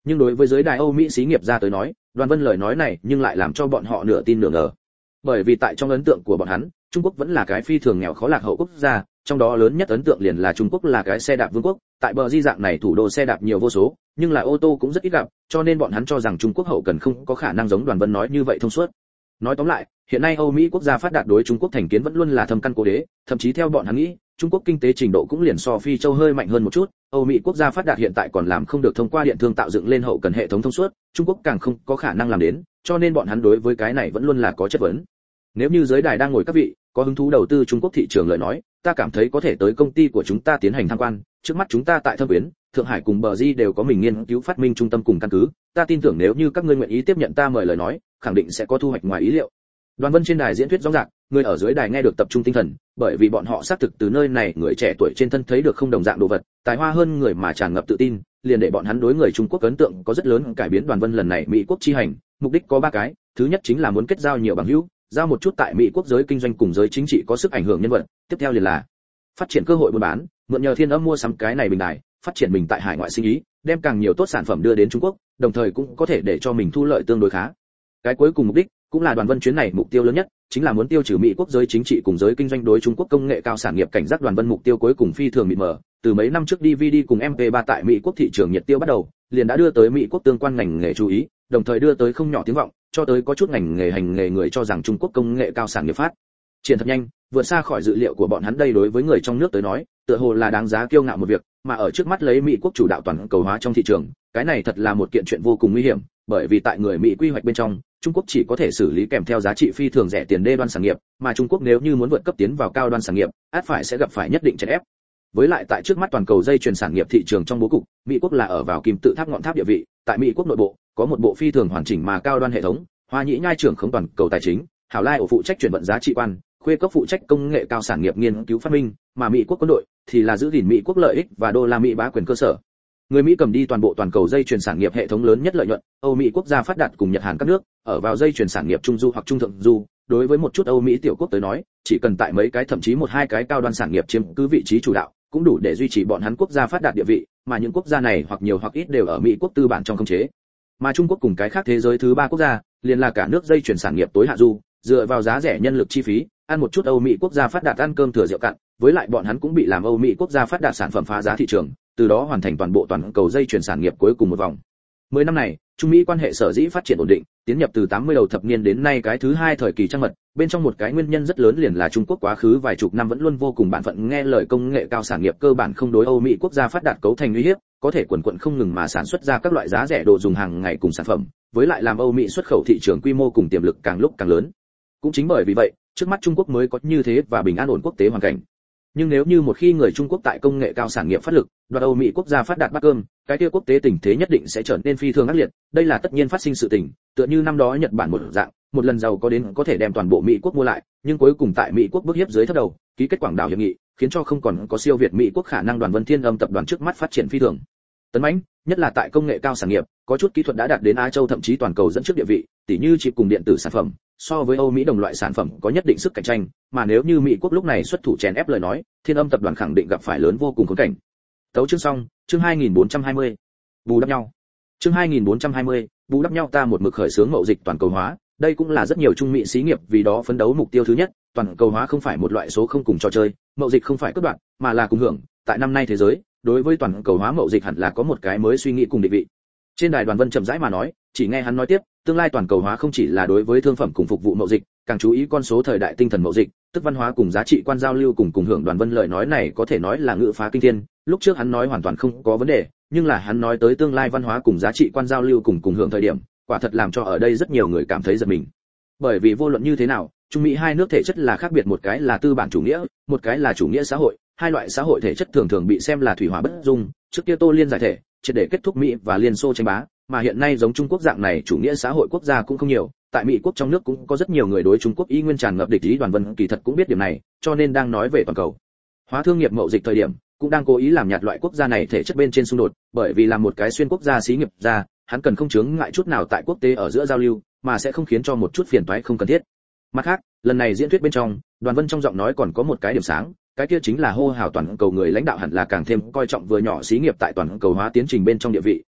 Nhưng đối với giới đài Âu Mỹ xí nghiệp ra tới nói, Đoàn Vân lời nói này nhưng lại làm cho bọn họ nửa tin nửa ngờ. Bởi vì tại trong ấn tượng của bọn hắn, Trung Quốc vẫn là cái phi thường nghèo khó lạc hậu quốc gia, trong đó lớn nhất ấn tượng liền là Trung Quốc là cái xe đạp vương quốc, tại bờ di dạng này thủ đô xe đạp nhiều vô số, nhưng là ô tô cũng rất ít gặp, cho nên bọn hắn cho rằng Trung Quốc hậu cần không có khả năng giống Đoàn Vân nói như vậy thông suốt. Nói tóm lại, hiện nay Âu Mỹ quốc gia phát đạt đối Trung Quốc thành kiến vẫn luôn là thâm căn cố đế, thậm chí theo bọn hắn nghĩ, Trung Quốc kinh tế trình độ cũng liền so Phi Châu hơi mạnh hơn một chút, Âu Mỹ quốc gia phát đạt hiện tại còn làm không được thông qua điện thương tạo dựng lên hậu cần hệ thống thông suốt, Trung Quốc càng không có khả năng làm đến, cho nên bọn hắn đối với cái này vẫn luôn là có chất vấn. Nếu như giới đài đang ngồi các vị có hứng thú đầu tư Trung Quốc thị trường lời nói, ta cảm thấy có thể tới công ty của chúng ta tiến hành tham quan, trước mắt chúng ta tại Thâm Quyến, Thượng Hải cùng Bờ Di đều có mình nghiên cứu phát minh trung tâm cùng căn cứ, ta tin tưởng nếu như các ngươi nguyện ý tiếp nhận ta mời lời nói, khẳng định sẽ có thu hoạch ngoài ý liệu. Đoàn Vân trên đài diễn thuyết rõ ràng, người ở dưới đài nghe được tập trung tinh thần, bởi vì bọn họ xác thực từ nơi này người trẻ tuổi trên thân thấy được không đồng dạng đồ vật, tài hoa hơn người mà tràn ngập tự tin, liền để bọn hắn đối người Trung Quốc ấn tượng có rất lớn cải biến. Đoàn Vân lần này Mỹ quốc chi hành, mục đích có 3 cái, thứ nhất chính là muốn kết giao nhiều bằng hữu, giao một chút tại Mỹ quốc giới kinh doanh cùng giới chính trị có sức ảnh hưởng nhân vật, tiếp theo liền là phát triển cơ hội buôn bán, mượn nhờ Thiên Âm mua sắm cái này bình đài, phát triển mình tại hải ngoại sinh ý, đem càng nhiều tốt sản phẩm đưa đến Trung Quốc, đồng thời cũng có thể để cho mình thu lợi tương đối khá. Cái cuối cùng mục đích cũng là Đoàn Vân chuyến này mục tiêu lớn nhất, chính là muốn tiêu trừ Mỹ quốc giới chính trị cùng giới kinh doanh đối Trung Quốc công nghệ cao sản nghiệp cảnh giác. Đoàn Vân mục tiêu cuối cùng phi thường mịt mờ, từ mấy năm trước DVD cùng MP3 tại Mỹ quốc thị trường nhiệt tiêu bắt đầu, liền đã đưa tới Mỹ quốc tương quan ngành nghề chú ý, đồng thời đưa tới không nhỏ tiếng vọng, cho tới có chút ngành nghề hành nghề người cho rằng Trung Quốc công nghệ cao sản nghiệp phát triển thật nhanh, vượt xa khỏi dự liệu của bọn hắn. Đây đối với người trong nước tới nói, tựa hồ là đáng giá kiêu ngạo một việc, mà ở trước mắt lấy Mỹ quốc chủ đạo toàn cầu hóa trong thị trường, cái này thật là một kiện chuyện vô cùng nguy hiểm, bởi vì tại người Mỹ quy hoạch bên trong, Trung Quốc chỉ có thể xử lý kèm theo giá trị phi thường rẻ tiền đê đoan sản nghiệp, mà Trung Quốc nếu như muốn vượt cấp tiến vào cao đoan sản nghiệp, ắt phải sẽ gặp phải nhất định chèn ép. Với lại tại trước mắt toàn cầu dây chuyền sản nghiệp thị trường trong bố cục, Mỹ quốc là ở vào kim tự tháp ngọn tháp địa vị, tại Mỹ quốc nội bộ có một bộ phi thường hoàn chỉnh mà cao đoan hệ thống, Hoa Nhĩ Nhai trưởng khống toàn cầu tài chính, Hảo Lai ổ phụ trách chuyển vận giá trị quan, Khuê Cốc phụ trách công nghệ cao sản nghiệp nghiên cứu phát minh, mà Mỹ quốc quân đội thì là giữ gìn Mỹ quốc lợi ích và đô la Mỹ bá quyền cơ sở. Người Mỹ cầm đi toàn bộ toàn cầu dây chuyền sản nghiệp hệ thống lớn nhất lợi nhuận, Âu Mỹ quốc gia phát đạt cùng Nhật Hàn các nước, ở vào dây chuyền sản nghiệp trung du hoặc trung thượng du, đối với một chút Âu Mỹ tiểu quốc tới nói, chỉ cần tại mấy cái thậm chí 1-2 cái cao đoan sản nghiệp chiếm cứ vị trí chủ đạo, cũng đủ để duy trì bọn hắn quốc gia phát đạt địa vị, mà những quốc gia này hoặc nhiều hoặc ít đều ở Mỹ quốc tư bản trong khống chế. Mà Trung Quốc cùng cái khác thế giới thứ 3 quốc gia, liền là cả nước dây chuyền sản nghiệp tối hạ du, dựa vào giá rẻ nhân lực chi phí, ăn một chút Âu Mỹ quốc gia phát đạt ăn cơm thừa rượu cạn, với lại bọn hắn cũng bị làm Âu Mỹ quốc gia phát đạt sản phẩm phá giá thị trường, từ đó hoàn thành toàn bộ toàn cầu dây chuyền sản nghiệp cuối cùng một vòng. 10 năm này, Trung Mỹ quan hệ sở dĩ phát triển ổn định, tiến nhập từ 80 đầu thập niên đến nay cái thứ 2 thời kỳ trăng mật, bên trong một cái nguyên nhân rất lớn liền là Trung Quốc quá khứ vài chục năm vẫn luôn vô cùng bản phận nghe lời công nghệ cao sản nghiệp cơ bản không đối Âu Mỹ quốc gia phát đạt cấu thành uy hiếp, có thể quần quật không ngừng mà sản xuất ra các loại giá rẻ đồ dùng hàng ngày cùng sản phẩm, với lại làm Âu Mỹ xuất khẩu thị trường quy mô cùng tiềm lực càng lúc càng lớn. Cũng chính bởi vì vậy, trước mắt Trung Quốc mới có như thế và bình an ổn quốc tế hoàn cảnh. Nhưng nếu như một khi người Trung Quốc tại công nghệ cao sản nghiệp phát lực, đoạt Âu Mỹ quốc gia phát đạt bát cơm, cái kia quốc tế tình thế nhất định sẽ trở nên phi thường ác liệt, đây là tất nhiên phát sinh sự tình, tựa như năm đó Nhật Bản một dạng, một lần giàu có đến có thể đem toàn bộ Mỹ quốc mua lại, nhưng cuối cùng tại Mỹ quốc bức hiếp dưới thấp đầu, ký kết Quảng Đảo hiệp nghị, khiến cho không còn có siêu việt Mỹ quốc khả năng. Đoàn Vân Thiên Âm tập đoàn trước mắt phát triển phi thường tấn mãnh, nhất là tại công nghệ cao sản nghiệp, có chút kỹ thuật đã đạt đến Á Châu thậm chí toàn cầu dẫn trước địa vị, tỉ như chip cùng điện tử sản phẩm, so với Âu Mỹ đồng loại sản phẩm có nhất định sức cạnh tranh, mà nếu như Mỹ quốc lúc này xuất thủ chèn ép lời nói, Thiên Âm tập đoàn khẳng định gặp phải lớn vô cùng khốn cảnh. Tấu chương xong, chương 2420. Bù đắp nhau. Chương 2420, bù đắp nhau. Ta một mực khởi xướng mậu dịch toàn cầu hóa, đây cũng là rất nhiều Trung Mỹ xí nghiệp vì đó phấn đấu mục tiêu thứ nhất. Toàn cầu hóa không phải một loại số không cùng trò chơi, mậu dịch không phải cắt đoạn, mà là cùng hưởng. Tại năm nay thế giới, đối với toàn cầu hóa mậu dịch hẳn là có một cái mới suy nghĩ cùng định vị. Trên đài Đoàn Vân chậm rãi mà nói, chỉ nghe hắn nói tiếp, tương lai toàn cầu hóa không chỉ là đối với thương phẩm cùng phục vụ mậu dịch, càng chú ý con số thời đại tinh thần mậu dịch, tức văn hóa cùng giá trị quan giao lưu cùng hưởng. Đoàn Vân lời nói này có thể nói là ngữ phá kinh thiên, lúc trước hắn nói hoàn toàn không có vấn đề, nhưng là hắn nói tới tương lai văn hóa cùng giá trị quan giao lưu cùng hưởng thời điểm, quả thật làm cho ở đây rất nhiều người cảm thấy giật mình. Bởi vì vô luận như thế nào, Trung Mỹ hai nước thể chất là khác biệt, một cái là tư bản chủ nghĩa, một cái là chủ nghĩa xã hội, hai loại xã hội thể chất thường thường bị xem là thủy hỏa bất dung. Trước kia Tô Liên giải thể, triệt để kết thúc Mỹ và Liên Xô tranh bá, mà hiện nay giống Trung Quốc dạng này chủ nghĩa xã hội quốc gia cũng không nhiều, tại Mỹ quốc trong nước cũng có rất nhiều người đối Trung Quốc y nguyên tràn ngập địch ý. Đoàn Vân kỳ thật cũng biết điểm này, cho nên đang nói về toàn cầu hóa thương nghiệp mậu dịch thời điểm, cũng đang cố ý làm nhạt loại quốc gia này thể chất bên trên xung đột, bởi vì là một cái xuyên quốc gia xí nghiệp ra, hắn cần không chướng ngại chút nào tại quốc tế ở giữa giao lưu, mà sẽ không khiến cho một chút phiền toái không cần thiết. Mặt khác, lần này diễn thuyết bên trong, Đoàn Vân trong giọng nói còn có một cái điểm sáng, cái kia chính là hô hào toàn cầu người lãnh đạo hẳn là càng thêm coi trọng vừa nhỏ xí nghiệp tại toàn cầu hóa tiến trình bên trong địa vị,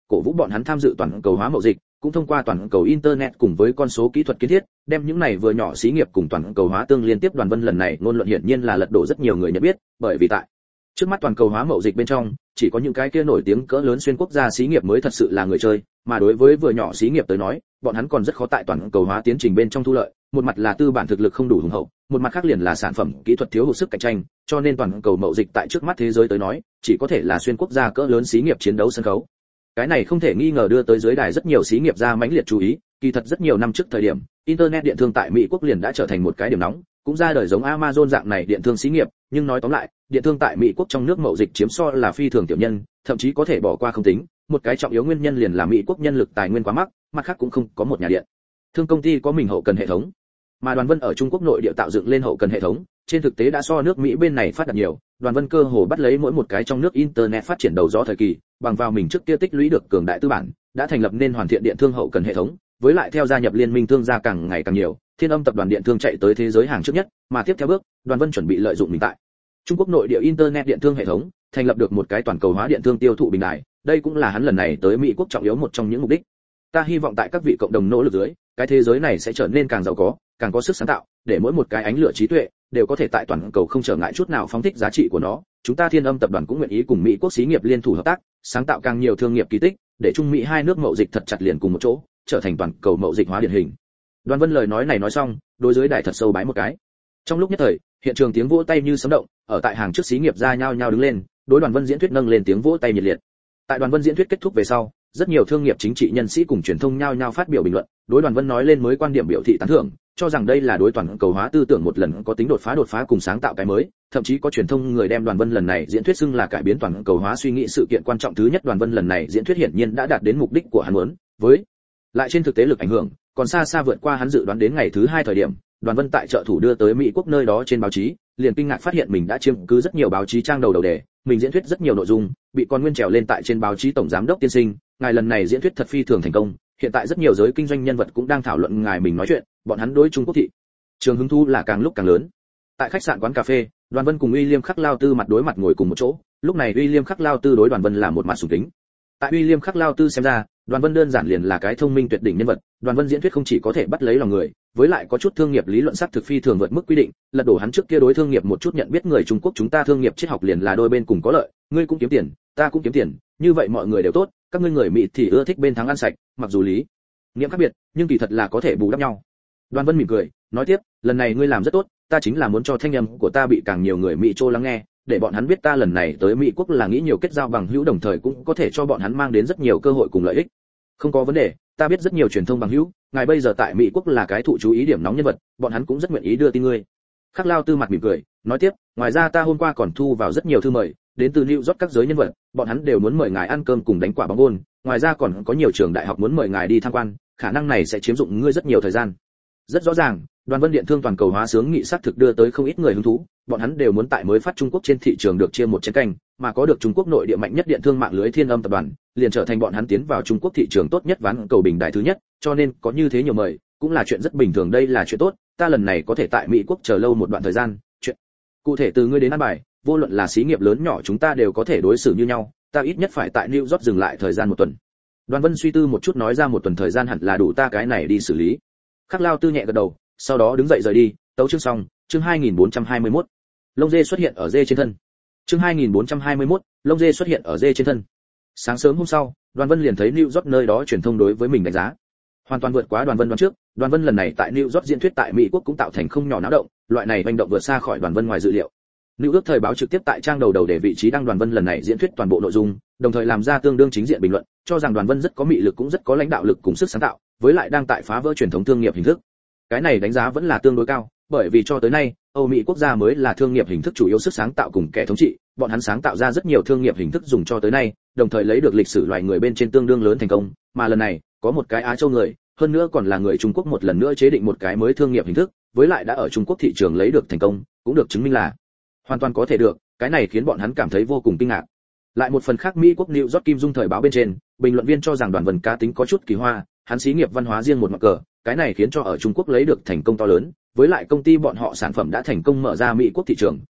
cổ vũ bọn hắn tham dự toàn cầu hóa mậu dịch, cũng thông qua toàn cầu internet cùng với con số kỹ thuật kiến thiết, đem những này vừa nhỏ xí nghiệp cùng toàn cầu hóa tương liên tiếp. Đoàn Vân lần này ngôn luận hiển nhiên là lật đổ rất nhiều người nhận biết, bởi vì tại trước mắt toàn cầu hóa mậu dịch bên trong, chỉ có những cái kia nổi tiếng cỡ lớn xuyên quốc gia xí nghiệp mới thật sự là người chơi, mà đối với vừa nhỏ xí nghiệp tới nói, bọn hắn còn rất khó tại toàn cầu hóa tiến trình bên trong thu lợi, một mặt là tư bản thực lực không đủ hùng hậu, một mặt khác liền là sản phẩm kỹ thuật thiếu hụt sức cạnh tranh, cho nên toàn cầu mậu dịch tại trước mắt thế giới tới nói, chỉ có thể là xuyên quốc gia cỡ lớn xí nghiệp chiến đấu sân khấu. Cái này không thể nghi ngờ đưa tới dưới đài rất nhiều xí nghiệp ra mãnh liệt chú ý, kỳ thật rất nhiều năm trước thời điểm, internet điện thương tại Mỹ quốc liền đã trở thành một cái điểm nóng, cũng ra đời giống Amazon dạng này điện thương xí nghiệp, nhưng nói tóm lại, điện thương tại Mỹ quốc trong nước mậu dịch chiếm so là phi thường tiểu nhân, thậm chí có thể bỏ qua không tính, một cái trọng yếu nguyên nhân liền là Mỹ quốc nhân lực tài nguyên quá mắc, mặt khác cũng không có một nhà điện thương công ty có mình hậu cần hệ thống. Mà Đoàn Vân ở Trung Quốc nội địa tạo dựng lên hậu cần hệ thống, trên thực tế đã so nước Mỹ bên này phát đạt nhiều. Đoàn Vân cơ hồ bắt lấy mỗi một cái trong nước internet phát triển đầu gió thời kỳ, bằng vào mình trước kia tích lũy được cường đại tư bản, đã thành lập nên hoàn thiện điện thương hậu cần hệ thống, với lại theo gia nhập liên minh thương gia càng ngày càng nhiều, Thiên Âm tập đoàn điện thương chạy tới thế giới hàng trước nhất, mà tiếp theo bước, Đoàn Vân chuẩn bị lợi dụng mình tại Trung Quốc nội địa internet điện thương hệ thống, thành lập được một cái toàn cầu hóa điện thương tiêu thụ bình đại, đây cũng là hắn lần này tới Mỹ quốc trọng yếu một trong những mục đích. Ta hy vọng tại các vị cộng đồng nỗ lực dưới, cái thế giới này sẽ trở nên càng giàu có, càng có sức sáng tạo, để mỗi một cái ánh lửa trí tuệ đều có thể tại toàn cầu không trở ngại chút nào phóng thích giá trị của nó. Chúng ta Thiên Âm tập đoàn cũng nguyện ý cùng Mỹ quốc xí nghiệp liên thủ hợp tác, sáng tạo càng nhiều thương nghiệp kỳ tích, để Trung Mỹ hai nước mậu dịch thật chặt liền cùng một chỗ, trở thành toàn cầu mậu dịch hóa điển hình. Đoàn Vân lời nói này nói xong, đối dưới đài thật sâu bái một cái. Trong lúc nhất thời, hiện trường tiếng vỗ tay như sấm động, ở tại hàng trước xí nghiệp ra nhao nhao đứng lên, đối Đoàn Vân diễn thuyết nâng lên tiếng vỗ tay nhiệt liệt. Tại Đoàn Vân diễn thuyết kết thúc về sau, rất nhiều thương nghiệp chính trị nhân sĩ cùng truyền thông nhao nhao phát biểu bình luận, đối Đoàn Vân nói lên mới quan điểm biểu thị tán thưởng, cho rằng đây là đối toàn cầu hóa tư tưởng một lần có tính đột phá cùng sáng tạo cái mới, thậm chí có truyền thông người đem Đoàn Vân lần này diễn thuyết xưng là cải biến toàn cầu hóa suy nghĩ sự kiện quan trọng thứ nhất. Đoàn Vân lần này diễn thuyết hiển nhiên đã đạt đến mục đích của hắn muốn, với lại trên thực tế lực ảnh hưởng còn xa xa vượt qua hắn dự đoán. Đến ngày thứ 2 thời điểm, Đoàn Vân tại trợ thủ đưa tới Mỹ quốc nơi đó trên báo chí, liền kinh ngạc phát hiện mình đã chiếm cứ rất nhiều báo chí trang đầu đề, mình diễn thuyết rất nhiều nội dung bị còn nguyên trèo lên tại trên báo chí. Tổng giám đốc tiên sinh, ngài lần này diễn thuyết thật phi thường thành công, hiện tại rất nhiều giới kinh doanh nhân vật cũng đang thảo luận ngài mình nói chuyện, bọn hắn đối Trung Quốc thị trường hứng thú là càng lúc càng lớn. Tại khách sạn quán cà phê, Đoàn Vân cùng William Khắc Lao Tư mặt đối mặt ngồi cùng một chỗ, lúc này William Khắc Lao Tư đối Đoàn Vân là một mặt sùng kính. Tại William Khắc Lao Tư xem ra, Đoàn Vân đơn giản liền là cái thông minh tuyệt đỉnh nhân vật. Đoàn Vân diễn thuyết không chỉ có thể bắt lấy lòng người, với lại có chút thương nghiệp lý luận sắc thực phi thường vượt mức quy định, lật đổ hắn trước kia đối thương nghiệp một chút nhận biết. Người Trung Quốc chúng ta thương nghiệp triết học liền là đôi bên cùng có lợi, ngươi cũng kiếm tiền, ta cũng kiếm tiền, như vậy mọi người đều tốt. Các ngươi người Mỹ thì ưa thích bên thắng ăn sạch, mặc dù lý niệm khác biệt, nhưng kỳ thật là có thể bù đắp nhau. Đoàn Vân mỉm cười, nói tiếp, lần này ngươi làm rất tốt, ta chính là muốn cho thanh âm của ta bị càng nhiều người Mỹ trô lắng nghe, để bọn hắn biết ta lần này tới Mỹ quốc là nghĩ nhiều kết giao bằng hữu, đồng thời cũng có thể cho bọn hắn mang đến rất nhiều cơ hội cùng lợi ích. Không có vấn đề, ta biết rất nhiều truyền thông bằng hữu, ngài bây giờ tại Mỹ quốc là cái thụ chú ý điểm nóng nhân vật, bọn hắn cũng rất nguyện ý đưa tin ngươi. Khắc Lao Tư mặt mỉm cười, nói tiếp, ngoài ra ta hôm qua còn thu vào rất nhiều thư mời, đến từ New York các giới nhân vật, bọn hắn đều muốn mời ngài ăn cơm cùng đánh quả bóng gôn, ngoài ra còn có nhiều trường đại học muốn mời ngài đi tham quan, khả năng này sẽ chiếm dụng ngươi rất nhiều thời gian. Rất rõ ràng, Đoàn Vân điện thương toàn cầu hóa sướng nghị xác thực đưa tới không ít người hứng thú, bọn hắn đều muốn tại mới phát Trung Quốc trên thị trường được chia một chén canh, mà có được Trung Quốc nội địa mạnh nhất điện thương mạng lưới Thiên Âm tập đoàn, liền trở thành bọn hắn tiến vào Trung Quốc thị trường tốt nhất, ván cầu bình đại thứ nhất, cho nên có như thế nhiều mời, cũng là chuyện rất bình thường. Đây là chuyện tốt, ta lần này có thể tại Mỹ quốc chờ lâu một đoạn thời gian, chuyện cụ thể từ ngươi đến ăn bài, vô luận là xí nghiệp lớn nhỏ chúng ta đều có thể đối xử như nhau, ta ít nhất phải tại New York dừng lại thời gian 1 tuần. Đoàn Vân suy tư một chút nói ra 1 tuần thời gian hẳn là đủ ta cái này đi xử lý. Khắc Lao Tư nhẹ gật đầu, sau đó đứng dậy rời đi. Tấu chương xong, chương 2421. Lông dê xuất hiện ở dê trên thân. Chương 2421, lông dê xuất hiện ở dê trên thân. Sáng sớm hôm sau, Đoàn Vân liền thấy New York nơi đó truyền thông đối với mình đánh giá hoàn toàn vượt quá Đoàn Vân đoán trước. Đoàn Vân lần này tại New York diễn thuyết tại Mỹ quốc cũng tạo thành không nhỏ náo động, loại này hành động vượt xa khỏi Đoàn Vân ngoài dự liệu. New York thời báo trực tiếp tại trang đầu để vị trí đăng Đoàn Vân lần này diễn thuyết toàn bộ nội dung, đồng thời làm ra tương đương chính diện bình luận, cho rằng Đoàn Vân rất có mị lực cũng rất có lãnh đạo lực cùng sức sáng tạo, với lại đang tại phá vỡ truyền thống thương nghiệp hình thức. Cái này đánh giá vẫn là tương đối cao, bởi vì cho tới nay, Âu Mỹ quốc gia mới là thương nghiệp hình thức chủ yếu sức sáng tạo cùng kẻ thống trị, bọn hắn sáng tạo ra rất nhiều thương nghiệp hình thức dùng cho tới nay, đồng thời lấy được lịch sử loài người bên trên tương đương lớn thành công, mà lần này, có một cái Á Châu người, hơn nữa còn là người Trung Quốc một lần nữa chế định một cái mới thương nghiệp hình thức, với lại đã ở Trung Quốc thị trường lấy được thành công, cũng được chứng minh là hoàn toàn có thể được, cái này khiến bọn hắn cảm thấy vô cùng kinh ngạc. Lại một phần khác, Mỹ quốc New York Kim Dung thời báo bên trên, bình luận viên cho rằng Đoàn Vân cá tính có chút kỳ hoa, hắn xí nghiệp văn hóa riêng một mặt cờ, cái này khiến cho ở Trung Quốc lấy được thành công to lớn, với lại công ty bọn họ sản phẩm đã thành công mở ra Mỹ quốc thị trường,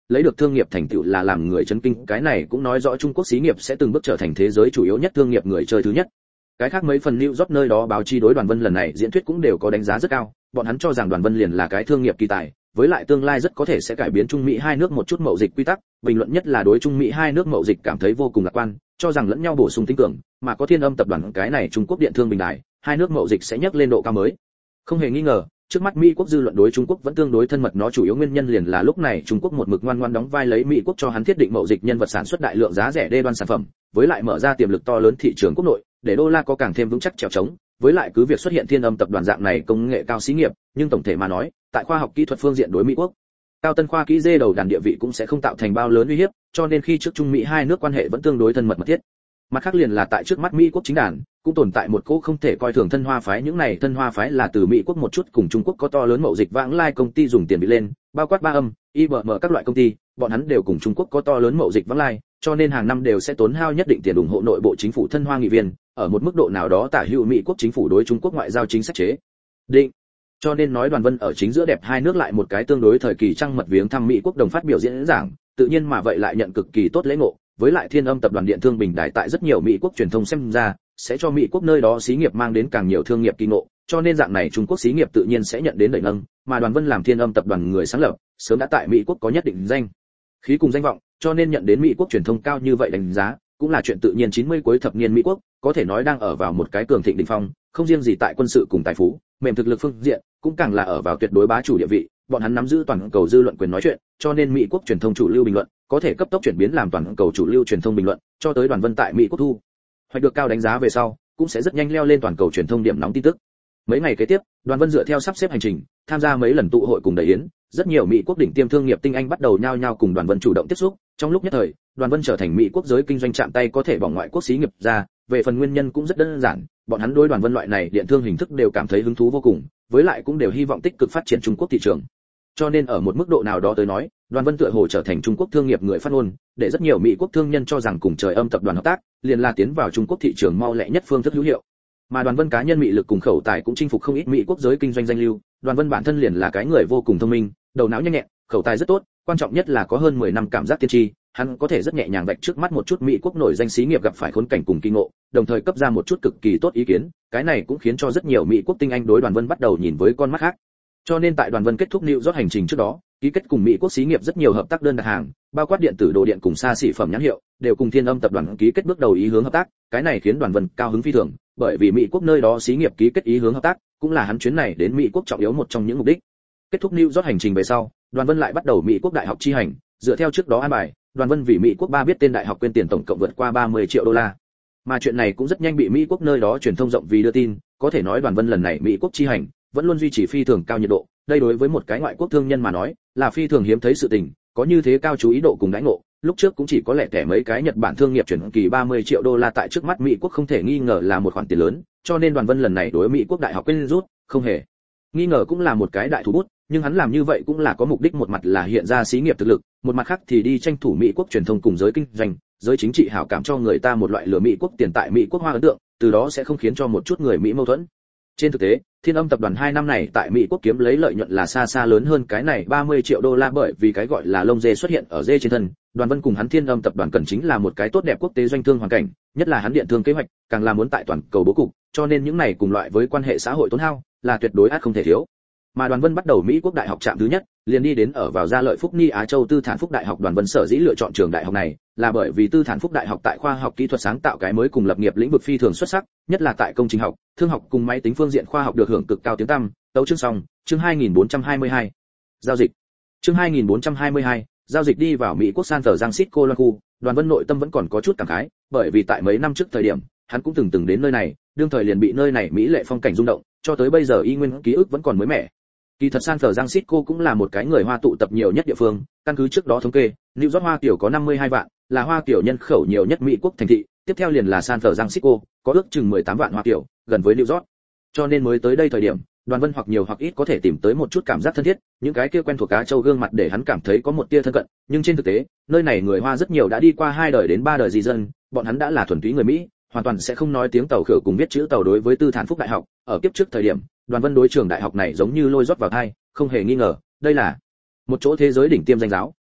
lấy được thương nghiệp thành tựu là làm người chấn kinh, cái này cũng nói rõ Trung Quốc xí nghiệp sẽ từng bước trở thành thế giới chủ yếu nhất thương nghiệp người chơi thứ nhất. Cái khác mấy phần New York nơi đó báo chí đối Đoàn Vân lần này diễn thuyết cũng đều có đánh giá rất cao, bọn hắn cho rằng Đoàn Vân liền là cái thương nghiệp kỳ tài, với lại tương lai rất có thể sẽ cải biến Trung Mỹ hai nước một chút mậu dịch quy tắc, bình luận nhất là đối Trung Mỹ hai nước mậu dịch cảm thấy vô cùng lạc quan, cho rằng lẫn nhau bổ sung tinh cường, mà có Thiên Âm tập đoàn cái này Trung Quốc điện thương bình đại, hai nước mậu dịch sẽ nhấc lên độ cao mới. Không hề nghi ngờ, trước mắt Mỹ quốc dư luận đối Trung Quốc vẫn tương đối thân mật, nó chủ yếu nguyên nhân liền là lúc này Trung Quốc một mực ngoan ngoãn đóng vai lấy Mỹ quốc cho hắn thiết định mậu dịch nhân vật sản xuất đại lượng giá rẻ đê đoan sản phẩm, với lại mở ra tiềm lực to lớn thị trường quốc nội, để đô la có càng thêm vững chắc trèo trống, với lại cứ việc xuất hiện Thiên Âm tập đoàn dạng này công nghệ cao xí nghiệp, nhưng tổng thể mà nói, tại khoa học kỹ thuật phương diện đối Mỹ quốc, cao tân khoa kỹ dê đầu đàn địa vị cũng sẽ không tạo thành bao lớn uy hiếp, cho nên khi trước Trung Mỹ hai nước quan hệ vẫn tương đối thân mật mật thiết. Mặt khác liền là tại trước mắt Mỹ quốc chính đàn, cũng tồn tại một cỗ không thể coi thường thân hoa phái, những này thân hoa phái là từ Mỹ quốc một chút cùng Trung Quốc có to lớn mậu dịch vãng lai công ty dùng tiền bị lên, bao quát Ba Âm, IBM các loại công ty, bọn hắn đều cùng Trung Quốc có to lớn mậu dịch vãng lai, cho nên hàng năm đều sẽ tốn hao nhất định tiền ủng hộ nội bộ chính phủ thân hoa nghị viên, ở một mức độ nào đó tả hữu Mỹ quốc chính phủ đối Trung Quốc ngoại giao chính sách chế định. Cho nên nói Đoàn Vân ở chính giữa đẹp hai nước lại một cái tương đối thời kỳ trăng mật viếng thăm Mỹ quốc đồng phát biểu diễn giảng, tự nhiên mà vậy lại nhận cực kỳ tốt lễ ngộ, với lại Thiên Âm tập đoàn điện thương bình đại tại rất nhiều Mỹ quốc truyền thông xem ra, sẽ cho Mỹ quốc nơi đó xí nghiệp mang đến càng nhiều thương nghiệp kỳ ngộ, cho nên dạng này Trung Quốc xí nghiệp tự nhiên sẽ nhận đến đẩy nâng, mà Đoàn Vân làm Thiên Âm tập đoàn người sáng lập, sớm đã tại Mỹ quốc có nhất định danh khí cùng danh vọng, cho nên nhận đến Mỹ quốc truyền thông cao như vậy đánh giá, cũng là chuyện tự nhiên. 90 cuối thập niên Mỹ quốc có thể nói đang ở vào một cái cường thịnh đỉnh phong, không riêng gì tại quân sự cùng tài phú, mềm thực lực phương diện, cũng càng là ở vào tuyệt đối bá chủ địa vị, bọn hắn nắm giữ toàn cầu dư luận quyền nói chuyện, cho nên Mỹ quốc truyền thông chủ lưu bình luận có thể cấp tốc chuyển biến làm toàn cầu chủ lưu truyền thông bình luận, cho tới Đoàn Vân tại Mỹ quốc thu hoạch được cao đánh giá về sau, cũng sẽ rất nhanh leo lên toàn cầu truyền thông điểm nóng tin tức. Mấy ngày kế tiếp, Đoàn Vân dựa theo sắp xếp hành trình, tham gia mấy lần tụ hội cùng đầy yến, rất nhiều Mỹ quốc đỉnh tiêm thương nghiệp tinh anh bắt đầu nhao nhao cùng Đoàn Vân chủ động tiếp xúc, trong lúc nhất thời, Đoàn Vân trở thành Mỹ quốc giới kinh doanh chạm tay có thể bỏ ngoại quốc xí nghiệp ra, về phần nguyên nhân cũng rất đơn giản, bọn hắn đối Đoàn Vân loại này điện thương hình thức đều cảm thấy hứng thú vô cùng, với lại cũng đều hy vọng tích cực phát triển Trung Quốc thị trường. Cho nên ở một mức độ nào đó tới nói, Đoàn Vân tựa hồ trở thành Trung Quốc thương nghiệp người phát ngôn, để rất nhiều Mỹ quốc thương nhân cho rằng cùng Trời Âm tập đoàn hợp tác, liền là tiến vào Trung Quốc thị trường mau lẹ nhất phương thức hữu hiệu. Mà Đoàn Vân cá nhân mị lực cùng khẩu tài cũng chinh phục không ít Mỹ quốc giới kinh doanh danh lưu, Đoàn Vân bản thân liền là cái người vô cùng thông minh, đầu não nhanh nhẹn, khẩu tài rất tốt, quan trọng nhất là có hơn 10 năm cảm giác tiên tri, hắn có thể rất nhẹ nhàng vạch trước mắt một chút Mỹ quốc nổi danh xí nghiệp gặp phải khốn cảnh cùng kỳ ngộ, đồng thời cấp ra một chút cực kỳ tốt ý kiến, cái này cũng khiến cho rất nhiều Mỹ quốc tinh anh đối Đoàn Vân bắt đầu nhìn với con mắt khác. Cho nên tại Đoàn Vân kết thúc New York hành trình trước đó, ký kết cùng Mỹ quốc xí nghiệp rất nhiều hợp tác đơn đặt hàng, bao quát điện tử đồ điện cùng xa xỉ phẩm nhãn hiệu, đều cùng Thiên Âm tập đoàn ký kết bước đầu ý hướng hợp tác, cái này khiến Đoàn Vân cao hứng phi thường, bởi vì Mỹ quốc nơi đó xí nghiệp ký kết ý hướng hợp tác, cũng là hắn chuyến này đến Mỹ quốc trọng yếu một trong những mục đích. Kết thúc New York hành trình về sau, Đoàn Vân lại bắt đầu Mỹ quốc đại học chi hành, dựa theo trước đó an bài, Đoàn Vân vì Mỹ quốc ba biết tên đại học quyên tiền tổng cộng vượt qua 30 triệu đô la. Mà chuyện này cũng rất nhanh bị Mỹ quốc nơi đó truyền thông rộng vì đưa tin, có thể nói Đoàn Vân lần này Mỹ quốc chi hành vẫn luôn duy trì phi thường cao nhiệt độ, đây đối với một cái ngoại quốc thương nhân mà nói, là phi thường hiếm thấy sự tình, có như thế cao chú ý độ cùng đãi ngộ, lúc trước cũng chỉ có lẻ tẻ mấy cái Nhật Bản thương nghiệp chuyển kỳ 30 triệu đô la tại trước mắt Mỹ quốc không thể nghi ngờ là một khoản tiền lớn, cho nên Đoàn Vân lần này đối Mỹ quốc đại học quyên rút, không hề nghi ngờ cũng là một cái đại thủ bút, nhưng hắn làm như vậy cũng là có mục đích, một mặt là hiện ra xí nghiệp thực lực, một mặt khác thì đi tranh thủ Mỹ quốc truyền thông cùng giới kinh doanh, giới chính trị hảo cảm cho người ta một loại lừa Mỹ quốc tiền tại Mỹ quốc hoa ấn tượng, từ đó sẽ không khiến cho một chút người Mỹ mâu thuẫn. Trên thực tế, Thiên Âm tập đoàn 2 năm này tại Mỹ quốc kiếm lấy lợi nhuận là xa xa lớn hơn cái này 30 triệu đô la, bởi vì cái gọi là lông dê xuất hiện ở dê trên thân, Đoàn Vân cùng hắn Thiên Âm tập đoàn cần chính là một cái tốt đẹp quốc tế doanh thương hoàn cảnh, nhất là hắn điện thương kế hoạch, càng là muốn tại toàn cầu bố cục, cho nên những này cùng loại với quan hệ xã hội tốn hao, là tuyệt đối ắt không thể thiếu. Mà Đoàn Vân bắt đầu Mỹ quốc đại học trạm thứ nhất, liền đi đến ở vào Gia Lợi Phúc Ni Á Châu Tư Thản Phúc Đại học. Đoàn Vân sở dĩ lựa chọn trường đại học này, là bởi vì Tư Thản Phúc Đại học tại khoa học kỹ thuật sáng tạo cái mới cùng lập nghiệp lĩnh vực phi thường xuất sắc, nhất là tại công trình học, thương học cùng máy tính phương diện khoa học được hưởng cực cao tiếng tăm. Tấu chương xong, chương 2422. Giao dịch. Chương 2422, giao dịch. Đi vào Mỹ quốc San Francisco loan khu, Đoàn Vân nội tâm vẫn còn có chút cảm khái, bởi vì tại mấy năm trước thời điểm, hắn cũng từng đến nơi này, đương thời liền bị nơi này mỹ lệ phong cảnh rung động, cho tới bây giờ y nguyên ký ức vẫn còn mới mẻ. Kỳ thật San Francisco cũng là một cái người Hoa tụ tập nhiều nhất địa phương, căn cứ trước đó thống kê, New York Hoa Kiều có 52 vạn, là Hoa Kiều nhân khẩu nhiều nhất Mỹ quốc thành thị, tiếp theo liền là San Francisco, có ước chừng 18 vạn Hoa Kiều, gần với New York. Cho nên mới tới đây thời điểm, Đoàn Vân hoặc nhiều hoặc ít có thể tìm tới một chút cảm giác thân thiết, những cái kia quen thuộc Á Châu gương mặt để hắn cảm thấy có một tia thân cận, nhưng trên thực tế, nơi này người Hoa rất nhiều đã đi qua 2 đời đến 3 đời di dân, bọn hắn đã là thuần túy người Mỹ, hoàn toàn sẽ không nói tiếng Tàu khở cùng viết chữ Tàu. Đối với Tư Thản Phúc Đại học, ở kiếp trước thời điểm, Đoàn Vân đối trường đại học này giống như lôi rót vào tai, không hề nghi ngờ, đây là một chỗ thế giới đỉnh tiêm danh giáo,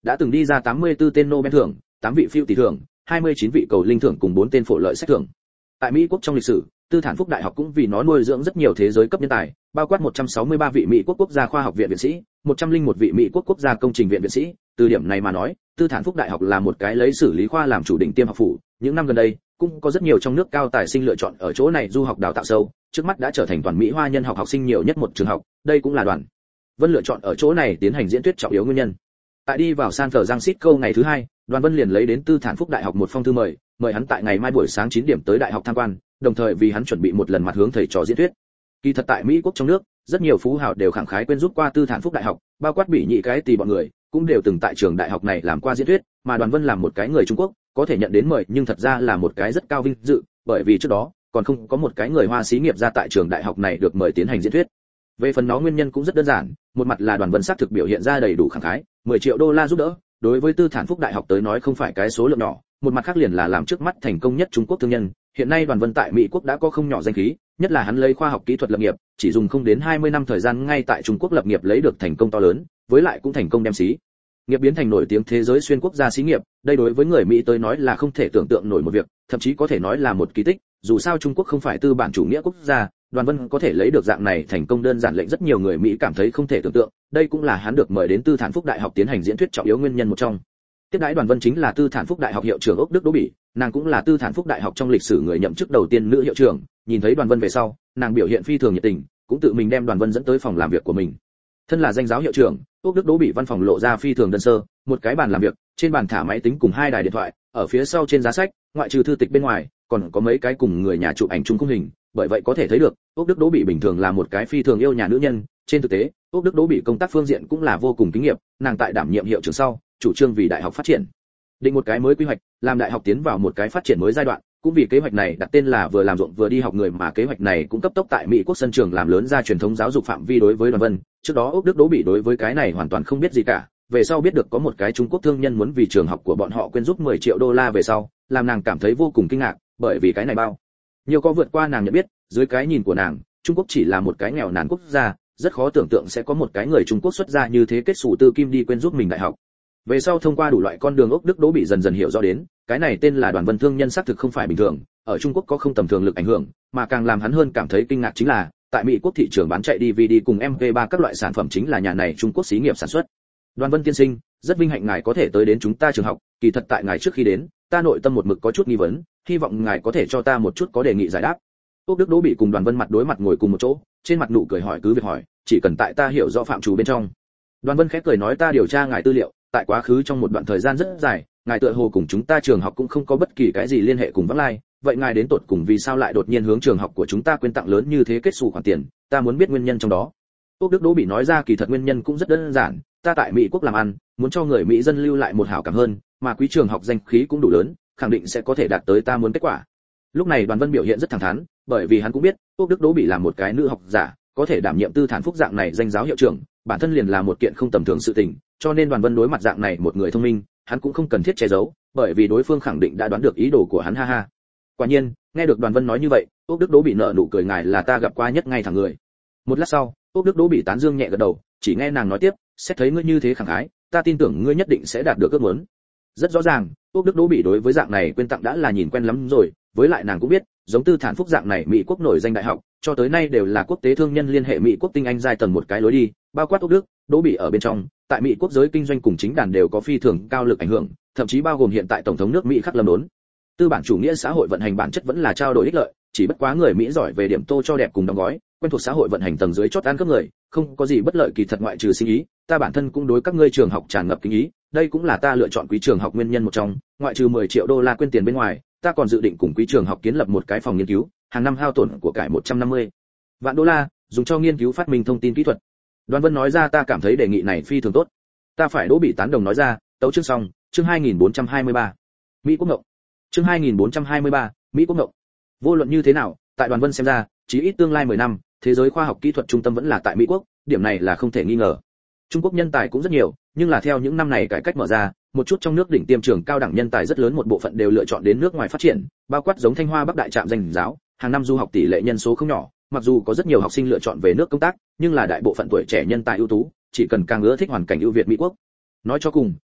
đã từng đi ra 84 tên Nobel thưởng, 8 vị phiêu tỷ thưởng, 29 vị cầu linh thưởng cùng 4 tên phổ lợi sách thưởng. Tại Mỹ quốc trong lịch sử, Tư Thản Phúc Đại học cũng vì nó nuôi dưỡng rất nhiều thế giới cấp nhân tài, bao quát 163 vị Mỹ quốc quốc gia khoa học viện viện sĩ, 101 vị Mỹ quốc quốc gia công trình viện viện sĩ. Từ điểm này mà nói, Tư Thản Phúc Đại học là một cái lấy xử lý khoa làm chủ đỉnh tiêm học phủ. Những năm gần đây, cũng có rất nhiều trong nước cao tài sinh lựa chọn ở chỗ này du học đào tạo sâu, trước mắt đã trở thành toàn Mỹ hoa nhân học học sinh nhiều nhất một trường học. Đây cũng là Đoàn Vân lựa chọn ở chỗ này tiến hành diễn thuyết trọng yếu nguyên nhân. Tại đi vào San Francisco ngày thứ hai, Đoàn Vân liền lấy đến Tư Thản Phúc Đại học một phong thư mời hắn tại ngày mai buổi sáng 9 điểm tới đại học tham quan, đồng thời vì hắn chuẩn bị một lần mặt hướng thầy trò diễn thuyết. Kỳ thật tại Mỹ quốc trong nước, rất nhiều phú hào đều khẳng khái quên giúp qua Tư Thản Phúc Đại học, bao quát Bỉ Nhị cái tỳ bọn người, cũng đều từng tại trường đại học này làm qua diễn thuyết, mà Đoàn Vân làm một cái người Trung Quốc, có thể nhận đến mời nhưng thật ra là một cái rất cao vinh dự, bởi vì trước đó còn không có một cái người Hoa xí nghiệp ra tại trường đại học này được mời tiến hành diễn thuyết. Về phần nó nguyên nhân cũng rất đơn giản, một mặt là Đoàn Vân xác thực biểu hiện ra đầy đủ khẳng khái, 10 triệu đô la giúp đỡ, đối với Tư Thản Phúc Đại học tới nói không phải cái số lượng nhỏ, một mặt khác liền là làm trước mắt thành công nhất Trung Quốc thương nhân, hiện nay Đoàn Vân tại Mỹ quốc đã có không nhỏ danh khí, nhất là hắn lấy khoa học kỹ thuật lập nghiệp, chỉ dùng không đến 20 năm thời gian ngay tại Trung Quốc lập nghiệp lấy được thành công to lớn, với lại cũng thành công đem xí nghiệp biến thành nổi tiếng thế giới xuyên quốc gia xí nghiệp, đây đối với người Mỹ tới nói là không thể tưởng tượng nổi một việc, thậm chí có thể nói là một kỳ tích, dù sao Trung Quốc không phải tư bản chủ nghĩa quốc gia, Đoàn Vân có thể lấy được dạng này thành công đơn giản lệnh rất nhiều người Mỹ cảm thấy không thể tưởng tượng, đây cũng là hắn được mời đến Tư Thản Phúc Đại học tiến hành diễn thuyết trọng yếu nguyên nhân một trong. Tiếp đãi Đoàn Vân chính là Tư Thản Phúc Đại học hiệu trưởng Úc Đức Đỗ Bỉ, nàng cũng là Tư Thản Phúc Đại học trong lịch sử người nhậm chức đầu tiên nữ hiệu trưởng, nhìn thấy Đoàn Vân về sau, nàng biểu hiện phi thường nhiệt tình, cũng tự mình đem Đoàn Vân dẫn tới phòng làm việc của mình. Thân là danh giáo hiệu trưởng, Úc Đức Đỗ Bỉ văn phòng lộ ra phi thường đơn sơ, một cái bàn làm việc, trên bàn thả máy tính cùng 2 đài điện thoại, ở phía sau trên giá sách, ngoại trừ thư tịch bên ngoài, còn có mấy cái cùng người nhà chụp ảnh chung khung hình, bởi vậy có thể thấy được, Úc Đức Đỗ Bỉ bình thường là một cái phi thường yêu nhà nữ nhân, trên thực tế, Úc Đức Đỗ Bỉ công tác phương diện cũng là vô cùng kinh nghiệm, nàng tại đảm nhiệm hiệu trưởng sau, chủ trương vì đại học phát triển, định một cái mới quy hoạch, làm đại học tiến vào một cái phát triển mới giai đoạn, cũng vì kế hoạch này đặt tên là vừa làm ruộng vừa đi học người, mà kế hoạch này cũng cấp tốc tại Mỹ quốc sân trường làm lớn ra truyền thống giáo dục phạm vi đối với Đoàn Vân. Trước đó Úc Đức Đỗ Bỉ đối với cái này hoàn toàn không biết gì cả, về sau biết được có một cái Trung Quốc thương nhân muốn vì trường học của bọn họ quyên giúp 10 triệu đô la về sau, làm nàng cảm thấy vô cùng kinh ngạc, bởi vì cái này bao nhiều có vượt qua nàng nhận biết, dưới cái nhìn của nàng, Trung Quốc chỉ là một cái nghèo nàn quốc gia, rất khó tưởng tượng sẽ có một cái người Trung Quốc xuất gia như thế kết sủ tư kim đi quyên giúp mình đại học. Về sau thông qua đủ loại con đường, Úc Đức Đỗ Bỉ dần dần hiểu rõ đến, cái này tên là Đoàn Vân thương nhân xác thực không phải bình thường, ở Trung Quốc có không tầm thường lực ảnh hưởng, mà càng làm hắn hơn cảm thấy kinh ngạc chính là, tại Mỹ quốc thị trường bán chạy DVD cùng MP3 các loại sản phẩm chính là nhà này Trung Quốc xí nghiệp sản xuất. Đoàn Vân tiên sinh, rất vinh hạnh ngài có thể tới đến chúng ta trường học, kỳ thật tại ngài trước khi đến, ta nội tâm một mực có chút nghi vấn, hy vọng ngài có thể cho ta một chút có đề nghị giải đáp. Úc Đức Đỗ Bỉ cùng Đoàn Vân mặt đối mặt ngồi cùng một chỗ, trên mặt nụ cười hỏi cứ việc hỏi, chỉ cần tại ta hiểu rõ phạm trù bên trong. Đoàn Vân khẽ cười nói ta điều tra ngài tư liệu, tại quá khứ trong một đoạn thời gian rất dài, ngài tựa hồ cùng chúng ta trường học cũng không có bất kỳ cái gì liên hệ cùng vắng lai, vậy ngài đến tột cùng vì sao lại đột nhiên hướng trường học của chúng ta quyên tặng lớn như thế kết xù khoản tiền, ta muốn biết nguyên nhân trong đó. Úc Đức Đỗ Bỉ nói ra kỳ thật nguyên nhân cũng rất đơn giản, ta tại Mỹ quốc làm ăn, muốn cho người Mỹ dân lưu lại một hảo cảm hơn, mà quý trường học danh khí cũng đủ lớn, khẳng định sẽ có thể đạt tới ta muốn kết quả. Lúc này Đoàn Vân biểu hiện rất thẳng thắn, bởi vì hắn cũng biết, Úc Đức Đỗ Bỉ là một cái nữ học giả, có thể đảm nhiệm Tư Thản Phúc dạng này danh giáo hiệu trưởng, bản thân liền là một kiện không tầm thường sự tình, cho nên Đoàn Vân đối mặt dạng này một người thông minh, hắn cũng không cần thiết che giấu, bởi vì đối phương khẳng định đã đoán được ý đồ của hắn ha ha. Quả nhiên, nghe được Đoàn Vân nói như vậy, Úc Đức Đỗ Bỉ nở nụ cười, ngài là ta gặp qua nhất ngay thẳng người. Một lát sau, Úc Đức Đỗ Bỉ tán dương nhẹ gật đầu, chỉ nghe nàng nói tiếp, xét thấy ngươi như thế khẳng khái, ta tin tưởng ngươi nhất định sẽ đạt được ước muốn. Rất rõ ràng, Úc Đức Đỗ Bỉ đối với dạng này quyên tặng đã là nhìn quen lắm rồi, với lại nàng cũng biết, giống Tư Thản Phúc dạng này Mỹ quốc nổi danh đại học, cho tới nay đều là quốc tế thương nhân liên hệ Mỹ quốc tinh anh giai tầng một cái lối đi, bao quát Úc Đức Đỗ Bỉ ở bên trong, tại Mỹ quốc giới kinh doanh cùng chính đàn đều có phi thường cao lực ảnh hưởng, thậm chí bao gồm hiện tại tổng thống nước Mỹ Khắc Lâm Đốn. Tư bản chủ nghĩa xã hội vận hành bản chất vẫn là trao đổi ích lợi, chỉ bất quá người Mỹ giỏi về điểm tô cho đẹp cùng đóng gói, quen thuộc xã hội vận hành tầng dưới chót ăn cướp người, không có gì bất lợi kỳ thật ngoại trừ sinh ý, ta bản thân cũng đối các ngươi trường học tràn ngập kính ý, đây cũng là ta lựa chọn quý trường học nguyên nhân một trong, ngoại trừ 10 triệu đô la quyên tiền bên ngoài, ta còn dự định cùng quý trường học kiến lập một cái phòng nghiên cứu, hàng năm hao tổn của cải 150 vạn đô la, dùng cho nghiên cứu phát minh thông tin kỹ thuật. Đoàn Vân nói ra ta cảm thấy đề nghị này phi thường tốt. Ta phải Đỗ Bỉ tán đồng nói ra, tấu chương xong, chương 2423. Mỹ quốc ngộng. Chương 2423, Mỹ quốc ngộng. Vô luận như thế nào, tại Đoàn Vân xem ra, chí ít tương lai 10 năm, thế giới khoa học kỹ thuật trung tâm vẫn là tại Mỹ quốc, điểm này là không thể nghi ngờ. Trung Quốc nhân tài cũng rất nhiều, nhưng là theo những năm này cải cách mở ra, một chút trong nước đỉnh tiêm trường cao đẳng nhân tài rất lớn một bộ phận đều lựa chọn đến nước ngoài phát triển, bao quát giống Thanh Hoa Bắc Đại Trạm danh giáo, hàng năm du học tỷ lệ nhân số không nhỏ, mặc dù có rất nhiều học sinh lựa chọn về nước công tác, nhưng là đại bộ phận tuổi trẻ nhân tài ưu tú, chỉ cần càng ưa thích hoàn cảnh ưu việt Mỹ quốc. Nói cho cùng,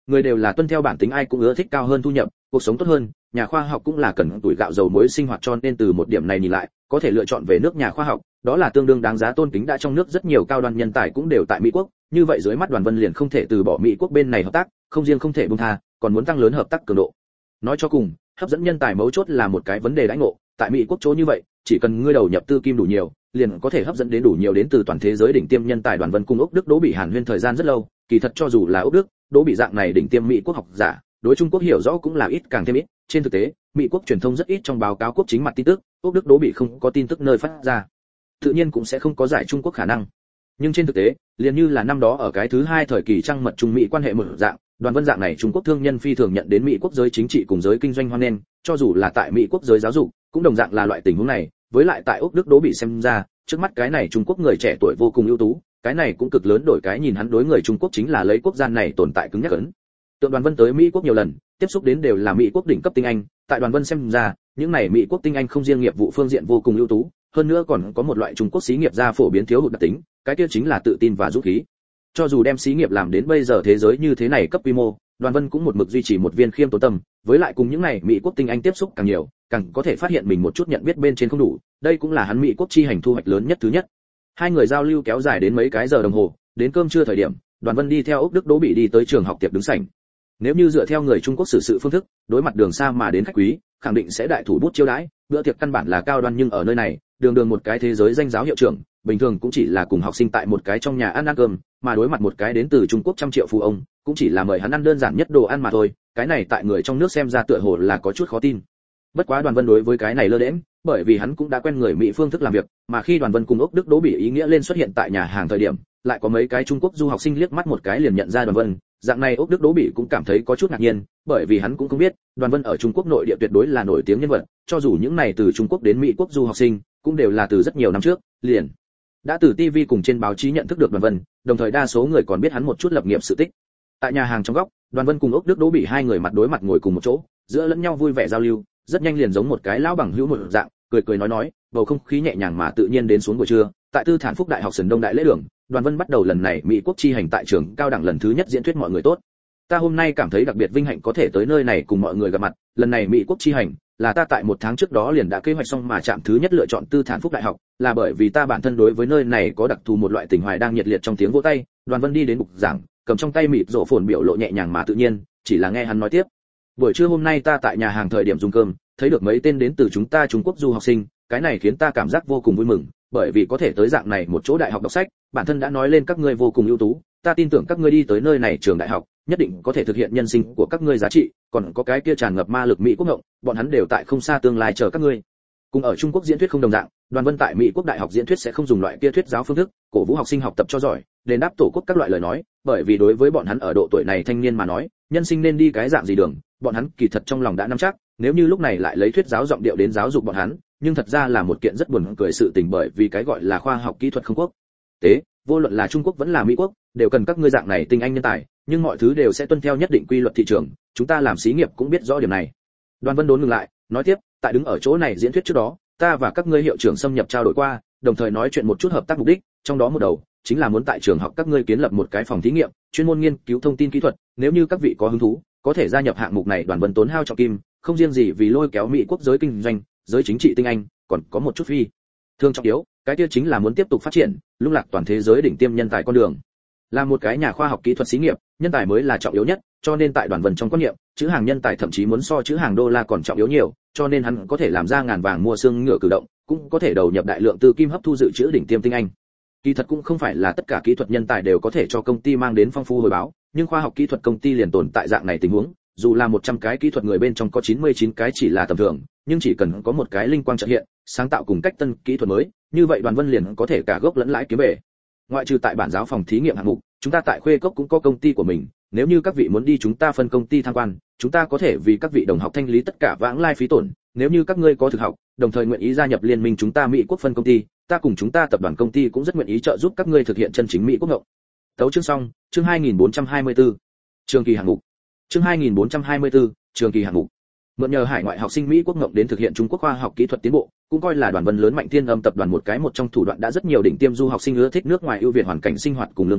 người đều là tuân theo bản tính, ai cũng ưa thích cao hơn thu nhập, cuộc sống tốt hơn, nhà khoa học cũng là cần tuổi gạo dầu muối sinh hoạt, cho nên từ một điểm này nhìn lại, có thể lựa chọn về nước nhà khoa học, đó là tương đương đáng giá tôn kính. Đã trong nước rất nhiều cao đoan nhân tài cũng đều tại Mỹ quốc, như vậy dưới mắt Đoàn Vân liền không thể từ bỏ Mỹ quốc bên này hợp tác, không riêng không thể buông tha, còn muốn tăng lớn hợp tác cường độ. Nói cho cùng, hấp dẫn nhân tài mấu chốt là một cái vấn đề đãi ngộ, tại Mỹ quốc chỗ như vậy, chỉ cần ngươi đầu nhập tư kim đủ nhiều, liền có thể hấp dẫn đến đủ nhiều đến từ toàn thế giới đỉnh tiêm nhân tài. Đoàn Vân cùng Úc Đức Đỗ Bị hàn huyên thời gian rất lâu, kỳ thật cho dù là Úc Đức Đỗ Bị dạng này đỉnh tiêm Mỹ quốc học giả, đối Trung Quốc hiểu rõ cũng là ít càng thêm ít. Trên thực tế, Mỹ quốc truyền thông rất ít trong báo cáo quốc chính mặt tin tức, Úc Đức Đỗ Bị không có tin tức nơi phát ra, tự nhiên cũng sẽ không có giải Trung Quốc khả năng. Nhưng trên thực tế, liền như là năm đó ở cái thứ hai thời kỳ trăng mật Trung Mỹ quan hệ một dạng, Đoàn Vân dạng này Trung Quốc thương nhân phi thường nhận đến Mỹ quốc giới chính trị cùng giới kinh doanh hoan nghênh, cho dù là tại Mỹ quốc giới giáo dục, cũng đồng dạng là loại tình huống này. Với lại tại Úc Đức Đỗ Bị xem ra, trước mắt cái này Trung Quốc người trẻ tuổi vô cùng ưu tú, cái này cũng cực lớn đổi cái nhìn, hắn đối người Trung Quốc chính là lấy quốc gia này tồn tại cứng nhắc ấn. Tượng Đoàn Vân tới Mỹ quốc nhiều lần, tiếp xúc đến đều là Mỹ quốc đỉnh cấp tinh anh, tại Đoàn Vân xem ra, những này Mỹ quốc tinh anh không riêng nghiệp vụ phương diện vô cùng ưu tú, hơn nữa còn có một loại Trung Quốc xí nghiệp gia phổ biến thiếu hụt đặc tính, cái kia chính là tự tin và dũng khí. Cho dù đem xí nghiệp làm đến bây giờ thế giới như thế này cấp quy mô, Đoàn Vân cũng một mực duy trì một viên khiêm tốn tâm, với lại cùng những này Mỹ quốc tinh anh tiếp xúc càng nhiều, càng có thể phát hiện mình một chút nhận biết bên trên không đủ, đây cũng là hắn Mỹ quốc chi hành thu hoạch lớn nhất thứ nhất. Hai người giao lưu kéo dài đến mấy cái giờ đồng hồ, đến cơm trưa thời điểm, Đoàn Vân đi theo Úc Đức Đỗ Bị đi tới trường học tiệc đứng sảnh. Nếu như dựa theo người Trung Quốc xử sự phương thức, đối mặt đường xa mà đến khách quý, khẳng định sẽ đại thủ bút chiêu đãi, bữa tiệc căn bản là cao đoan, nhưng ở nơi này, đường một cái thế giới danh giáo hiệu trưởng, bình thường cũng chỉ là cùng học sinh tại một cái trong nhà ăn cơm, mà đối mặt một cái đến từ Trung Quốc trăm triệu phú ông, cũng chỉ là mời hắn ăn đơn giản nhất đồ ăn mà thôi, cái này tại người trong nước xem ra tựa hồ là có chút khó tin. Bất quá Đoàn Vân đối với cái này lơ đễnh, bởi vì hắn cũng đã quen người Mỹ phương thức làm việc, mà khi Đoàn Vân cùng Úc Đức Đỗ Bị ý nghĩa lên xuất hiện tại nhà hàng thời điểm, lại có mấy cái Trung Quốc du học sinh liếc mắt một cái liền nhận ra Đoàn Vân, dạng này Úc Đức Đỗ Bị cũng cảm thấy có chút ngạc nhiên, bởi vì hắn cũng không biết, Đoàn Vân ở Trung Quốc nội địa tuyệt đối là nổi tiếng nhân vật, cho dù những này từ Trung Quốc đến Mỹ quốc du học sinh, cũng đều là từ rất nhiều năm trước, liền đã từ TV cùng trên báo chí nhận thức được Đoàn Vân, đồng thời đa số người còn biết hắn một chút lập nghiệp sự tích. Tại nhà hàng trong góc, Đoàn Vân cùng Úc Đức Đỗ Bị hai người mặt đối mặt ngồi cùng một chỗ, giữa lẫn nhau vui vẻ giao lưu, rất nhanh liền giống một cái lão bằng hữu một dạng, cười nói, bầu không khí nhẹ nhàng mà tự nhiên đến xuống buổi trưa, tại Tư Thản Phúc Đại học Sườn Đông Đại lễ đường, Đoàn Vân bắt đầu lần này Mỹ quốc chi hành tại trường cao đẳng lần thứ nhất diễn thuyết. Mọi người tốt, ta hôm nay cảm thấy đặc biệt vinh hạnh có thể tới nơi này cùng mọi người gặp mặt. Lần này Mỹ quốc chi hành là ta tại một tháng trước đó liền đã kế hoạch xong, mà trạm thứ nhất lựa chọn Tư Thản Phúc Đại học là bởi vì ta bản thân đối với nơi này có đặc thù một loại tình hoài. Đang nhiệt liệt trong tiếng vỗ tay, Đoàn Vân đi đến bục giảng, cầm trong tay mịt rổ phồn, biểu lộ nhẹ nhàng mà tự nhiên, chỉ là nghe hắn nói tiếp. Buổi trưa hôm nay ta tại nhà hàng thời điểm dùng cơm, thấy được mấy tên đến từ chúng ta Trung Quốc du học sinh, cái này khiến ta cảm giác vô cùng vui mừng, bởi vì có thể tới dạng này một chỗ đại học đọc sách, bản thân đã nói lên các ngươi vô cùng ưu tú, ta tin tưởng các ngươi đi tới nơi này trường đại học, nhất định có thể thực hiện nhân sinh của các ngươi giá trị, còn có cái kia tràn ngập ma lực Mỹ quốc ngộng, bọn hắn đều tại không xa tương lai chờ các ngươi. Cùng ở Trung Quốc diễn thuyết không đồng dạng, Đoàn Vân tại Mỹ quốc đại học diễn thuyết sẽ không dùng loại kia thuyết giáo phương thức, cổ vũ học sinh học tập cho giỏi, đền đáp tổ quốc các loại lời nói, bởi vì đối với bọn hắn ở độ tuổi này thanh niên mà nói, nhân sinh nên đi cái dạng gì đường, bọn hắn kỳ thật trong lòng đã nắm chắc, nếu như lúc này lại lấy thuyết giáo giọng điệu đến giáo dục bọn hắn, nhưng thật ra là một kiện rất buồn cười sự tình, bởi vì cái gọi là khoa học kỹ thuật không quốc tế, vô luận là Trung Quốc vẫn là Mỹ quốc, đều cần các ngươi dạng này tinh anh nhân tài, nhưng mọi thứ đều sẽ tuân theo nhất định quy luật thị trường, chúng ta làm xí nghiệp cũng biết rõ điểm này. Đoàn Vân đốn ngừng lại, nói tiếp, tại đứng ở chỗ này diễn thuyết trước đó, ta và các ngươi hiệu trưởng xâm nhập trao đổi qua, đồng thời nói chuyện một chút hợp tác mục đích, trong đó một đầu chính là muốn tại trường học các ngươi kiến lập một cái phòng thí nghiệm, chuyên môn nghiên cứu thông tin kỹ thuật, nếu như các vị có hứng thú, có thể gia nhập hạng mục này. Đoàn Vân tốn hao trọng kim, không riêng gì vì lôi kéo Mỹ quốc giới kinh doanh, giới chính trị tinh anh, còn có một chút phi thường trọng yếu, cái kia chính là muốn tiếp tục phát triển, lung lạc toàn thế giới đỉnh tiêm nhân tài con đường. Là một cái nhà khoa học kỹ thuật xí nghiệp, nhân tài mới là trọng yếu nhất, cho nên tại Đoàn Vân trong quan niệm, chữ hàng nhân tài thậm chí muốn so chữ hàng đô la còn trọng yếu nhiều, cho nên hắn có thể làm ra ngàn vàng mua xương ngựa cử động, cũng có thể đầu nhập đại lượng tư kim hấp thu dự trữ đỉnh tiêm tinh anh. Kỳ thật cũng không phải là tất cả kỹ thuật nhân tài đều có thể cho công ty mang đến phong phú hồi báo, nhưng khoa học kỹ thuật công ty liền tồn tại dạng này tình huống, dù là 100 cái kỹ thuật người bên trong có 99 cái chỉ là tầm thường, nhưng chỉ cần có một cái linh quang chợt hiện, sáng tạo cùng cách tân kỹ thuật mới, như vậy Đoàn Vân liền có thể cả gốc lẫn lãi kiếm về. Ngoại trừ tại bản giáo phòng thí nghiệm hạng mục, chúng ta tại Khuê Cốc cũng có công ty của mình, nếu như các vị muốn đi chúng ta phân công ty tham quan, chúng ta có thể vì các vị đồng học thanh lý tất cả vãng lai phí tổn, nếu như các ngươi có thực học, đồng thời nguyện ý gia nhập liên minh chúng ta Mỹ quốc phân công ty, ta cùng chúng ta tập đoàn công ty cũng rất nguyện ý trợ giúp các ngươi thực hiện chân chính Mỹ quốc ngộng. Tấu chương xong, chương 2424. Trường kỳ hạng mục. Chương 2424, trường kỳ hạng mục. Mượn nhờ hải ngoại học sinh Mỹ quốc ngộng đến thực hiện Trung Quốc khoa học kỹ thuật tiến bộ, cũng coi là Đoàn Vân lớn mạnh Thiên Âm tập đoàn một trong thủ đoạn. Đã rất nhiều đỉnh tiêm du học sinh ưa thích nước ngoài ưu việt hoàn cảnh sinh hoạt cùng lương cao,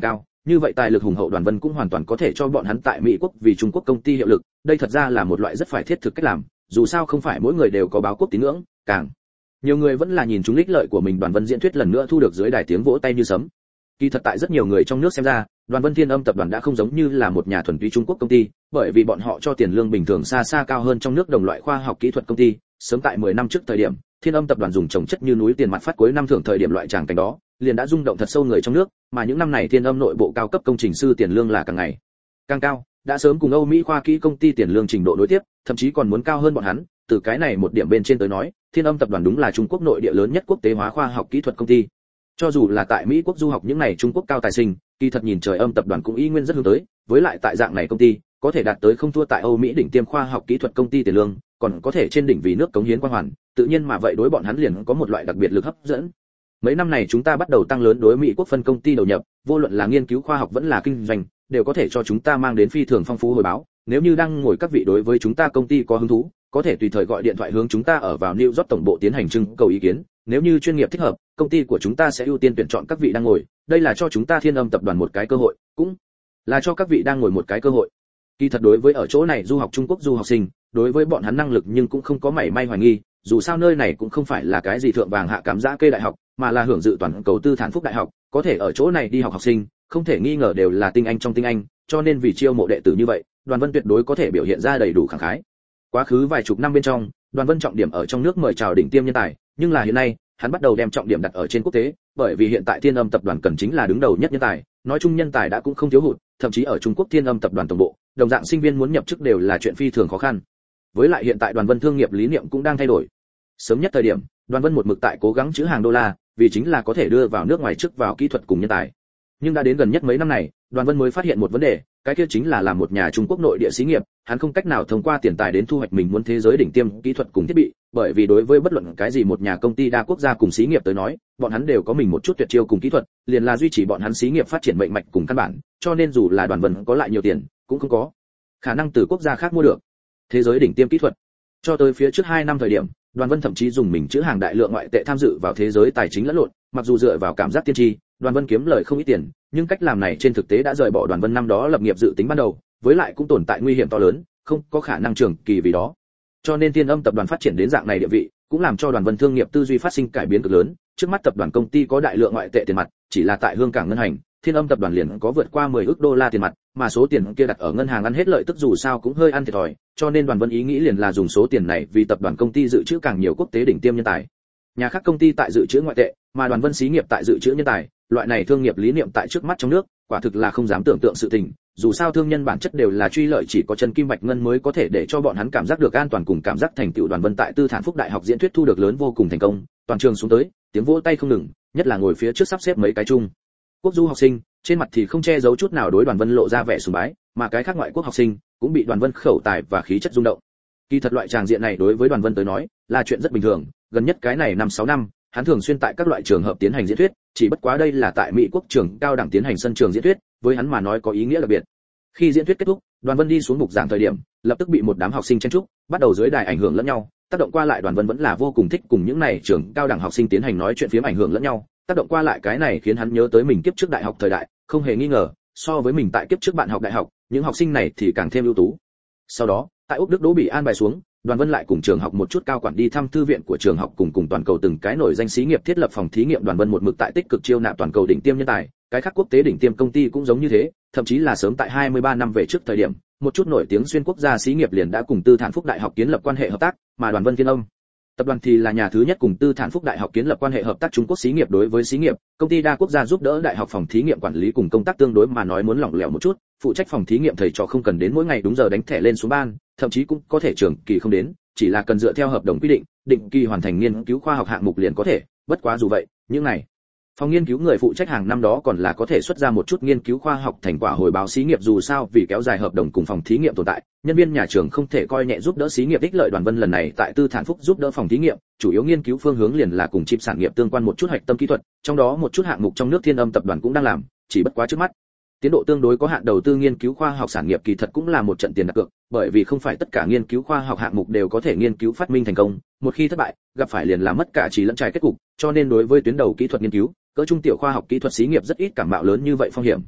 như vậy tài lực hùng hậu Đoàn Vân cũng hoàn toàn có thể cho bọn hắn tại Mỹ quốc vì Trung Quốc công ty hiệu lực, đây thật ra là một loại rất phải thiết thực cách làm, dù sao không phải mỗi người đều có báo quốc tín ngưỡng, càng nhiều người vẫn là nhìn chúng ích lợi của mình. Đoàn Vân diễn thuyết lần nữa thu được dưới đài tiếng vỗ tay như sấm. Kỳ thật tại rất nhiều người trong nước xem ra, Đoàn Vân Thiên Âm tập đoàn đã không giống như là một nhà thuần túy Trung Quốc công ty, bởi vì bọn họ cho tiền lương bình thường xa xa cao hơn trong nước đồng loại khoa học kỹ thuật công ty. Sớm tại 10 năm trước thời điểm, Thiên Âm tập đoàn dùng trồng chất như núi tiền mặt phát cuối năm thưởng thời điểm loại tràng cảnh đó, liền đã rung động thật sâu người trong nước, mà những năm này Thiên Âm nội bộ cao cấp công trình sư tiền lương là càng ngày càng cao, đã sớm cùng Âu Mỹ khoa kỹ công ty tiền lương trình độ đối tiếp, thậm chí còn muốn cao hơn bọn hắn. Từ cái này một điểm bên trên tới nói, Thiên Âm tập đoàn đúng là Trung Quốc nội địa lớn nhất quốc tế hóa khoa học kỹ thuật công ty. Cho dù là tại Mỹ quốc du học những này Trung Quốc cao tài sinh, kỳ thật nhìn Trời Âm tập đoàn cũng y nguyên rất hướng tới, với lại tại dạng này công ty, có thể đạt tới không thua tại Âu Mỹ đỉnh tiêm khoa học kỹ thuật công ty tiền lương, còn có thể trên đỉnh vì nước cống hiến quang hoàn, tự nhiên mà vậy đối bọn hắn liền có một loại đặc biệt lực hấp dẫn. Mấy năm này chúng ta bắt đầu tăng lớn đối Mỹ quốc phân công ty đầu nhập, vô luận là nghiên cứu khoa học vẫn là kinh doanh, đều có thể cho chúng ta mang đến phi thường phong phú hồi báo. Nếu như đang ngồi các vị đối với chúng ta công ty có hứng thú, có thể tùy thời gọi điện thoại hướng chúng ta ở vào New York tổng bộ tiến hành trưng cầu ý kiến. Nếu như chuyên nghiệp thích hợp, công ty của chúng ta sẽ ưu tiên tuyển chọn các vị đang ngồi. Đây là cho chúng ta Thiên Âm tập đoàn một cái cơ hội, cũng là cho các vị đang ngồi một cái cơ hội. Kỳ thật đối với ở chỗ này du học Trung Quốc du học sinh, đối với bọn hắn năng lực nhưng cũng không có mảy may hoài nghi, dù sao nơi này cũng không phải là cái gì thượng vàng hạ cám dã kê đại học, mà là hưởng dự toàn cầu tư thản phúc đại học, có thể ở chỗ này đi học học sinh, không thể nghi ngờ đều là tinh anh trong tinh anh, cho nên vì chiêu mộ đệ tử như vậy, Đoàn Vân tuyệt đối có thể biểu hiện ra đầy đủ khẳng khái. Quá khứ vài chục năm bên trong, Đoàn Vân trọng điểm ở trong nước mời chào đỉnh tiêm nhân tài, nhưng là hiện nay, hắn bắt đầu đem trọng điểm đặt ở trên quốc tế, bởi vì hiện tại Thiên Âm tập đoàn cần chính là đứng đầu nhất nhân tài, nói chung nhân tài đã cũng không thiếu hụt, thậm chí ở Trung Quốc Thiên Âm tập đoàn tổng bộ, đồng dạng sinh viên muốn nhập chức đều là chuyện phi thường khó khăn. Với lại hiện tại Đoàn Vân thương nghiệp lý niệm cũng đang thay đổi. Sớm nhất thời điểm, Đoàn Vân một mực tại cố gắng trữ hàng đô la, vì chính là có thể đưa vào nước ngoài chức vào kỹ thuật cùng nhân tài. Nhưng đã đến gần nhất mấy năm này, Đoàn Vân mới phát hiện một vấn đề, cái kia chính là làm một nhà Trung Quốc nội địa xí nghiệp, hắn không cách nào thông qua tiền tài đến thu hoạch mình muốn thế giới đỉnh tiêm kỹ thuật cùng thiết bị, bởi vì đối với bất luận cái gì một nhà công ty đa quốc gia cùng xí nghiệp tới nói, bọn hắn đều có mình một chút tuyệt chiêu cùng kỹ thuật, liền là duy trì bọn hắn xí nghiệp phát triển mệnh mạch cùng căn bản, cho nên dù là Đoàn Vân có lại nhiều tiền, cũng không có khả năng từ quốc gia khác mua được thế giới đỉnh tiêm kỹ thuật. Cho tới phía trước 2 năm thời điểm, Đoàn Vân thậm chí dùng mình chữ hàng đại lượng ngoại tệ tham dự vào thế giới tài chính lẫn lộn, mặc dù dựa vào cảm giác tiên tri, Đoàn Vân kiếm lời không ít tiền, nhưng cách làm này trên thực tế đã rời bỏ Đoàn Vân năm đó lập nghiệp dự tính ban đầu, với lại cũng tồn tại nguy hiểm to lớn, không có khả năng trường kỳ vì đó. Cho nên Thiên Âm tập đoàn phát triển đến dạng này địa vị, cũng làm cho Đoàn Vân thương nghiệp tư duy phát sinh cải biến cực lớn. Trước mắt tập đoàn công ty có đại lượng ngoại tệ tiền mặt, chỉ là tại Hương Cảng ngân hành, Thiên Âm tập đoàn liền có vượt qua 10 ức đô la tiền mặt, mà số tiền kia đặt ở ngân hàng ăn hết lợi tức dù sao cũng hơi ăn thiệt thòi, cho nên Đoàn Vân ý nghĩ liền là dùng số tiền này vì tập đoàn công ty dự trữ càng nhiều quốc tế đỉnh tiêm nhân tài. Nhà khác công ty tại dự trữ ngoại tệ, mà Đoàn Vân xí nghiệp tại dự trữ nhân tài, loại này thương nghiệp lý niệm tại trước mắt trong nước, quả thực là không dám tưởng tượng sự tình. Dù sao thương nhân bản chất đều là truy lợi, chỉ có chân kim bạch ngân mới có thể để cho bọn hắn cảm giác được an toàn cùng cảm giác thành tựu. Đoàn Vân tại Tư Thản Phúc Đại học diễn thuyết thu được lớn vô cùng thành công, toàn trường xuống tới, tiếng vỗ tay không ngừng, nhất là ngồi phía trước sắp xếp mấy cái Trung Quốc du học sinh, trên mặt thì không che giấu chút nào đối Đoàn Vân lộ ra vẻ sùng bái, mà cái khác ngoại quốc học sinh cũng bị Đoàn Vân khẩu tài và khí chất rung động. Kỳ thật loại tràng diện này đối với Đoàn Vân tới nói là chuyện rất bình thường, gần nhất cái này 5-6 năm, hắn thường xuyên tại các loại trường hợp tiến hành diễn thuyết, chỉ bất quá đây là tại Mỹ quốc trường cao đẳng tiến hành sân trường diễn thuyết, với hắn mà nói có ý nghĩa đặc biệt. Khi diễn thuyết kết thúc, Đoàn Vân đi xuống bục giảng thời điểm, lập tức bị một đám học sinh chen chúc, bắt đầu dưới đài ảnh hưởng lẫn nhau, tác động qua lại. Đoàn Vân vẫn là vô cùng thích cùng những này trường cao đẳng học sinh tiến hành nói chuyện phiếm ảnh hưởng lẫn nhau, tác động qua lại cái này khiến hắn nhớ tới mình kiếp trước đại học thời đại, không hề nghi ngờ, so với mình tại kiếp trước bạn học đại học, những học sinh này thì càng thêm ưu tú. Sau đó, tại Úc Đức Đỗ bị an bài xuống, Đoàn Vân lại cùng trường học một chút cao quản đi thăm thư viện của trường học, cùng toàn cầu từng cái nổi danh xí nghiệp thiết lập phòng thí nghiệm. Đoàn Vân một mực tại tích cực chiêu nạp toàn cầu đỉnh tiêm nhân tài, cái khác quốc tế đỉnh tiêm công ty cũng giống như thế, thậm chí là sớm tại 23 năm về trước thời điểm, một chút nổi tiếng xuyên quốc gia xí nghiệp liền đã cùng Tư Thản Phúc Đại học kiến lập quan hệ hợp tác, mà Đoàn Vân Thiên Âm tập đoàn thì là nhà thứ nhất cùng Tư Thản Phúc Đại học kiến lập quan hệ hợp tác Trung Quốc xí nghiệp. Đối với xí nghiệp, công ty đa quốc gia giúp đỡ đại học phòng thí nghiệm quản lý cùng công tác tương đối mà nói muốn lỏng lẻo một chút, phụ trách phòng thí nghiệm thầy trò không cần đến mỗi ngày đúng giờ đánh thẻ lên xuống ban, thậm chí cũng có thể trường kỳ không đến, chỉ là cần dựa theo hợp đồng quy định, định kỳ hoàn thành nghiên cứu khoa học hạng mục liền có thể. Bất quá dù vậy, những này phòng nghiên cứu người phụ trách hàng năm đó còn là có thể xuất ra một chút nghiên cứu khoa học thành quả hồi báo xí nghiệp. Dù sao vì kéo dài hợp đồng cùng phòng thí nghiệm tồn tại, nhân viên nhà trường không thể coi nhẹ giúp đỡ xí nghiệp ích lợi. Đoàn Vân lần này tại Tư Thản Phúc giúp đỡ phòng thí nghiệm, chủ yếu nghiên cứu phương hướng liền là cùng chip sản nghiệp tương quan một chút hạch tâm kỹ thuật, trong đó một chút hạng mục trong nước Thiên Âm tập đoàn cũng đang làm, chỉ bất quá trước mắt tiến độ tương đối có hạn. Đầu tư nghiên cứu khoa học sản nghiệp kỳ thật cũng là một trận tiền đặt cược, bởi vì không phải tất cả nghiên cứu khoa học hạng mục đều có thể nghiên cứu phát minh thành công, một khi thất bại, gặp phải liền là mất cả trí lẫn trai kết cục, cho nên đối với tuyến đầu kỹ thuật nghiên cứu, cỡ trung tiểu khoa học kỹ thuật xí nghiệp rất ít cảm mạo lớn như vậy phong hiểm.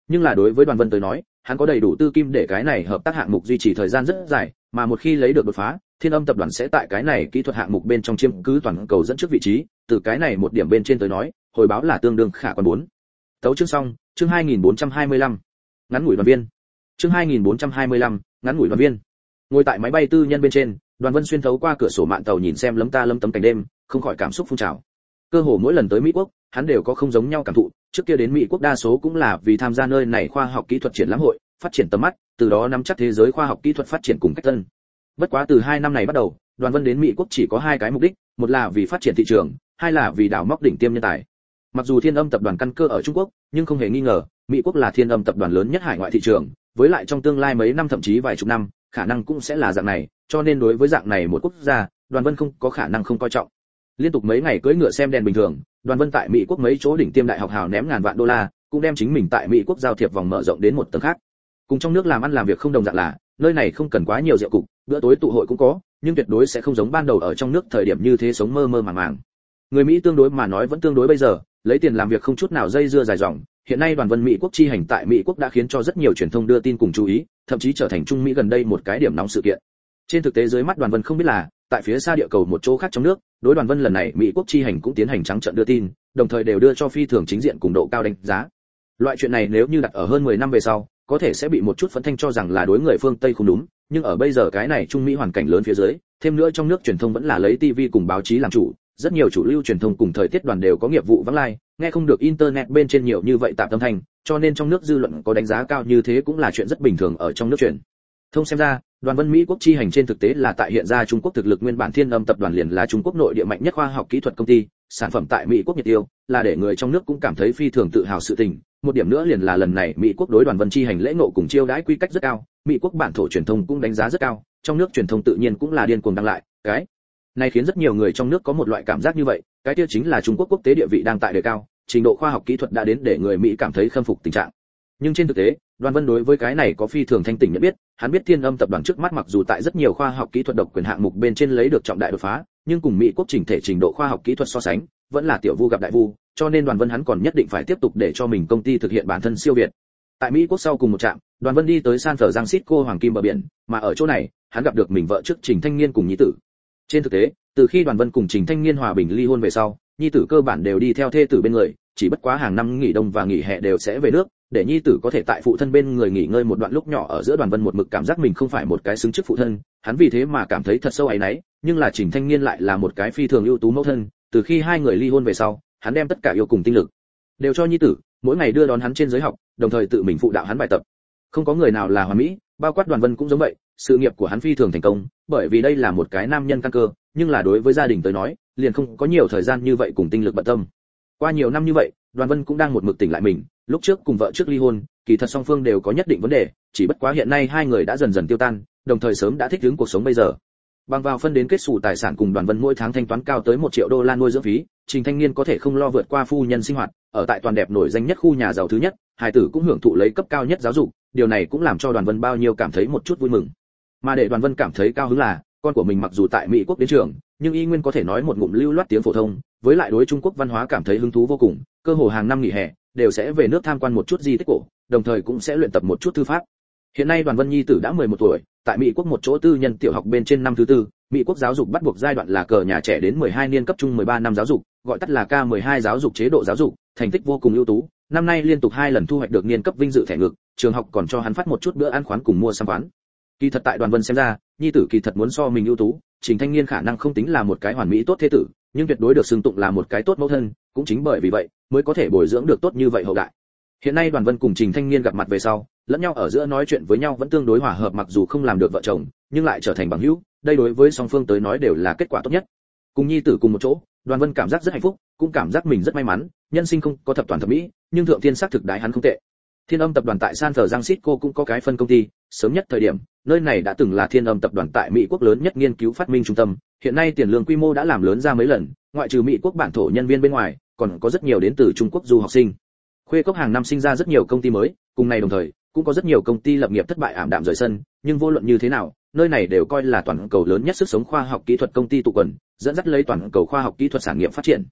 Nhưng là đối với Đoàn Vân tới nói, hắn có đầy đủ tư kim để cái này hợp tác hạng mục duy trì thời gian rất dài, mà một khi lấy được đột phá, Thiên Âm tập đoàn sẽ tại cái này kỹ thuật hạng mục bên trong chiếm cứ toàn cầu dẫn trước vị trí, từ cái này một điểm bên trên tới nói, hồi báo là tương đương khả quan 4. Tấu chương xong, chương 2425. Ngắn ngủi đoàn viên. Chương 2425, ngắn ngủi đoàn viên. Ngồi tại máy bay tư nhân bên trên, Đoàn Vân xuyên thấu qua cửa sổ mạn tàu nhìn xem lấm ta lấm tấm cảnh đêm, không khỏi cảm xúc phun trào. Cơ hồ mỗi lần tới Mỹ quốc, hắn đều có không giống nhau cảm thụ, trước kia đến Mỹ quốc đa số cũng là vì tham gia nơi này khoa học kỹ thuật triển lãm hội, phát triển tầm mắt, từ đó nắm chắc thế giới khoa học kỹ thuật phát triển cùng cách tân. Bất quá từ 2 năm này bắt đầu, Đoàn Vân đến Mỹ quốc chỉ có 2 cái mục đích, một là vì phát triển thị trường, hai là vì đào móc đỉnh tiêm nhân tài. Mặc dù Thiên Âm tập đoàn căn cơ ở Trung Quốc, nhưng không hề nghi ngờ, Mỹ quốc là Thiên Âm tập đoàn lớn nhất hải ngoại thị trường, với lại trong tương lai mấy năm thậm chí vài chục năm, khả năng cũng sẽ là dạng này, cho nên đối với dạng này một quốc gia, Đoàn Vân không có khả năng không coi trọng. Liên tục mấy ngày cưỡi ngựa xem đèn bình thường, Đoàn Vân tại Mỹ quốc mấy chỗ đỉnh tiêm đại học hào ném ngàn vạn đô la, cũng đem chính mình tại Mỹ quốc giao thiệp vòng mở rộng đến một tầng khác. Cùng trong nước làm ăn làm việc không đồng dạng là, nơi này không cần quá nhiều rượu cục, bữa tối tụ hội cũng có, nhưng tuyệt đối sẽ không giống ban đầu ở trong nước thời điểm như thế sống mơ mơ màng màng. Người Mỹ tương đối mà nói vẫn tương đối bây giờ, lấy tiền làm việc không chút nào dây dưa dài dòng. Hiện nay Đoàn Vân Mỹ quốc chi hành tại Mỹ quốc đã khiến cho rất nhiều truyền thông đưa tin cùng chú ý, thậm chí trở thành Trung Mỹ gần đây một cái điểm nóng sự kiện. Trên thực tế dưới mắt Đoàn Vân không biết là, tại phía xa địa cầu một chỗ khác trong nước, đối Đoàn Vân lần này Mỹ quốc chi hành cũng tiến hành trắng trợn đưa tin, đồng thời đều đưa cho phi thường chính diện cùng độ cao đánh giá. Loại chuyện này nếu như đặt ở hơn 10 năm về sau, có thể sẽ bị một chút phẫn thanh cho rằng là đối người phương Tây không đúng, nhưng ở bây giờ cái này Trung Mỹ hoàn cảnh lớn phía dưới, thêm nữa trong nước truyền thông vẫn là lấy TV cùng báo chí làm chủ, rất nhiều chủ lưu truyền thông cùng thời tiết đoàn đều có nghiệp vụ vắng lai, nghe không được internet bên trên nhiều như vậy tạp âm thanh, cho nên trong nước dư luận có đánh giá cao như thế cũng là chuyện rất bình thường ở trong nước truyền thông. Xem ra, Đoàn Vân Mỹ quốc chi hành trên thực tế là tại hiện ra Trung Quốc thực lực nguyên bản Thiên Âm tập đoàn liền là Trung Quốc nội địa mạnh nhất khoa học kỹ thuật công ty, sản phẩm tại Mỹ quốc nhiệt tiêu, là để người trong nước cũng cảm thấy phi thường tự hào sự tình. Một điểm nữa liền là lần này Mỹ quốc đối Đoàn Vân chi hành lễ ngộ cùng chiêu đãi quy cách rất cao, Mỹ quốc bản thổ truyền thông cũng đánh giá rất cao, trong nước truyền thông tự nhiên cũng là điên cuồng đăng lại, cái này khiến rất nhiều người trong nước có một loại cảm giác như vậy, cái kia chính là Trung Quốc quốc tế địa vị đang tại đề cao, trình độ khoa học kỹ thuật đã đến để người Mỹ cảm thấy khâm phục tình trạng. Nhưng trên thực tế, Đoàn Vân đối với cái này có phi thường thanh tỉnh nhận biết, hắn biết Thiên Âm tập đoàn trước mắt mặc dù tại rất nhiều khoa học kỹ thuật độc quyền hạng mục bên trên lấy được trọng đại đột phá, nhưng cùng Mỹ quốc chỉnh thể trình độ khoa học kỹ thuật so sánh, vẫn là tiểu vu gặp đại vu, cho nên Đoàn Vân hắn còn nhất định phải tiếp tục để cho mình công ty thực hiện bản thân siêu việt. Tại Mỹ quốc sau cùng một trạm, Đoàn Vân đi tới San Francisco hoàng kim bờ biển, mà ở chỗ này, hắn gặp được mình vợ trước Trình Thanh Nghiên cùng nhi tử. Trên thực tế, từ khi Đoàn Vân cùng Trình Thanh Nghiên hòa bình ly hôn về sau, nhi tử cơ bản đều đi theo thê tử bên người, chỉ bất quá hàng năm nghỉ đông và nghỉ hè đều sẽ về nước, để nhi tử có thể tại phụ thân bên người nghỉ ngơi một đoạn lúc nhỏ. Ở giữa Đoàn Vân một mực cảm giác mình không phải một cái xứng chức phụ thân, hắn vì thế mà cảm thấy thật sâu áy náy, nhưng là Trình Thanh Nghiên lại là một cái phi thường ưu tú mẫu thân, từ khi hai người ly hôn về sau, hắn đem tất cả yêu cùng tinh lực đều cho nhi tử, mỗi ngày đưa đón hắn trên giới học, đồng thời tự mình phụ đạo hắn bài tập. Không có người nào là hoàn mỹ, bao quát Đoàn Vân cũng giống vậy, sự nghiệp của hắn phi thường thành công, bởi vì đây là một cái nam nhân căn cơ, nhưng là đối với gia đình tới nói, liền không có nhiều thời gian như vậy cùng tinh lực bận tâm. Qua nhiều năm như vậy, Đoàn Vân cũng đang một mực tỉnh lại mình, lúc trước cùng vợ trước ly hôn, kỳ thật song phương đều có nhất định vấn đề, chỉ bất quá hiện nay hai người đã dần dần tiêu tan, đồng thời sớm đã thích ứng cuộc sống bây giờ. Bằng vào phân đến kết sổ tài sản cùng Đoàn Vân mỗi tháng thanh toán cao tới 1 triệu đô la nuôi dưỡng phí, Trình Thanh Nghiên có thể không lo vượt qua phu nhân sinh hoạt, ở tại toàn đẹp nổi danh nhất khu nhà giàu thứ nhất, hài tử cũng hưởng thụ lấy cấp cao nhất giáo dục, điều này cũng làm cho Đoàn Vân bao nhiêu cảm thấy một chút vui mừng. Mà để Đoàn Vân cảm thấy cao hứng là, con của mình mặc dù tại Mỹ quốc đến trường, nhưng y nguyên có thể nói một ngụm lưu loát tiếng phổ thông, với lại đối Trung Quốc văn hóa cảm thấy hứng thú vô cùng, cơ hồ hàng năm nghỉ hè đều sẽ về nước tham quan một chút di tích cổ, đồng thời cũng sẽ luyện tập một chút thư pháp. Hiện nay Đoàn Vân nhi tử đã 11 tuổi, tại Mỹ quốc một chỗ tư nhân tiểu học bên trên năm thứ tư, Mỹ quốc giáo dục bắt buộc giai đoạn là cờ nhà trẻ đến 12 niên cấp trung 13 năm giáo dục, gọi tắt là K12 giáo dục chế độ giáo dục, thành tích vô cùng ưu tú, năm nay liên tục 2 lần thu hoạch được niên cấp vinh dự thẻ ngực, trường học còn cho hắn phát một chút bữa ăn khoán cùng mua sắm khoán. Kỳ thật tại Đoàn Vân xem ra, nhi tử kỳ thật muốn so mình ưu tú, Trình Thanh Nghiên khả năng không tính là một cái hoàn mỹ tốt thế tử, nhưng tuyệt đối được xưng tụng là một cái tốt mẫu thân, cũng chính bởi vì vậy, mới có thể bồi dưỡng được tốt như vậy hậu đại. Hiện nay Đoàn Vân cùng Trình Thanh Nghiên gặp mặt về sau, lẫn nhau ở giữa nói chuyện với nhau vẫn tương đối hòa hợp, mặc dù không làm được vợ chồng, nhưng lại trở thành bằng hữu, đây đối với song phương tới nói đều là kết quả tốt nhất. Cùng nhi tử cùng một chỗ, Đoàn Vân cảm giác rất hạnh phúc, cũng cảm giác mình rất may mắn, nhân sinh không có thập toàn thập mỹ, nhưng thượng thiên xác thực đái hắn không tệ. Thiên Âm tập đoàn tại San Francisco cũng có cái phân công ty, sớm nhất thời điểm, nơi này đã từng là Thiên Âm tập đoàn tại Mỹ quốc lớn nhất nghiên cứu phát minh trung tâm, hiện nay tiền lương quy mô đã làm lớn ra mấy lần, ngoại trừ Mỹ quốc bản thổ nhân viên bên ngoài, còn có rất nhiều đến từ Trung Quốc du học sinh. Khuê Cốc hàng năm sinh ra rất nhiều công ty mới, cùng này đồng thời, cũng có rất nhiều công ty lập nghiệp thất bại ảm đạm rời sân, nhưng vô luận như thế nào, nơi này đều coi là toàn cầu lớn nhất sức sống khoa học kỹ thuật công ty tụ quần, dẫn dắt lấy toàn cầu khoa học kỹ thuật sản nghiệp phát triển.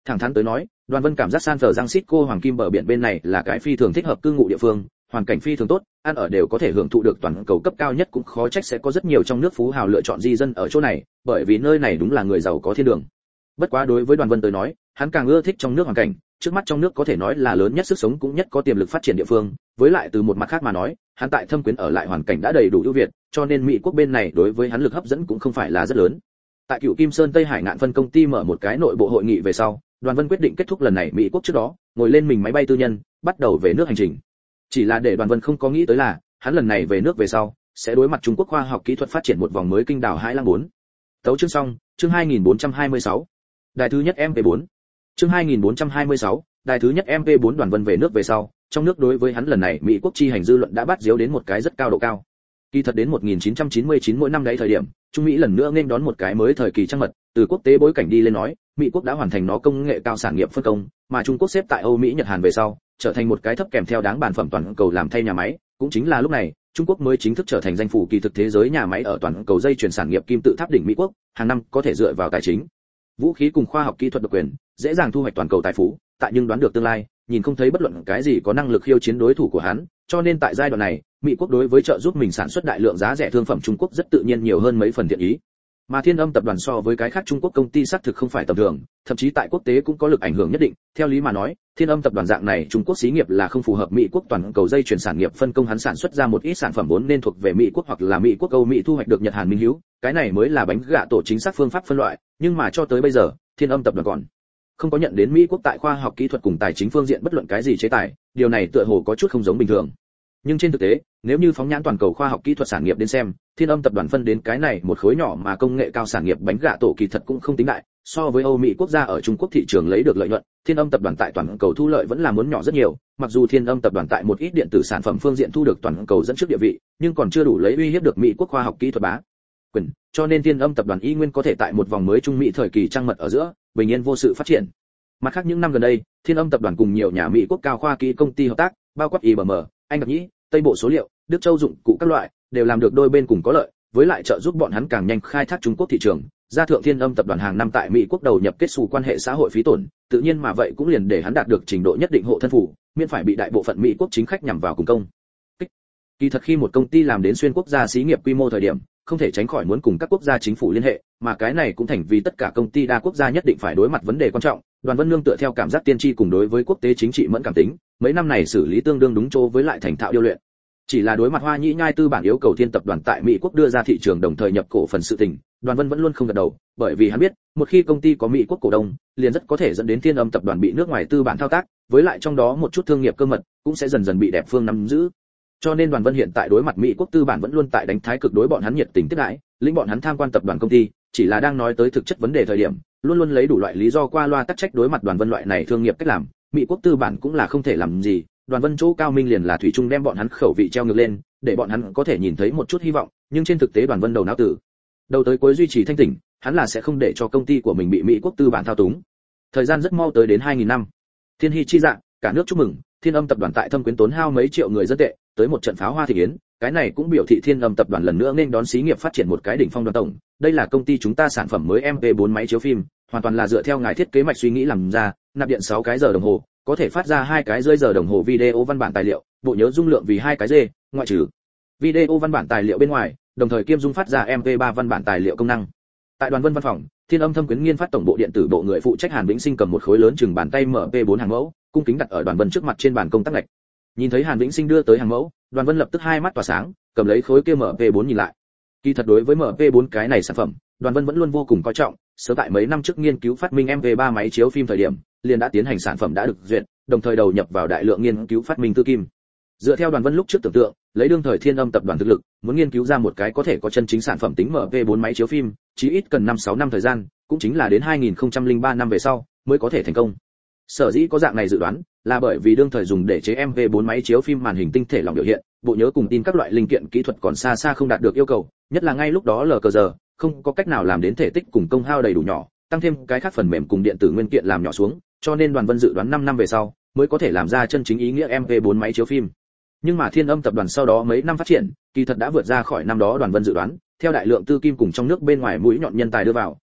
Thẳng thắn tới nói, Đoàn Vân cảm giác San Francisco hoàng kim bờ biển bên này là cái phi thường thích hợp cư ngụ địa phương, hoàn cảnh phi thường tốt, ăn ở đều có thể hưởng thụ được toàn cầu cấp cao nhất, cũng khó trách sẽ có rất nhiều trong nước phú hào lựa chọn di dân ở chỗ này, bởi vì nơi này đúng là người giàu có thiên đường. Bất quá đối với Đoàn Vân tới nói, hắn càng ưa thích trong nước hoàn cảnh, trước mắt trong nước có thể nói là lớn nhất sức sống cũng nhất có tiềm lực phát triển địa phương, với lại từ một mặt khác mà nói, hắn tại Thâm Quyến ở lại hoàn cảnh đã đầy đủ ưu việt, cho nên Mỹ quốc bên này đối với hắn lực hấp dẫn cũng không phải là rất lớn. Tại Cựu Kim Sơn Tây Hải ngạn phân công ty mở một cái nội bộ hội nghị về sau, Đoàn Vân quyết định kết thúc lần này Mỹ quốc trước đó, ngồi lên mình máy bay tư nhân, bắt đầu về nước hành trình. Chỉ là để Đoàn Vân không có nghĩ tới là, hắn lần này về nước về sau, sẽ đối mặt Trung Quốc khoa học kỹ thuật phát triển một vòng mới kinh đảo Hải Lang 4. Tấu chương xong, chương 2426. Đài thứ nhất MP4. Chương 2426, đài thứ nhất MP4. Đoàn Vân về nước về sau, trong nước đối với hắn lần này Mỹ quốc chi hành dư luận đã bắt diếu đến một cái rất cao độ cao. Kỳ thật đến 1999 mỗi năm đấy thời điểm, Trung Mỹ lần nữa nên đón một cái mới thời kỳ trăng mật, từ quốc tế bối cảnh đi lên nói, Mỹ quốc đã hoàn thành nó công nghệ cao sản nghiệp phân công, mà Trung Quốc xếp tại Âu Mỹ Nhật Hàn về sau, trở thành một cái thấp kèm theo đáng bàn phẩm toàn cầu làm thay nhà máy, cũng chính là lúc này, Trung Quốc mới chính thức trở thành danh phủ kỳ thực thế giới nhà máy ở toàn cầu dây chuyển sản nghiệp kim tự tháp đỉnh Mỹ quốc, hàng năm có thể dựa vào tài chính, vũ khí cùng khoa học kỹ thuật độc quyền, dễ dàng thu hoạch toàn cầu tài phú, tại nhưng đoán được tương lai, nhìn không thấy bất luận cái gì có năng lực khiêu chiến đối thủ của hắn, cho nên tại giai đoạn này, Mỹ quốc đối với trợ giúp mình sản xuất đại lượng giá rẻ thương phẩm Trung Quốc rất tự nhiên nhiều hơn mấy phần thiện ý. Mà Thiên Âm tập đoàn so với cái khác Trung Quốc công ty xác thực không phải tầm thường, thậm chí tại quốc tế cũng có lực ảnh hưởng nhất định. Theo lý mà nói, Thiên Âm tập đoàn dạng này Trung Quốc xí nghiệp là không phù hợp Mỹ quốc toàn cầu dây chuyển sản nghiệp phân công, hắn sản xuất ra một ít sản phẩm vốn nên thuộc về Mỹ quốc hoặc là Mỹ quốc Âu Mỹ thu hoạch được Nhật Hàn minh hữu, cái này mới là bánh gạ tổ chính xác phương pháp phân loại, nhưng mà cho tới bây giờ, Thiên Âm tập đoàn còn không có nhận đến Mỹ quốc tại khoa học kỹ thuật cùng tài chính phương diện bất luận cái gì chế tài, điều này tựa hồ có chút không giống bình thường. Nhưng trên thực tế, nếu như phóng nhãn toàn cầu khoa học kỹ thuật sản nghiệp đến xem, Thiên Âm tập đoàn phân đến cái này một khối nhỏ mà công nghệ cao sản nghiệp bánh gạ tổ kỳ thật cũng không tính đại, so với Âu Mỹ quốc gia ở Trung Quốc thị trường lấy được lợi nhuận, Thiên Âm tập đoàn tại toàn cầu thu lợi vẫn là muốn nhỏ rất nhiều, mặc dù Thiên Âm tập đoàn tại một ít điện tử sản phẩm phương diện thu được toàn cầu dẫn trước địa vị, nhưng còn chưa đủ lấy uy hiếp được Mỹ quốc khoa học kỹ thuật bá quyền, cho nên Thiên Âm tập đoàn y nguyên có thể tại một vòng mới Trung Mỹ thời kỳ trăng mật ở giữa, bình yên vô sự phát triển. Mặt khác những năm gần đây, Thiên Âm tập đoàn cùng nhiều nhà Mỹ quốc cao khoa kỹ công ty hợp tác, bao quát IBM, Anh Đặc Nhĩ, Tây Bộ số liệu, Đức Châu dụng cụ các loại, đều làm được đôi bên cùng có lợi, với lại trợ giúp bọn hắn càng nhanh khai thác Trung Quốc thị trường. Gia thượng Thiên Âm tập đoàn hàng năm tại Mỹ quốc đầu nhập kết xù quan hệ xã hội phí tổn, tự nhiên mà vậy cũng liền để hắn đạt được trình độ nhất định hộ thân phủ, miễn phải bị đại bộ phận Mỹ quốc chính khách nhằm vào cùng công. Kỳ thật khi một công ty làm đến xuyên quốc gia xí nghiệp quy mô thời điểm, không thể tránh khỏi muốn cùng các quốc gia chính phủ liên hệ, mà cái này cũng thành vì tất cả công ty đa quốc gia nhất định phải đối mặt vấn đề quan trọng. Đoàn Vân Nương tựa theo cảm giác tiên tri cùng đối với quốc tế chính trị mẫn cảm tính, mấy năm này xử lý tương đương đúng chỗ với lại thành thạo điêu luyện. Chỉ là đối mặt Hoa Nhĩ Nhai tư bản yêu cầu Thiên tập đoàn tại Mỹ quốc đưa ra thị trường đồng thời nhập cổ phần sự tình, Đoàn Vân vẫn luôn không gật đầu, bởi vì hắn biết, một khi công ty có Mỹ quốc cổ đông, liền rất có thể dẫn đến Thiên Âm tập đoàn bị nước ngoài tư bản thao tác, với lại trong đó một chút thương nghiệp cơ mật cũng sẽ dần dần bị đẹp phương nắm giữ. Cho nên Đoàn Vân hiện tại đối mặt Mỹ quốc tư bản vẫn luôn tại đánh thái cực đối bọn hắn nhiệt tình tiếp đãi, lĩnh bọn hắn tham quan tập đoàn công ty, chỉ là đang nói tới thực chất vấn đề thời điểm, luôn luôn lấy đủ loại lý do qua loa tắc trách đối mặt Đoàn Vân loại này thương nghiệp cách làm, Mỹ quốc tư bản cũng là không thể làm gì. Đoàn Vân chỗ cao minh liền là thủy chung đem bọn hắn khẩu vị treo ngược lên, để bọn hắn có thể nhìn thấy một chút hy vọng, nhưng trên thực tế Đoàn Vân đầu não tử, đầu tới cuối duy trì thanh tỉnh, hắn là sẽ không để cho công ty của mình bị Mỹ quốc tư bản thao túng. Thời gian rất mau tới đến 2000 năm. Thiên hy chi dạng, cả nước chúc mừng, Thiên Âm tập đoàn tại Thâm Quyến tốn hao mấy triệu người dân tệ, tới một trận pháo hoa thị yến, cái này cũng biểu thị Thiên Âm tập đoàn lần nữa nên đón xí nghiệp phát triển một cái đỉnh phong đoàn tổng, đây là công ty chúng ta sản phẩm mới MP4 máy chiếu phim, hoàn toàn là dựa theo ngài thiết kế mạch suy nghĩ làm ra, nạp điện 6 cái giờ đồng hồ, có thể phát ra 2 cái rưỡi giờ đồng hồ video văn bản tài liệu, bộ nhớ dung lượng vì 2 cái G, ngoại trừ video văn bản tài liệu bên ngoài, đồng thời kiêm dung phát ra MP3 văn bản tài liệu công năng. Tại Đoàn Vân văn phòng, Thiên Âm Thâm Quyến nghiên phát tổng bộ điện tử bộ người phụ trách Hàn Vĩnh Sinh cầm một khối lớn chừng bàn tay MP4 hàng mẫu, cung kính đặt ở Đoàn Vân trước mặt trên bàn công tác lệch. Nhìn thấy Hàn Vĩnh Sinh đưa tới hàng mẫu, Đoàn Vân lập tức hai mắt tỏa sáng, cầm lấy khối kia MP4 nhìn lại. Kỳ thật đối với MP4 cái này sản phẩm, Đoàn Vân vẫn luôn vô cùng coi trọng, sớm tại mấy năm trước nghiên cứu phát minh MP3 máy chiếu phim thời điểm, liền đã tiến hành sản phẩm đã được duyệt, đồng thời đầu nhập vào đại lượng nghiên cứu phát minh tư kim. Dựa theo Đoàn Vân lúc trước tưởng tượng, lấy đương thời Thiên Âm tập đoàn thực lực, muốn nghiên cứu ra một cái có thể có chân chính sản phẩm tính MP4 máy chiếu phim, chí ít cần 5-6 năm thời gian, cũng chính là đến 2003 năm về sau mới có thể thành công. Sở dĩ có dạng này dự đoán, là bởi vì đương thời dùng để chế MP4 máy chiếu phim màn hình tinh thể lỏng biểu hiện, bộ nhớ cùng tin các loại linh kiện kỹ thuật còn xa xa không đạt được yêu cầu, nhất là ngay lúc đó lờ cờ giờ, không có cách nào làm đến thể tích cùng công hao đầy đủ nhỏ, tăng thêm cái khác phần mềm cùng điện tử nguyên kiện làm nhỏ xuống, cho nên Đoàn Vân dự đoán 5 năm về sau mới có thể làm ra chân chính ý nghĩa MP4 máy chiếu phim. Nhưng mà Thiên Âm tập đoàn sau đó mấy năm phát triển, kỳ thật đã vượt ra khỏi năm đó Đoàn Vân dự đoán, theo đại lượng tư kim cùng trong nước bên ngoài mũi nhọn nhân tài đưa vào,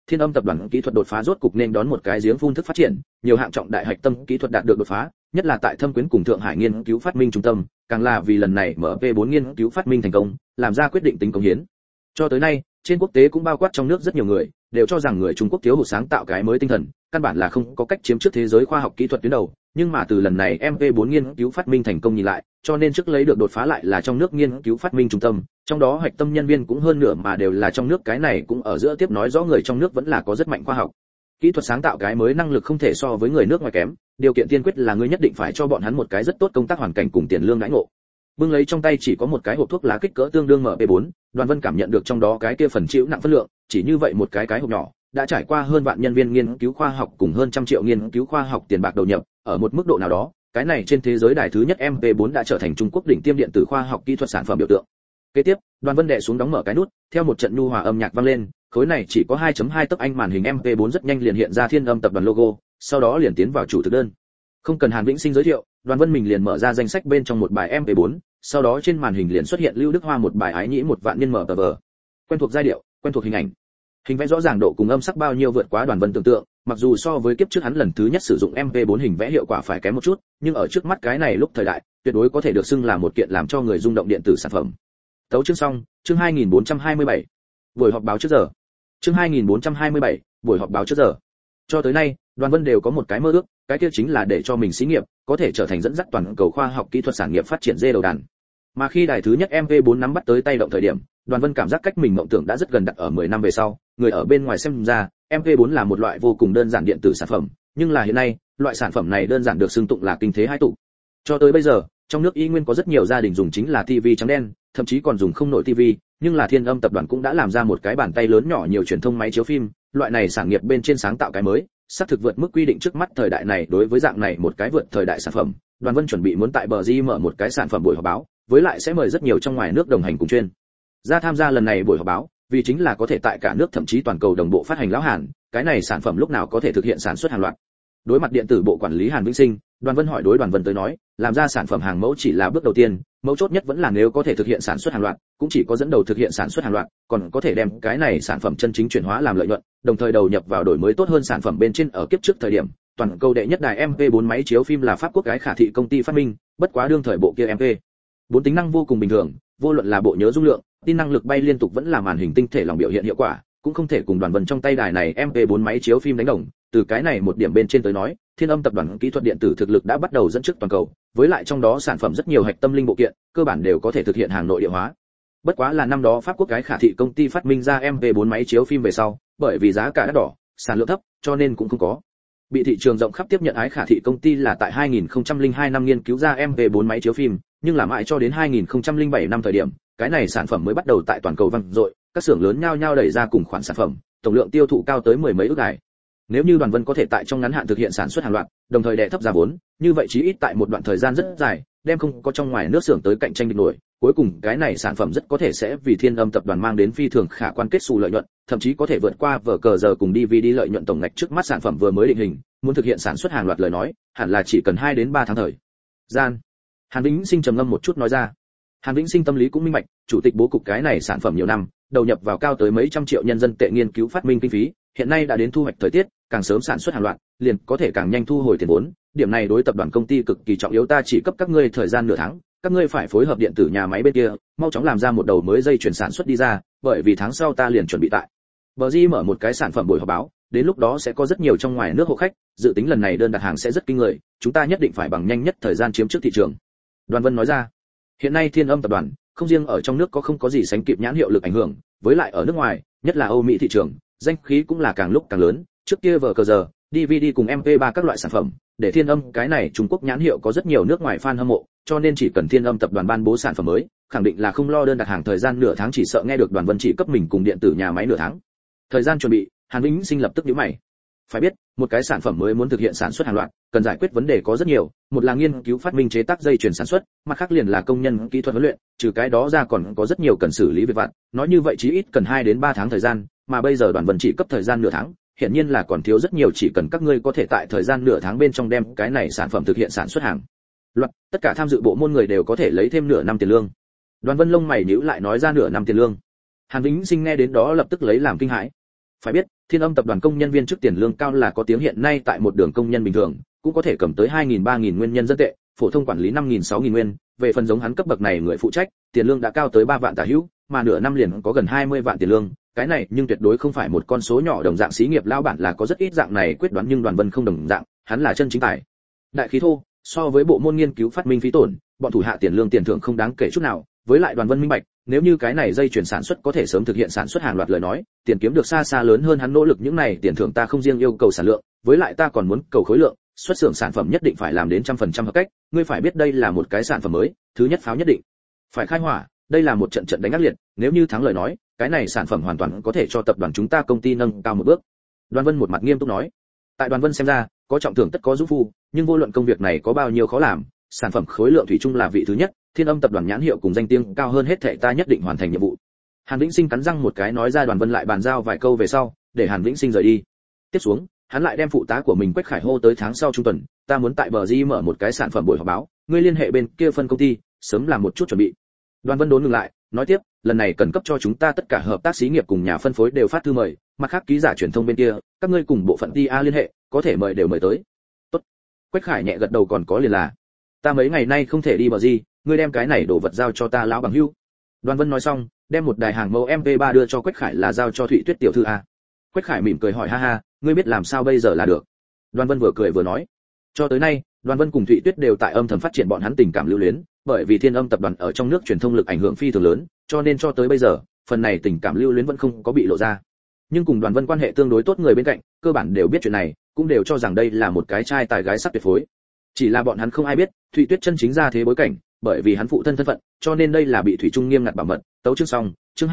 Thiên Âm tập đoàn kỹ thuật đột phá rốt cục nên đón một cái giếng phun thức phát triển, nhiều hạng trọng đại hạch tâm kỹ thuật đạt được đột phá, nhất là tại Thâm Quyến cùng Thượng Hải nghiên cứu phát minh trung tâm, càng là vì lần này MP4 nghiên cứu phát minh thành công, làm ra quyết định tính công hiến. Cho tới nay, trên quốc tế cũng bao quát trong nước rất nhiều người đều cho rằng người Trung Quốc thiếu hụt sáng tạo cái mới tinh thần, căn bản là không có cách chiếm trước thế giới khoa học kỹ thuật tuyến đầu, nhưng mà từ lần này MP4 nghiên cứu phát minh thành công nhìn lại, cho nên trước lấy được đột phá lại là trong nước nghiên cứu phát minh trung tâm, trong đó hạch tâm nhân viên cũng hơn nửa mà đều là trong nước, cái này cũng ở giữa tiếp nói rõ người trong nước vẫn là có rất mạnh khoa học kỹ thuật sáng tạo cái mới năng lực không thể so với người nước ngoài kém, điều kiện tiên quyết là ngươi nhất định phải cho bọn hắn một cái rất tốt công tác hoàn cảnh cùng tiền lương đãi ngộ. Bưng lấy trong tay chỉ có một cái hộp thuốc lá kích cỡ tương đương MP4, Đoàn Vân cảm nhận được trong đó cái kia phần chịu nặng phân lượng, chỉ như vậy một cái hộp nhỏ, đã trải qua hơn vạn nhân viên nghiên cứu khoa học cùng hơn 100 triệu nghiên cứu khoa học tiền bạc đầu nhập, ở một mức độ nào đó, cái này trên thế giới đài thứ nhất MP4 đã trở thành Trung Quốc đỉnh tiêm điện tử khoa học kỹ thuật sản phẩm biểu tượng. Kế tiếp, Đoàn Vân đè xuống đóng mở cái nút, theo một trận nhu hòa âm nhạc vang lên, khối này chỉ có 2.2 tấc anh màn hình MP4 rất nhanh liền hiện ra Thiên Âm tập đoàn logo, sau đó liền tiến vào chủ thực đơn. Không cần Hàn Vĩnh Sinh giới thiệu, Đoàn Vân mình liền mở ra danh sách bên trong một bài MP4, sau đó trên màn hình liền xuất hiện Lưu Đức Hoa một bài Ái Nhĩ một vạn niên MTV. Quen thuộc giai điệu, quen thuộc hình ảnh. Hình vẽ rõ ràng độ cùng âm sắc bao nhiêu vượt quá Đoàn Vân tưởng tượng, mặc dù so với kiếp trước hắn lần thứ nhất sử dụng MP4 hình vẽ hiệu quả phải kém một chút, nhưng ở trước mắt cái này lúc thời đại, tuyệt đối có thể được xưng là một kiện làm cho người rung động điện tử sản phẩm. Tấu chương xong, chương 2427. Buổi họp báo trước giờ. Chương 2427, buổi họp báo trước giờ. Cho tới nay, Đoàn Vân đều có một cái mơ ước, cái kia chính là để cho mình xí nghiệp có thể trở thành dẫn dắt toàn cầu khoa học kỹ thuật sản nghiệp phát triển dê đầu đàn. Mà khi đài thứ nhất MP4 nắm bắt tới tay động thời điểm, Đoàn Vân cảm giác cách mình mộng tưởng đã rất gần đặt ở 10 năm về sau, người ở bên ngoài xem ra, MP4 là một loại vô cùng đơn giản điện tử sản phẩm, nhưng là hiện nay, loại sản phẩm này đơn giản được xưng tụng là kinh thế hai tụ. Cho tới bây giờ, trong nước y nguyên có rất nhiều gia đình dùng chính là TV trắng đen, thậm chí còn dùng không nổi TV, nhưng là Thiên Âm tập đoàn cũng đã làm ra một cái bàn tay lớn nhỏ nhiều truyền thông máy chiếu phim, loại này sản nghiệp bên trên sáng tạo cái mới, xác thực vượt mức quy định trước mắt thời đại này. Đối với dạng này một cái vượt thời đại sản phẩm, Đoàn Vân chuẩn bị muốn tại bờ Di mở một cái sản phẩm buổi họp báo, với lại sẽ mời rất nhiều trong ngoài nước đồng hành cùng chuyên gia tham gia lần này buổi họp báo, vì chính là có thể tại cả nước thậm chí toàn cầu đồng bộ phát hành lão Hàn, cái này sản phẩm lúc nào có thể thực hiện sản xuất hàng loạt. Đối mặt điện tử bộ quản lý Hàn Vĩnh Sinh, Đoàn Vân hỏi đối Đoàn Vân tới nói, làm ra sản phẩm hàng mẫu chỉ là bước đầu tiên, mấu chốt nhất vẫn là nếu có thể thực hiện sản xuất hàng loạt, cũng chỉ có dẫn đầu thực hiện sản xuất hàng loạt, còn có thể đem cái này sản phẩm chân chính chuyển hóa làm lợi nhuận, đồng thời đầu nhập vào đổi mới tốt hơn sản phẩm bên trên. Ở kiếp trước thời điểm, toàn cầu đệ nhất đài MP4 máy chiếu phim là Pháp quốc cái Khả Thị công ty phát minh, bất quá đương thời bộ kia MP4 tính năng vô cùng bình thường, vô luận là bộ nhớ dung lượng, tin năng lực bay liên tục vẫn là màn hình tinh thể lòng biểu hiện hiệu quả, cũng không thể cùng Đoàn Vân trong tay đài này MP4 máy chiếu phim đánh đồng. Từ cái này một điểm bên trên tới nói, Thiên Âm tập đoàn kỹ thuật điện tử thực lực đã bắt đầu dẫn trước toàn cầu, với lại trong đó sản phẩm rất nhiều hạch tâm linh bộ kiện, cơ bản đều có thể thực hiện hàng nội địa hóa. Bất quá là năm đó Pháp quốc cái Khả Thị công ty phát minh ra MP4 máy chiếu phim về sau, bởi vì giá cả đắt đỏ, sản lượng thấp, cho nên cũng không có bị thị trường rộng khắp tiếp nhận. Ái Khả Thị công ty là tại 2002 năm nghiên cứu ra MP4 máy chiếu phim, nhưng là mãi cho đến 2007 năm thời điểm, cái này sản phẩm mới bắt đầu tại toàn cầu vang dội, các xưởng lớn nhao nhao đẩy ra cùng khoản sản phẩm, tổng lượng tiêu thụ cao tới mười mấy ức đài. Nếu như Đoàn Vân có thể tại trong ngắn hạn thực hiện sản xuất hàng loạt, đồng thời đè thấp giá vốn, như vậy chí ít tại một đoạn thời gian rất dài, đem không có trong ngoài nước xưởng tới cạnh tranh địch nổi, cuối cùng cái này sản phẩm rất có thể sẽ vì Thiên Âm tập đoàn mang đến phi thường khả quan kết xù lợi nhuận, thậm chí có thể vượt qua vở cờ giờ cùng DVD lợi nhuận tổng ngạch. Trước mắt sản phẩm vừa mới định hình, muốn thực hiện sản xuất hàng loạt lời nói, hẳn là chỉ cần 2 đến 3 tháng thời gian. Hàn Vĩnh Sinh trầm ngâm một chút nói ra. Hàn Vĩnh Sinh tâm lý cũng minh bạch, chủ tịch bố cục cái này sản phẩm nhiều năm, đầu nhập vào cao tới mấy trăm triệu nhân dân tệ nghiên cứu phát minh kinh phí, hiện nay đã đến thu hoạch thời tiết, càng sớm sản xuất hàng loạt, liền có thể càng nhanh thu hồi tiền vốn. Điểm này đối tập đoàn công ty cực kỳ trọng yếu, ta chỉ cấp các ngươi thời gian nửa tháng, các ngươi phải phối hợp điện tử nhà máy bên kia, mau chóng làm ra một đầu mới dây chuyển sản xuất đi ra, bởi vì tháng sau ta liền chuẩn bị tại bờ Di mở một cái sản phẩm buổi họp báo, đến lúc đó sẽ có rất nhiều trong ngoài nước hộ khách, dự tính lần này đơn đặt hàng sẽ rất kinh người, chúng ta nhất định phải bằng nhanh nhất thời gian chiếm trước thị trường. Đoàn Vân nói ra. Hiện nay Thiên Âm tập đoàn không riêng ở trong nước không có gì sánh kịp nhãn hiệu lực ảnh hưởng, với lại ở nước ngoài, nhất là Âu Mỹ thị trường, danh khí cũng là càng lúc càng lớn. Trước kia vở cờ giờ, DVD cùng MP3 các loại sản phẩm, để Thiên Âm cái này Trung Quốc nhãn hiệu có rất nhiều nước ngoài fan hâm mộ, cho nên chỉ cần Thiên Âm tập đoàn ban bố sản phẩm mới, khẳng định là không lo đơn đặt hàng thời gian nửa tháng. Chỉ sợ nghe được Đoàn Vân chỉ cấp mình cùng điện tử nhà máy nửa tháng thời gian chuẩn bị, Hàn Vĩnh Sinh lập tức nhíu mày. Phải biết, một cái sản phẩm mới muốn thực hiện sản xuất hàng loạt, cần giải quyết vấn đề có rất nhiều, một là nghiên cứu phát minh chế tác dây chuyền sản xuất, mặt khác liền là công nhân kỹ thuật huấn luyện, trừ cái đó ra còn có rất nhiều cần xử lý việc vặt, nói như vậy chí ít cần 2 đến 3 tháng thời gian, mà bây giờ Đoàn Vân chỉ cấp thời gian nửa tháng, hiển nhiên là còn thiếu rất nhiều. Chỉ cần các ngươi có thể tại thời gian nửa tháng bên trong đem cái này sản phẩm thực hiện sản xuất hàng loạt, tất cả tham dự bộ môn người đều có thể lấy thêm nửa năm tiền lương. Đoàn Vân lông mày nhíu lại nói ra nửa năm tiền lương. Hàn Vĩnh Sinh nghe đến đó lập tức lấy làm kinh hãi. Phải biết, Thiên Âm tập đoàn công nhân viên chức tiền lương cao là có tiếng hiện nay tại một đường công nhân bình thường, cũng có thể cầm tới 2.000-3.000 nguyên nhân dân tệ, phổ thông quản lý 5.000-6.000 nguyên, về phần giống hắn cấp bậc này người phụ trách, tiền lương đã cao tới 3 vạn tả hữu, mà nửa năm liền có gần 20 vạn tiền lương, cái này nhưng tuyệt đối không phải một con số nhỏ, đồng dạng xí nghiệp lão bản là có rất ít dạng này quyết đoán, nhưng Đoàn Vân không đồng dạng, hắn là chân chính tài. Đại khí thô, so với bộ môn nghiên cứu phát minh phí tổn, bọn thủ hạ tiền lương tiền thưởng không đáng kể chút nào, với lại Đoàn Vân minh bạch, nếu như cái này dây chuyển sản xuất có thể sớm thực hiện sản xuất hàng loạt lời nói, tiền kiếm được xa xa lớn hơn hắn nỗ lực những này tiền thưởng. Ta không riêng yêu cầu sản lượng, với lại ta còn muốn cầu khối lượng, xuất xưởng sản phẩm nhất định phải làm đến 100% hợp cách, ngươi phải biết đây là một cái sản phẩm mới, thứ nhất pháo nhất định phải khai hỏa, đây là một trận trận đánh ác liệt, nếu như thắng lời nói, cái này sản phẩm hoàn toàn có thể cho tập đoàn chúng ta công ty nâng cao một bước. Đoàn Vân một mặt nghiêm túc nói. Tại Đoàn Vân xem ra, có trọng thưởng tất có dũng phu, nhưng vô luận công việc này có bao nhiêu khó làm, sản phẩm khối lượng thủy chung là vị thứ nhất, Thiên Âm tập đoàn nhãn hiệu cùng danh tiếng cao hơn hết thảy, ta nhất định hoàn thành nhiệm vụ. Hàn Vĩnh Sinh cắn răng một cái nói ra. Đoàn Vân lại bàn giao vài câu về sau, để Hàn Vĩnh Sinh rời đi. Tiếp xuống, hắn lại đem phụ tá của mình Quách Khải hô tới tháng sau trung tuần, ta muốn tại bờ Di mở một cái sản phẩm buổi họp báo, ngươi liên hệ bên kia phân công ty, sớm làm một chút chuẩn bị. Đoàn Vân đốn ngừng lại, nói tiếp, lần này cần cấp cho chúng ta tất cả hợp tác xí nghiệp cùng nhà phân phối đều phát thư mời, mặt khác ký giả truyền thông bên kia, các ngươi cùng bộ phận TA liên hệ, có thể mời đều mời tới. Tốt. Quách Khải nhẹ gật đầu, còn có liền là, ta mấy ngày nay không thể đi bờ Di, ngươi đem cái này đồ vật giao cho ta lão bằng hữu. Đoàn Vân nói xong, đem một đài hàng mẫu MP3 đưa cho Quách Khải, là giao cho Thụy Tuyết tiểu thư a. Quách Khải mỉm cười hỏi, ha ha, ngươi biết làm sao bây giờ là được. Đoàn Vân vừa cười vừa nói, cho tới nay, Đoàn Vân cùng Thụy Tuyết đều tại âm thầm phát triển bọn hắn tình cảm lưu luyến, bởi vì Thiên Âm tập đoàn ở trong nước truyền thông lực ảnh hưởng phi thường lớn, cho nên cho tới bây giờ, phần này tình cảm lưu luyến vẫn không có bị lộ ra. Nhưng cùng Đoàn Vân quan hệ tương đối tốt người bên cạnh, cơ bản đều biết chuyện này, cũng đều cho rằng đây là một cái trai tài gái sắc tuyệt phối. Chỉ là bọn hắn không ai biết, Thụy Tuyết chân chính ra thế bối cảnh, bởi vì hắn phụ thân thân phận, cho nên đây là bị Thủy Trung nghiêm ngặt bảo mật. Tấu chương xong, chương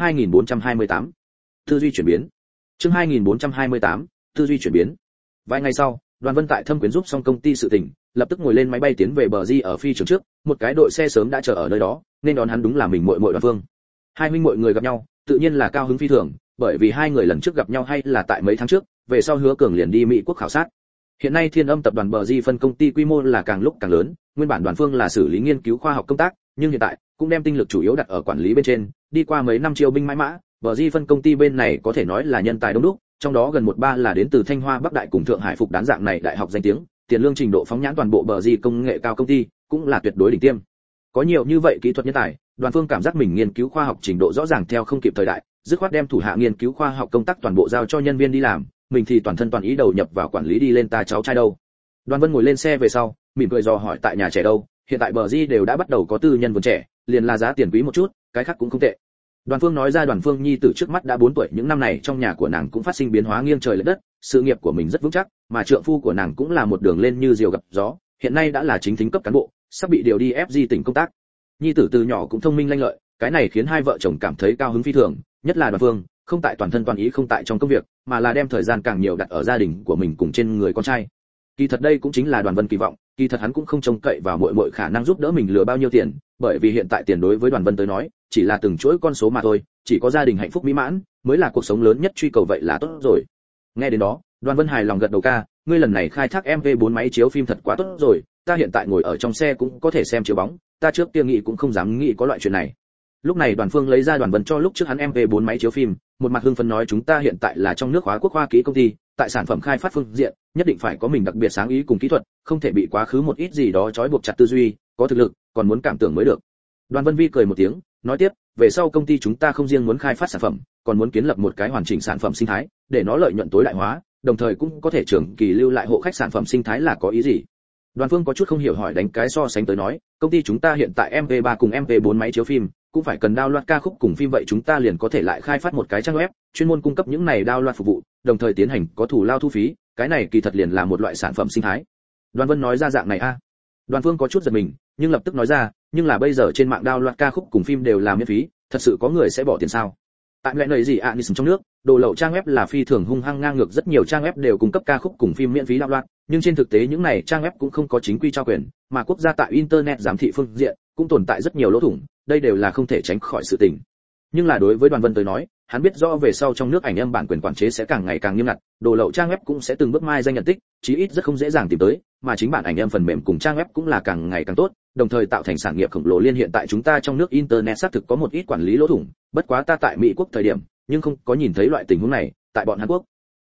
2428. Tư duy chuyển biến. Chương 2428, tư duy chuyển biến. Vài ngày sau, Đoàn Vân tại Thâm Quyến giúp xong công ty sự tình, lập tức ngồi lên máy bay tiến về bờ Di. Ở phi trường trước, một cái đội xe sớm đã chờ ở nơi đó, nên đón hắn đúng là mình muội muội Đoàn Phương. Hai huynh muội người gặp nhau, tự nhiên là cao hứng phi thường, bởi vì hai người lần trước gặp nhau hay là tại mấy tháng trước, về sau Hứa Cường liền đi Mỹ quốc khảo sát. Hiện nay Thiên Âm tập đoàn bờ Di phân công ty quy mô là càng lúc càng lớn, nguyên bản Đoàn Phương là xử lý nghiên cứu khoa học công tác, nhưng hiện tại cũng đem tinh lực chủ yếu đặt ở quản lý bên trên, đi qua mấy năm chiêu binh mãi mã, bờ Di phân công ty bên này có thể nói là nhân tài đông đúc, trong đó gần 1/3 là đến từ Thanh Hoa Bắc Đại cùng Thượng Hải Phục Đán dạng này đại học danh tiếng, tiền lương trình độ phóng nhãn toàn bộ bờ Di công nghệ cao công ty, cũng là tuyệt đối đỉnh tiêm. Có nhiều như vậy kỹ thuật nhân tài, Đoàn Phương cảm giác mình nghiên cứu khoa học trình độ rõ ràng theo không kịp thời đại, dứt khoát đem thủ hạ nghiên cứu khoa học công tác toàn bộ giao cho nhân viên đi làm, mình thì toàn thân toàn ý đầu nhập vào quản lý đi lên. Ta cháu trai đâu? Đoàn Vân ngồi lên xe về sau, mỉm cười dò hỏi, tại nhà trẻ đâu, hiện tại bờ Di đều đã bắt đầu có tư nhân vườn trẻ, liền là giá tiền quý một chút, cái khác cũng không tệ. Đoàn Phương nói ra. Đoàn Phương nhi tử trước mắt đã 4 tuổi, những năm này trong nhà của nàng cũng phát sinh biến hóa nghiêng trời lệch đất, sự nghiệp của mình rất vững chắc, mà trượng phu của nàng cũng là một đường lên như diều gặp gió, hiện nay đã là chính thính cấp cán bộ, sắp bị điều đi FG tỉnh công tác. Nhi tử từ nhỏ cũng thông minh lanh lợi, cái này khiến hai vợ chồng cảm thấy cao hứng phi thường, nhất là Đoàn Phương, không tại toàn thân toàn ý không tại trong công việc, mà là đem thời gian càng nhiều đặt ở gia đình của mình cùng trên người con trai. Kỳ thật đây cũng chính là Đoàn Vân kỳ vọng, kỳ thật hắn cũng không trông cậy vào muội muội khả năng giúp đỡ mình lừa bao nhiêu tiền, bởi vì hiện tại tiền đối với Đoàn Vân tới nói, chỉ là từng chuỗi con số mà thôi, chỉ có gia đình hạnh phúc mỹ mãn mới là cuộc sống lớn nhất truy cầu, vậy là tốt rồi. Nghe đến đó, Đoàn Vân hài lòng gật đầu, ca, ngươi lần này khai thác MV4 máy chiếu phim thật quá tốt rồi, ta hiện tại ngồi ở trong xe cũng có thể xem chiếu bóng, ta trước kia nghĩ cũng không dám nghĩ có loại chuyện này. Lúc này Đoàn Phương lấy ra Đoàn Vân cho lúc trước hắn MV4 máy chiếu phim, một mặt hưng phấn nói, chúng ta hiện tại là trong nước Hóa Quốc Hoa Kỹ công ty, tại sản phẩm khai phát phương diện, nhất định phải có mình đặc biệt sáng ý cùng kỹ thuật, không thể bị quá khứ một ít gì đó trói buộc chặt tư duy, có thực lực, còn muốn cảm tưởng mới được. Đoàn Vân Vi cười một tiếng, nói tiếp, về sau công ty chúng ta không riêng muốn khai phát sản phẩm, còn muốn kiến lập một cái hoàn chỉnh sản phẩm sinh thái, để nó lợi nhuận tối đại hóa, đồng thời cũng có thể trưởng kỳ lưu lại hộ khách. Sản phẩm sinh thái là có ý gì? Đoàn Phương có chút không hiểu hỏi, đánh cái so sánh tới nói, công ty chúng ta hiện tại MP3 cùng MP4 máy chiếu phim, cũng phải cần download ca khúc cùng phim, vậy chúng ta liền có thể lại khai phát một cái trang web, chuyên môn cung cấp những này download phục vụ, đồng thời tiến hành có thủ lao thu phí, cái này kỳ thật liền là một loại sản phẩm sinh thái. Đoàn Vân nói ra dạng này a. Đoàn Phương có chút giật mình, nhưng lập tức nói ra, nhưng là bây giờ trên mạng download ca khúc cùng phim đều là miễn phí, thật sự có người sẽ bỏ tiền sao? Tại lại lời gì ạ, như trong nước, đồ lậu trang web là phi thường hung hăng ngang ngược, rất nhiều trang web đều cung cấp ca khúc cùng phim miễn phí download, nhưng trên thực tế những này trang web cũng không có chính quy trao quyền, mà quốc gia tại internet giám thị phương diện cũng tồn tại rất nhiều lỗ thủng, đây đều là không thể tránh khỏi sự tình. Nhưng là đối với Đoàn Vân tới nói, hắn biết rõ về sau trong nước ảnh âm bản quyền quản chế sẽ càng ngày càng nghiêm ngặt, đồ lậu trang web cũng sẽ từng bước mai danh nhận tích, chí ít rất không dễ dàng tìm tới, mà chính bản ảnh âm phần mềm cùng trang web cũng là càng ngày càng tốt, đồng thời tạo thành sản nghiệp khổng lồ liên. Hiện tại chúng ta trong nước internet xác thực có một ít quản lý lỗ thủng, bất quá ta tại Mỹ quốc thời điểm, nhưng không có nhìn thấy loại tình huống này, tại bọn Hàn Quốc,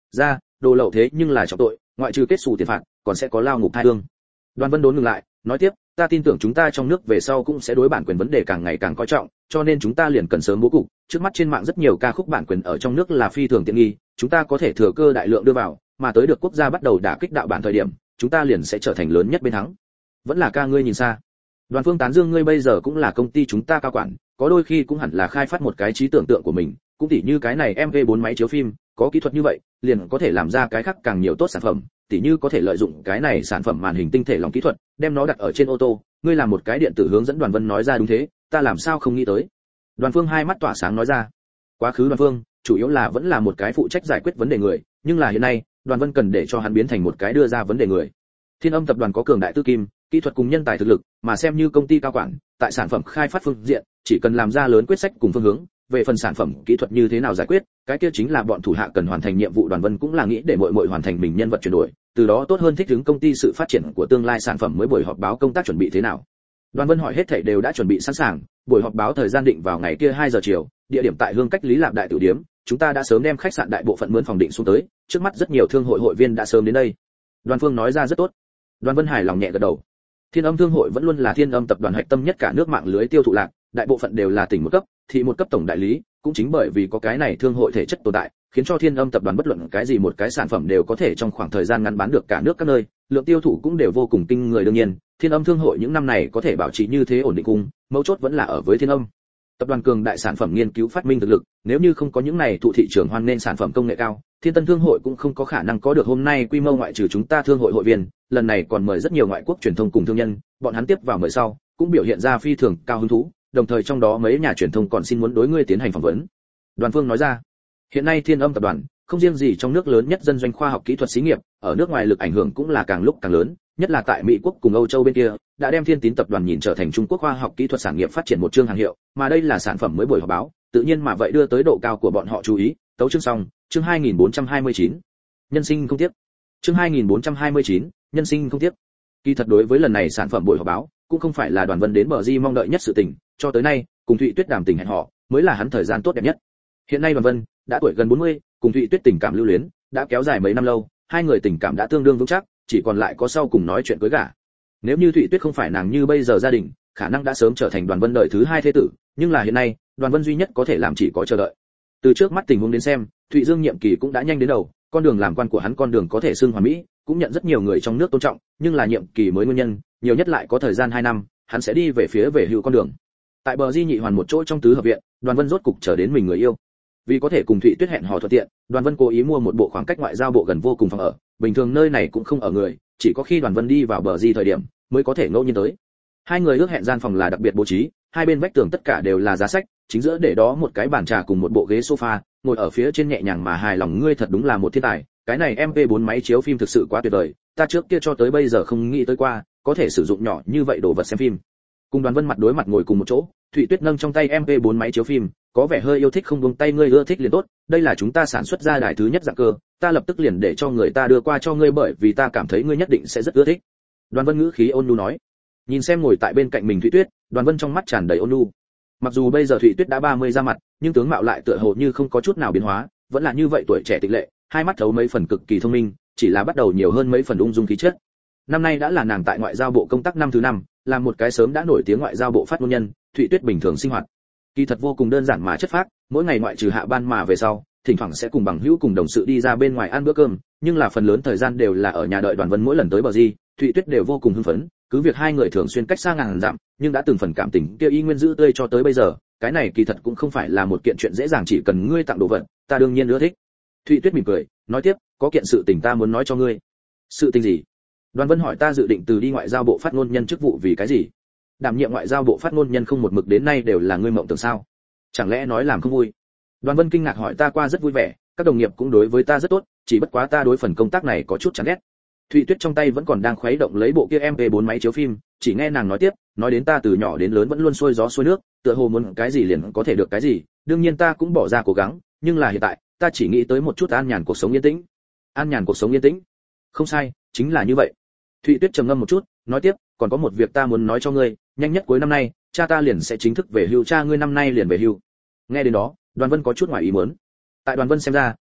ra, đồ lậu thế nhưng là trọng tội, ngoại trừ kết xù tiền phạt, còn sẽ có lao ngục thai hương. Đoàn Vân đốn ngừng lại, nói tiếp, ta tin tưởng chúng ta trong nước về sau cũng sẽ đối bản quyền vấn đề càng ngày càng coi trọng, cho nên chúng ta liền cần sớm bố cục. Trước mắt trên mạng rất nhiều ca khúc bản quyền ở trong nước là phi thường tiện nghi, chúng ta có thể thừa cơ đại lượng đưa vào, mà tới được quốc gia bắt đầu đả kích đạo bản thời điểm, chúng ta liền sẽ trở thành lớn nhất bên thắng. Vẫn là ca ngươi nhìn xa. Đoàn Phương tán dương ngươi bây giờ cũng là công ty chúng ta cao quản, có đôi khi cũng hẳn là khai phát một cái trí tưởng tượng của mình, cũng tỉ như cái này MV4 máy chiếu phim, có kỹ thuật như vậy, liền có thể làm ra cái khác càng nhiều tốt sản phẩm, tỉ như có thể lợi dụng cái này sản phẩm màn hình tinh thể lỏng kỹ thuật, đem nó đặt ở trên ô tô, ngươi làm một cái điện tử hướng dẫn. Đoàn Vân nói ra đúng thế, ta làm sao không nghĩ tới. Đoàn Phương hai mắt tỏa sáng nói ra, quá khứ Đoàn Phương chủ yếu là vẫn là một cái phụ trách giải quyết vấn đề người, nhưng là hiện nay, Đoàn Vân cần để cho hắn biến thành một cái đưa ra vấn đề người. Thiên Âm tập đoàn có cường đại tư kim, kỹ thuật cùng nhân tài thực lực, mà xem như công ty cao quản, tại sản phẩm khai phát phương diện, chỉ cần làm ra lớn quyết sách cùng phương hướng, về phần sản phẩm kỹ thuật như thế nào giải quyết, cái kia chính là bọn thủ hạ cần hoàn thành nhiệm vụ. Đoàn Vân cũng là nghĩ để mọi hoàn thành mình nhân vật chuyển đổi, từ đó tốt hơn thích ứng công ty sự phát triển của tương lai sản phẩm. Mới buổi họp báo công tác chuẩn bị thế nào? Đoàn Vân hỏi hết thảy đều đã chuẩn bị sẵn sàng, buổi họp báo thời gian định vào ngày kia 2 giờ chiều, địa điểm tại Hương cách Lý Lạp đại tử điếm, chúng ta đã sớm đem khách sạn đại bộ phận mướn phòng định xuống tới, trước mắt rất nhiều thương hội hội viên đã sớm đến đây. Đoàn Phương nói ra rất tốt. Đoàn Vân hài lòng nhẹ gật đầu. Thiên Âm thương hội vẫn luôn là Thiên Âm tập đoàn hạch tâm nhất cả nước mạng lưới tiêu thụ lạc, đại bộ phận đều là tỉnh một cấp, thị một cấp tổng đại lý, cũng chính bởi vì có cái này thương hội thể chất tồn tại, khiến cho Thiên Âm tập đoàn bất luận cái gì một cái sản phẩm đều có thể trong khoảng thời gian ngắn bán được cả nước các nơi, lượng tiêu thụ cũng đều vô cùng kinh người. Đương nhiên, Thiên Âm thương hội những năm này có thể bảo trì như thế ổn định cung, mấu chốt vẫn là ở với Thiên Âm tập đoàn cường đại sản phẩm nghiên cứu phát minh thực lực, nếu như không có những này thụ thị trường hoan nên sản phẩm công nghệ cao, Thiên Tân thương hội cũng không có khả năng có được hôm nay quy mô. Ngoại trừ chúng ta thương hội hội viên, lần này còn mời rất nhiều ngoại quốc truyền thông cùng thương nhân, bọn hắn tiếp vào mời sau, cũng biểu hiện ra phi thường cao hứng thú, đồng thời trong đó mấy nhà truyền thông còn xin muốn đối ngươi tiến hành phỏng vấn. Đoàn Phương nói ra, hiện nay Thiên Âm tập đoàn không riêng gì trong nước lớn nhất dân doanh khoa học kỹ thuật xí nghiệp, ở nước ngoài lực ảnh hưởng cũng là càng lúc càng lớn, nhất là tại Mỹ quốc cùng Âu Châu bên kia, đã đem Thiên Tín tập đoàn nhìn trở thành Trung Quốc khoa học kỹ thuật sản nghiệp phát triển một chương hàng hiệu, mà đây là sản phẩm mới buổi họp báo, tự nhiên mà vậy đưa tới độ cao của bọn họ chú ý. Tấu chương xong, chương 2429. Nhân sinh không tiếc. Chương 2429, nhân sinh không tiếc. Kỳ thật đối với lần này sản phẩm buổi họp báo, cũng không phải là Đoàn Vân đến bờ di mong đợi nhất sự tình, cho tới nay, cùng Thụy Tuyết đàm tình hẹn họ, mới là hắn thời gian tốt đẹp nhất. Hiện nay Đoàn Vân đã tuổi gần 40, cùng Thụy Tuyết tình cảm lưu luyến, đã kéo dài mấy năm lâu, hai người tình cảm đã tương đương vững chắc, chỉ còn lại có sau cùng nói chuyện cưới gả. Nếu như Thụy Tuyết không phải nàng như bây giờ gia đình, khả năng đã sớm trở thành Đoàn Vân đời thứ hai thế tử, nhưng là hiện nay, Đoàn Vân duy nhất có thể làm chỉ có chờ đợi. Từ trước mắt tình huống đến xem, Thụy Dương nhiệm kỳ cũng đã nhanh đến đầu, con đường làm quan của hắn con đường có thể xưng hoàn mỹ, cũng nhận rất nhiều người trong nước tôn trọng, nhưng là nhiệm kỳ mới nguyên nhân, nhiều nhất lại có thời gian 2 năm, hắn sẽ đi về phía về hưu con đường. Tại bờ di nhị hoàn một chỗ trong tứ hợp viện, Đoàn Vân rốt cục chờ đến mình người yêu. Vì có thể cùng Thụy Tuyết hẹn hò thuận tiện, Đoàn Vân cố ý mua một bộ khoảng cách ngoại giao bộ gần vô cùng phòng ở, bình thường nơi này cũng không ở người, chỉ có khi Đoàn Vân đi vào bờ di thời điểm mới có thể ngẫu nhiên tới. Hai người ước hẹn gian phòng là đặc biệt bố trí, hai bên vách tường tất cả đều là giá sách, chính giữa để đó một cái bàn trà cùng một bộ ghế sofa, ngồi ở phía trên nhẹ nhàng mà hài lòng. Ngươi thật đúng là một thiên tài, cái này MP4 máy chiếu phim thực sự quá tuyệt vời, ta trước kia cho tới bây giờ không nghĩ tới qua, có thể sử dụng nhỏ như vậy đồ vật xem phim. Cùng Đoàn Vân mặt đối mặt ngồi cùng một chỗ, Thụy Tuyết nâng trong tay MP4 máy chiếu phim, có vẻ hơi yêu thích không buông tay. Ngươi ưa thích liền tốt, đây là chúng ta sản xuất ra đài thứ nhất dạng cơ, ta lập tức liền để cho người ta đưa qua cho ngươi, bởi vì ta cảm thấy ngươi nhất định sẽ rất ưa thích. Đoàn Vân ngữ khí ôn nhu nói. Nhìn xem ngồi tại bên cạnh mình Thụy Tuyết, Đoàn Vân trong mắt tràn đầy ôn nhu. Mặc dù bây giờ Thụy Tuyết đã 30 ra mặt, nhưng tướng mạo lại tựa hồ như không có chút nào biến hóa, vẫn là như vậy tuổi trẻ tịch lệ, hai mắt thấu mấy phần cực kỳ thông minh, chỉ là bắt đầu nhiều hơn mấy phần ung dung khí chất. Năm nay đã là nàng tại ngoại giao bộ công tác năm thứ 5, là một cái sớm đã nổi tiếng ngoại giao bộ phát ngôn nhân. Thụy Tuyết bình thường sinh hoạt kỳ thật vô cùng đơn giản mà chất phác, mỗi ngày ngoại trừ hạ ban mà về sau, thỉnh thoảng sẽ cùng bằng hữu cùng đồng sự đi ra bên ngoài ăn bữa cơm, nhưng là phần lớn thời gian đều là ở nhà đợi Đoàn Vân. Mỗi lần tới bờ di, Thụy Tuyết đều vô cùng hưng phấn, cứ việc hai người thường xuyên cách xa ngàn dặm, nhưng đã từng phần cảm tình kia y nguyên giữ tươi cho tới bây giờ. Cái này kỳ thật cũng không phải là một kiện chuyện dễ dàng, chỉ cần ngươi tặng đồ vật, ta đương nhiên ưa thích. Thụy Tuyết mỉm cười, nói tiếp, có kiện sự tình ta muốn nói cho ngươi. Sự tình gì? Đoàn Vân hỏi. Ta dự định từ đi ngoại giao bộ phát ngôn nhân chức vụ. Vì cái gì? Đảm nhiệm ngoại giao bộ phát ngôn nhân không một mực đến nay đều là ngươi mộng tưởng sao? Chẳng lẽ nói làm không vui? Đoàn Vân kinh ngạc hỏi. Ta qua rất vui vẻ, các đồng nghiệp cũng đối với ta rất tốt, chỉ bất quá ta đối phần công tác này có chút chán ghét. Thụy Tuyết trong tay vẫn còn đang khuấy động lấy bộ kia MP4 máy chiếu phim, chỉ nghe nàng nói tiếp, nói đến ta từ nhỏ đến lớn vẫn luôn xuôi gió xuôi nước, tựa hồ muốn cái gì liền có thể được cái gì, đương nhiên ta cũng bỏ ra cố gắng, nhưng là hiện tại, ta chỉ nghĩ tới một chút an nhàn cuộc sống yên tĩnh. An nhàn cuộc sống yên tĩnh? Không sai, chính là như vậy. Thụy Tuyết trầm ngâm một chút, nói tiếp, còn có một việc ta muốn nói cho ngươi, nhanh nhất cuối năm nay, cha ta liền sẽ chính thức về hưu. Cha ngươi năm nay liền về hưu? Nghe đến đó, Đoàn Vân có chút ngoài ý muốn. Tại Đoàn Vân xem ra,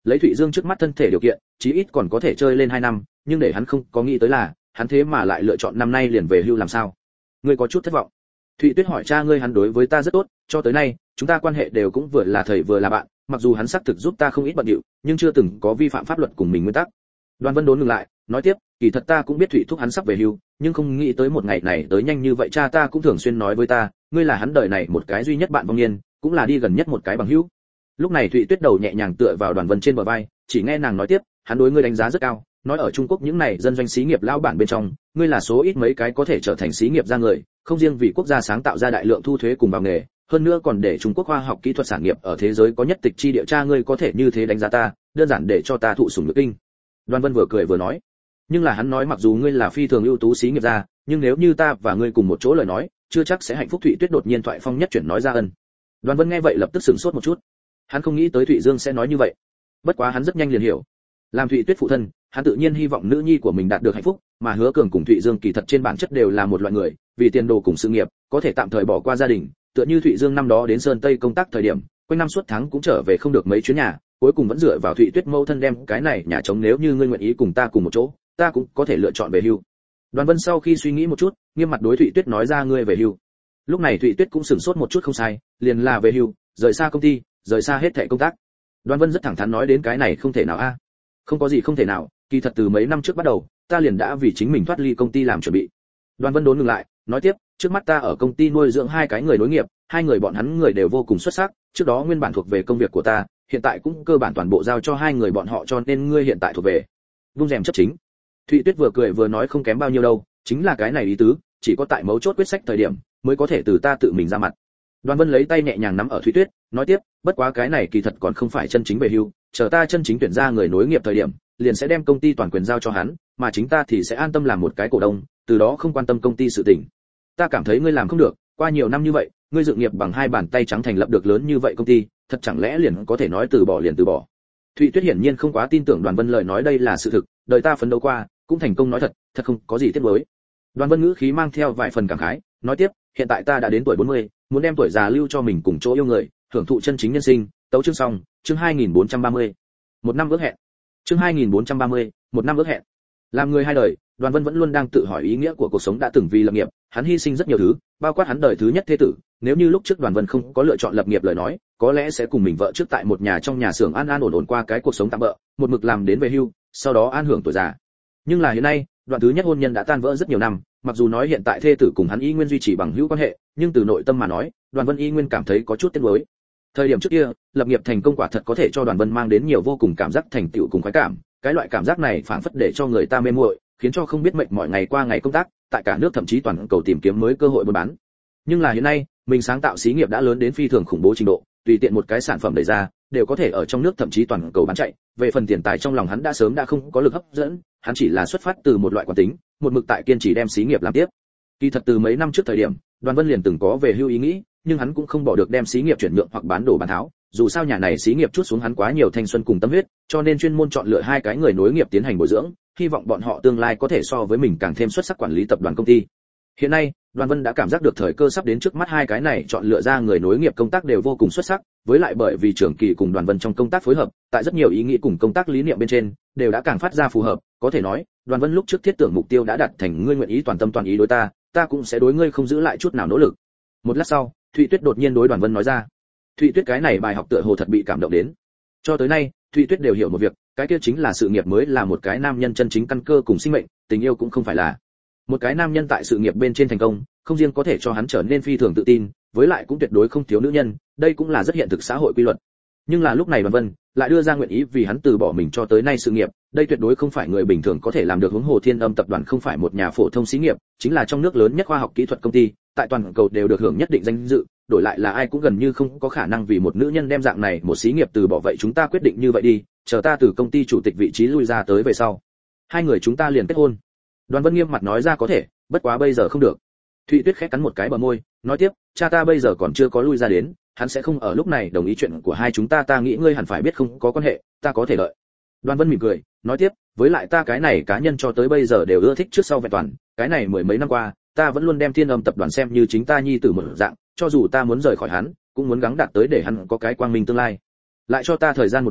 lấy Thụy Dương trước mắt thân thể điều kiện, chí ít còn có thể chơi lên 2 năm, nhưng để hắn không có nghĩ tới là, hắn thế mà lại lựa chọn năm nay liền về hưu làm sao? Ngươi có chút thất vọng. Thụy Tuyết hỏi cha ngươi hắn đối với ta rất tốt, cho tới nay, chúng ta quan hệ đều cũng vừa là thầy vừa là bạn, mặc dù hắn xác thực giúp ta không ít bận rộn, nhưng chưa từng có vi phạm pháp luật cùng mình nguyên tắc. Đoàn Vân đốn ngừng lại, nói tiếp, kỳ thật ta cũng biết Thụy Thúc hắn sắp về hưu, nhưng không nghĩ tới một ngày này tới nhanh như vậy. Cha ta cũng thường xuyên nói với ta, ngươi là hắn đời này một cái duy nhất bạn vong niên, cũng là đi gần nhất một cái bằng hữu. Lúc này Thụy Tuyết đầu nhẹ nhàng tựa vào Đoàn Vân trên bờ vai, chỉ nghe nàng nói tiếp, hắn đối ngươi đánh giá rất cao, nói ở Trung Quốc những này dân doanh xí nghiệp lão bản bên trong, ngươi là số ít mấy cái có thể trở thành xí nghiệp ra người, không riêng vì quốc gia sáng tạo ra đại lượng thu thuế cùng vào nghề, hơn nữa còn để Trung Quốc khoa học kỹ thuật sản nghiệp ở thế giới có nhất tịch chi địa. Cha ngươi có thể như thế đánh giá ta, đơn giản để cho ta thụ sủng nhược kinh. Đoàn Vân vừa cười vừa nói, nhưng là hắn nói mặc dù ngươi là phi thường ưu tú xí nghiệp gia, nhưng nếu như ta và ngươi cùng một chỗ lời nói, chưa chắc sẽ hạnh phúc. Thụy Tuyết đột nhiên thoại phong nhất chuyển nói ra ân. Đoàn Vân nghe vậy lập tức sửng sốt một chút, hắn không nghĩ tới Thụy Dương sẽ nói như vậy, bất quá hắn rất nhanh liền hiểu, làm Thụy Tuyết phụ thân, hắn tự nhiên hy vọng nữ nhi của mình đạt được hạnh phúc, mà Hứa Cường cùng Thụy Dương kỳ thật trên bản chất đều là một loại người, vì tiền đồ cùng sự nghiệp, có thể tạm thời bỏ qua gia đình, tựa như Thụy Dương năm đó đến Sơn Tây công tác thời điểm, quanh năm suốt tháng cũng trở về không được mấy chuyến nhà, cuối cùng vẫn dựa vào Thụy Tuyết mâu thân đem cái này nhà trống. Nếu như ngươi nguyện ý cùng ta cùng một chỗ, ta cũng có thể lựa chọn về hưu. Đoàn Vân sau khi suy nghĩ một chút, nghiêm mặt đối Thụy Tuyết nói ra ngươi về hưu. Lúc này Thụy Tuyết cũng sửng sốt một chút, không sai, liền là về hưu, rời xa công ty, rời xa hết thảy công tác. Đoàn Vân rất thẳng thắn nói đến cái này không thể nào a. Không có gì không thể nào, kỳ thật từ mấy năm trước bắt đầu, ta liền đã vì chính mình thoát ly công ty làm chuẩn bị. Đoàn Vân đốn ngừng lại, nói tiếp, trước mắt ta ở công ty nuôi dưỡng 2 cái người nối nghiệp, 2 người bọn hắn người đều vô cùng xuất sắc, trước đó nguyên bản thuộc về công việc của ta, hiện tại cũng cơ bản toàn bộ giao cho 2 người bọn họ, cho nên ngươi hiện tại thuộc về vung rèm chấp chính. Thụy Tuyết vừa cười vừa nói không kém bao nhiêu đâu, chính là cái này ý tứ, chỉ có tại mấu chốt quyết sách thời điểm mới có thể từ ta tự mình ra mặt. Đoàn Vân lấy tay nhẹ nhàng nắm ở Thụy Tuyết, nói tiếp, bất quá cái này kỳ thật còn không phải chân chính về hưu, chờ ta chân chính tuyển ra người nối nghiệp thời điểm, liền sẽ đem công ty toàn quyền giao cho hắn, mà chính ta thì sẽ an tâm làm một cái cổ đông, từ đó không quan tâm công ty sự tình. Ta cảm thấy ngươi làm không được, qua nhiều năm như vậy, ngươi dựng nghiệp bằng 2 bàn tay trắng thành lập được lớn như vậy công ty, thật chẳng lẽ liền có thể nói từ bỏ liền từ bỏ? Thụy Tuyết hiển nhiên không quá tin tưởng Đoàn Vân lời nói đây là sự thực, đời ta phấn đấu qua, cũng thành công nói thật, thật không có gì tiếc nuối. Đoàn Vân ngữ khí mang theo vài phần cảm khái, nói tiếp, hiện tại ta đã đến tuổi 40, muốn đem tuổi già lưu cho mình cùng chỗ yêu người, hưởng thụ chân chính nhân sinh. Tấu chương xong, chương 2430. Một năm ước hẹn. Chương 2430, một năm ước hẹn. Làm người hai đời, Đoàn Vân vẫn luôn đang tự hỏi ý nghĩa của cuộc sống đã từng vì lập nghiệp, hắn hy sinh rất nhiều thứ, bao quát hắn đời thứ nhất thế tử, nếu như lúc trước Đoàn Vân không có lựa chọn lập nghiệp lời nói, có lẽ sẽ cùng mình vợ trước tại một nhà trong nhà xưởng an an ổn ổn qua cái cuộc sống tạm bợ, một mực làm đến về hưu, sau đó an hưởng tuổi già. Nhưng là hiện nay, đoạn thứ nhất hôn nhân đã tan vỡ rất nhiều năm, mặc dù nói hiện tại thê tử cùng hắn y nguyên duy trì bằng hữu quan hệ, nhưng từ nội tâm mà nói, Đoàn Vân y nguyên cảm thấy có chút tiếc nuối. Thời điểm trước kia, lập nghiệp thành công quả thật có thể cho Đoàn Vân mang đến nhiều vô cùng cảm giác thành tựu cùng khoái cảm, cái loại cảm giác này phảng phất để cho người ta mê muội, khiến cho không biết mệt mỏi ngày qua ngày công tác, tại cả nước thậm chí toàn cầu tìm kiếm mới cơ hội buôn bán. Nhưng là hiện nay, mình sáng tạo xí nghiệp đã lớn đến phi thường khủng bố trình độ, tùy tiện một cái sản phẩm đẩy ra, đều có thể ở trong nước thậm chí toàn cầu bán chạy. Về phần tiền tài trong lòng hắn đã sớm đã không có lực hấp dẫn, hắn chỉ là xuất phát từ một loại quán tính, một mực tại kiên trì đem xí nghiệp làm tiếp. Kỳ thật từ mấy năm trước thời điểm, Đoàn Vân liền từng có về hưu ý nghĩ, nhưng hắn cũng không bỏ được đem xí nghiệp chuyển nhượng hoặc bán đổ bán tháo, dù sao nhà này xí nghiệp chút xuống hắn quá nhiều thanh xuân cùng tâm huyết, cho nên chuyên môn chọn lựa 2 cái người nối nghiệp tiến hành bồi dưỡng, hy vọng bọn họ tương lai có thể so với mình càng thêm xuất sắc quản lý tập đoàn công ty. Hiện nay, Đoàn Vân đã cảm giác được thời cơ sắp đến, trước mắt 2 cái này chọn lựa ra người nối nghiệp công tác đều vô cùng xuất sắc, với lại bởi vì trưởng kỳ cùng Đoàn Vân trong công tác phối hợp, tại rất nhiều ý nghĩ cùng công tác lý niệm bên trên, đều đã càng phát ra phù hợp, có thể nói, Đoàn Vân lúc trước thiết tưởng mục tiêu đã đạt thành, ngươi nguyện ý toàn tâm toàn ý đối ta, ta cũng sẽ đối ngươi không giữ lại chút nào nỗ lực. Một lát sau, Thụy Tuyết đột nhiên đối Đoàn Vân nói ra. Thụy Tuyết cái này bài học tựa hồ thật bị cảm động đến. Cho tới nay, Thụy Tuyết đều hiểu một việc, cái kia chính là sự nghiệp mới là một cái nam nhân chân chính căn cơ cùng sinh mệnh, tình yêu cũng không phải là. Một cái nam nhân tại sự nghiệp bên trên thành công, không riêng có thể cho hắn trở nên phi thường tự tin, với lại cũng tuyệt đối không thiếu nữ nhân, đây cũng là rất hiện thực xã hội quy luật. Nhưng là lúc này Đoàn Vân lại đưa ra nguyện ý vì hắn từ bỏ mình cho tới nay sự nghiệp, đây tuyệt đối không phải người bình thường có thể làm được. Huống hồ Thiên Âm tập đoàn không phải một nhà phổ thông xí nghiệp, chính là trong nước lớn nhất khoa học kỹ thuật công ty, tại toàn cầu đều được hưởng nhất định danh dự, đổi lại là ai cũng gần như không có khả năng vì một nữ nhân đem dạng này một xí nghiệp từ bỏ. Vậy chúng ta quyết định như vậy đi, chờ ta từ công ty chủ tịch vị trí lui ra tới về sau, 2 người chúng ta liền kết hôn. Đoàn Vân nghiêm mặt nói ra có thể, bất quá bây giờ không được. Thụy Tuyết khẽ cắn một cái bờ môi, nói tiếp, cha ta bây giờ còn chưa có lui ra đến, hắn sẽ không ở lúc này đồng ý chuyện của 2 chúng ta, ta nghĩ ngươi hẳn phải biết không có quan hệ, ta có thể đợi. Đoàn Vân mỉm cười, nói tiếp, với lại ta cái này cá nhân cho tới bây giờ đều ưa thích trước sau vẹn toàn, cái này mười mấy năm qua, ta vẫn luôn đem Thiên Âm tập đoàn xem như chính ta nhi tử một dạng, cho dù ta muốn rời khỏi hắn, cũng muốn gắng đạt tới để hắn có cái quang minh tương lai. Lại cho ta thời gian 1 năm,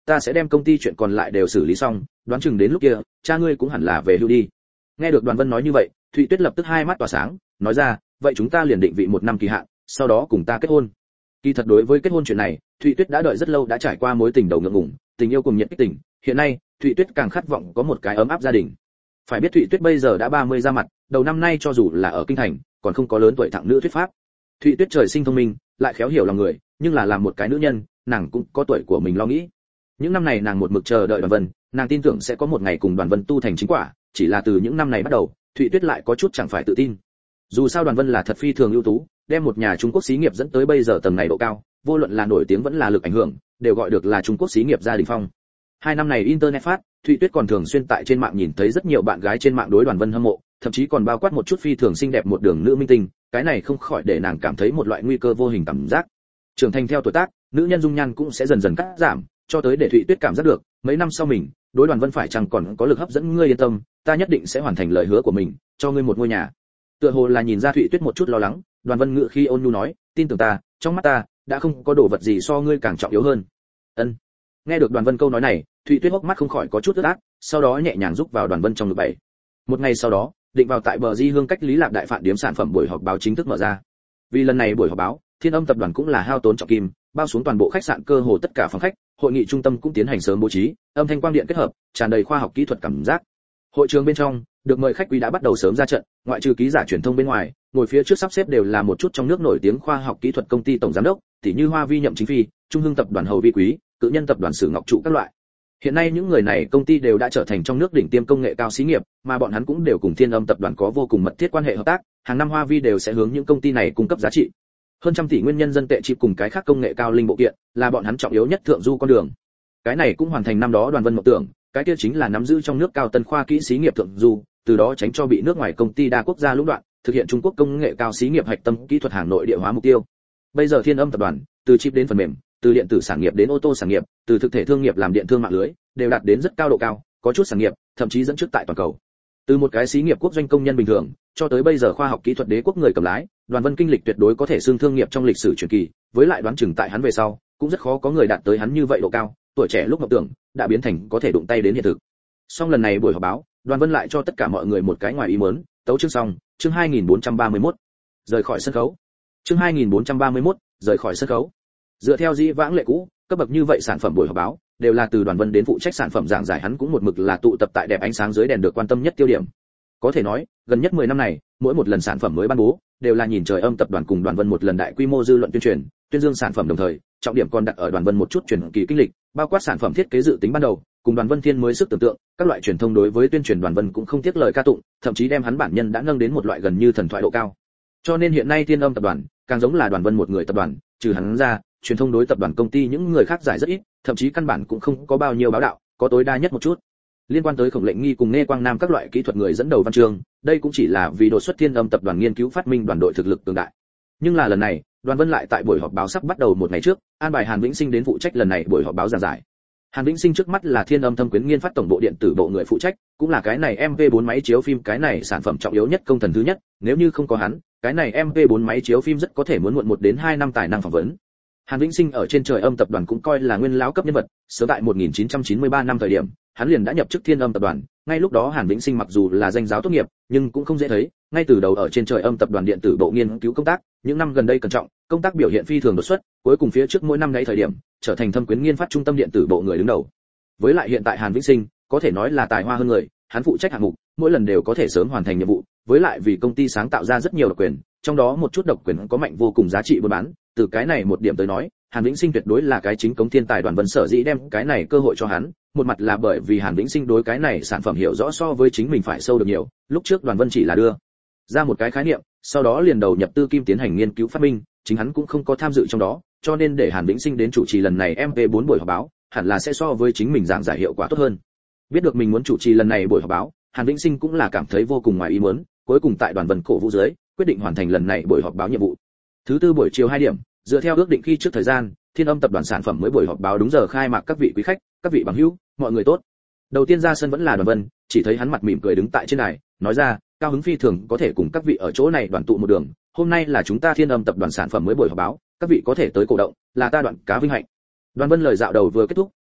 ta sẽ đem công ty chuyện còn lại đều xử lý xong, đoán chừng đến lúc kia cha ngươi cũng hẳn là về hưu đi. Nghe được Đoàn Vân nói như vậy, Thụy Tuyết lập tức hai mắt tỏa sáng, nói ra, vậy chúng ta liền định vị 1 năm kỳ hạn, sau đó cùng ta kết hôn. Kỳ thật đối với kết hôn chuyện này, Thụy Tuyết đã đợi rất lâu, đã trải qua mối tình đầu ngượng ngùng, tình yêu cùng nhiệt kích tình, hiện nay, Thụy Tuyết càng khát vọng có một cái ấm áp gia đình. Phải biết Thụy Tuyết bây giờ đã 30 ra mặt, đầu năm nay cho dù là ở kinh thành, còn không có lớn tuổi thẳng nữ thuyết pháp. Thụy Tuyết trời sinh thông minh, lại khéo hiểu lòng người, nhưng là làm một cái nữ nhân, nàng cũng có tuổi của mình lo nghĩ. Những năm này nàng một mực chờ đợi Đoàn Vân, nàng tin tưởng sẽ có một ngày cùng Đoàn Vân tu thành chính quả, chỉ là từ những năm này bắt đầu, Thụy Tuyết lại có chút chẳng phải tự tin. Dù sao Đoàn Vân là thật phi thường ưu tú, đem một nhà Trung Quốc xí nghiệp dẫn tới bây giờ tầng này độ cao, vô luận là nổi tiếng vẫn là lực ảnh hưởng, đều gọi được là Trung Quốc xí nghiệp gia đình phong. 2 năm này internet phát, Thụy Tuyết còn thường xuyên tại trên mạng nhìn thấy rất nhiều bạn gái trên mạng đối Đoàn Vân hâm mộ, thậm chí còn bao quát một chút phi thường xinh đẹp một đường nữ minh tinh, cái này không khỏi để nàng cảm thấy một loại nguy cơ vô hình cảm giác. Trưởng thành theo tuổi tác, nữ nhân dung nhan cũng sẽ dần dần cắt giảm, cho tới để Thụy Tuyết cảm giác được, mấy năm sau mình, đối Đoàn Vân phải chăng còn có lực hấp dẫn, ngươi yên tâm, ta nhất định sẽ hoàn thành lời hứa của mình, cho ngươi một ngôi nhà. Tựa hồ là nhìn ra Thụy Tuyết một chút lo lắng, Đoàn Vân ngự khi ôn nhu nói, tin tưởng ta, trong mắt ta đã không có đồ vật gì so ngươi càng trọng yếu hơn. Ân. Nghe được Đoàn Vân câu nói này, Thụy Tuyết hốc mắt không khỏi có chút ướt át, sau đó nhẹ nhàng rúc vào Đoàn Vân trong ngực bảy. Một ngày sau đó, định vào tại bờ Di Hương cách Lý Lạc đại phạn điếm sản phẩm buổi họp báo chính thức mở ra. Vì lần này buổi họp báo, Thiên Âm tập đoàn cũng là hao tốn trọng kim, bao xuống toàn bộ khách sạn, cơ hồ tất cả phòng khách, hội nghị trung tâm cũng tiến hành sớm bố trí, âm thanh quang điện kết hợp, tràn đầy khoa học kỹ thuật cảm giác. Hội trường bên trong, được mời khách quý đã bắt đầu sớm ra trận, ngoại trừ ký giả truyền thông bên ngoài, ngồi phía trước sắp xếp đều là một chút trong nước nổi tiếng khoa học kỹ thuật công ty tổng giám đốc, tỷ như Hoa Vi Nhậm Chính Phi, Trung Hưng tập đoàn Hầu Vi Quý, Cự Nhân tập đoàn Sử Ngọc Trụ các loại. Hiện nay những người này công ty đều đã trở thành trong nước đỉnh tiêm công nghệ cao xí nghiệp, mà bọn hắn cũng đều cùng Thiên Âm tập đoàn có vô cùng mật thiết quan hệ hợp tác, hàng năm Hoa Vi đều sẽ hướng những công ty này cung cấp giá trị. Hơn trăm tỷ nguyên nhân dân tệ chip cùng cái khác công nghệ cao linh bộ kiện, là bọn hắn trọng yếu nhất thượng du con đường. Cái này cũng hoàn thành năm đó Đoàn Vân mộng tưởng, cái kia chính là nắm giữ trong nước cao tân khoa kỹ xí nghiệp thượng du, từ đó tránh cho bị nước ngoài công ty đa quốc gia lũng đoạn, thực hiện Trung Quốc công nghệ cao xí nghiệp hạch tâm kỹ thuật hàng nội địa hóa mục tiêu. Bây giờ Thiên Âm tập đoàn, từ chip đến phần mềm, từ điện tử sản nghiệp đến ô tô sản nghiệp, từ thực thể thương nghiệp làm điện thương mạng lưới, đều đạt đến rất cao độ cao, có chút sản nghiệp thậm chí dẫn trước tại toàn cầu. Từ một cái xí nghiệp quốc doanh công nhân bình thường, cho tới bây giờ khoa học kỹ thuật đế quốc người cầm lái, Đoàn Vân kinh lịch tuyệt đối có thể xưng thương nghiệp trong lịch sử truyền kỳ, với lại đoán chừng tại hắn về sau, cũng rất khó có người đạt tới hắn như vậy độ cao, tuổi trẻ lúc mộng tưởng đã biến thành có thể đụng tay đến hiện thực. Song lần này buổi họp báo, Đoàn Vân lại cho tất cả mọi người một cái ngoài ý muốn, tấu chương xong, chương 2431. Rời khỏi sân khấu. Chương 2431, rời khỏi sân khấu. Dựa theo dĩ vãng lệ cũ, cấp bậc như vậy sản phẩm buổi họp báo đều là từ Đoàn Vân đến phụ trách sản phẩm giảng giải, hắn cũng một mực là tụ tập tại đẹp ánh sáng dưới đèn được quan tâm nhất tiêu điểm. Có thể nói, gần nhất 10 năm này, mỗi một lần sản phẩm mới ban bố, đều là nhìn trời Âm tập đoàn cùng Đoàn Vân một lần đại quy mô dư luận tuyên truyền, tuyên dương sản phẩm, đồng thời, trọng điểm còn đặt ở Đoàn Vân một chút truyền kỳ kinh lịch, bao quát sản phẩm thiết kế dự tính ban đầu, cùng Đoàn Vân thiên mới sức tưởng tượng, các loại truyền thông đối với tuyên truyền Đoàn Vân cũng không tiếc lời ca tụng, thậm chí đem hắn bản nhân đã nâng đến một loại gần như thần thoại độ cao. Cho nên hiện nay Thiên Âm tập đoàn càng giống là Đoàn Vân một người tập đoàn, trừ hắn ra, truyền thông đối tập đoàn công ty những người khác giải rất ít, thậm chí căn bản cũng không có bao nhiêu báo đạo, có tối đa nhất một chút. Liên quan tới Khổng Lệnh Nghi cùng Nghe Quang Nam các loại kỹ thuật người dẫn đầu văn chương, đây cũng chỉ là vì đột xuất Thiên Âm tập đoàn nghiên cứu phát minh đoàn đội thực lực cường đại. Nhưng là lần này, Đoàn Vân lại tại buổi họp báo sắp bắt đầu một ngày trước, an bài Hàn Vĩnh Sinh đến phụ trách lần này buổi họp báo giảng giải. Hàn Vĩnh Sinh trước mắt là Thiên Âm Thâm Quyến nghiên phát tổng bộ điện tử bộ người phụ trách, cũng là cái này MP4 máy chiếu phim cái này sản phẩm trọng yếu nhất, công thần thứ nhất, nếu như không có hắn, cái này MP4 máy chiếu phim rất có thể muốn muộn 1 đến 2 năm tài năng phỏng vấn. Hàn Vĩnh Sinh ở trên trời Âm tập đoàn cũng coi là nguyên lão cấp nhân vật, sớm tại 1993 năm thời điểm, hắn liền đã nhập chức Thiên Âm tập đoàn, ngay lúc đó Hàn Vĩnh Sinh mặc dù là danh giáo tốt nghiệp, nhưng cũng không dễ thấy, ngay từ đầu ở trên trời Âm tập đoàn điện tử bộ nghiên cứu công tác, những năm gần đây cẩn trọng, công tác biểu hiện phi thường đột xuất, cuối cùng phía trước mỗi năm đấy thời điểm, trở thành Thâm Quyến nghiên phát trung tâm điện tử bộ người đứng đầu. Với lại hiện tại Hàn Vĩnh Sinh, có thể nói là tài hoa hơn người, hắn phụ trách hạng mục, mỗi lần đều có thể sớm hoàn thành nhiệm vụ, với lại vì công ty sáng tạo ra rất nhiều độc quyền, trong đó một chút độc quyền có mạnh vô cùng giá trị buôn bán, từ cái này một điểm tới nói, Hàn Vĩnh Sinh tuyệt đối là cái chính cống thiên tài. Đoàn Vân sở dĩ đem cái này cơ hội cho hắn, một mặt là bởi vì Hàn Vĩnh Sinh đối cái này sản phẩm hiểu rõ so với chính mình phải sâu được nhiều, lúc trước Đoàn Vân chỉ là đưa ra một cái khái niệm, sau đó liền đầu nhập tư kim tiến hành nghiên cứu phát minh, chính hắn cũng không có tham dự trong đó, cho nên để Hàn Vĩnh Sinh đến chủ trì lần này MP4 buổi họp báo, hẳn là sẽ so với chính mình giảng giải hiệu quả tốt hơn. Biết được mình muốn chủ trì lần này buổi họp báo, Hàn Vĩnh Sinh cũng là cảm thấy vô cùng ngoài ý muốn, cuối cùng tại Đoàn Vân cổ vũ dưới, quyết định hoàn thành lần này buổi họp báo nhiệm vụ. Thứ tư buổi chiều 2 điểm, dựa theo ước định khi trước thời gian, Thiên Âm tập đoàn sản phẩm mới buổi họp báo đúng giờ khai mạc, các vị quý khách, các vị bằng hữu, mọi người tốt. Đầu tiên ra sân vẫn là Đoàn Vân, chỉ thấy hắn mặt mỉm cười đứng tại trên đài, nói ra, cao hứng phi thường có thể cùng các vị ở chỗ này đoàn tụ một đường, hôm nay là chúng ta Thiên Âm tập đoàn sản phẩm mới buổi họp báo, các vị có thể tới cổ động, là ta Đoạn Cá vinh hạnh. Đoàn Vân lời dạo đầu vừa kết thúc,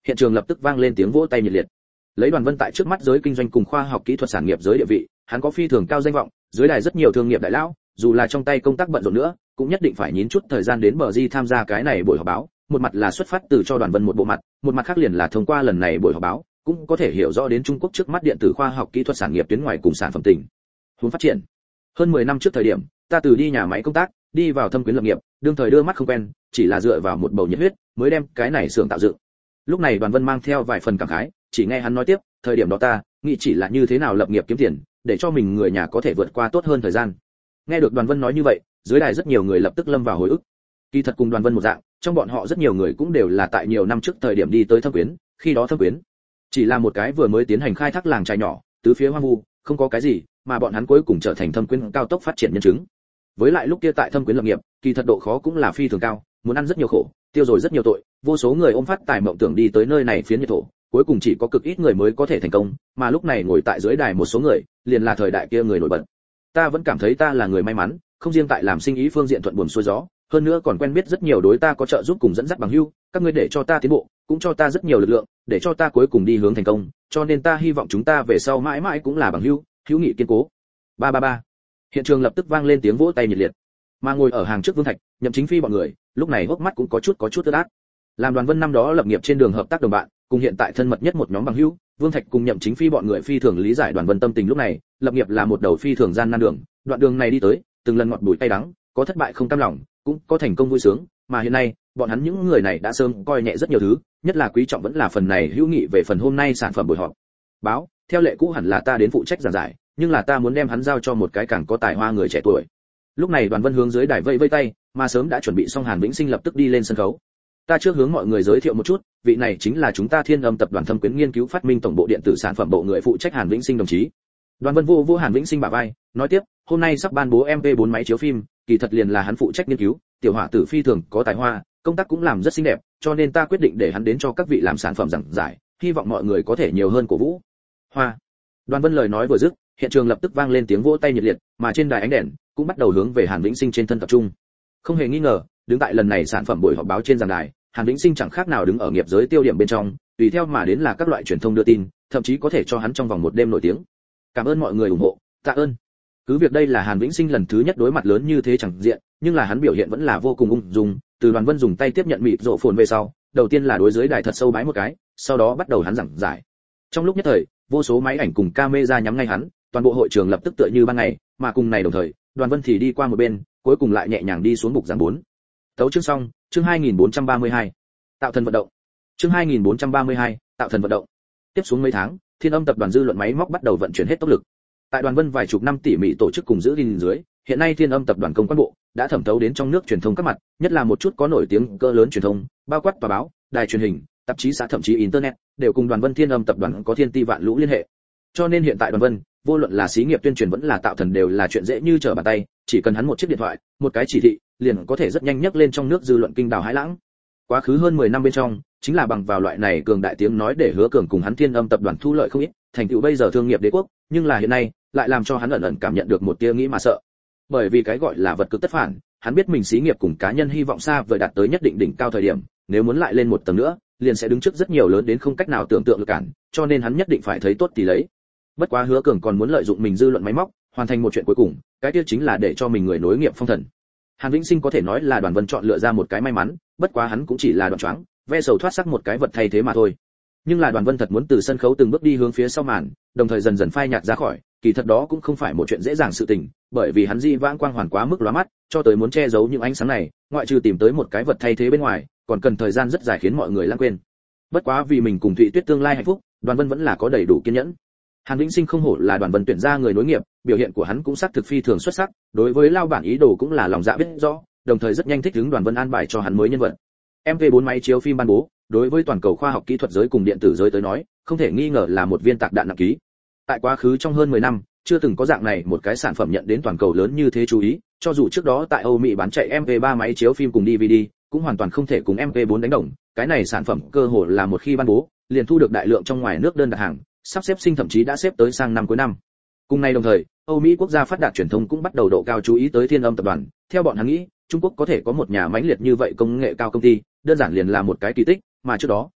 hiện trường lập tức vang lên tiếng vỗ tay nhiệt liệt. Lấy Đoàn Vân tại trước mắt giới kinh doanh cùng khoa học kỹ thuật sản nghiệp giới địa vị, hắn có phi thường cao danh vọng, dưới đài rất nhiều thương nghiệp đại lão, dù là trong tay công tác bận rộn nữa, cũng nhất định phải nhín chút thời gian đến bờ di tham gia cái này buổi họp báo, một mặt là xuất phát từ cho Đoàn Vân một bộ mặt, một mặt khác liền là thông qua lần này buổi họp báo, cũng có thể hiểu rõ đến Trung Quốc trước mắt điện tử khoa học kỹ thuật sản nghiệp tuyến ngoài cùng sản phẩm tỉnh hướng phát triển. Hơn 10 năm trước thời điểm, ta từ đi nhà máy công tác, đi vào Thâm Quyến lập nghiệp, đương thời đưa mắt không quen, chỉ là dựa vào một bầu nhiệt huyết, mới đem cái này xưởng tạo dựng. Lúc này Đoàn Vân mang theo vài phần cảm khái, chỉ nghe hắn nói tiếp, thời điểm đó ta nghĩ chỉ là như thế nào lập nghiệp kiếm tiền, để cho mình người nhà có thể vượt qua tốt hơn thời gian. Nghe được Đoàn Vân nói như vậy, dưới đài rất nhiều người lập tức lâm vào hồi ức. Kỳ thật cùng Đoàn Vân một dạng, trong bọn họ rất nhiều người cũng đều là tại nhiều năm trước thời điểm đi tới Thâm Quyến, khi đó Thâm Quyến chỉ là một cái vừa mới tiến hành khai thác làng trài nhỏ, tứ phía hoang vu, không có cái gì, mà bọn hắn cuối cùng trở thành Thâm Quyến cao tốc phát triển nhân chứng. Với lại lúc kia tại Thâm Quyến lập nghiệp, kỳ thật độ khó cũng là phi thường cao, muốn ăn rất nhiều khổ, tiêu rồi rất nhiều tội, vô số người ôm phát tài mộng tưởng đi tới nơi này phiến nhiệt thổ, cuối cùng chỉ có cực ít người mới có thể thành công, mà lúc này ngồi tại dưới đài một số người, liền là thời đại kia người nổi bật. Ta vẫn cảm thấy ta là người may mắn, không riêng tại làm sinh ý phương diện thuận buồm xuôi gió, hơn nữa còn quen biết rất nhiều đối ta có trợ giúp cùng dẫn dắt bằng hữu, các ngươi để cho ta tiến bộ, cũng cho ta rất nhiều lực lượng, để cho ta cuối cùng đi hướng thành công, cho nên ta hy vọng chúng ta về sau mãi mãi cũng là bằng hữu, hữu nghị kiên cố. 333. Hiện trường lập tức vang lên tiếng vỗ tay nhiệt liệt. Mà ngồi ở hàng trước Vương Thạch, Nhậm Chính Phi bọn người, lúc này hốc mắt cũng có chút ướt át. Làm Đoàn Vân năm đó lập nghiệp trên đường hợp tác đồng bạn, cùng hiện tại thân mật nhất một nhóm bằng hữu, Vương Thạch cùng Nhậm Chính Phi bọn người phi thường lý giải Đoàn Vân tâm tình lúc này, lập nghiệp là một đầu phi thường gian nan đường, đoạn đường này đi tới, từng lần ngọt bùi cay đắng, có thất bại không cam lòng, cũng có thành công vui sướng, mà hiện nay, bọn hắn những người này đã sớm coi nhẹ rất nhiều thứ, nhất là quý trọng vẫn là phần này hữu nghị về phần hôm nay sản phẩm buổi họp báo, theo lệ cũ hẳn là ta đến phụ trách giảng giải, nhưng là ta muốn đem hắn giao cho một cái càng có tài hoa người trẻ tuổi. Lúc này Đoàn Vân hướng dưới đài vẫy vẫy tay, mà sớm đã chuẩn bị xong Hàn Vĩnh Sinh lập tức đi lên sân khấu. Ta trước hướng mọi người giới thiệu một chút, vị này chính là chúng ta Thiên Âm tập đoàn Thâm Quyến nghiên cứu phát minh tổng bộ điện tử sản phẩm bộ người phụ trách Hàn Vĩnh Sinh đồng chí. Đoàn Vân vô Hàn Vĩnh Sinh bả vai, nói tiếp, hôm nay sắp ban bố MP4 máy chiếu phim, kỳ thật liền là hắn phụ trách nghiên cứu, tiểu hỏa tử phi thường có tài hoa, công tác cũng làm rất xinh đẹp, cho nên ta quyết định để hắn đến cho các vị làm sản phẩm giảng giải, hy vọng mọi người có thể nhiều hơn cổ vũ. Hoa. Đoàn Vân lời nói vừa dứt, hiện trường lập tức vang lên tiếng vỗ tay nhiệt liệt, mà trên đài ánh đèn cũng bắt đầu hướng về Hàn Vĩnh Sinh trên thân tập trung. Không hề nghi ngờ, đứng tại lần này sản phẩm buổi họp báo trên giảng đài, Hàn Vĩnh Sinh chẳng khác nào đứng ở nghiệp giới tiêu điểm bên trong, tùy theo mà đến là các loại truyền thông đưa tin, thậm chí có thể cho hắn trong vòng một đêm nổi tiếng. Cảm ơn mọi người ủng hộ, tạ ơn. Cứ việc đây là Hàn Vĩnh Sinh lần thứ nhất đối mặt lớn như thế chẳng diện, nhưng là hắn biểu hiện vẫn là vô cùng ung dung, từ Đoàn Vân dùng tay tiếp nhận mịt rộ phồn về sau, đầu tiên là đối dưới đài thật sâu bái một cái, sau đó bắt đầu hắn giảng giải. Trong lúc nhất thời, vô số máy ảnh cùng camera nhắm ngay hắn, toàn bộ hội trường lập tức tựa như ban ngày, mà cùng này đồng thời, Đoàn Vân thì đi qua một bên, cuối cùng lại nhẹ nhàng đi xuống bục giảng 4. Tấu chương xong, chương 2432. Tạo thần vận động. Chương 2432, tạo thần vận động. Tiếp xuống mấy tháng, Thiên Âm tập đoàn dư luận máy móc bắt đầu vận chuyển hết tốc lực. Tại Đoàn Vân vài chục năm tỉ mỉ tổ chức cùng giữ gìn dưới, hiện nay Thiên Âm tập đoàn công quan bộ đã thẩm thấu đến trong nước truyền thông các mặt, nhất là một chút có nổi tiếng cỡ lớn truyền thông, bao quát tòa báo, đài truyền hình, tạp chí xã thậm chí internet, đều cùng Đoàn Vân Thiên Âm tập đoàn có thiên ti vạn lũ liên hệ. Cho nên hiện tại Đoàn Vân, vô luận là xí nghiệp tuyên truyền vẫn là tạo thần đều là chuyện dễ như trở bàn tay, chỉ cần hắn một chiếc điện thoại, một cái chỉ thị, liền có thể rất nhanh nhấc lên trong nước dư luận kinh đảo hãi lãng. Quá khứ hơn 10 năm bên trong, chính là bằng vào loại này cường đại tiếng nói để Hứa Cường cùng hắn Thiên Âm tập đoàn thu lợi không ít, thành tựu bây giờ thương nghiệp đế quốc, nhưng là hiện nay, lại làm cho hắn ẩn ẩn cảm nhận được một tia nghĩ mà sợ. Bởi vì cái gọi là vật cực tất phản, hắn biết mình xí nghiệp cùng cá nhân hy vọng xa vời đạt tới nhất định đỉnh cao thời điểm, nếu muốn lại lên một tầng nữa, liền sẽ đứng trước rất nhiều lớn đến không cách nào tưởng tượng được cản, cho nên hắn nhất định phải thấy tốt thì lấy. Bất quá Hứa Cường còn muốn lợi dụng mình dư luận máy móc, hoàn thành một chuyện cuối cùng, cái kia chính là để cho mình người nối nghiệp phong thần. Hàn Vĩnh Sinh có thể nói là Đoàn Vân chọn lựa ra một cái may mắn, bất quá hắn cũng chỉ là đoạn choáng, ve sầu thoát sắc một cái vật thay thế mà thôi. Nhưng là Đoàn Vân thật muốn từ sân khấu từng bước đi hướng phía sau màn, đồng thời dần dần phai nhạt ra khỏi, kỳ thật đó cũng không phải một chuyện dễ dàng sự tình, bởi vì hắn di vãng quang hoàn quá mức lóa mắt, cho tới muốn che giấu những ánh sáng này, ngoại trừ tìm tới một cái vật thay thế bên ngoài, còn cần thời gian rất dài khiến mọi người lãng quên. Bất quá vì mình cùng Thụy Tuyết tương lai hạnh phúc, Đoàn Vân vẫn là có đầy đủ kiên nhẫn. Hàn Vĩnh Sinh không hổ là Đoàn Vân tuyển ra người nối nghiệp, biểu hiện của hắn cũng xác thực phi thường xuất sắc, đối với lao bản ý đồ cũng là lòng dạ biết rõ, đồng thời rất nhanh thích ứng Đoàn Vân an bài cho hắn mới nhân vật. MP4 máy chiếu phim ban bố, đối với toàn cầu khoa học kỹ thuật giới cùng điện tử giới tới nói, không thể nghi ngờ là một viên tạc đạn nặng ký. Tại quá khứ trong hơn 10 năm, chưa từng có dạng này một cái sản phẩm nhận đến toàn cầu lớn như thế chú ý, cho dù trước đó tại Âu Mỹ bán chạy MP3 máy chiếu phim cùng DVD, cũng hoàn toàn không thể cùng MP4 đánh đồng, cái này sản phẩm cơ hồ là một khi ban bố, liền thu được đại lượng trong ngoài nước đơn đặt hàng, sắp xếp sinh thậm chí đã xếp tới sang năm cuối năm. Cùng ngày đồng thời, Âu Mỹ quốc gia phát đạt truyền thông cũng bắt đầu độ cao chú ý tới Thiên Âm tập đoàn, theo bọn hắn nghĩ, Trung Quốc có thể có một nhà mãnh liệt như vậy công nghệ cao công ty, đơn giản liền là một cái kỳ tích, mà trước đó,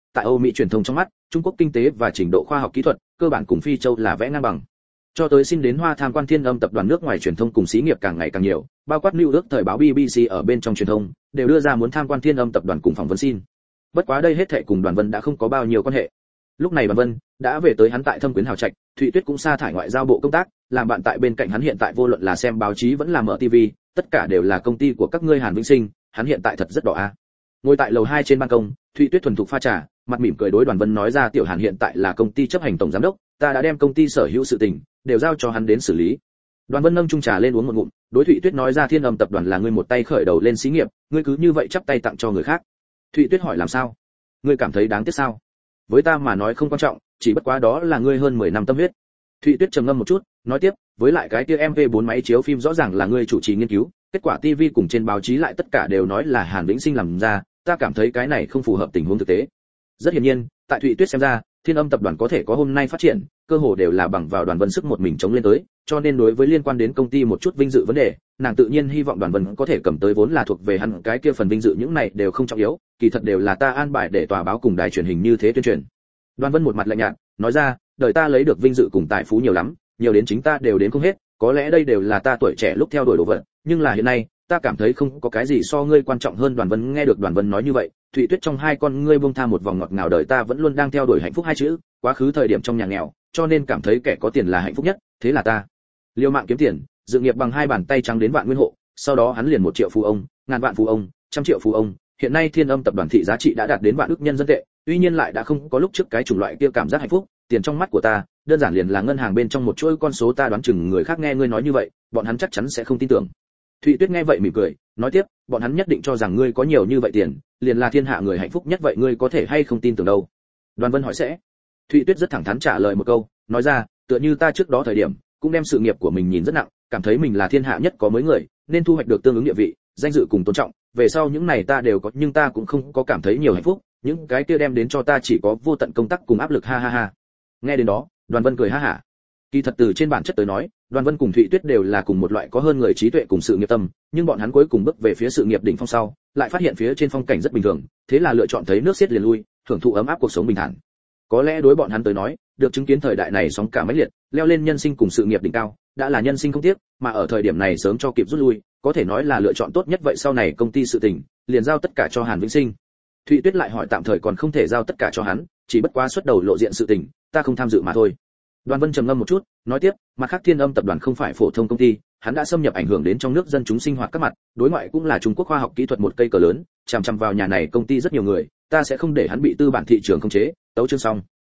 tại Âu Mỹ truyền thông trong mắt, Trung Quốc kinh tế và trình độ khoa học kỹ thuật cơ bản cùng Phi Châu là vẽ ngang bằng. Cho tới xin đến Hoa tham quan Thiên Âm tập đoàn nước ngoài truyền thông cùng xí nghiệp càng ngày càng nhiều, bao quát New York thời báo BBC ở bên trong truyền thông đều đưa ra muốn tham quan Thiên Âm tập đoàn cùng phỏng vấn xin. Bất quá đây hết thảy cùng Đoàn Vân đã không có bao nhiêu quan hệ. Lúc này Đoàn Vân đã về tới hắn tại Thâm Quyến hào trạch, Thụy Tuyết cũng sa thải ngoại giao bộ công tác, làm bạn tại bên cạnh hắn hiện tại vô luận là xem báo chí vẫn là mở TV, tất cả đều là công ty của các ngươi Hàn Vĩnh Sinh, hắn hiện tại thật rất đỏ a. Ngồi tại lầu 2 trên ban công, Thụy Tuyết thuần thục pha trà, mặt mỉm cười đối Đoàn Vân nói ra, Tiểu Hàn hiện tại là công ty chấp hành tổng giám đốc, ta đã đem công ty sở hữu sự tình đều giao cho hắn đến xử lý. Đoàn Vân nâng chung trà lên uống một ngụm, đối Thụy Tuyết nói ra, Thiên Âm tập đoàn là ngươi một tay khởi đầu lên xí nghiệp, ngươi cứ như vậy chắp tay tặng cho người khác. Thụy Tuyết hỏi làm sao? Ngươi cảm thấy đáng tiếc sao? Với ta mà nói không quan trọng, chỉ bất quá đó là ngươi hơn 10 năm tâm huyết. Thụy Tuyết trầm ngâm một chút, nói tiếp, với lại cái kia MV4 máy chiếu phim rõ ràng là ngươi chủ trì nghiên cứu, kết quả TV cùng trên báo chí lại tất cả đều nói là Hàn Vĩnh Sinh làm ra, ta cảm thấy cái này không phù hợp tình huống thực tế. Rất hiển nhiên, tại Thụy Tuyết xem ra, Thiên Âm tập đoàn có thể có hôm nay phát triển, cơ hồ đều là bằng vào Đoàn Vân sức một mình chống lên tới, cho nên đối với liên quan đến công ty một chút vinh dự vấn đề, nàng tự nhiên hy vọng Đoàn Vân có thể cầm tới vốn là thuộc về hắn, cái kia phần vinh dự những này đều không trọng yếu, kỳ thật đều là ta an bài để tòa báo cùng đài truyền hình như thế tuyên truyền. Đoàn Vân một mặt lạnh nhạt, nói ra, đời ta lấy được vinh dự cùng tài phú nhiều lắm, nhiều đến chính ta đều đến không hết, có lẽ đây đều là ta tuổi trẻ lúc theo đuổi đồ vật, nhưng là hiện nay, ta cảm thấy không có cái gì so ngươi quan trọng hơn. Đoàn Vân nghe được Đoàn Vân nói như vậy, Thụy Tuyết trong hai con ngươi buông tha một vòng ngọt ngào, đời ta vẫn luôn đang theo đuổi hạnh phúc hai chữ, quá khứ thời điểm trong nhà nghèo, cho nên cảm thấy kẻ có tiền là hạnh phúc nhất, thế là ta liều mạng kiếm tiền, dự nghiệp bằng hai bàn tay trắng đến vạn nguyên hộ, sau đó hắn liền 1 triệu phú ông, ngàn vạn phú ông, trăm triệu phú ông, hiện nay Thiên Âm tập đoàn thị giá trị đã đạt đến vạn ức nhân dân tệ, tuy nhiên lại đã không có lúc trước cái chủng loại kia cảm giác hạnh phúc, tiền trong mắt của ta, đơn giản liền là ngân hàng bên trong một chuỗi con số, ta đoán chừng người khác nghe ngươi nói như vậy, bọn hắn chắc chắn sẽ không tin tưởng. Thụy Tuyết nghe vậy mỉm cười, nói tiếp, bọn hắn nhất định cho rằng ngươi có nhiều như vậy tiền, liền là thiên hạ người hạnh phúc nhất, vậy ngươi có thể hay không tin tưởng đâu? Đoàn Vân hỏi sẽ. Thụy Tuyết rất thẳng thắn trả lời một câu, nói ra, tựa như ta trước đó thời điểm, cũng đem sự nghiệp của mình nhìn rất nặng, cảm thấy mình là thiên hạ nhất có mới người, nên thu hoạch được tương ứng địa vị, danh dự cùng tôn trọng, về sau những này ta đều có, nhưng ta cũng không có cảm thấy nhiều hạnh phúc, những cái kia đem đến cho ta chỉ có vô tận công tác cùng áp lực, ha ha ha. Nghe đến đó, Đoàn Vân cười ha hả. Kỳ thật từ trên bản chất tới nói, Đoàn Vân cùng Thụy Tuyết đều là cùng một loại có hơn người trí tuệ cùng sự nghiệp tâm, nhưng bọn hắn cuối cùng bước về phía sự nghiệp đỉnh phong sau, lại phát hiện phía trên phong cảnh rất bình thường, thế là lựa chọn thấy nước xiết liền lui, hưởng thụ ấm áp cuộc sống bình thản. Có lẽ đối bọn hắn tới nói, được chứng kiến thời đại này sóng cả mãnh liệt, leo lên nhân sinh cùng sự nghiệp đỉnh cao, đã là nhân sinh không tiếc, mà ở thời điểm này sớm cho kịp rút lui, có thể nói là lựa chọn tốt nhất. Vậy sau này công ty sự tình, liền giao tất cả cho Hàn Vĩnh Sinh. Thụy Tuyết lại hỏi, tạm thời còn không thể giao tất cả cho hắn, chỉ bất quá xuất đầu lộ diện sự tình, ta không tham dự mà thôi. Đoàn Vân trầm ngâm một chút, nói tiếp, mặt khác Thiên Âm tập đoàn không phải phổ thông công ty, hắn đã xâm nhập ảnh hưởng đến trong nước dân chúng sinh hoạt các mặt, đối ngoại cũng là Trung Quốc khoa học kỹ thuật một cây cờ lớn, chằm chằm vào nhà này công ty rất nhiều người, ta sẽ không để hắn bị tư bản thị trường khống chế. Tấu chương xong.